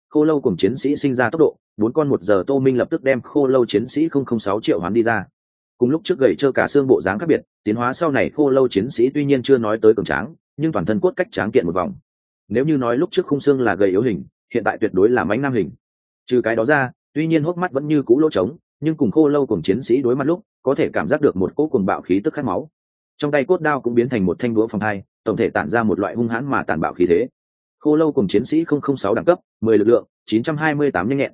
khô lâu cùng chiến sĩ sinh ra tốc độ 4 con 1 giờ. Tô Minh lập tức đem khô lâu chiến sĩ 006 triệu hoán đi ra. Cùng lúc trước gầy trơ cả xương bộ dáng khác biệt, tiến hóa sau này khô lâu chiến sĩ tuy nhiên chưa nói tới cường tráng, nhưng toàn thân cốt cách tráng kiện một vòng. Nếu như nói lúc trước khung xương là gầy yếu hình, hiện tại tuyệt đối là mãnh nam hình. Trừ cái đó ra, tuy nhiên hốc mắt vẫn như cũ lỗ trống, nhưng cùng khô lâu cùng chiến sĩ đối mặt lúc, có thể cảm giác được một cỗ cuồng bạo khí tức khát máu. Trong tay cốt đao cũng biến thành một thanh đũa phòng hai, tổng thể tản ra một loại hung hãn mà tàn bạo khí thế. Khô lâu cùng chiến sĩ 006 đẳng cấp, 10 lực lượng, 928 nhanh nhẹn,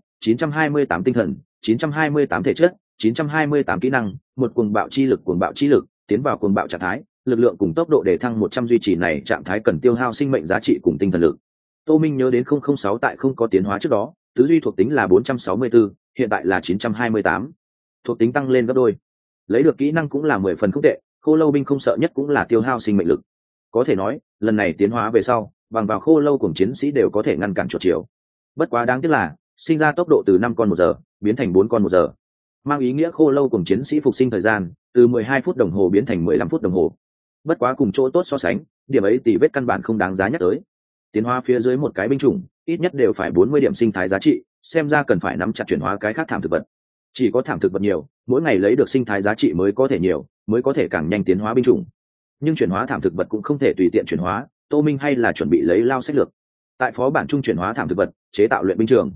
928 tinh thần, 928 thể chất, 928 kỹ năng, một cuồng bạo chi lực, tiến vào cuồng bạo trạng thái, lực lượng cùng tốc độ để thăng 100. Duy trì này trạng thái cần tiêu hao sinh mệnh giá trị cùng tinh thần lực. Tô Minh nhớ đến 006 tại không có tiến hóa trước đó, tứ duy thuộc tính là 464, hiện tại là 928. Thuộc tính tăng lên gấp đôi. Lấy được kỹ năng cũng là 10 phần không tệ, khô lâu binh không sợ nhất cũng là tiêu hao sinh mệnh lực. Có thể nói, lần này tiến hóa về sau, bằng vào khô lâu cùng chiến sĩ đều có thể ngăn cản chuột chiều. Bất quá đáng tiếc là, sinh ra tốc độ từ 5 con 1 giờ, biến thành 4 con 1 giờ. Mang ý nghĩa khô lâu cùng chiến sĩ phục sinh thời gian, từ 12 phút đồng hồ biến thành 15 phút đồng hồ. Bất quá cùng chỗ tốt so sánh, điểm ấy tỷ vết căn bản không đáng giá nhắc tới. Tiến hóa phía dưới một cái binh chủng, ít nhất đều phải 40 điểm sinh thái giá trị, xem ra cần phải nắm chặt chuyển hóa cái khác thảm thực vật. Chỉ có thảm thực vật nhiều, mỗi ngày lấy được sinh thái giá trị mới có thể nhiều, mới có thể càng nhanh tiến hóa binh chủng. Nhưng chuyển hóa thảm thực vật cũng không thể tùy tiện chuyển hóa, Tô Minh hay là chuẩn bị lấy lao sách lược. Tại phó bản trung chuyển hóa thảm thực vật, chế tạo luyện binh trường.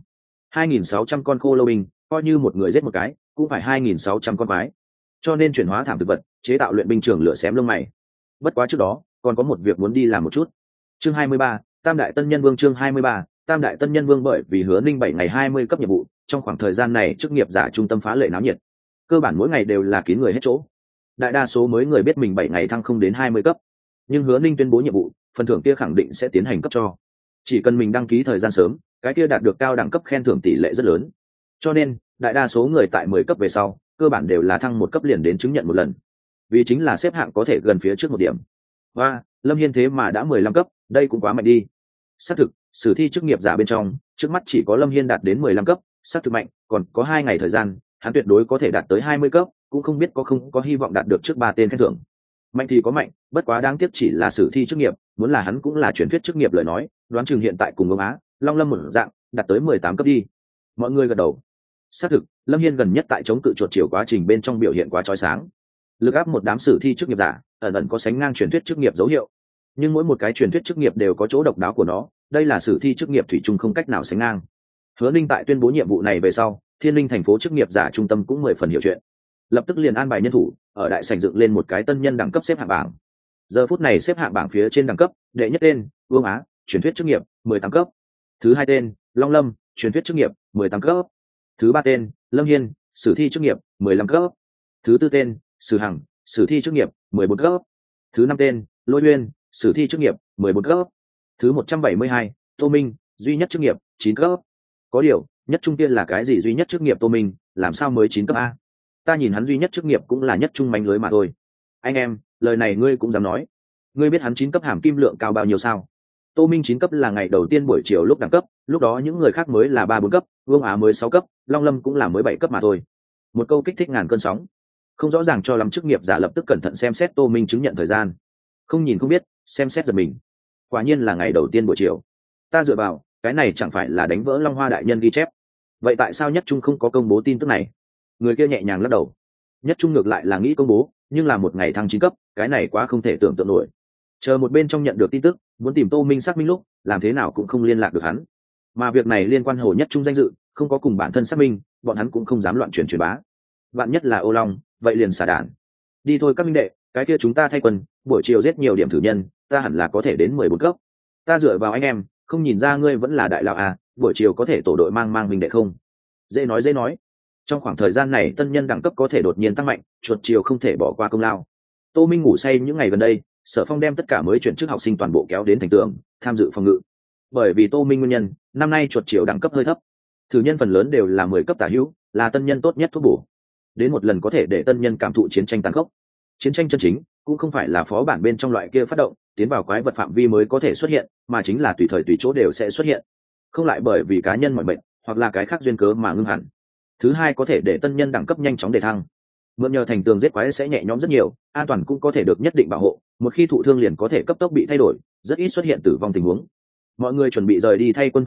2600 con khô lâu binh, coi như một người giết một cái, cũng phải 2600 con quái. Cho nên chuyển hóa thảm thực vật, chế tạo luyện binh trường lửa xém lông mày. Bất quá trước đó, còn có một việc muốn đi làm một chút. Chương 23, Tam đại tân nhân vương. Chương 23, Tam đại tân nhân vương. Bởi vì Hứa Ninh 7 ngày 20 cấp nhiệm vụ, trong khoảng thời gian này chức nghiệp giả trung tâm phá lệ náo nhiệt. Cơ bản mỗi ngày đều là kín người hết chỗ. Đại đa số mới người biết mình 7 ngày thăng không đến 20 cấp. Nhưng Hứa Ninh tuyên bố nhiệm vụ, phần thưởng kia khẳng định sẽ tiến hành cấp cho. Chỉ cần mình đăng ký thời gian sớm, cái kia đạt được cao đẳng cấp khen thưởng tỷ lệ rất lớn. Cho nên, đại đa số người tại 10 cấp về sau, cơ bản đều là thăng một cấp liền đến chứng nhận một lần. Vì chính là xếp hạng có thể gần phía trước một điểm. Và Lâm Hiên thế mà đã 15 cấp, đây cũng quá mạnh đi. Xác thực, sử thi chức nghiệp giả bên trong, trước mắt chỉ có Lâm Hiên đạt đến 15 cấp, xác thực mạnh, còn có 2 ngày thời gian, hắn tuyệt đối có thể đạt tới 20 cấp, cũng không biết không có hy vọng đạt được trước 3 tên khen thưởng. Mạnh thì có mạnh, bất quá đáng tiếc chỉ là sử thi chức nghiệp, muốn là hắn cũng là truyền thuyết chức nghiệp lời nói, đoán chừng hiện tại cùng Vương Á, Long Lâm một dạng, đạt tới 18 cấp đi. Mọi người gật đầu. Xác thực, Lâm Hiên gần nhất tại chống cự chuột chiều quá trình bên trong biểu hiện quá chói sáng. Lực áp một đám sử thi chức nghiệp giả, ẩn ẩn có sánh ngang truyền thuyết chức nghiệp dấu hiệu. Nhưng mỗi một cái truyền thuyết chức nghiệp đều có chỗ độc đáo của nó, đây là sử thi chức nghiệp thủy chung không cách nào sánh ngang. Hứa Ninh tại tuyên bố nhiệm vụ này về sau, Thiên Linh thành phố chức nghiệp giả trung tâm cũng 10 phần hiểu chuyện. Lập tức liền an bài nhân thủ, ở đại sảnh dựng lên một cái tân nhân đẳng cấp xếp hạng bảng. Giờ phút này xếp hạng bảng phía trên đẳng cấp, đệ nhất tên, Vương Á, truyền thuyết chức nghiệp, 18 cấp. Thứ hai tên, Long Lâm, truyền thuyết chức nghiệp, 18 cấp. Thứ ba tên, Lâm Hiên, sử thi chức nghiệp, 15 cấp. Thứ tư tên, Sử Hằng, sử thi chức nghiệp, 14 cấp. Thứ năm tên, Lôi Uyên, sử thi chức nghiệp, 14 cấp. Thứ 172, Tô Minh, duy nhất chức nghiệp, 9 cấp. Có điều, nhất trung tiên là cái gì duy nhất chức nghiệp Tô Minh, làm sao mới 9 cấp a? Ta nhìn hắn duy nhất chức nghiệp cũng là nhất trung manh lưới mà thôi. Anh em, lời này ngươi cũng dám nói. Ngươi biết hắn 9 cấp hàm kim lượng cao bao nhiêu sao? Tô Minh 9 cấp là ngày đầu tiên buổi chiều lúc đẳng cấp, lúc đó những người khác mới là 3-4 cấp, Vương Á mới 6 cấp, Long Lâm cũng là mới 7 cấp mà thôi. Một câu kích thích ngàn cơn sóng. Không rõ ràng cho lắm chức nghiệp giả lập tức cẩn thận xem xét Tô Minh chứng nhận thời gian. Không nhìn không biết, xem xét giật mình. Quả nhiên là ngày đầu tiên buổi chiều. Ta dựa vào, cái này chẳng phải là đánh vỡ Long Hoa đại nhân ghi chép. Vậy tại sao Nhất Trung không có công bố tin tức này? Người kia nhẹ nhàng lắc đầu. Nhất Trung ngược lại là nghĩ công bố, nhưng là một ngày thăng 9 cấp, cái này quá không thể tưởng tượng nổi. Chờ một bên trong nhận được tin tức, muốn tìm Tô Minh xác minh lúc, làm thế nào cũng không liên lạc được hắn. Mà việc này liên quan Hồ Nhất Trung danh dự, không có cùng bản thân xác minh, bọn hắn cũng không dám loạn truyền bá. Vạn nhất là Ô Long, vậy liền xả đản. Đi thôi các minh đệ, cái kia chúng ta thay quân, buổi chiều giết nhiều điểm thử nhân, ta hẳn là có thể đến 14 cấp. Ta dựa vào anh em, không nhìn ra ngươi vẫn là đại lão à, buổi chiều có thể tổ đội mang minh đệ không? Dễ nói. Trong khoảng thời gian này tân nhân đẳng cấp có thể đột nhiên tăng mạnh, chuột chiều không thể bỏ qua công lao. Tô Minh ngủ say những ngày gần đây, Sở Phong đem tất cả mới chuyển chức học sinh toàn bộ kéo đến thành tường, tham dự phòng ngự. Bởi vì Tô Minh nguyên nhân, năm nay chuột chiều đẳng cấp hơi thấp. Thử nhân phần lớn đều là 10 cấp tả hữu, là tân nhân tốt nhất thuốc bổ. Đến một lần có thể để tân nhân cảm thụ chiến tranh tàn khốc. Chiến tranh chân chính cũng không phải là phó bản bên trong loại kia phát động, tiến vào quái vật phạm vi mới có thể xuất hiện, mà chính là tùy thời tùy chỗ đều sẽ xuất hiện. Không lại bởi vì cá nhân mọi bệnh, hoặc là cái khác duyên cớ mà ngưng hẳn. Thứ hai có thể để tân nhân đẳng cấp nhanh chóng đề thăng. Mượn nhờ thành tường giết quái sẽ nhẹ nhõm rất nhiều, an toàn cũng có thể được nhất định bảo hộ, một khi thụ thương liền có thể cấp tốc bị thay đổi, rất ít xuất hiện tử vong tình huống. Mọi người chuẩn bị rời đi thay quân thời điểm,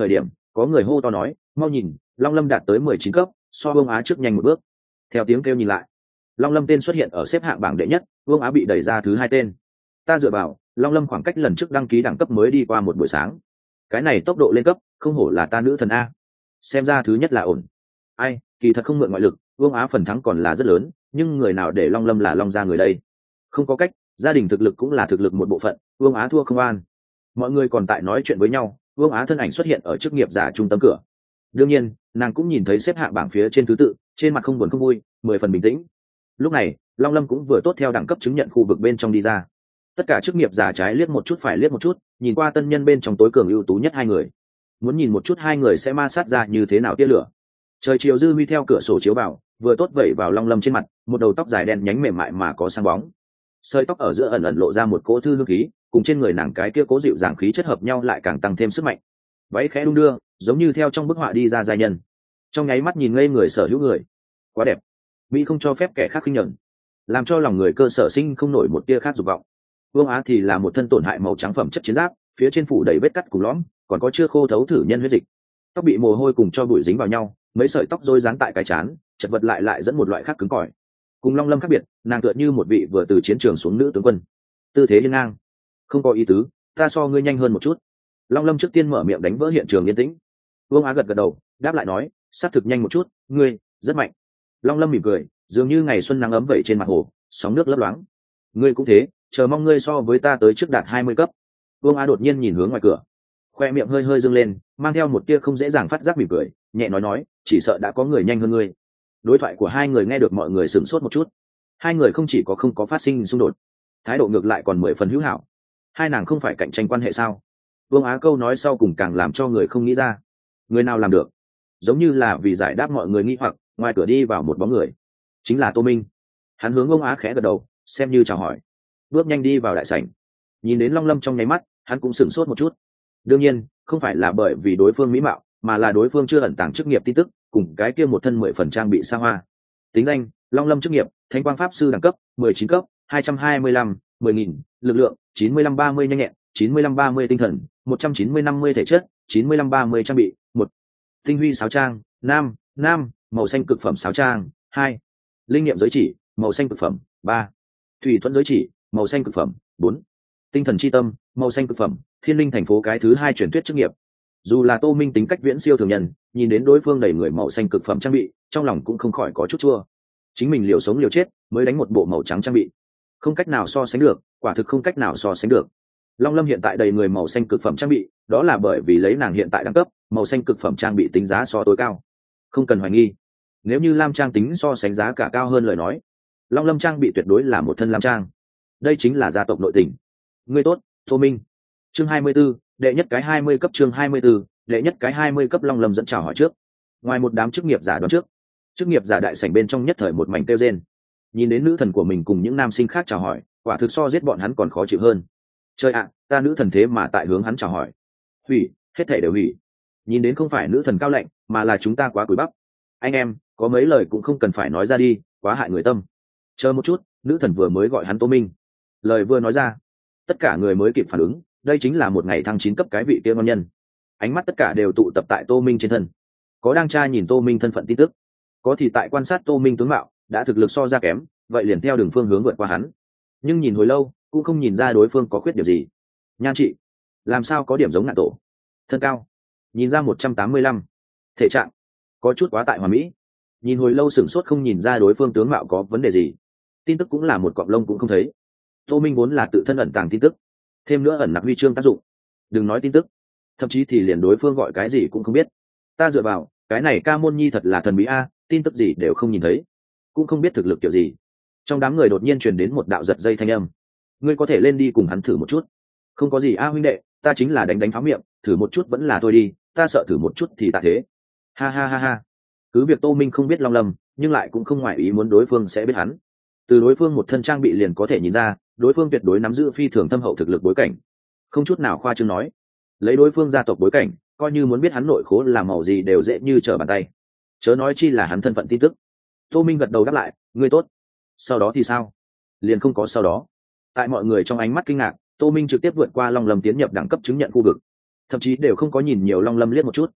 Có người hô to nói, mau nhìn, Long Lâm đạt tới 19 cấp, so Vương Á trước nhanh một bước. Theo tiếng kêu nhìn lại, Long Lâm tên xuất hiện ở xếp hạng bảng đệ nhất, Vương Á bị đẩy ra thứ hai tên. Ta dựa vào, Long Lâm khoảng cách lần trước đăng ký đẳng cấp mới đi qua một buổi sáng. Cái này tốc độ lên cấp, không hổ là ta nữ thần a. Xem ra thứ nhất là ổn. Ai, kỳ thật không mượn ngoại lực, Vương Á phần thắng còn là rất lớn, nhưng người nào để Long Lâm là Long gia người đây? Không có cách, gia đình thực lực cũng là thực lực một bộ phận, Vương Á thua không an. Mọi người còn tại nói chuyện với nhau, Vương Á thân ảnh xuất hiện ở chức nghiệp giả trung tâm cửa. Đương nhiên, nàng cũng nhìn thấy xếp hạng bảng phía trên thứ tự, trên mặt không buồn không vui, 10 phần bình tĩnh. Lúc này, Long Lâm cũng vừa tốt theo đẳng cấp chứng nhận khu vực bên trong đi ra. Tất cả chức nghiệp giả trái liếc một chút phải liếc một chút, nhìn qua tân nhân bên trong tối cường ưu tú nhất hai người. Muốn nhìn một chút hai người sẽ ma sát ra như thế nào tia lửa. Trời chiều dư huy theo cửa sổ chiếu vào, vừa tốt vẩy vào Long Lâm trên mặt, một đầu tóc dài đen nhánh mềm mại mà có sáng bóng. Sợi tóc ở giữa ẩn ẩn lộ ra một cỗ thư hương khí, cùng trên người nàng cái kia cố dịu dàng khí chất hợp nhau lại càng tăng thêm sức mạnh. Váy khẽ đung đưa, giống như theo trong bức họa đi ra giai nhân. Trong nháy mắt nhìn ngây người sở hữu người. Quá đẹp. Mỹ không cho phép kẻ khác khinh nhẫn, làm cho lòng người cơ sở sinh không nổi một tia khác dục vọng. Vương Á thì là một thân tổn hại màu trắng phẩm chất chiến giáp, phía trên phủ đầy vết cắt cùng lõm, còn có chưa khô thấu thử nhân huyết dịch. Tóc bị mồ hôi cùng cho bụi dính vào nhau, mấy sợi tóc rối dán tại cái trán, chật vật lại dẫn một loại khác cứng cỏi. Cùng Long Lâm khác biệt, nàng tựa như một vị vừa từ chiến trường xuống nữ tướng quân, tư thế hiên ngang. Không có ý tứ, ta so ngươi nhanh hơn một chút. Long Lâm trước tiên mở miệng đánh vỡ hiện trường yên tĩnh. Vương Á gật gật đầu, đáp lại nói, sát thực nhanh một chút, ngươi rất mạnh. Long Lâm mỉm cười, dường như ngày xuân nắng ấm vậy trên mặt hồ, sóng nước lấp loáng. Ngươi cũng thế, chờ mong ngươi so với ta tới trước đạt 20 cấp. Vương Á đột nhiên nhìn hướng ngoài cửa, khoe miệng hơi hơi dâng lên, mang theo một tia không dễ dàng phát giác mỉm cười, nhẹ nói, chỉ sợ đã có người nhanh hơn ngươi. Đối thoại của hai người nghe được mọi người sửng sốt một chút. Hai người không chỉ có không có phát sinh xung đột, thái độ ngược lại còn 10 phần hữu hảo. Hai nàng không phải cạnh tranh quan hệ sao? Vương Á câu nói sau cùng càng làm cho người không nghĩ ra. Người nào làm được? Giống như là vì giải đáp mọi người nghi hoặc, ngoài cửa đi vào một bóng người, chính là Tô Minh. Hắn hướng Vương Á khẽ gật đầu, xem như chào hỏi, bước nhanh đi vào đại sảnh. Nhìn đến Long Lâm trong nháy mắt, hắn cũng sửng sốt một chút. Đương nhiên, không phải là bởi vì đối phương mỹ mạo, mà là đối phương chưa ẩn tàng chức nghiệp tin tức, cùng cái kia một thân 10 phần trang bị xa hoa. Tính danh: Long Lâm chức nghiệp, Thánh Quang Pháp sư đẳng cấp, 19 cấp, 225, 10.000, lực lượng, 95-30 nhanh nhẹn, 95-30 tinh thần, 190-50 thể chất, 95-30 trang bị, 1. Tinh huy sáo trang, nam, màu xanh cực phẩm sáo trang, 2. Linh nghiệm giới chỉ, màu xanh cực phẩm, 3. Thủy thuẫn giới chỉ, màu xanh cực phẩm, 4. Tinh thần chi tâm, màu xanh cực phẩm, Thiên Linh thành phố cái thứ 2 truyền thuyết chức nghiệp. Dù là Tô Minh tính cách viễn siêu thường nhân, nhìn đến đối phương đầy người màu xanh cực phẩm trang bị, trong lòng cũng không khỏi có chút chua. Chính mình liều sống liều chết mới đánh một bộ màu trắng trang bị, không cách nào so sánh được, quả thực không cách nào so sánh được. Long Lâm hiện tại đầy người màu xanh cực phẩm trang bị, đó là bởi vì lấy nàng hiện tại đẳng cấp, màu xanh cực phẩm trang bị tính giá so tối cao. Không cần hoài nghi, nếu như lam trang tính so sánh giá cả cao hơn lời nói, Long Lâm trang bị tuyệt đối là một thân lam trang. Đây chính là gia tộc nội tình. Ngươi tốt, Tô Minh. Chương 24, đệ nhất cái 20 cấp. Chương 24, đệ nhất cái 20 cấp. Long Lâm dẫn chào hỏi trước. Ngoài một đám chức nghiệp giả đoán trước, chức nghiệp giả đại sảnh bên trong nhất thời một mảnh kêu rên. Nhìn đến nữ thần của mình cùng những nam sinh khác chào hỏi, quả thực so giết bọn hắn còn khó chịu hơn. Trời ạ, ta nữ thần thế mà tại hướng hắn chào hỏi. Hủy, hết thảy đều hủy. Nhìn đến không phải nữ thần cao lạnh, mà là chúng ta quá cúi bắp. Anh em, có mấy lời cũng không cần phải nói ra đi, quá hại người tâm. Chờ một chút, nữ thần vừa mới gọi hắn Tô Minh. Lời vừa nói ra, tất cả người mới kịp phản ứng, đây chính là một ngày thăng 9 cấp cái vị kia ngon nhân. Ánh mắt tất cả đều tụ tập tại Tô Minh trên thân. Có đang tra nhìn Tô Minh thân phận tin tức, có thì tại quan sát Tô Minh tướng mạo, đã thực lực so ra kém, vậy liền theo đường phương hướng vượt qua hắn. Nhưng nhìn hồi lâu, cũng không nhìn ra đối phương có khuyết điểm gì. Nhan trị, làm sao có điểm giống ngạn tổ. Thân cao, nhìn ra 185. Thể trạng, có chút quá tại hoàn mỹ. Nhìn hồi lâu sửng sốt không nhìn ra đối phương tướng mạo có vấn đề gì. Tin tức cũng là một cọng lông cũng không thấy. Tô Minh vốn là tự thân ẩn tàng tin tức, thêm nữa ẩn nặc huy chương tác dụng. Đừng nói tin tức, thậm chí thì liền đối phương gọi cái gì cũng không biết. Ta dựa vào, cái này ca môn nhi thật là thần bí a, tin tức gì đều không nhìn thấy, cũng không biết thực lực kiểu gì. Trong đám người đột nhiên truyền đến một đạo giật dây thanh âm. Ngươi có thể lên đi cùng hắn thử một chút. Không có gì a huynh đệ, ta chính là đánh pháo miệng, thử một chút vẫn là thôi đi, ta sợ thử một chút thì tạ thế. Ha ha ha ha. Cứ việc Tô Minh không biết Long Lâm, nhưng lại cũng không ngoại ý muốn đối phương sẽ biết hắn. Từ đối phương một thân trang bị liền có thể nhìn ra, đối phương tuyệt đối nắm giữ phi thường thâm hậu thực lực bối cảnh. Không chút nào khoa trương nói, lấy đối phương gia tộc bối cảnh, coi như muốn biết hắn nội khố làm màu gì đều dễ như trở bàn tay. Chớ nói chi là hắn thân phận tin tức. Tô Minh gật đầu đáp lại, ngươi tốt. Sau đó thì sao? Liền không có sau đó. Tại mọi người trong ánh mắt kinh ngạc, Tô Minh trực tiếp vượt qua Long Lâm tiến nhập đẳng cấp chứng nhận khu vực, thậm chí đều không có nhìn nhiều Long Lâm liếc một chút.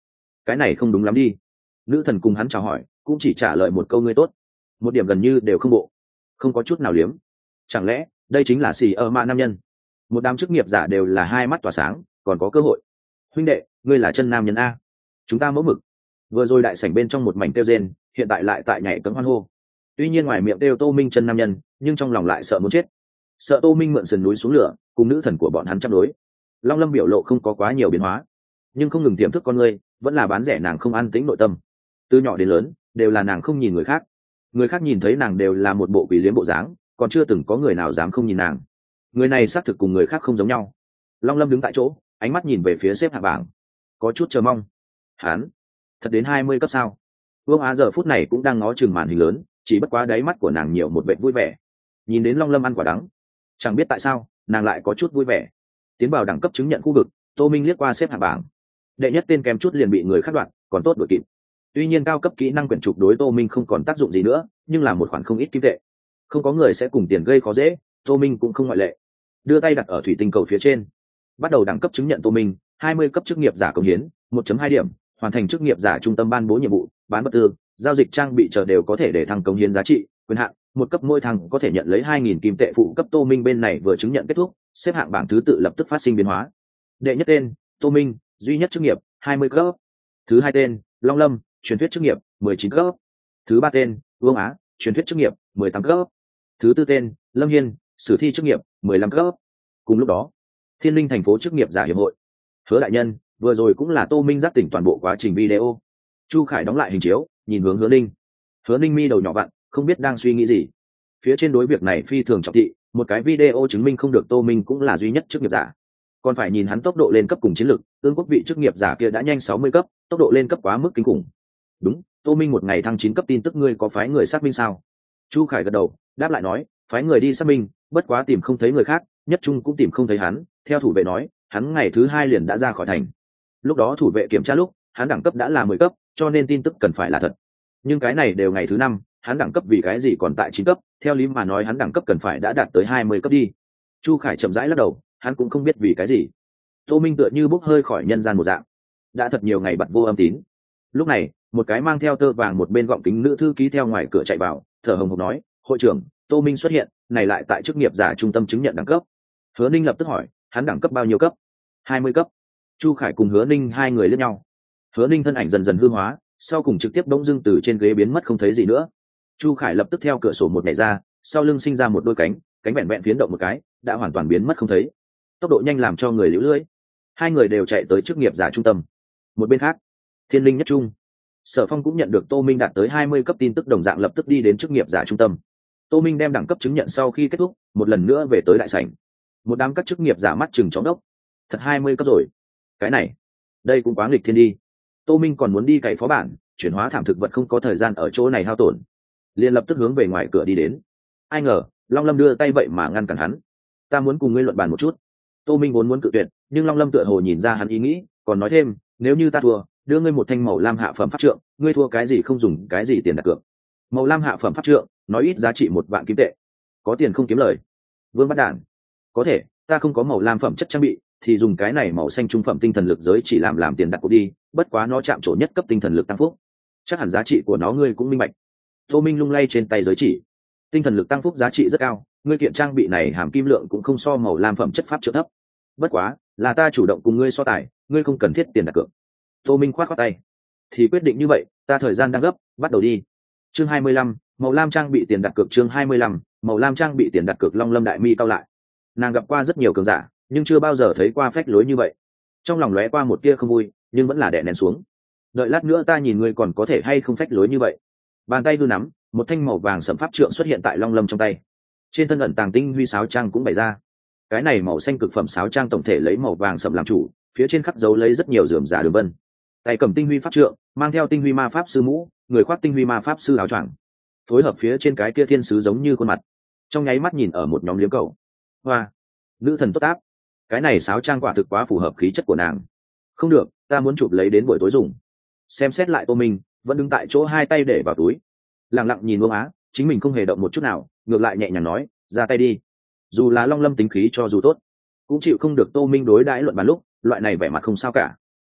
cái này không đúng lắm đi. Nữ thần cùng hắn chào hỏi cũng chỉ trả lời một câu ngươi tốt, một điểm gần như đều không bộ, không có chút nào liếm. Chẳng lẽ đây chính là xì ơ mạ nam nhân? Một đám chức nghiệp giả đều là hai mắt tỏa sáng, còn có cơ hội. Huynh đệ, ngươi là chân nam nhân a, chúng ta mẫu mực. Vừa rồi đại sảnh bên trong một mảnh kêu rên, hiện tại lại tại nhảy cấm hoan hô. Tuy nhiên ngoài miệng kêu Tô Minh chân nam nhân, nhưng trong lòng lại sợ muốn chết, sợ Tô Minh mượn sườn núi xuống lửa cùng nữ thần của bọn hắn chấp đối. Long Lâm biểu lộ không có quá nhiều biến hóa, nhưng không ngừng tiềm thức con người vẫn là bán rẻ nàng không an tĩnh nội tâm. Từ nhỏ đến lớn đều là nàng không nhìn người khác, người khác nhìn thấy nàng đều là một bộ quỷ liếm bộ dáng, còn chưa từng có người nào dám không nhìn nàng. Người này xác thực cùng người khác không giống nhau. Long Lâm đứng tại chỗ, ánh mắt nhìn về phía xếp hạng bảng, có chút chờ mong. Hắn thật đến 20 cấp sao? Vương Á giờ phút này cũng đang ngó chừng màn hình lớn, chỉ bất quá đáy mắt của nàng nhiều một vẻ vui vẻ. Nhìn đến Long Lâm ăn quả đắng, chẳng biết tại sao nàng lại có chút vui vẻ. Tiến vào đẳng cấp chứng nhận khu vực, Tô Minh liếc qua xếp hạng bảng, đệ nhất tên kém chút liền bị người khác đoạt, còn tốt đuổi kịp. Tuy nhiên cao cấp kỹ năng quyển trục đối Tô Minh không còn tác dụng gì nữa, nhưng là một khoản không ít kim tệ, không có người sẽ cùng tiền gây khó dễ, Tô Minh cũng không ngoại lệ. Đưa tay đặt ở thủy tinh cầu phía trên, bắt đầu đẳng cấp chứng nhận Tô Minh 20 cấp chức nghiệp giả công hiến 1.2 điểm, hoàn thành chức nghiệp giả trung tâm ban bố nhiệm vụ, bán vật tư, giao dịch trang bị chờ đều có thể để thăng công hiến giá trị, quyền hạn một cấp mỗi thằng có thể nhận lấy 2.000 kim tệ phụ cấp. Tô Minh bên này vừa chứng nhận kết thúc, xếp hạng bảng thứ tự lập tức phát sinh biến hóa. Đệ nhất tên Tô Minh, duy nhất chức nghiệp 20 cấp. Thứ hai tên Long Lâm, truyền thuyết chức nghiệp 19 cấp. Thứ ba tên Vương Á, truyền thuyết chức nghiệp 18 cấp. Thứ tư tên Lâm Hiên, sử thi chức nghiệp 15 cấp. Cùng lúc đó, Thiên Linh thành phố chức nghiệp giả hiệp hội, Hứa đại nhân vừa rồi cũng là Tô Minh giác tỉnh toàn bộ quá trình video. Chu Khải đóng lại hình chiếu, nhìn hướng Hứa Ninh. Hứa Ninh mi đầu nhỏ vặn, không biết đang suy nghĩ gì. Phía trên đối việc này phi thường trọng thị, một cái video chứng minh không được Tô Minh cũng là duy nhất chức nghiệp giả, còn phải nhìn hắn tốc độ lên cấp cùng chiến lược. Tương quốc vị chức nghiệp giả kia đã nhanh 60 cấp, tốc độ lên cấp quá mức kinh khủng. Đúng, Tô Minh một ngày thăng 9 cấp tin tức ngươi có phái người xác minh sao? Chu Khải gật đầu, đáp lại nói, phái người đi xác minh, bất quá tìm không thấy người khác, nhất trung cũng tìm không thấy hắn. Theo thủ vệ nói, hắn ngày thứ 2 liền đã ra khỏi thành. Lúc đó thủ vệ kiểm tra lúc, hắn đẳng cấp đã là 10 cấp, cho nên tin tức cần phải là thật. Nhưng cái này đều ngày thứ 5, hắn đẳng cấp vì cái gì còn tại 9 cấp? Theo lý mà nói hắn đẳng cấp cần phải đã đạt tới 20 cấp đi. Chu Khải chậm rãi lắc đầu, hắn cũng không biết vì cái gì. Tô Minh tựa như bốc hơi khỏi nhân gian một dạng, đã thật nhiều ngày bật vô âm tín. Lúc này, một cái mang theo tơ vàng một bên gọng kính nữ thư ký theo ngoài cửa chạy vào, thở hồng hộc nói, hội trưởng, Tô Minh xuất hiện, này lại tại chức nghiệp giả trung tâm chứng nhận đẳng cấp. Hứa Ninh lập tức hỏi, hắn đẳng cấp bao nhiêu cấp? 20 cấp. Chu Khải cùng Hứa Ninh hai người liếc nhau. Hứa Ninh thân ảnh dần dần hư hóa, sau cùng trực tiếp bỗng dưng từ trên ghế biến mất không thấy gì nữa. Chu Khải lập tức theo cửa sổ một nhảy ra, sau lưng sinh ra một đôi cánh, cánh vẹn vẹn phiến động một cái, đã hoàn toàn biến mất không thấy. Tốc độ nhanh làm cho người liễu lưỡi. Hai người đều chạy tới chức nghiệp giả trung tâm. Một bên khác, Thiên Linh nhất trung, Sở Phong cũng nhận được Tô Minh đạt tới 20 cấp tin tức, đồng dạng lập tức đi đến chức nghiệp giả trung tâm. Tô Minh đem đẳng cấp chứng nhận sau khi kết thúc, một lần nữa về tới đại sảnh. Một đám các chức nghiệp giả mắt chừng chóng đốc. Thật 20 cấp rồi. Cái này, đây cũng quá nghịch thiên đi. Tô Minh còn muốn đi cày phó bản, chuyển hóa thảm thực vật không có thời gian ở chỗ này hao tổn. Liền lập tức hướng về ngoài cửa đi đến. Ai ngờ, Long Lâm đưa tay vậy mà ngăn cản hắn. Ta muốn cùng ngươi luận bàn một chút. Tô Minh vốn muốn cự tuyệt, nhưng Long Lâm tựa hồ nhìn ra hắn ý nghĩ, còn nói thêm, nếu như ta thua, đưa ngươi một thanh màu lam hạ phẩm pháp trượng, ngươi thua cái gì không dùng cái gì tiền đặt cược. Màu lam hạ phẩm pháp trượng, nói ít giá trị 1 vạn kim tệ. Có tiền không kiếm lời. Vương bắt đản. Có thể, ta không có màu lam phẩm chất trang bị, thì dùng cái này màu xanh trung phẩm tinh thần lực giới chỉ làm tiền đặt cược đi, bất quá nó chạm trổ nhất cấp tinh thần lực tăng phúc. Chắc hẳn giá trị của nó ngươi cũng minh bạch. Tô Minh lung lay trên tay giới chỉ. Tinh thần lực tăng phúc giá trị rất cao, ngươi kiện trang bị này hàm kim lượng cũng không so màu lam phẩm chất pháp trợ thấp. Bất quá, là ta chủ động cùng ngươi so tài, ngươi không cần thiết tiền đặt cược. Tô Minh khoát khoát tay. Thì quyết định như vậy, ta thời gian đang gấp, bắt đầu đi. Chương 25, màu lam trang bị tiền đặt cược. Chương 25, màu lam trang bị tiền đặt cược. Long Lâm đại mi cao lại. Nàng gặp qua rất nhiều cường giả, nhưng chưa bao giờ thấy qua phách lối như vậy. Trong lòng lóe qua một tia không vui, nhưng vẫn là đè nén xuống. Đợi lát nữa ta nhìn ngươi còn có thể hay không phách lối như vậy. Bàn tay đưa nắm, một thanh màu vàng sẫm pháp trượng xuất hiện tại Long Lâm trong tay. Trên thân ẩn tàng tinh huy sáo trang cũng bày ra. Cái này màu xanh cực phẩm sáo trang tổng thể lấy màu vàng sẫm làm chủ, phía trên khắc dấu lấy rất nhiều rườm rà đường vân. Tay cầm tinh huy pháp trượng, mang theo tinh huy ma pháp sư mũ, người khoác tinh huy ma pháp sư áo choàng, phối hợp phía trên cái kia thiên sứ giống như khuôn mặt. Trong nháy mắt nhìn ở một nhóm liếm cầu. Hoa, nữ thần tốt áp. Cái này sáo trang quả thực quá phù hợp khí chất của nàng. Không được, ta muốn chụp lấy đến buổi tối dùng. Xem xét lại Tô Minh, vẫn đứng tại chỗ hai tay để vào túi, lặng lặng nhìn Vương Á, chính mình không hề động một chút nào, ngược lại nhẹ nhàng nói, ra tay đi. Dù là Long Lâm tính khí cho dù tốt, cũng chịu không được Tô Minh đối đãi luận bàn lúc loại này vẻ mặt không sao cả.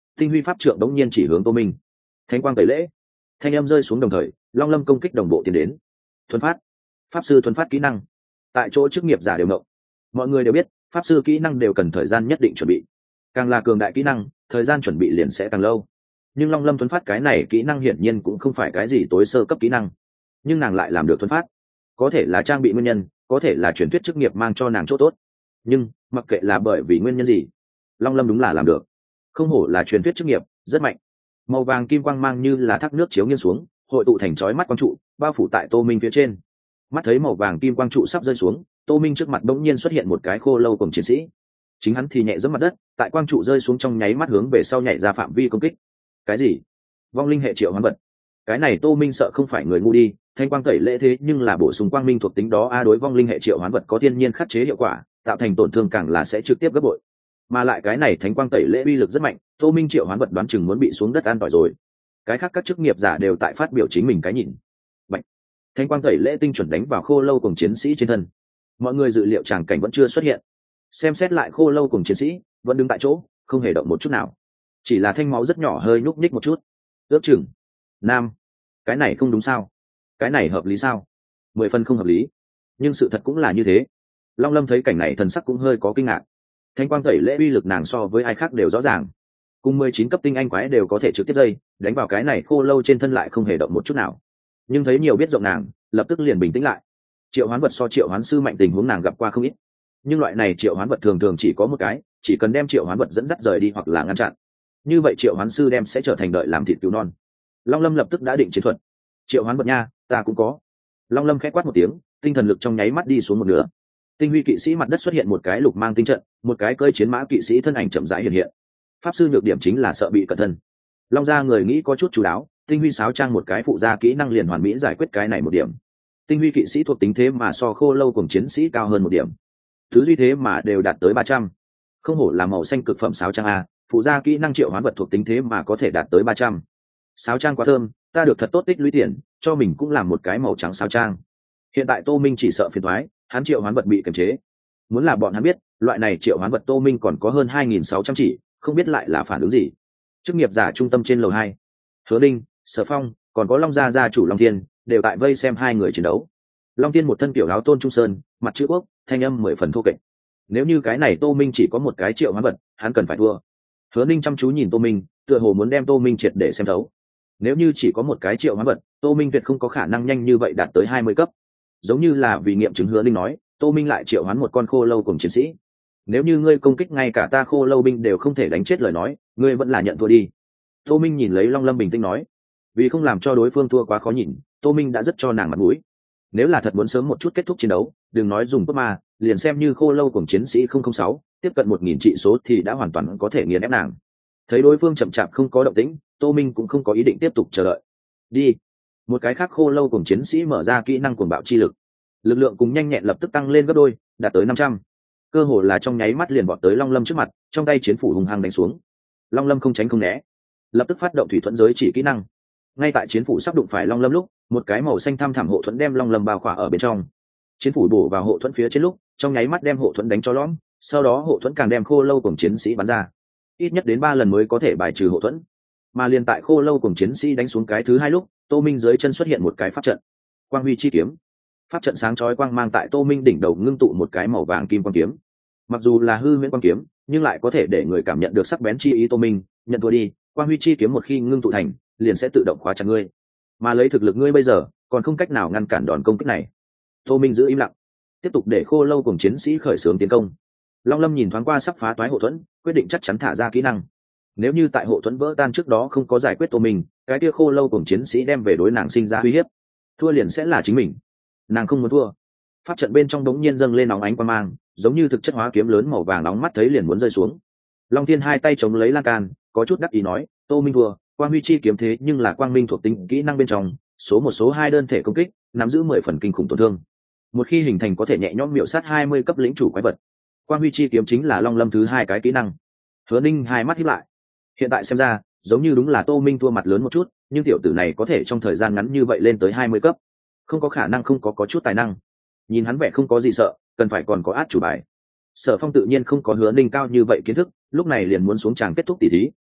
tinh huy pháp trượng đống nhiên chỉ hướng Tô Minh. Thánh quang tẩy lễ, thanh âm rơi xuống đồng thời, Long Lâm công kích đồng bộ tiến đến. Thuần phát, pháp sư thuần phát kỹ năng. Tại chỗ chức nghiệp giả đều ngộng. Mọi người đều biết, pháp sư kỹ năng đều cần thời gian nhất định chuẩn bị. Càng là cường đại kỹ năng, thời gian chuẩn bị liền sẽ càng lâu. Nhưng Long Lâm thuần phát cái này kỹ năng hiển nhiên cũng không phải cái gì tối sơ cấp kỹ năng, nhưng nàng lại làm được thuần phát. Có thể là trang bị nguyên nhân, có thể là truyền thuyết chức nghiệp mang cho nàng chỗ tốt. Nhưng mặc kệ là bởi vì nguyên nhân gì, Long Lâm đúng là làm được. Không hổ là truyền thuyết chức nghiệp, rất mạnh. Màu vàng kim quang mang như là thác nước chiếu nghiêng xuống, hội tụ thành chói mắt quang trụ, bao phủ tại Tô Minh phía trên. Mắt thấy màu vàng kim quang trụ sắp rơi xuống, Tô Minh trước mặt bỗng nhiên xuất hiện một cái khô lâu cùng chiến sĩ. Chính hắn thì nhẹ giẫm mặt đất, tại quang trụ rơi xuống trong nháy mắt hướng về sau nhảy ra phạm vi công kích. Cái gì? Vong linh hệ triệu hoán vật. Cái này Tô Minh sợ không phải người ngu đi, thanh quang tẩy lễ thế nhưng là bổ sung quang minh thuộc tính đó đối vong linh hệ triệu hoán vật có thiên nhiên khắc chế hiệu quả, tạo thành tổn thương càng là sẽ trực tiếp gấp bội. Mà lại cái này thánh quang tẩy lễ uy lực rất mạnh, Tô Minh triệu hoán vật đoán chừng muốn bị xuống đất an tỏi rồi. Cái khác các chức nghiệp giả đều tại phát biểu chính mình cái nhìn. Bạch. Thánh quang tẩy lễ tinh chuẩn đánh vào khô lâu cùng chiến sĩ trên thân. Mọi người dự liệu tràng cảnh vẫn chưa xuất hiện. Xem xét lại khô lâu cùng chiến sĩ vẫn đứng tại chỗ, không hề động một chút nào. Chỉ là thanh máu rất nhỏ hơi nhúc nhích một chút. Ước chừng. Nam. Cái này không đúng sao? Cái này hợp lý sao? 10 phần không hợp lý. Nhưng sự thật cũng là như thế. Long Lâm thấy cảnh này thần sắc cũng hơi có kinh ngạc. Thánh quang tẩy lễ uy lực nàng so với ai khác đều rõ ràng. Cùng 19 cấp tinh anh quái đều có thể trực tiếp dây đánh vào cái này khô lâu trên thân lại không hề động một chút nào. Nhưng thấy nhiều biết rộng nàng, lập tức liền bình tĩnh lại. Triệu hoán vật so triệu hoán sư mạnh tình huống nàng gặp qua không ít. Nhưng loại này triệu hoán vật thường thường chỉ có một cái, chỉ cần đem triệu hoán vật dẫn dắt rời đi hoặc là ngăn chặn. Như vậy triệu hoán sư đem sẽ trở thành đợi làm thịt cứu non. Long Lâm lập tức đã định chiến thuật. Triệu hoán vật nha, ta cũng có. Long Lâm khẽ quát một tiếng, tinh thần lực trong nháy mắt đi xuống một nửa. Tinh huy kỵ sĩ mặt đất xuất hiện một cái lục mang tinh trận, một cái cơi chiến mã kỵ sĩ thân ảnh chậm rãi hiện hiện. Pháp sư nhược điểm chính là sợ bị cẩn thân. Long gia người nghĩ có chút chú đáo, tinh huy sáo trang một cái phụ gia kỹ năng liền hoàn mỹ giải quyết cái này một điểm. Tinh huy kỵ sĩ thuộc tính thế mà so khô lâu cùng chiến sĩ cao hơn một điểm, thứ duy thế mà đều đạt tới 300. Không hổ là màu xanh cực phẩm sáo trang a, phụ gia kỹ năng triệu hoán vật thuộc tính thế mà có thể đạt tới 300. Sáo trang quá thơm, ta được thật tốt tích lũy tiền, cho mình cũng làm một cái màu trắng sáo trang. Hiện tại Tô Minh chỉ sợ phiền toái, hắn triệu hoán vật bị kiềm chế. Muốn là bọn hắn biết, loại này triệu hoán vật Tô Minh còn có hơn 2.600 chỉ, không biết lại là phản ứng gì. Chức nghiệp giả trung tâm trên lầu 2, Hứa Đinh, Sở Phong, còn có Long gia gia chủ Long Thiên, đều tại vây xem hai người chiến đấu. Long Thiên một thân kiểu áo tôn trung sơn, mặt chữ quốc, thanh âm 10 phần thô kệch. Nếu như cái này Tô Minh chỉ có một cái triệu hoán vật, hắn cần phải thua. Hứa Ninh chăm chú nhìn Tô Minh, tựa hồ muốn đem Tô Minh triệt để xem thấu. Nếu như chỉ có một cái triệu hoán vật, Tô Minh tuyệt không có khả năng nhanh như vậy đạt tới 20 cấp. Giống như là vì nghiệm chứng Hứa Ninh nói, Tô Minh lại triệu hoán một con khô lâu cùng chiến sĩ. Nếu như ngươi công kích ngay cả ta khô lâu binh đều không thể đánh chết lời nói, ngươi vẫn là nhận thua đi. Tô Minh nhìn lấy Long Lâm bình tĩnh nói, vì không làm cho đối phương thua quá khó nhìn, Tô Minh đã rất cho nàng mặt mũi. Nếu là thật muốn sớm một chút kết thúc chiến đấu, đừng nói dùng cốt ma, liền xem như khô lâu cùng chiến sĩ 006, tiếp cận 1000 trị số thì đã hoàn toàn có thể nghiền ép nàng. Thấy đối phương chậm chạp không có động tĩnh, Tô Minh cũng không có ý định tiếp tục chờ đợi. Đi. Một cái khác khô lâu cùng chiến sĩ mở ra kỹ năng cuồng bạo chi lực. Lực lượng cùng nhanh nhẹn lập tức tăng lên gấp đôi, đạt tới 500. Cơ hồ là trong nháy mắt liền vọt tới Long Lâm trước mặt, trong tay chiến phủ hung hăng đánh xuống. Long Lâm không tránh không né, lập tức phát động thủy thuẫn giới chỉ kỹ năng. Ngay tại chiến phủ sắp đụng phải Long Lâm lúc, một cái màu xanh thăm thẳm hộ thuẫn đem Long Lâm bao khỏa ở bên trong. Chiến phủ bổ vào hộ thuẫn phía trên lúc, trong nháy mắt đem hộ thuẫn đánh cho lõm, sau đó hộ thuẫn càng đem khô lâu cùng chiến sĩ bắn ra. Ít nhất đến 3 lần mới có thể bài trừ hộ thuẫn. Mà liền tại khô lâu cùng chiến sĩ đánh xuống cái thứ hai lúc, Tô Minh dưới chân xuất hiện một cái pháp trận. Quang huy chi kiếm. Pháp trận sáng chói quang mang tại Tô Minh đỉnh đầu ngưng tụ một cái màu vàng kim quang kiếm. Mặc dù là hư huyễn quang kiếm, nhưng lại có thể để người cảm nhận được sắc bén chi ý. Tô Minh, nhận thua đi, quang huy chi kiếm một khi ngưng tụ thành, liền sẽ tự động khóa chặt ngươi. Mà lấy thực lực ngươi bây giờ, còn không cách nào ngăn cản đòn công kích này. Tô Minh giữ im lặng, tiếp tục để khô lâu cùng chiến sĩ khởi xướng tiến công. Long Lâm nhìn thoáng qua sắp phá toái hộ thuẫn, quyết định chắc chắn thả ra kỹ năng. Nếu như tại hộ thuẫn vỡ tan trước đó không có giải quyết Tô Minh, cái kia khô lâu cùng chiến sĩ đem về đối nàng sinh ra uy hiếp, thua liền sẽ là chính mình. Nàng không muốn thua. Pháp trận bên trong đống nhiên dâng lên nóng ánh quang mang, giống như thực chất hóa kiếm lớn màu vàng nóng mắt thấy liền muốn rơi xuống. Long Thiên hai tay chống lấy lan can, có chút đắc ý nói, Tô Minh thua, quang huy chi kiếm thế nhưng là quang minh thuộc tính kỹ năng bên trong, số 2 đơn thể công kích, nắm giữ 10 phần kinh khủng tổn thương. Một khi hình thành có thể nhẹ nhõm miểu sát 20 cấp lĩnh chủ quái vật. Quang huy chi kiếm chính là Long Lâm thứ hai cái kỹ năng. Hứa Ninh hai mắt híp lại. Hiện tại xem ra, giống như đúng là Tô Minh thua mặt lớn một chút, nhưng tiểu tử này có thể trong thời gian ngắn như vậy lên tới 20 cấp. Không có khả năng không có chút tài năng. Nhìn hắn vẻ không có gì sợ, cần phải còn có át chủ bài. Sở Phong tự nhiên không có Hứa Ninh cao như vậy kiến thức, lúc này liền muốn xuống tràng kết thúc tỷ thí,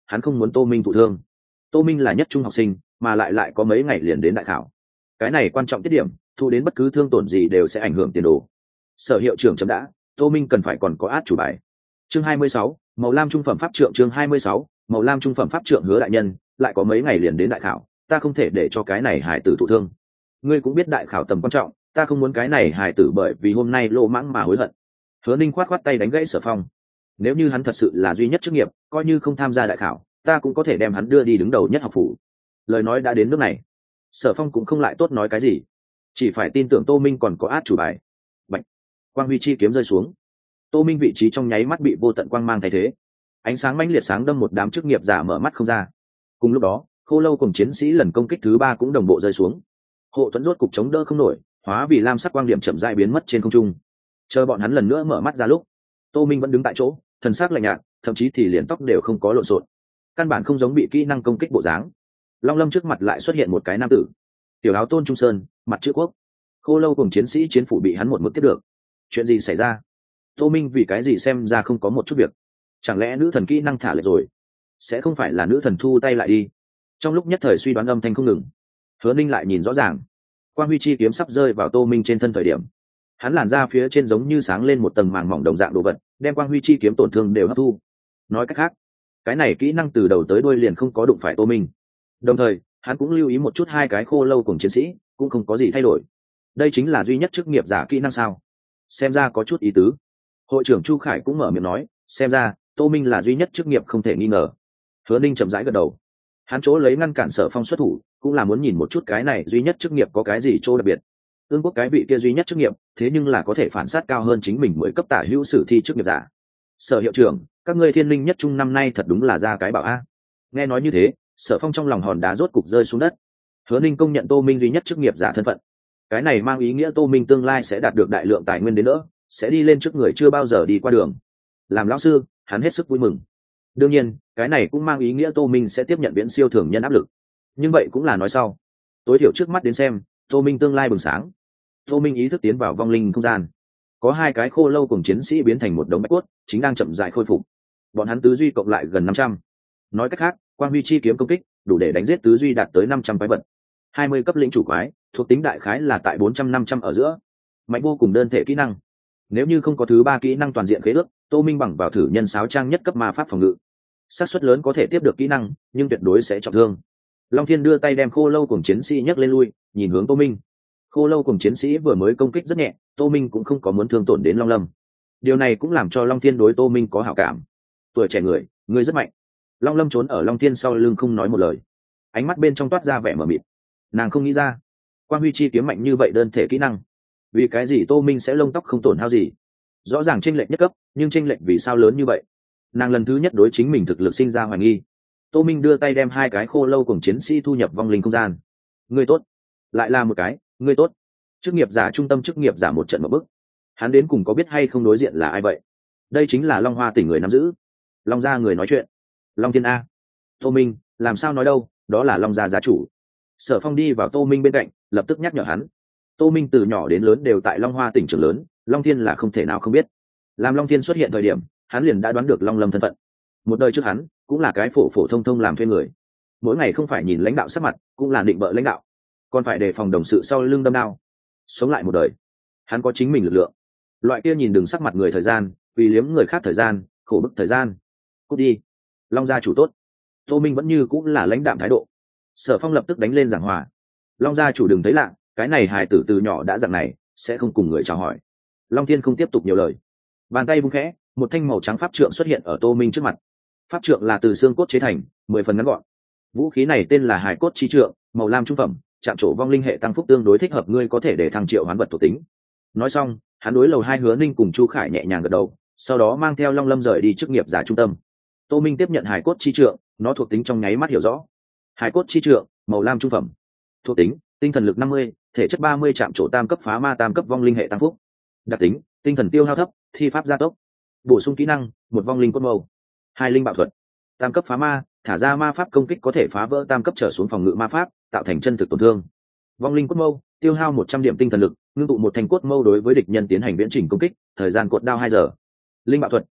hắn không muốn Tô Minh thụ thương. Tô Minh là nhất trung học sinh, mà lại có mấy ngày liền đến đại khảo, cái này quan trọng tiết điểm, thu đến bất cứ thương tổn gì đều sẽ ảnh hưởng tiền đồ. Sở hiệu trưởng chấm đã, Tô Minh cần phải còn có át chủ bài. Chương 26, màu lam trung phẩm pháp trượng. Chương 26, màu lam trung phẩm pháp trượng. Hứa đại nhân, lại có mấy ngày liền đến đại khảo, ta không thể để cho cái này hài tử thụ thương. Ngươi cũng biết đại khảo tầm quan trọng, ta không muốn cái này hài tử bởi vì hôm nay lô mãng mà hối hận. Hứa Ninh khoát tay đánh gãy Sở Phong. Nếu như hắn thật sự là duy nhất chức nghiệp, coi như không tham gia đại khảo, ta cũng có thể đem hắn đưa đi đứng đầu nhất học phủ. Lời nói đã đến nước này, Sở Phong cũng không lại tốt nói cái gì, chỉ phải tin tưởng Tô Minh còn có át chủ bài. Bạch, quang huy chi kiếm rơi xuống, Tô Minh vị trí trong nháy mắt bị vô tận quang mang thay thế, ánh sáng mãnh liệt sáng đâm một đám chức nghiệp giả mở mắt không ra. Cùng lúc đó, Khô Lâu cùng chiến sĩ lần công kích thứ 3 cũng đồng bộ rơi xuống. Hộ thuẫn rốt cục chống đỡ không nổi, hóa vì lam sắc quang điểm chậm rãi biến mất trên không trung. Chờ bọn hắn lần nữa mở mắt ra lúc, Tô Minh vẫn đứng tại chỗ, thần sắc lạnh nhạt, thậm chí thì liền tóc đều không có lộn xộn, căn bản không giống bị kỹ năng công kích bộ dáng. Long Lâm trước mặt lại xuất hiện một cái nam tử, tiểu áo tôn trung sơn, mặt chữ quốc. Khô Lâu cùng chiến sĩ chiến phủ bị hắn một mực tiếp được. Chuyện gì xảy ra? Tô Minh vì cái gì xem ra không có một chút việc? Chẳng lẽ nữ thần kỹ năng thả lệch rồi? Sẽ không phải là nữ thần thu tay lại đi? Trong lúc nhất thời suy đoán âm thanh không ngừng, Hứa Ninh lại nhìn rõ ràng, quang huy chi kiếm sắp rơi vào Tô Minh trên thân thời điểm, hắn làn ra phía trên giống như sáng lên một tầng màng mỏng đồng dạng đồ vật, đem quang huy chi kiếm tổn thương đều hấp thu. Nói cách khác, cái này kỹ năng từ đầu tới đuôi liền không có đụng phải Tô Minh. Đồng thời, hắn cũng lưu ý một chút hai cái Khô Lâu cùng chiến sĩ, cũng không có gì thay đổi. Đây chính là duy nhất chức nghiệp giả kỹ năng sao? Xem ra có chút ý tứ. Hội trưởng Chu Khải cũng mở miệng nói, xem ra Tô Minh là duy nhất chức nghiệp không thể nghi ngờ. Hứa Ninh chậm rãi gật đầu. Hắn chỗ lấy ngăn cản Sở Phong xuất thủ, cũng là muốn nhìn một chút cái này duy nhất chức nghiệp có cái gì chỗ đặc biệt. Ương quốc cái vị kia duy nhất chức nghiệp, thế nhưng là có thể phản sát cao hơn chính mình mới cấp tả hữu sử thi chức nghiệp giả. Sở hiệu trưởng, các ngươi thiên linh nhất trung năm nay thật đúng là ra cái bảo a. Nghe nói như thế, Sở Phong trong lòng hòn đá rốt cục rơi xuống đất. Hứa Ninh công nhận Tô Minh duy nhất chức nghiệp giả thân phận, cái này mang ý nghĩa Tô Minh tương lai sẽ đạt được đại lượng tài nguyên đến nữa, sẽ đi lên trước người chưa bao giờ đi qua đường. Làm lão sư, hắn hết sức vui mừng. Đương nhiên, cái này cũng mang ý nghĩa Tô Minh sẽ tiếp nhận viễn siêu thường nhân áp lực. Nhưng vậy cũng là nói sau. Tối thiểu trước mắt đến xem, Tô Minh tương lai bừng sáng. Tô Minh ý thức tiến vào vong linh không gian. Có hai cái Khô Lâu cùng chiến sĩ biến thành một đống bạch cốt, chính đang chậm rãi khôi phục. Bọn hắn tứ duy cộng lại gần 500. Nói cách khác, quang huy chi kiếm công kích đủ để đánh giết tứ duy đạt tới 500 quái vật. 20 cấp lĩnh chủ quái, thuộc tính đại khái là tại 400-500 ở giữa. Mạnh vô cùng đơn thể kỹ năng. Nếu như không có thứ 3 kỹ năng toàn diện khế ước, Tô Minh bằng vào thử nhân sáo trang nhất cấp ma pháp phòng ngự, xác suất lớn có thể tiếp được kỹ năng, nhưng tuyệt đối sẽ trọng thương. Long Thiên đưa tay đem Khô Lâu cùng chiến sĩ nhấc lên lui, nhìn hướng Tô Minh. Khô Lâu cùng chiến sĩ vừa mới công kích rất nhẹ, Tô Minh cũng không có muốn thương tổn đến Long Lâm. Điều này cũng làm cho Long Thiên đối Tô Minh có hảo cảm. Tuổi trẻ người rất mạnh. Long Lâm trốn ở Long Thiên sau lưng không nói một lời, ánh mắt bên trong toát ra vẻ mờ mịt. Nàng không nghĩ ra, Quang Huy chi kiếm mạnh như vậy đơn thể kỹ năng, vì cái gì Tô Minh sẽ lông tóc không tổn hao gì? Rõ ràng chênh lệch nhất cấp, nhưng chênh lệch vì sao lớn như vậy? Nàng lần thứ nhất đối chính mình thực lực sinh ra hoài nghi. Tô Minh đưa tay đem hai cái Khô Lâu cùng chiến sĩ thu nhập vong linh không gian. Ngươi tốt. Lại là một cái, ngươi tốt. Chức nghiệp giả trung tâm chức nghiệp giả một trận một bức. Hắn đến cùng có biết hay không đối diện là ai vậy? Đây chính là Long Hoa tỉnh người nắm giữ. Long gia người nói chuyện. Long Thiên A. Tô Minh, làm sao nói đâu, đó là Long gia gia chủ. Sở Phong đi vào Tô Minh bên cạnh, lập tức nhắc nhở hắn. Tô Minh từ nhỏ đến lớn đều tại Long Hoa tỉnh trưởng lớn, Long Thiên là không thể nào không biết. Làm Long Thiên xuất hiện thời điểm, hắn liền đã đoán được Long Lâm thân phận. Một đời trước hắn cũng là cái phổ phổ thông thông làm thuê người, mỗi ngày không phải nhìn lãnh đạo sắc mặt, cũng là định bợ lãnh đạo, còn phải đề phòng đồng sự sau lưng đâm đao. Sống lại một đời, hắn có chính mình lực lượng. Loại kia nhìn đường sắc mặt người thời gian, vì liếm người khác thời gian, khổ bức thời gian. Cút đi, Long gia chủ tốt. Tô Minh vẫn như cũng là lãnh đạm thái độ. Sở Phong lập tức đánh lên giảng hòa. Long gia chủ đừng thấy lạ, cái này hài tử từ nhỏ đã dạng này, sẽ không cùng người chào hỏi. Long Thiên không tiếp tục nhiều lời, bàn tay vung khẽ, một thanh màu trắng pháp trượng xuất hiện ở Tô Minh trước mặt. Pháp trượng là từ xương cốt chế thành, 10 phần ngắn gọn. Vũ khí này tên là Hải cốt chi trượng, màu lam trung phẩm, chạm trổ vong linh hệ tăng phúc tương đối thích hợp ngươi, có thể để thăng triệu hoán vật thuộc tính. Nói xong, hắn đối lầu 2 Hứa Ninh cùng Chu Khải nhẹ nhàng gật đầu, sau đó mang theo Long Lâm rời đi chức nghiệp giả trung tâm. Tô Minh tiếp nhận Hải cốt chi trượng, nó thuộc tính trong nháy mắt hiểu rõ. Hải cốt chi trượng, màu lam trung phẩm. Thuộc tính: tinh thần lực 50, thể chất 30, chạm trổ tam cấp phá ma tam cấp vong linh hệ tăng phúc. Đặc tính: tinh thần tiêu hao thấp, thi pháp gia tốc. Bổ sung kỹ năng: một vong linh cốt mâu, 2 linh bạo thuật. Tam cấp phá ma, thả ra ma pháp công kích có thể phá vỡ tam cấp trở xuống phòng ngự ma pháp, tạo thành chân thực tổn thương. Vong linh cốt mâu, tiêu hao 100 điểm tinh thần lực, ngưng tụ một thanh cốt mâu đối với địch nhân tiến hành viễn trình công kích, thời gian cột đao 2 giờ. Linh bạo thuật,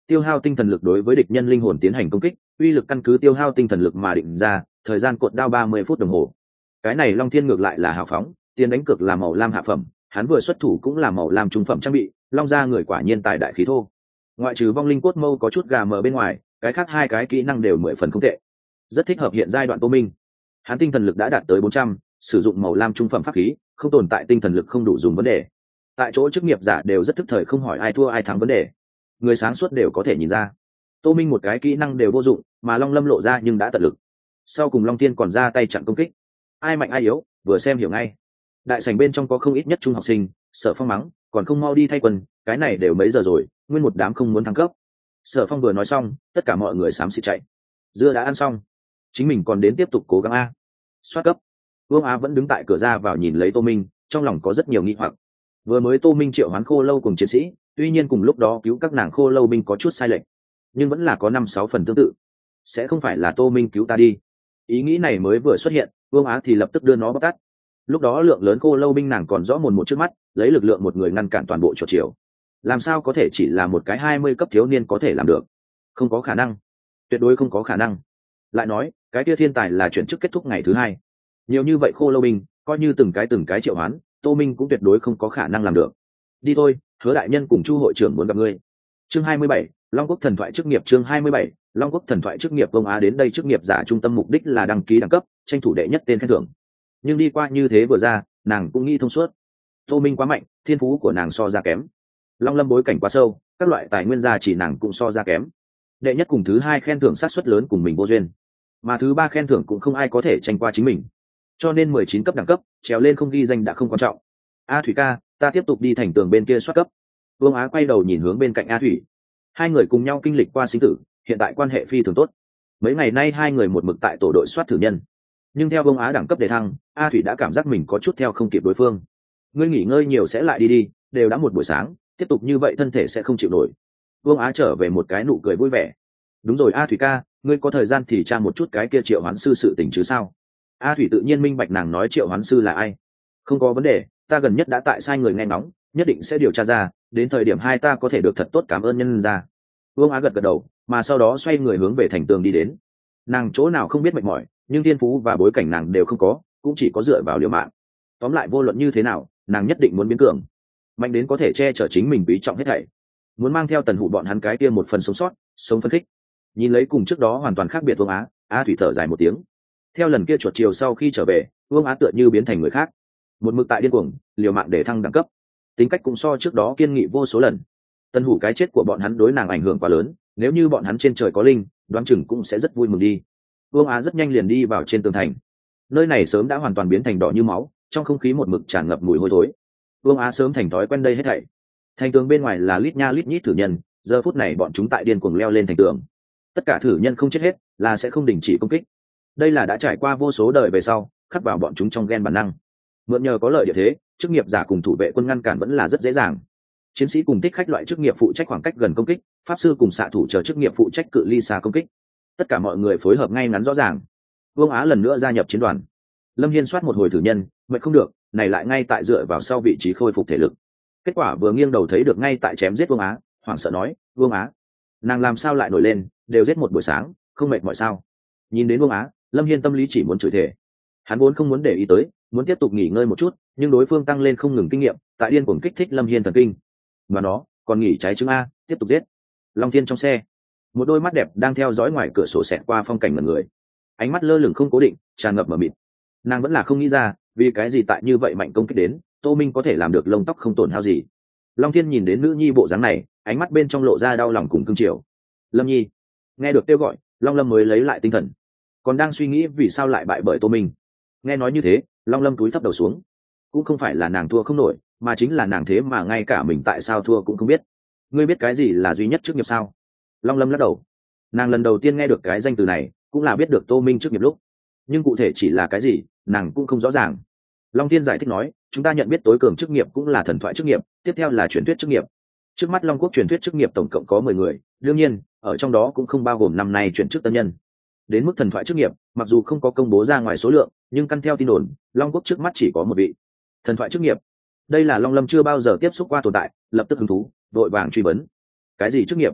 tiêu hao tinh thần lực đối với địch nhân linh hồn tiến hành công kích, uy lực căn cứ tiêu hao tinh thần lực mà định ra, thời gian cột đao 30 phút đồng hồ. Cái này Long Thiên ngược lại là hào phóng, tiền đánh cược là màu lam hạ phẩm, hắn vừa xuất thủ cũng là màu lam trung phẩm trang bị, Long gia người quả nhiên tài đại khí thô. Ngoại trừ vong linh cốt mâu có chút gà mờ bên ngoài, cái khác hai cái kỹ năng đều 10 phần không tệ, rất thích hợp hiện giai đoạn Tô Minh. Hắn tinh thần lực đã đạt tới 400, sử dụng màu lam trung phẩm pháp khí, không tồn tại tinh thần lực không đủ dùng vấn đề. Tại chỗ chức nghiệp giả đều rất thức thời, không hỏi ai thua ai thắng vấn đề, người sáng suốt đều có thể nhìn ra. Tô Minh một cái kỹ năng đều vô dụng, mà Long Lâm lộ ra nhưng đã tận lực. Sau cùng Long Thiên còn ra tay chặn công kích, ai mạnh ai yếu vừa xem hiểu ngay. Đại sảnh bên trong có không ít nhất trung học sinh, Sở Phong mắng còn không mau đi thay quần, cái này đều mấy giờ rồi, nguyên một đám không muốn thăng cấp. Sở Phong vừa nói xong, tất cả mọi người xám xịt chạy. Dưa đã ăn xong, chính mình còn đến tiếp tục cố gắng a. Soát cấp. Vương Á vẫn đứng tại cửa ra vào nhìn lấy Tô Minh, trong lòng có rất nhiều nghi hoặc. Vừa mới Tô Minh triệu hoán khô lâu cùng chiến sĩ, tuy nhiên cùng lúc đó cứu các nàng khô lâu binh có chút sai lệch, nhưng vẫn là có 5-6 phần tương tự. Sẽ không phải là Tô Minh cứu ta đi? Ý nghĩ này mới vừa xuất hiện, Vương Á thì lập tức đưa nó bóc tát. Lúc đó lượng lớn khô lâu binh nàng còn rõ mồn một trước mắt, lấy lực lượng một người ngăn cản toàn bộ chuột chiều. Làm sao có thể chỉ là một cái 20 cấp thiếu niên có thể làm được? Không có khả năng, tuyệt đối không có khả năng. Lại nói, cái kia thiên tài là chuyển chức kết thúc ngày thứ 2. Nhiều như vậy khô lâu binh, coi như từng cái triệu hoán, Tô Minh cũng tuyệt đối không có khả năng làm được. Đi thôi, Hứa đại nhân cùng Chu hội trưởng muốn gặp ngươi. Chương 27, Long Quốc thần thoại chức nghiệp. Chương 27, Long Quốc thần thoại chức nghiệp. Vông Á đến đây chức nghiệp giả trung tâm mục đích là đăng ký đẳng cấp, tranh thủ đệ nhất tên khen thưởng. Nhưng đi qua như thế vừa ra, nàng cũng nghĩ thông suốt. Tô Minh quá mạnh, thiên phú của nàng so ra kém. Long Lâm bối cảnh quá sâu, các loại tài nguyên gia chỉ nàng cũng so ra kém. Đệ nhất cùng thứ 2 khen thưởng sát suất lớn cùng mình vô duyên, mà thứ 3 khen thưởng cũng không ai có thể tranh qua chính mình. Cho nên 19 cấp đẳng cấp, trèo lên không ghi danh đã không quan trọng. A Thủy ca, ta tiếp tục đi thành tường bên kia soát cấp. Vương Á quay đầu nhìn hướng bên cạnh A Thủy. Hai người cùng nhau kinh lịch qua sinh tử, hiện tại quan hệ phi thường tốt. Mấy ngày nay hai người một mực tại tổ đội soát thử nhân, nhưng theo Vương Á đẳng cấp đề thăng, A Thủy đã cảm giác mình có chút theo không kịp đối phương. Ngươi nghỉ ngơi nhiều sẽ lại đi, đều đã một buổi sáng, tiếp tục như vậy thân thể sẽ không chịu nổi. Vương Á trở về một cái nụ cười vui vẻ. Đúng rồi A Thủy ca, ngươi có thời gian thì tra một chút cái kia triệu hoán sư sự tình chứ sao? A Thủy tự nhiên minh bạch nàng nói triệu hoán sư là ai. Không có vấn đề, ta gần nhất đã tại sai người nghe ngóng, nhất định sẽ điều tra ra, đến thời điểm hai ta có thể được thật tốt cảm ơn nhân ra. Vương Á gật gật đầu, mà sau đó xoay người hướng về thành tường đi đến. Nàng chỗ nào không biết mệt mỏi, nhưng thiên phú và bối cảnh nàng đều không có, cũng chỉ có dựa vào liều mạng. Tóm lại vô luận như thế nào, nàng nhất định muốn biến cường, mạnh đến có thể che chở chính mình quý trọng hết thảy. Muốn mang theo Tần Hủ bọn hắn cái kia một phần sống sót, sống phấn khích. Nhìn lấy cùng trước đó hoàn toàn khác biệt Vương Á, A Thủy thở dài một tiếng. Theo lần kia chuột chiều sau khi trở về, Vương Á tựa như biến thành người khác, một mực tại điên cuồng liều mạng để thăng đẳng cấp, tính cách cũng so trước đó kiên nghị vô số lần. Tần Hủ cái chết của bọn hắn đối nàng ảnh hưởng quá lớn, nếu như bọn hắn trên trời có linh, đoán chừng cũng sẽ rất vui mừng đi. Vương Á rất nhanh liền đi vào trên tường thành. Nơi này sớm đã hoàn toàn biến thành đỏ như máu, trong không khí một mực tràn ngập mùi hôi thối. Vương Á sớm thành thói quen đây hết thảy. Thành tường bên ngoài là lít nha lít nhít thử nhân, giờ phút này bọn chúng tại điên cuồng leo lên thành tường. Tất cả thử nhân không chết hết là sẽ không đình chỉ công kích. Đây là đã trải qua vô số đời về sau, khắc vào bọn chúng trong gen bản năng. Mượn nhờ có lợi địa thế, chức nghiệp giả cùng thủ vệ quân ngăn cản vẫn là rất dễ dàng. Chiến sĩ cùng thích khách loại chức nghiệp phụ trách khoảng cách gần công kích, pháp sư cùng xạ thủ chờ chức nghiệp phụ trách cự ly xa công kích. Tất cả mọi người phối hợp ngay ngắn rõ ràng. Vương Á lần nữa gia nhập chiến đoàn. Lâm Hiên soát một hồi thử nhân, mệt không được, này lại ngay tại dựa vào sau vị trí khôi phục thể lực. Kết quả vừa nghiêng đầu thấy được ngay tại chém giết Vương Á, hoảng sợ nói: "Vương Á, nàng làm sao lại nổi lên, đều giết một buổi sáng, không mệt mỏi sao?" Nhìn đến Vương Á, Lâm Hiên tâm lý chỉ muốn chửi thề. Hắn vốn không muốn để ý tới, muốn tiếp tục nghỉ ngơi một chút, nhưng đối phương tăng lên không ngừng kinh nghiệm, tại điên cuồng kích thích Lâm Hiên thần kinh. Mà nó còn nghỉ trái trứng a, tiếp tục giết. Long Thiên trong xe, một đôi mắt đẹp đang theo dõi ngoài cửa sổ xẹt qua phong cảnh mọi người, ánh mắt lơ lửng không cố định, tràn ngập mờ mịt. Nàng vẫn là không nghĩ ra, vì cái gì tại như vậy mạnh công kích đến, Tô Minh có thể làm được lông tóc không tổn hao gì. Long Thiên nhìn đến nữ nhi bộ dáng này, ánh mắt bên trong lộ ra đau lòng cùng cưng chiều. Lâm Nhi, nghe được kêu gọi, Long Lâm mới lấy lại tinh thần, còn đang suy nghĩ vì sao lại bại bởi Tô Minh. Nghe nói như thế, Long Lâm cúi thấp đầu xuống. Cũng không phải là nàng thua không nổi, mà chính là nàng thế mà ngay cả mình tại sao thua cũng không biết. Ngươi biết cái gì là duy nhất chức nghiệp sao? Long Lâm lắc đầu. Nàng lần đầu tiên nghe được cái danh từ này, cũng là biết được Tô Minh chức nghiệp lúc, nhưng cụ thể chỉ là cái gì, nàng cũng không rõ ràng. Long Thiên giải thích nói, chúng ta nhận biết tối cường chức nghiệp cũng là thần thoại chức nghiệp, tiếp theo là truyền thuyết chức nghiệp. Trước mắt Long Quốc truyền thuyết chức nghiệp tổng cộng có 10 người, đương nhiên, ở trong đó cũng không bao gồm năm nay chuyển chức tân nhân. Đến mức thần thoại chức nghiệp, mặc dù không có công bố ra ngoài số lượng, nhưng căn theo tin đồn, Long Quốc trước mắt chỉ có một vị thần thoại chức nghiệp. Đây là Long Lâm chưa bao giờ tiếp xúc qua tồn tại, lập tức hứng thú, vội vàng truy vấn. Cái gì chức nghiệp?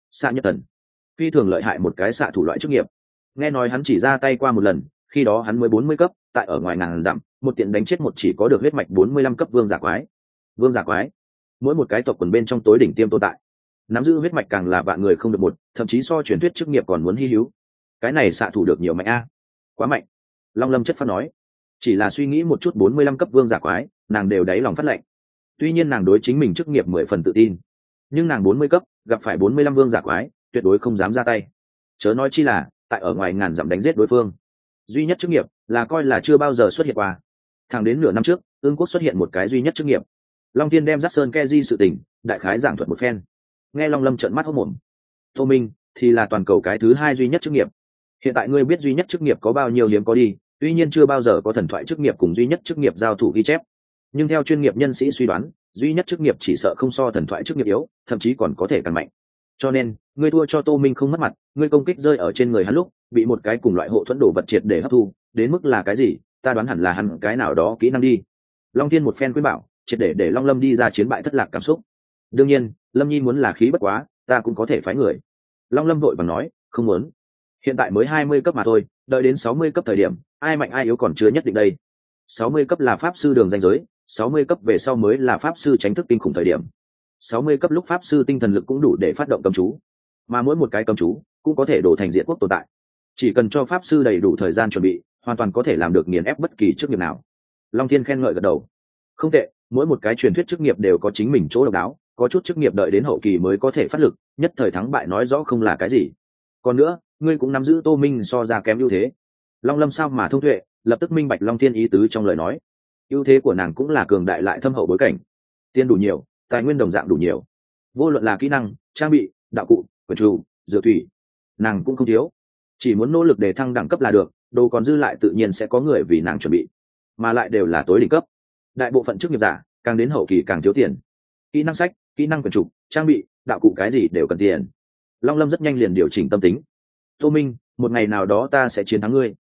Xạ Nhật Thần, phi thường lợi hại một cái xạ thủ loại chức nghiệp. Nghe nói hắn chỉ ra tay qua một lần, khi đó hắn mới 40 cấp, tại ở ngoài ngàn dặm, một tiện đánh chết một chỉ có được huyết mạch 45 cấp vương giả quái. Vương giả quái, mỗi một cái tộc quần bên trong tối đỉnh tiêm tồn tại, nắm giữ huyết mạch càng là vạn người không được một, thậm chí so truyền thuyết chức nghiệp còn muốn hy hữu. Cái này xạ thủ được nhiều mạnh a, quá mạnh. Long Lâm chất phát nói, chỉ là suy nghĩ một chút 45 cấp vương giả quái, nàng đều đáy lòng phát lệnh. Tuy nhiên nàng đối chính mình chức nghiệp 10 phần tự tin, nhưng nàng 40 cấp gặp phải 45 vương giả quái, tuyệt đối không dám ra tay, chớ nói chi là tại ở ngoài ngàn dặm đánh giết đối phương. Duy nhất chức nghiệp là coi là chưa bao giờ xuất hiện qua. Thẳng đến nửa năm trước, Ương Quốc xuất hiện một cái duy nhất chức nghiệp. Long Thiên đem Dát Sơn Keji sự tình đại khái giảng thuật một phen. Nghe Long Lâm trợn mắt hốt mồm. Tô Minh thì là toàn cầu cái thứ hai duy nhất chức nghiệp. Hiện tại ngươi biết duy nhất chức nghiệp có bao nhiêu hiếm có đi, tuy nhiên chưa bao giờ có thần thoại chức nghiệp cùng duy nhất chức nghiệp giao thủ ghi chép, nhưng theo chuyên nghiệp nhân sĩ suy đoán, duy nhất chức nghiệp chỉ sợ không so thần thoại chức nghiệp yếu, thậm chí còn có thể càng mạnh. Cho nên ngươi thua cho Tô Minh không mất mặt, ngươi công kích rơi ở trên người hắn lúc bị một cái cùng loại hộ thuẫn đồ vật triệt để hấp thu, đến mức là cái gì ta đoán hẳn là hắn cái nào đó kỹ năng đi. Long Thiên một phen khuyên bảo, triệt để Long Lâm đi ra chiến bại thất lạc cảm xúc. Đương nhiên Lâm Nhi muốn là khí bất quá, ta cũng có thể phái người. Long Lâm vội vàng nói, không muốn, hiện tại mới 20 cấp mà thôi, đợi đến 60 cấp thời điểm ai mạnh ai yếu còn chưa nhất định đây. 60 cấp là pháp sư đường ranh giới, 60 cấp về sau mới là pháp sư tránh thức kinh khủng thời điểm. 60 cấp lúc pháp sư tinh thần lực cũng đủ để phát động cấm chú, mà mỗi một cái cấm chú cũng có thể đổ thành diện quốc tồn tại. Chỉ cần cho pháp sư đầy đủ thời gian chuẩn bị, hoàn toàn có thể làm được nghiền ép bất kỳ chức nghiệp nào. Long Thiên khen ngợi gật đầu, không tệ, mỗi một cái truyền thuyết chức nghiệp đều có chính mình chỗ độc đáo, có chút chức nghiệp đợi đến hậu kỳ mới có thể phát lực, nhất thời thắng bại nói rõ không là cái gì. Còn nữa, ngươi cũng nắm giữ Tô Minh so ra kém ưu thế. Long Lâm sao mà thông tuệ, lập tức minh bạch Long Thiên ý tứ trong lời nói. Ưu thế của nàng cũng là cường đại lại thâm hậu bối cảnh, tiền đủ nhiều, tài nguyên đồng dạng đủ nhiều, vô luận là kỹ năng, trang bị, đạo cụ, quyền trù, dược thủy, nàng cũng không thiếu, chỉ muốn nỗ lực để thăng đẳng cấp là được, đồ còn dư lại tự nhiên sẽ có người vì nàng chuẩn bị, mà lại đều là tối đỉnh cấp. Đại bộ phận chức nghiệp giả càng đến hậu kỳ càng thiếu tiền, kỹ năng sách, kỹ năng quyền trục, trang bị, đạo cụ cái gì đều cần tiền. Long Lâm rất nhanh liền điều chỉnh tâm tính. Tô Minh, một ngày nào đó ta sẽ chiến thắng ngươi.